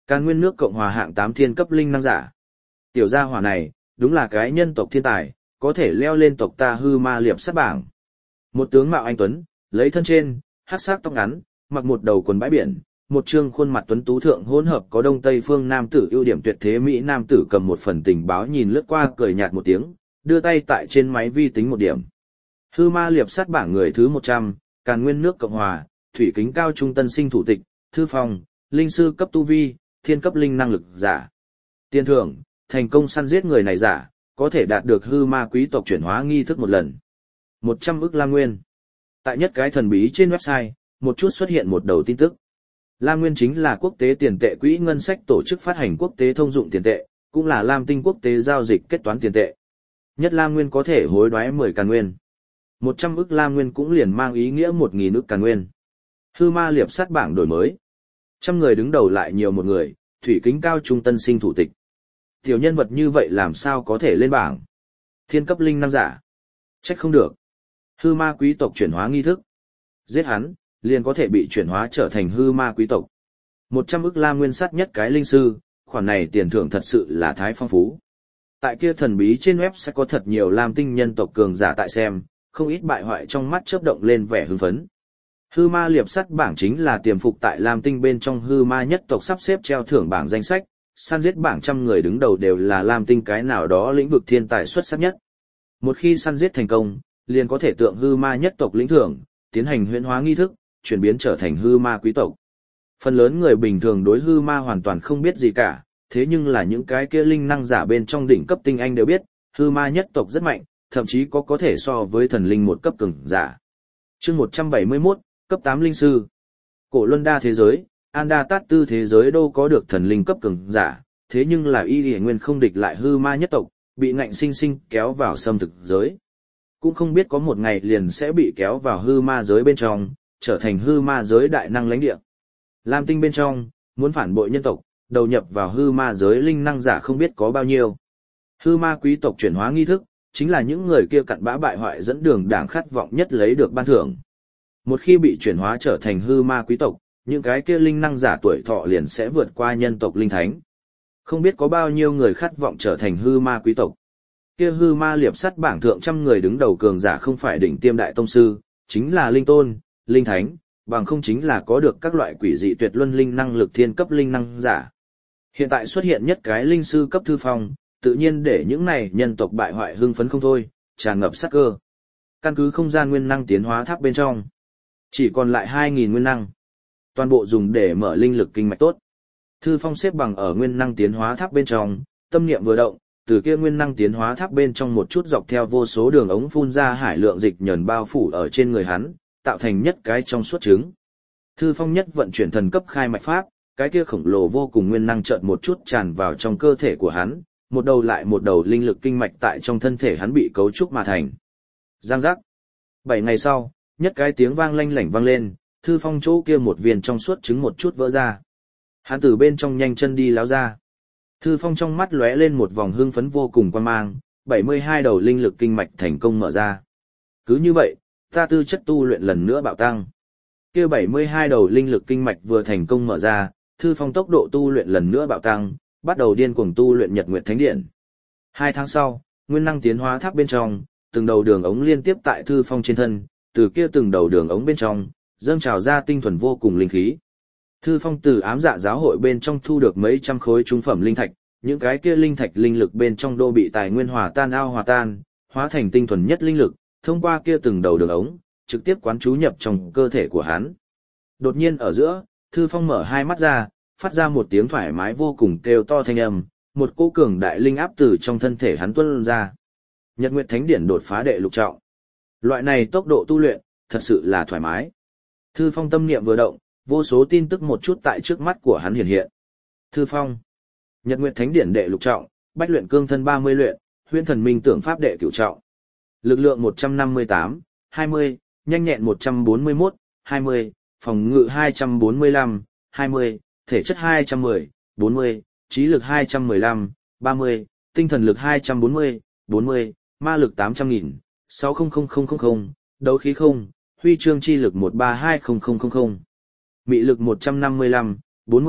Càn Nguyên nước Cộng hòa hạng tám thiên cấp linh năng giả. Tiểu gia hỏa này, đúng là cái nhân tộc thiên tài, có thể leo lên tộc ta Hư Ma Liệp Sắt bảng. Một tướng mạo anh tuấn, lấy thân trên, hắc sắc tóc ngắn, mặc một đầu quần bãi biển, một trương khuôn mặt tuấn tú thượng hỗn hợp có đông tây phương nam tử ưu điểm tuyệt thế mỹ nam tử cầm một phần tình báo nhìn lướt qua cười nhạt một tiếng, đưa tay tại trên máy vi tính một điểm. Hư Ma Liệp Sắt bảng người thứ một trăm, Càn Nguyên nước Cộng hòa, thủy kính cao trung tân sinh thủ tịch, thư phòng, linh sư cấp tu vi, thiên cấp linh năng lực giả. Tiền thưởng, thành công săn giết người này giả, có thể đạt được hư ma quý tộc chuyển hóa nghi thức một lần. một trăm ức Lam Nguyên. Tại nhất cái thần bí trên website, một chút xuất hiện một đầu tin tức. Lam Nguyên chính là quốc tế tiền tệ quỹ ngân sách tổ chức phát hành quốc tế thông dụng tiền tệ, cũng là Lam Tinh quốc tế giao dịch kết toán tiền tệ. Nhất Lam Nguyên có thể hối đoái mười Càn Nguyên. một trăm ức Lam Nguyên cũng liền mang ý nghĩa một nghìn ức Càn Nguyên. Hư Ma Liệp Sắt bảng đổi mới. Trăm người đứng đầu lại nhiều một người, thủy kính cao trung tân sinh thủ tịch. Tiểu nhân vật như vậy làm sao có thể lên bảng? Thiên cấp linh năng giả. Trách không được. Hư ma quý tộc chuyển hóa nghi thức. Giết hắn, liền có thể bị chuyển hóa trở thành hư ma quý tộc. một trăm ức Lam Nguyên sắt nhất cái linh sư, khoản này tiền thưởng thật sự là thái phong phú. Tại kia thần bí trên web sẽ có thật nhiều Lam Tinh nhân tộc cường giả tại xem, không ít bại hoại trong mắt chớp động lên vẻ hưng phấn. Hư ma liệp sắt bảng chính là tiềm phục tại Lam Tinh bên trong hư ma nhất tộc sắp xếp treo thưởng bảng danh sách, săn giết bảng trăm người đứng đầu đều là Lam Tinh cái nào đó lĩnh vực thiên tài xuất sắc nhất. Một khi săn giết thành công, liền có thể tượng hư ma nhất tộc lĩnh thưởng, tiến hành huyễn hóa nghi thức, chuyển biến trở thành hư ma quý tộc. Phần lớn người bình thường đối hư ma hoàn toàn không biết gì cả, thế nhưng là những cái kia linh năng giả bên trong đỉnh cấp tinh anh đều biết, hư ma nhất tộc rất mạnh, thậm chí có có thể so với thần linh một cấp cường giả. Chương một trăm bảy mươi mốt, cấp tám linh sư. Cổ Luân Đa thế giới, Anda Tát Tư thế giới đâu có được thần linh cấp cường giả, thế nhưng là y lìa nguyên không địch lại hư ma nhất tộc, bị ngạnh sinh sinh kéo vào xâm thực giới. Cũng không biết có một ngày liền sẽ bị kéo vào hư ma giới bên trong, trở thành hư ma giới đại năng lãnh địa. Lam Tinh bên trong, muốn phản bội nhân tộc, đầu nhập vào hư ma giới linh năng giả không biết có bao nhiêu. Hư ma quý tộc chuyển hóa nghi thức, chính là những người kia cặn bã bại hoại dẫn đường đảng khát vọng nhất lấy được ban thưởng. Một khi bị chuyển hóa trở thành hư ma quý tộc, những cái kia linh năng giả tuổi thọ liền sẽ vượt qua nhân tộc linh thánh. Không biết có bao nhiêu người khát vọng trở thành hư ma quý tộc. Kia hư ma liệp sắt bảng thượng trăm người đứng đầu cường giả không phải đỉnh tiêm đại tông sư, chính là linh tôn, linh thánh, bằng không chính là có được các loại quỷ dị tuyệt luân linh năng lực thiên cấp linh năng giả. Hiện tại xuất hiện nhất cái linh sư cấp thư phong, tự nhiên để những này nhân tộc bại hoại hưng phấn không thôi, tràn ngập sát cơ. Căn cứ không gian nguyên năng tiến hóa tháp bên trong, chỉ còn lại hai nghìn nguyên năng. Toàn bộ dùng để mở linh lực kinh mạch tốt. Thư phong xếp bằng ở nguyên năng tiến hóa tháp bên trong, tâm niệm vừa động, từ kia nguyên năng tiến hóa tháp bên trong một chút dọc theo vô số đường ống phun ra hải lượng dịch nhờn bao phủ ở trên người hắn, tạo thành nhất cái trong suốt trứng. Thư phong nhất vận chuyển thần cấp khai mạch pháp, cái kia khổng lồ vô cùng nguyên năng chợt một chút tràn vào trong cơ thể của hắn, một đầu lại một đầu linh lực kinh mạch tại trong thân thể hắn bị cấu trúc mà thành. Giang giác. Bảy ngày sau, nhất cái tiếng vang lanh lảnh vang lên, thư phong chỗ kia một viên trong suốt trứng một chút vỡ ra. Hắn từ bên trong nhanh chân đi láo ra. Thư phong trong mắt lóe lên một vòng hương phấn vô cùng quan mang, bảy mươi hai đầu linh lực kinh mạch thành công mở ra. Cứ như vậy, ta tư chất tu luyện lần nữa bạo tăng. Kia bảy mươi hai đầu linh lực kinh mạch vừa thành công mở ra, thư phong tốc độ tu luyện lần nữa bạo tăng, bắt đầu điên cuồng tu luyện Nhật Nguyệt Thánh Điện. Hai tháng sau, nguyên năng tiến hóa tháp bên trong, từng đầu đường ống liên tiếp tại thư phong trên thân, từ kia từng đầu đường ống bên trong, dâng trào ra tinh thuần vô cùng linh khí. Thư phong từ ám dạ giáo hội bên trong thu được mấy trăm khối trung phẩm linh thạch, những cái kia linh thạch linh lực bên trong đô bị tài nguyên hòa tan ao hòa tan, hóa thành tinh thuần nhất linh lực, thông qua kia từng đầu đường ống, trực tiếp quán trú nhập trong cơ thể của hắn. Đột nhiên ở giữa, Thư Phong mở hai mắt ra, phát ra một tiếng thoải mái vô cùng kêu to thanh âm, một cỗ cường đại linh áp từ trong thân thể hắn tuôn ra. Nhật Nguyệt Thánh Điển đột phá đệ lục trọng. Loại này tốc độ tu luyện, thật sự là thoải mái. Thư Phong tâm niệm vừa động, vô số tin tức một chút tại trước mắt của hắn hiện hiện. Thư Phong, Nhật Nguyệt Thánh Điển đệ lục trọng, Bách luyện cương thân ba mươi luyện, Huyễn Thần Minh Tưởng Pháp đệ cửu trọng. Lực lượng một trăm năm mươi tám, hai mươi, nhanh nhẹn một trăm bốn mươi mốt, hai mươi, phòng ngự hai trăm bốn mươi lăm, hai mươi, thể chất hai trăm mười, bốn mươi, trí lực hai trăm mười lăm, ba mươi, tinh thần lực hai trăm bốn mươi, bốn mươi, ma lực tám trăm nghìn, sáu mươi nghìn, đấu khí không, huy chương chi lực một ba hai không không không không. Mị lực một trăm năm mươi lăm, bốn mươi,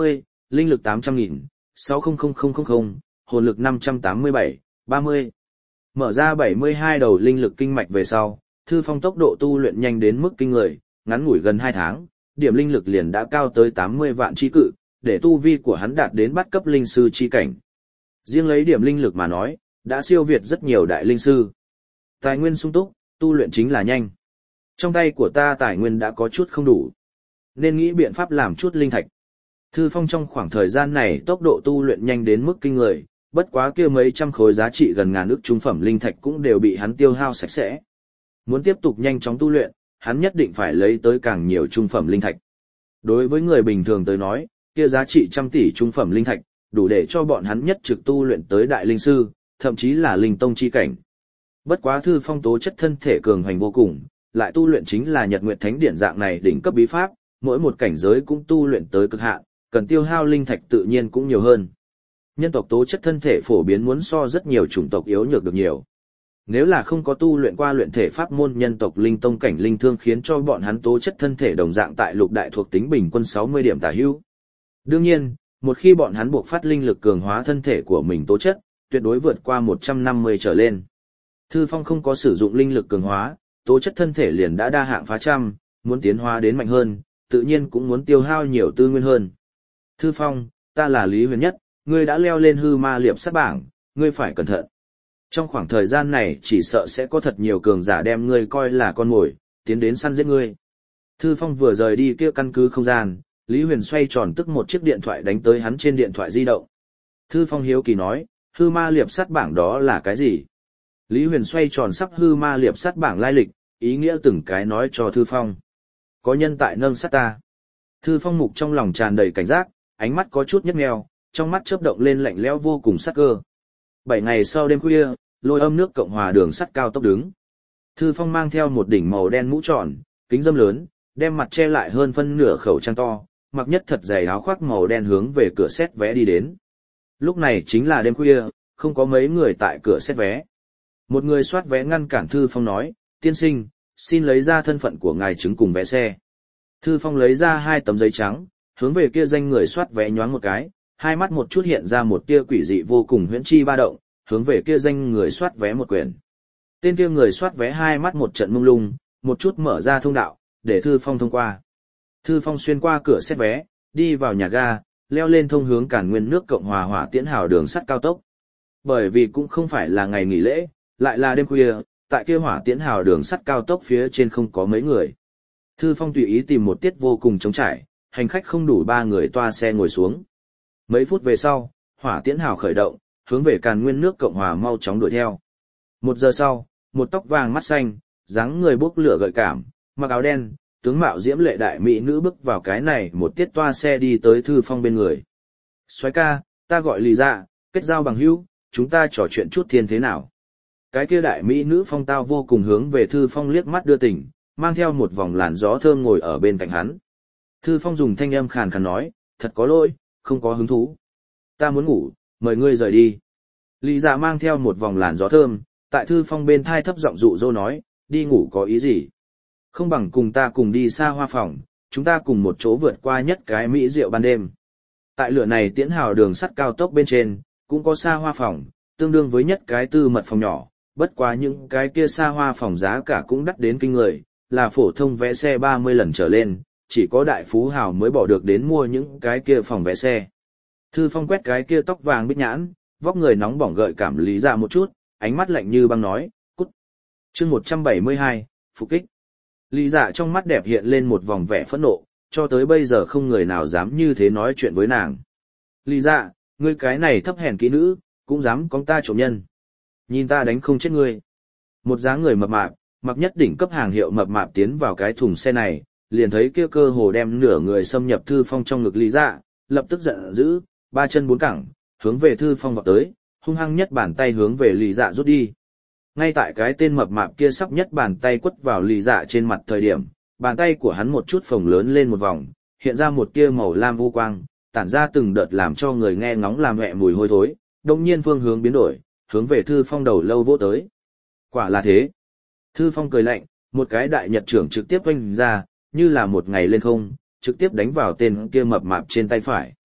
linh lực tám trăm nghìn, sáu mươi nghìn, hồn lực năm trăm tám mươi bảy, ba mươi. Mở ra bảy mươi hai đầu linh lực kinh mạch về sau, Thư Phong tốc độ tu luyện nhanh đến mức kinh người, ngắn ngủi gần hai tháng, điểm linh lực liền đã cao tới tám mươi vạn chi cự, để tu vi của hắn đạt đến bắt cấp linh sư chi cảnh. Riêng lấy điểm linh lực mà nói, đã siêu việt rất nhiều đại linh sư. Tài nguyên sung túc, tu luyện chính là nhanh. Trong tay của ta tài nguyên đã có chút không đủ, nên nghĩ biện pháp làm chút linh thạch. Thư Phong trong khoảng thời gian này tốc độ tu luyện nhanh đến mức kinh người, bất quá kia mấy trăm khối giá trị gần ngàn ức trung phẩm linh thạch cũng đều bị hắn tiêu hao sạch sẽ. Muốn tiếp tục nhanh chóng tu luyện, hắn nhất định phải lấy tới càng nhiều trung phẩm linh thạch. Đối với người bình thường tới nói, kia giá trị trăm tỷ trung phẩm linh thạch, đủ để cho bọn hắn nhất trực tu luyện tới đại linh sư, thậm chí là linh tông chi cảnh. Bất quá Thư Phong tố chất thân thể cường hành vô cùng, lại tu luyện chính là Nhật Nguyệt Thánh Điển dạng này đỉnh cấp bí pháp, mỗi một cảnh giới cũng tu luyện tới cực hạn, cần tiêu hao linh thạch tự nhiên cũng nhiều hơn. Nhân tộc tố chất thân thể phổ biến muốn so rất nhiều chủng tộc yếu nhược được nhiều. Nếu là không có tu luyện qua luyện thể pháp môn nhân tộc linh tông cảnh linh thương khiến cho bọn hắn tố chất thân thể đồng dạng tại lục đại thuộc tính bình quân sáu mươi điểm tả hữu. Đương nhiên, một khi bọn hắn buộc phát linh lực cường hóa thân thể của mình tố chất, tuyệt đối vượt qua một trăm năm mươi trở lên. Thư Phong không có sử dụng linh lực cường hóa, tố chất thân thể liền đã đa hạng phá trăm, muốn tiến hóa đến mạnh hơn, tự nhiên cũng muốn tiêu hao nhiều tư nguyên hơn. Thư Phong, ta là Lý Huyền Nhất, ngươi đã leo lên hư ma liệp sát bảng, ngươi phải cẩn thận. Trong khoảng thời gian này chỉ sợ sẽ có thật nhiều cường giả đem ngươi coi là con mồi, tiến đến săn giết ngươi. Thư Phong vừa rời đi kia căn cứ không gian, Lý Huyền xoay tròn tức một chiếc điện thoại đánh tới hắn trên điện thoại di động. Thư Phong hiếu kỳ nói, hư ma liệp sát bảng đó là cái gì? Lý Huyền xoay tròn sắp hư ma liệp sát bảng lai lịch, ý nghĩa từng cái nói cho Thư Phong. Có nhân tại nâng sát ta. Thư Phong mục trong lòng tràn đầy cảnh giác, ánh mắt có chút nhếch nheo, trong mắt chớp động lên lạnh lẽo vô cùng sắc cơ. Bảy ngày sau đêm khuya, Lôi Âm nước Cộng hòa đường sắt cao tốc đứng. Thư Phong mang theo một đỉnh màu đen mũ tròn, kính dâm lớn, đem mặt che lại hơn phân nửa khẩu trang to, mặc nhất thật dày áo khoác màu đen hướng về cửa xét vé đi đến. Lúc này chính là đêm khuya, không có mấy người tại cửa xét vé. Một người soát vé ngăn cản Thư Phong nói, tiên sinh, xin lấy ra thân phận của ngài chứng cùng vé xe. Thư Phong lấy ra hai tấm giấy trắng, hướng về kia danh người soát vé nhoáng một cái, hai mắt một chút hiện ra một tia quỷ dị vô cùng huyễn chi ba động, hướng về kia danh người soát vé một quyển. Tên kia người soát vé hai mắt một trận mông lung, một chút mở ra thông đạo, để Thư Phong thông qua. Thư Phong xuyên qua cửa xét vé, đi vào nhà ga, leo lên thông hướng Càn Nguyên nước Cộng hòa hỏa tiễn hào đường sắt cao tốc. Bởi vì cũng không phải là ngày nghỉ lễ, lại là đêm khuya, tại kia hỏa tiễn hào đường sắt cao tốc phía trên không có mấy người. Thư Phong tùy ý tìm một tiết vô cùng trống trải, hành khách không đủ ba người toa xe ngồi xuống. Mấy phút về sau, hỏa tiễn hào khởi động, hướng về Càn Nguyên nước Cộng hòa mau chóng đuổi theo. Một giờ sau, một tóc vàng mắt xanh, dáng người bốc lửa gợi cảm, mặc áo đen, tướng mạo diễm lệ đại mỹ nữ bước vào cái này một tiết toa xe đi tới Thư Phong bên người. Soái ca, ta gọi Lý Dạ, kết giao bằng hữu, chúng ta trò chuyện chút thiên thế nào? Cái kia đại mỹ nữ phong tao vô cùng hướng về Thư Phong liếc mắt đưa tình, mang theo một vòng làn gió thơm ngồi ở bên cạnh hắn. Thư Phong dùng thanh âm khàn khàn nói, thật có lỗi, không có hứng thú. Ta muốn ngủ, mời ngươi rời đi. Lý Dạ mang theo một vòng làn gió thơm, tại Thư Phong bên thai thấp giọng dụ dỗ nói, đi ngủ có ý gì? Không bằng cùng ta cùng đi xa hoa phòng, chúng ta cùng một chỗ vượt qua nhất cái mỹ rượu ban đêm. Tại lửa này tiễn hào đường sắt cao tốc bên trên, cũng có xa hoa phòng, tương đương với nhất cái tư mật phòng nhỏ, bất quá những cái kia xa hoa phòng giá cả cũng đắt đến kinh người, là phổ thông vé xe ba mươi lần trở lên, chỉ có đại phú hào mới bỏ được đến mua những cái kia phòng vé xe. Thư Phong quét cái kia tóc vàng bích nhãn, vóc người nóng bỏng gợi cảm Lý Dạ một chút, ánh mắt lạnh như băng nói, cút. Chương một trăm bảy mươi hai, phục kích. Lý Dạ trong mắt đẹp hiện lên một vòng vẻ phẫn nộ, cho tới bây giờ không người nào dám như thế nói chuyện với nàng. Lý Dạ, ngươi cái này thấp hèn kỹ nữ, cũng dám con ta trộm nhân. Nhìn ta đánh không chết ngươi. Một dáng người mập mạp, mặc nhất đỉnh cấp hàng hiệu mập mạp tiến vào cái thùng xe này, liền thấy kia cơ hồ đem nửa người xâm nhập Thư Phong trong ngực Lý Dạ, lập tức giận dữ, ba chân bốn cẳng, hướng về Thư Phong vọt tới, hung hăng nhất bàn tay hướng về Lý Dạ rút đi. Ngay tại cái tên mập mạp kia sắp nhất bàn tay quất vào Lý Dạ trên mặt thời điểm, bàn tay của hắn một chút phồng lớn lên một vòng, hiện ra một tia màu lam u quang, tản ra từng đợt làm cho người nghe ngóng làm mẹ mùi hôi thối, đồng nhiên phương hướng biến đổi, hướng về Thư Phong đầu lâu vỗ tới. Quả là thế. Thư Phong cười lạnh, một cái đại nhật trưởng trực tiếp oanh ra, như là một ngày lên không, trực tiếp đánh vào tên kia mập mạp trên tay phải.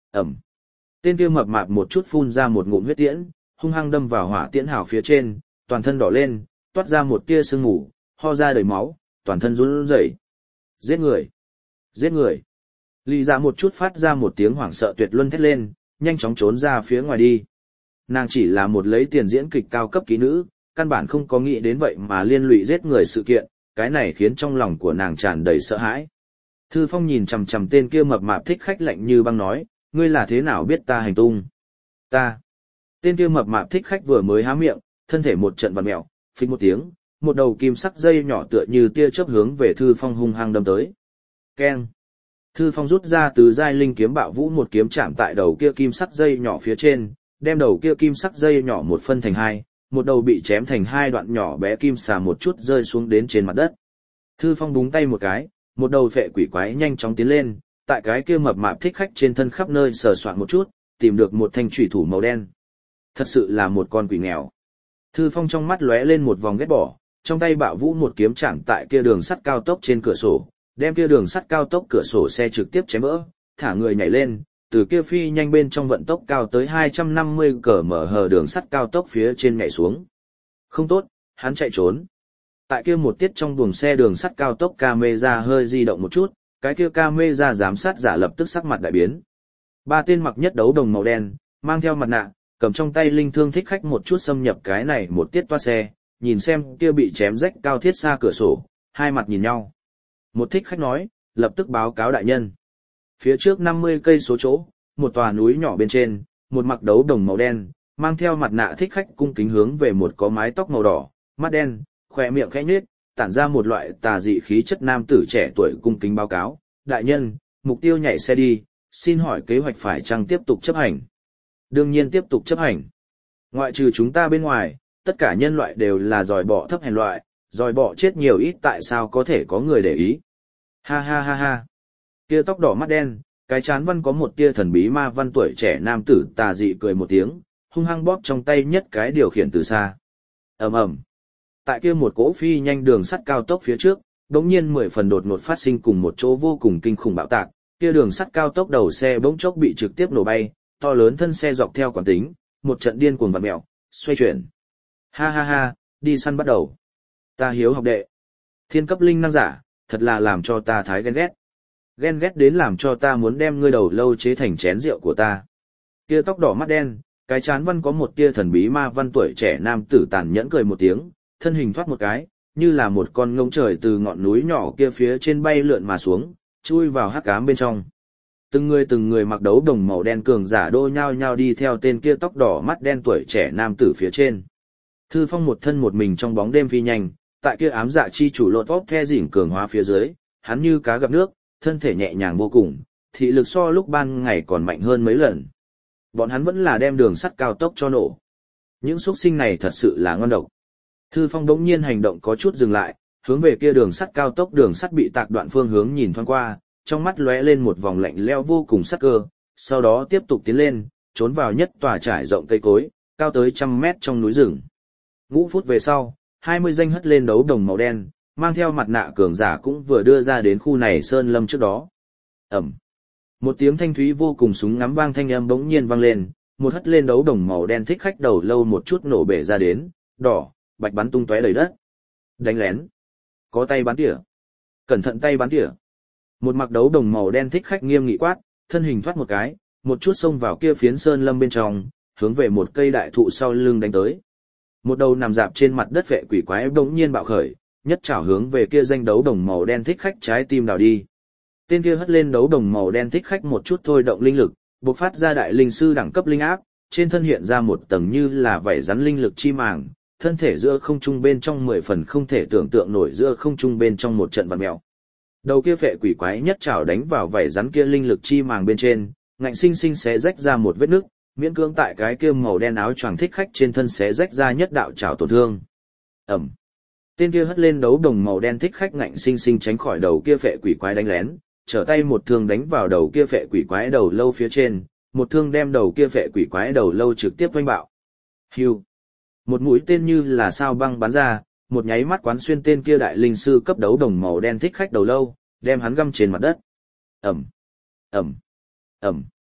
Ẩm. Tên kia mập mạp một chút phun ra một ngụm huyết tiễn, hung hăng đâm vào hỏa tiễn hào phía trên, toàn thân đỏ lên, toát ra một tia sương mù, ho ra đầy máu, toàn thân run rẩy. Giết người! Giết người! Lý Dạ một chút phát ra một tiếng hoảng sợ tuyệt luân thét lên, nhanh chóng trốn ra phía ngoài đi. Nàng chỉ là một lấy tiền diễn kịch cao cấp kỹ nữ, căn bản không có nghĩ đến vậy mà liên lụy giết người sự kiện, cái này khiến trong lòng của nàng tràn đầy sợ hãi. Thư Phong nhìn chằm chằm tên kia mập mạp thích khách lạnh như băng nói, ngươi là thế nào biết ta hành tung? Ta. Tên kia mập mạp thích khách vừa mới há miệng, thân thể một trận vặn mèo, phịch một tiếng, một đầu kim sắc dây nhỏ tựa như tia chớp hướng về Thư Phong hung hăng đâm tới. Keng. Thư Phong rút ra từ giai linh kiếm bạo vũ một kiếm chạm tại đầu kia kim sắc dây nhỏ phía trên, đem đầu kia kim sắc dây nhỏ một phân thành hai, một đầu bị chém thành hai đoạn nhỏ bé kim xà một chút rơi xuống đến trên mặt đất. Thư Phong búng tay một cái, một đầu phệ quỷ quái nhanh chóng tiến lên, tại cái kia mập mạp thích khách trên thân khắp nơi sờ soạn một chút, tìm được một thanh chủy thủ màu đen. Thật sự là một con quỷ nghèo. Thư Phong trong mắt lóe lên một vòng ghét bỏ, trong tay bạo vũ một kiếm chạm tại kia đường sắt cao tốc trên cửa sổ, đem kia đường sắt cao tốc cửa sổ xe trực tiếp chém vỡ, thả người nhảy lên, từ kia phi nhanh bên trong vận tốc cao tới hai trăm năm mươi ki-lô-mét đường sắt cao tốc phía trên nhảy xuống. Không tốt, hắn chạy trốn. Tại kia một tiết trong buồng xe đường sắt cao tốc camera hơi di động một chút, cái kia camera giám sát giả lập tức sắc mặt đại biến. Ba tên mặc nhất đấu đồng màu đen, mang theo mặt nạ, cầm trong tay linh thương thích khách một chút xâm nhập cái này một tiết toa xe, nhìn xem kia bị chém rách cao thiết xa cửa sổ, hai mặt nhìn nhau. Một thích khách nói, lập tức báo cáo đại nhân. Phía trước năm mươi cây số chỗ, một tòa núi nhỏ bên trên, một mặc đấu đồng màu đen, mang theo mặt nạ thích khách cung kính hướng về một có mái tóc màu đỏ, mắt đen, khỏe miệng khẽ nhếch, tản ra một loại tà dị khí chất nam tử trẻ tuổi cung kính báo cáo. Đại nhân, mục tiêu nhảy xe đi, xin hỏi kế hoạch phải chăng tiếp tục chấp hành? Đương nhiên tiếp tục chấp hành. Ngoại trừ chúng ta bên ngoài, tất cả nhân loại đều là dòi bọ thấp hèn loại, dòi bọ chết nhiều ít tại sao có thể có người để ý. Ha ha ha ha. Kia tóc đỏ mắt đen, cái chán văn có một tia thần bí ma văn tuổi trẻ nam tử tà dị cười một tiếng, hung hăng bóp trong tay nhất cái điều khiển từ xa. Ầm ầm. Tại kia một cỗ phi nhanh đường sắt cao tốc phía trước, đống nhiên mười phần đột ngột phát sinh cùng một chỗ vô cùng kinh khủng bạo tạc, kia đường sắt cao tốc đầu xe bỗng chốc bị trực tiếp nổ bay, to lớn thân xe dọc theo quán tính, một trận điên cuồng vặn mèo, xoay chuyển. Ha ha ha, đi săn bắt đầu. Ta hiếu học đệ. Thiên cấp linh năng giả, thật là làm cho ta thái ghen ghét. Ghen ghét đến làm cho ta muốn đem ngươi đầu lâu chế thành chén rượu của ta. Kia tóc đỏ mắt đen, cái chán văn có một tia thần bí ma văn tuổi trẻ nam tử tàn nhẫn cười một tiếng, thân hình thoát một cái, như là một con ngỗng trời từ ngọn núi nhỏ kia phía trên bay lượn mà xuống, chui vào hắc ám bên trong. Từng người từng người mặc đấu đồng màu đen cường giả đô nhao nhao đi theo tên kia tóc đỏ mắt đen tuổi trẻ nam tử phía trên. Thư Phong một thân một mình trong bóng đêm phi nhanh, tại kia ám dạ chi chủ lột vóp the dỉn cường hóa phía dưới, hắn như cá gặp nước, thân thể nhẹ nhàng vô cùng, thị lực so lúc ban ngày còn mạnh hơn mấy lần. Bọn hắn vẫn là đem đường sắt cao tốc cho nổ. Những xuất sinh này thật sự là ngon độc. Thư Phong đống nhiên hành động có chút dừng lại, hướng về kia đường sắt cao tốc đường sắt bị tạc đoạn phương hướng nhìn thoáng qua, trong mắt lóe lên một vòng lạnh lẽo vô cùng sắc cơ, sau đó tiếp tục tiến lên, trốn vào nhất tòa trải rộng cây cối, cao tới trăm mét trong núi rừng. Ngũ phút về sau, hai mươi danh hất lên đấu đồng màu đen, mang theo mặt nạ cường giả cũng vừa đưa ra đến khu này sơn lâm trước đó. Ẩm. Một tiếng thanh thúy vô cùng súng ngắm vang thanh âm bỗng nhiên vang lên, một hất lên đấu đồng màu đen thích khách đầu lâu một chút nổ bể ra đến, đỏ, bạch bắn tung tóe đầy đất. Đánh lén. Có tay bắn tỉa. Cẩn thận tay bắn tỉa. Một mặc đấu đồng màu đen thích khách nghiêm nghị quát, thân hình thoát một cái, một chút xông vào kia phiến sơn lâm bên trong, hướng về một cây đại thụ sau lưng đánh tới. Một đầu nằm dạp trên mặt đất vệ quỷ quái bỗng nhiên bạo khởi, nhất trảo hướng về kia danh đấu đồng màu đen thích khách trái tim đào đi. Tên kia hất lên đấu đồng màu đen thích khách một chút thôi động linh lực, bộc phát ra đại linh sư đẳng cấp linh áp, trên thân hiện ra một tầng như là vảy rắn linh lực chi màng, thân thể giữa không trung bên trong mười phần không thể tưởng tượng nổi giữa không trung bên trong một trận vặn mèo. Đầu kia phệ quỷ quái nhất trảo đánh vào vảy rắn kia linh lực chi màng bên trên, ngạnh sinh sinh xé rách ra một vết nứt, miễn cưỡng tại cái kia màu đen áo choàng thích khách trên thân xé rách ra nhất đạo trảo tổn thương. Ẩm. Tên kia hất lên đấu đồng màu đen thích khách ngạnh sinh sinh tránh khỏi đầu kia phệ quỷ quái đánh lén, trở tay một thương đánh vào đầu kia phệ quỷ quái đầu lâu phía trên, một thương đem đầu kia phệ quỷ quái đầu lâu trực tiếp vênh bạo. Hưu. Một mũi tên như là sao băng bắn ra, một nháy mắt quán xuyên tên kia đại linh sư cấp đấu đồng màu đen thích khách đầu lâu, đem hắn găm trên mặt đất. Ẩm. Ẩm. Ẩm.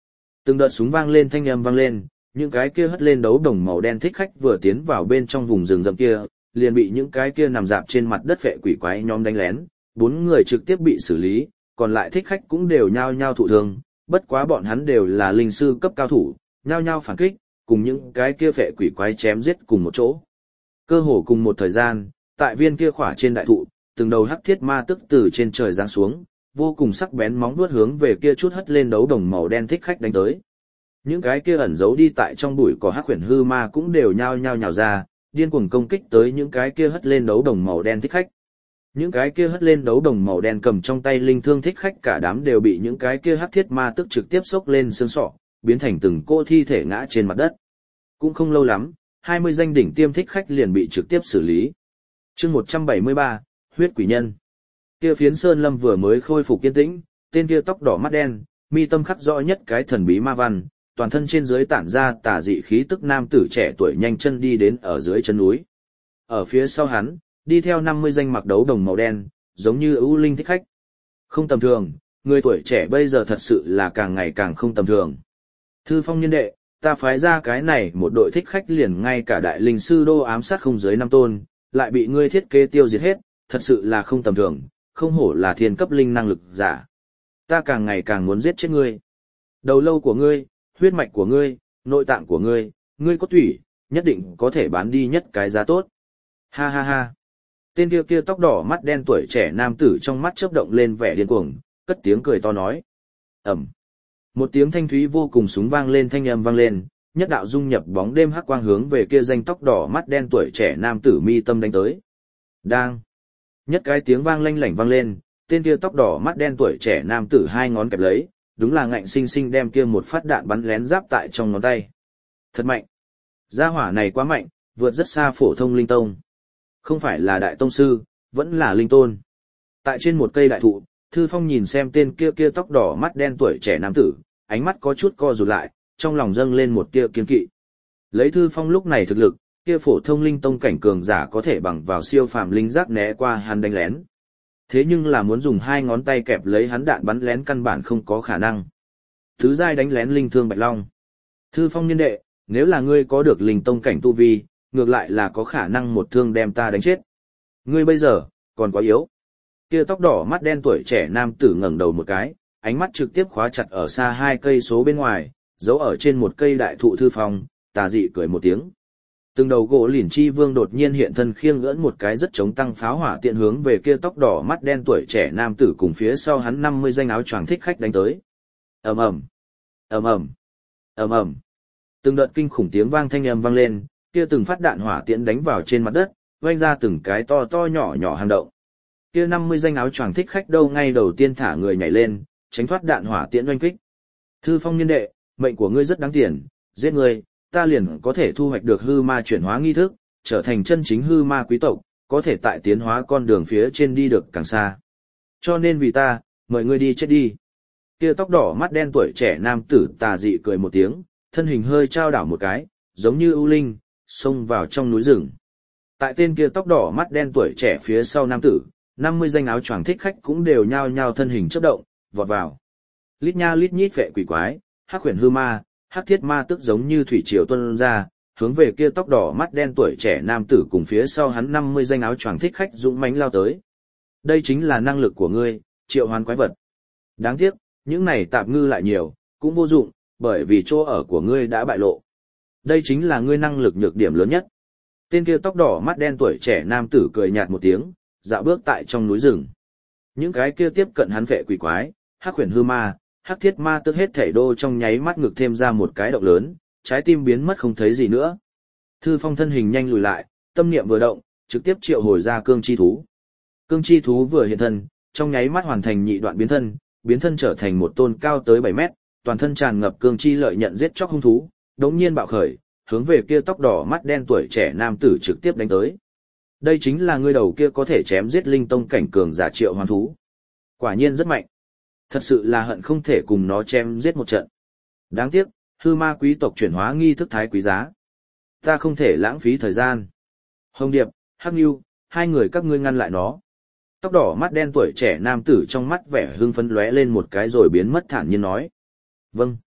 Từng đợt súng vang lên, thanh âm vang lên, những cái kia hất lên đấu đồng màu đen thích khách vừa tiến vào bên trong vùng rừng rậm kia, liền bị những cái kia nằm dạp trên mặt đất vệ quỷ quái nhóm đánh lén, bốn người trực tiếp bị xử lý, còn lại thích khách cũng đều nhao nhao thụ thương, bất quá bọn hắn đều là linh sư cấp cao thủ, nhao nhao phản kích, cùng những cái kia vệ quỷ quái chém giết cùng một chỗ. Cơ hồ cùng một thời gian, tại viên kia khỏa trên đại thụ, từng đầu hắc thiết ma tức từ trên trời giáng xuống, vô cùng sắc bén móng vuốt hướng về kia chút hất lên đấu đồng màu đen thích khách đánh tới. Những cái kia ẩn giấu đi tại trong bụi cỏ hắc huyền hư ma cũng đều nhao nhao nhào ra, điên cuồng công kích tới những cái kia hất lên đấu đồng màu đen thích khách. Những cái kia hất lên đấu đồng màu đen cầm trong tay linh thương thích khách cả đám đều bị những cái kia hắc thiết ma tức trực tiếp xốc lên xương sọ, biến thành từng cô thi thể ngã trên mặt đất. Cũng không lâu lắm, hai mươi danh đỉnh tiêm thích khách liền bị trực tiếp xử lý. Chương một trăm bảy mươi ba, huyết quỷ nhân. Kia phiến sơn lâm vừa mới khôi phục kiên tĩnh, tên kia tóc đỏ mắt đen, mi tâm khắc rõ nhất cái thần bí ma văn, toàn thân trên dưới tản ra tà dị khí tức nam tử trẻ tuổi nhanh chân đi đến ở dưới chân núi. Ở phía sau hắn, đi theo năm mươi danh mặc đấu đồng màu đen, giống như ưu linh thích khách. Không tầm thường, người tuổi trẻ bây giờ thật sự là càng ngày càng không tầm thường. Thư Phong nhân đệ, ta phái ra cái này một đội thích khách liền ngay cả đại linh sư đô ám sát không dưới năm tôn, lại bị ngươi thiết kế tiêu diệt hết, thật sự là không tầm thường, không hổ là thiên cấp linh năng lực giả. Ta càng ngày càng muốn giết chết ngươi. Đầu lâu của ngươi, huyết mạch của ngươi, nội tạng của ngươi, ngươi có tủy, nhất định có thể bán đi nhất cái giá tốt. Ha ha ha. Tên kia kia tóc đỏ mắt đen tuổi trẻ nam tử trong mắt chớp động lên vẻ điên cuồng, cất tiếng cười to nói. Ẩm. Một tiếng thanh thúy vô cùng súng vang lên, thanh âm vang lên, nhất đạo dung nhập bóng đêm hắc quang hướng về kia danh tóc đỏ mắt đen tuổi trẻ nam tử mi tâm đánh tới. Đang. Nhất cái tiếng vang lanh lảnh vang lên, tên kia tóc đỏ mắt đen tuổi trẻ nam tử hai ngón kẹp lấy, đúng là ngạnh sinh sinh đem kia một phát đạn bắn lén giáp tại trong ngón tay. Thật mạnh. Gia hỏa này quá mạnh, vượt rất xa phổ thông linh tông. Không phải là đại tông sư, vẫn là linh tôn. Tại trên một cây đại thụ, Thư Phong nhìn xem tên kia kia tóc đỏ mắt đen tuổi trẻ nam tử, ánh mắt có chút co rụt lại, trong lòng dâng lên một tia kiên kỵ. Lấy Thư Phong lúc này thực lực, kia phổ thông linh tông cảnh cường giả có thể bằng vào siêu phàm linh giác né qua hắn đánh lén. Thế nhưng là muốn dùng hai ngón tay kẹp lấy hắn đạn bắn lén căn bản không có khả năng. Thứ giai đánh lén linh thương bạch long. Thư Phong niên đệ, nếu là ngươi có được linh tông cảnh tu vi, ngược lại là có khả năng một thương đem ta đánh chết. Ngươi bây giờ, còn quá yếu. Kia tóc đỏ mắt đen tuổi trẻ nam tử ngẩng đầu một cái, ánh mắt trực tiếp khóa chặt ở xa hai cây số bên ngoài, giấu ở trên một cây đại thụ Thư Phong, tà dị cười một tiếng. Từng đầu gỗ lỉn chi vương đột nhiên hiện thân khiêng ngỡn một cái rất chống tăng pháo hỏa tiện hướng về kia tóc đỏ mắt đen tuổi trẻ nam tử cùng phía sau hắn năm mươi danh áo choàng thích khách đánh tới. Ầm ầm, ầm ầm, ầm ầm. Từng đợt kinh khủng tiếng vang thanh âm vang lên, kia từng phát đạn hỏa tiễn đánh vào trên mặt đất, vang ra từng cái to to nhỏ nhỏ hang động. Kia năm mươi danh áo choàng thích khách đâu ngay đầu tiên thả người nhảy lên, tránh thoát đạn hỏa tiễn oanh kích. Thư Phong niên đệ, mệnh của ngươi rất đáng tiền, giết ngươi, ta liền có thể thu hoạch được hư ma chuyển hóa nghi thức, trở thành chân chính hư ma quý tộc, có thể tại tiến hóa con đường phía trên đi được càng xa. Cho nên vì ta, mời ngươi đi chết đi. Kia tóc đỏ mắt đen tuổi trẻ nam tử tà dị cười một tiếng, thân hình hơi trao đảo một cái, giống như ưu linh, xông vào trong núi rừng. Tại tên kia tóc đỏ mắt đen tuổi trẻ phía sau nam tử, năm mươi danh áo choàng thích khách cũng đều nhao nhao thân hình chớp động, vọt vào. Lít nha lít nhít vệ quỷ quái, hắc huyền hư ma, hắc thiết ma tức giống như thủy triều tuôn ra, hướng về kia tóc đỏ mắt đen tuổi trẻ nam tử cùng phía sau hắn năm mươi danh áo choàng thích khách dũng mãnh lao tới. Đây chính là năng lực của ngươi, triệu hoán quái vật. Đáng tiếc, những này tạp ngư lại nhiều, cũng vô dụng, bởi vì chỗ ở của ngươi đã bại lộ. Đây chính là ngươi năng lực nhược điểm lớn nhất. Tên kia tóc đỏ mắt đen tuổi trẻ nam tử cười nhạt một tiếng, dạo bước tại trong núi rừng. Những cái kia tiếp cận hắn vệ quỷ quái, hắc huyền hư ma, hắc thiết ma tức hết thảy đô trong nháy mắt ngực thêm ra một cái động lớn, trái tim biến mất không thấy gì nữa. Thư Phong thân hình nhanh lùi lại, tâm niệm vừa động, trực tiếp triệu hồi ra cương chi thú. Cương chi thú vừa hiện thân, trong nháy mắt hoàn thành nhị đoạn biến thân, biến thân trở thành một tôn cao tới bảy mét, toàn thân tràn ngập cương chi lợi nhận giết chóc hung thú, đống nhiên bạo khởi, hướng về kia tóc đỏ mắt đen tuổi trẻ nam tử trực tiếp đánh tới. Đây chính là ngươi đầu kia có thể chém giết linh tông cảnh cường giả triệu hoán thú. Quả nhiên rất mạnh. Thật sự là hận không thể cùng nó chém giết một trận. Đáng tiếc, hư ma quý tộc chuyển hóa nghi thức thái quý giá. Ta không thể lãng phí thời gian. Hồng Điệp, Hắc Nưu, hai người các ngươi ngăn lại nó. Tóc đỏ mắt đen tuổi trẻ nam tử trong mắt vẻ hưng phấn lóe lên một cái rồi biến mất thản nhiên nói. Vâng.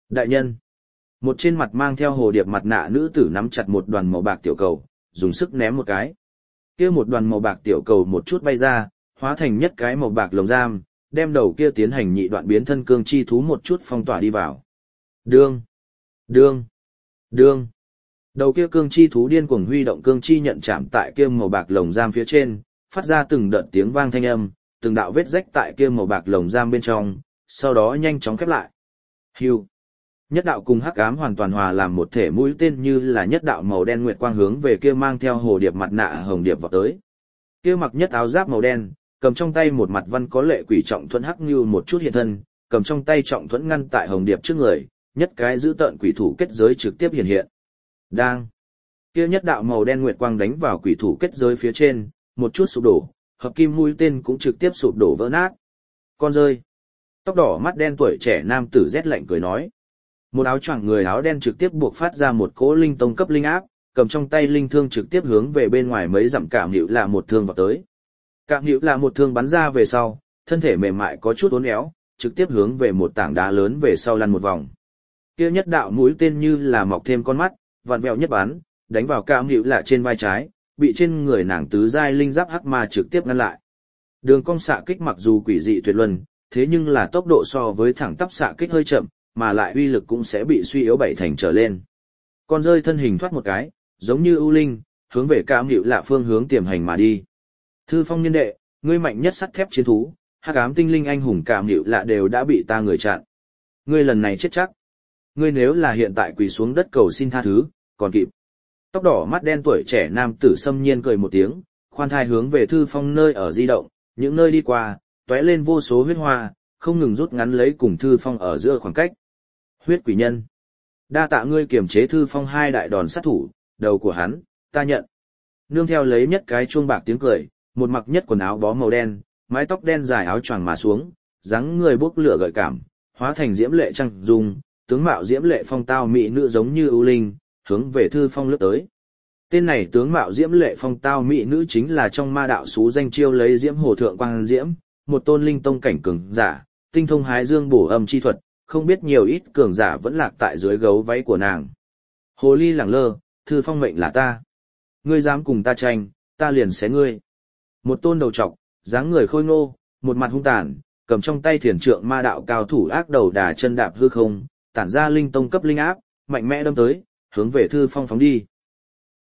Đại nhân. Một trên mặt mang theo hồ điệp mặt nạ nữ tử nắm chặt một đoàn màu bạc tiểu cầu, dùng sức ném một cái. Kia một đoàn màu bạc tiểu cầu một chút bay ra, hóa thành nhất cái màu bạc lồng giam, đem đầu kia tiến hành nhị đoạn biến thân cương chi thú một chút phong tỏa đi vào. Đương, đương, đương. Đầu kia cương chi thú điên cuồng huy động cương chi nhận chạm tại kia màu bạc lồng giam phía trên, phát ra từng đợt tiếng vang thanh âm, từng đạo vết rách tại kia màu bạc lồng giam bên trong, sau đó nhanh chóng khép lại. Hưu. Nhất đạo cùng hắc ám hoàn toàn hòa làm một thể mũi tên như là nhất đạo màu đen nguyệt quang hướng về kia mang theo hồ điệp mặt nạ hồng điệp vào tới. Kia mặc nhất áo giáp màu đen, cầm trong tay một mặt văn có lệ quỷ trọng thuẫn hắc như một chút hiện thân, cầm trong tay trọng thuẫn ngăn tại hồng điệp trước người, nhất cái giữ tợn quỷ thủ kết giới trực tiếp hiện hiện. Đang. Kia nhất đạo màu đen nguyệt quang đánh vào quỷ thủ kết giới phía trên, một chút sụp đổ, hợp kim mũi tên cũng trực tiếp sụp đổ vỡ nát. Con rơi. Tóc đỏ mắt đen tuổi trẻ nam tử rét lạnh cười nói. Một áo choàng người áo đen trực tiếp buộc phát ra một cỗ linh tông cấp linh áp, cầm trong tay linh thương trực tiếp hướng về bên ngoài mấy dặm Cảm Hữu là một thương vào tới. Cảm Hữu là một thương bắn ra về sau, thân thể mềm mại có chút uốn éo, trực tiếp hướng về một tảng đá lớn về sau lăn một vòng. Kia nhất đạo mũi tên như là mọc thêm con mắt, vặn vẹo nhất bắn, đánh vào Cảm Hữu là trên vai trái, bị trên người nàng tứ giai linh giáp hắc ma trực tiếp ngăn lại. Đường cong xạ kích mặc dù quỷ dị tuyệt luân, thế nhưng là tốc độ so với thẳng tắp xạ kích hơi chậm, mà lại uy lực cũng sẽ bị suy yếu bảy thành trở lên. Con rơi thân hình thoát một cái, giống như ưu linh, hướng về Cảm Hữu lạ phương hướng tiềm hành mà đi. Thư Phong niên đệ, ngươi mạnh nhất sắt thép chiến thú, hắc ám tinh linh anh hùng Cảm Hữu lạ đều đã bị ta người chặn. Ngươi lần này chết chắc. Ngươi nếu là hiện tại quỳ xuống đất cầu xin tha thứ, còn kịp. Tóc đỏ mắt đen tuổi trẻ nam tử xâm nhiên cười một tiếng, khoan thai hướng về Thư Phong nơi ở di động, những nơi đi qua, tóe lên vô số huyết hoa, không ngừng rút ngắn lấy cùng Thư Phong ở giữa khoảng cách. Huyết quỷ nhân. Đa tạ ngươi kiềm chế Thư Phong hai đại đòn sát thủ, đầu của hắn, ta nhận. Nương theo lấy nhất cái chuông bạc tiếng cười, một mặc nhất quần áo bó màu đen, mái tóc đen dài áo choàng mà xuống, dáng người bốc lửa gợi cảm, hóa thành diễm lệ trăng dung, tướng mạo diễm lệ phong tao mỹ nữ giống như ưu linh, hướng về Thư Phong lướt tới. Tên này tướng mạo diễm lệ phong tao mỹ nữ chính là trong ma đạo xú danh chiêu lấy diễm hồ thượng quang diễm, một tôn linh tông cảnh cường giả, tinh thông hái dương bổ âm chi thuật, không biết nhiều ít cường giả vẫn lạc tại dưới gấu váy của nàng. Hồ ly lẳng lơ, Thư Phong mệnh là ta. Ngươi dám cùng ta tranh, ta liền xé ngươi. Một tôn đầu trọc, dáng người khôi ngô, một mặt hung tàn, cầm trong tay thiền trượng ma đạo cao thủ ác đầu đà chân đạp hư không, tản ra linh tông cấp linh áp, mạnh mẽ đâm tới, hướng về Thư Phong phóng đi.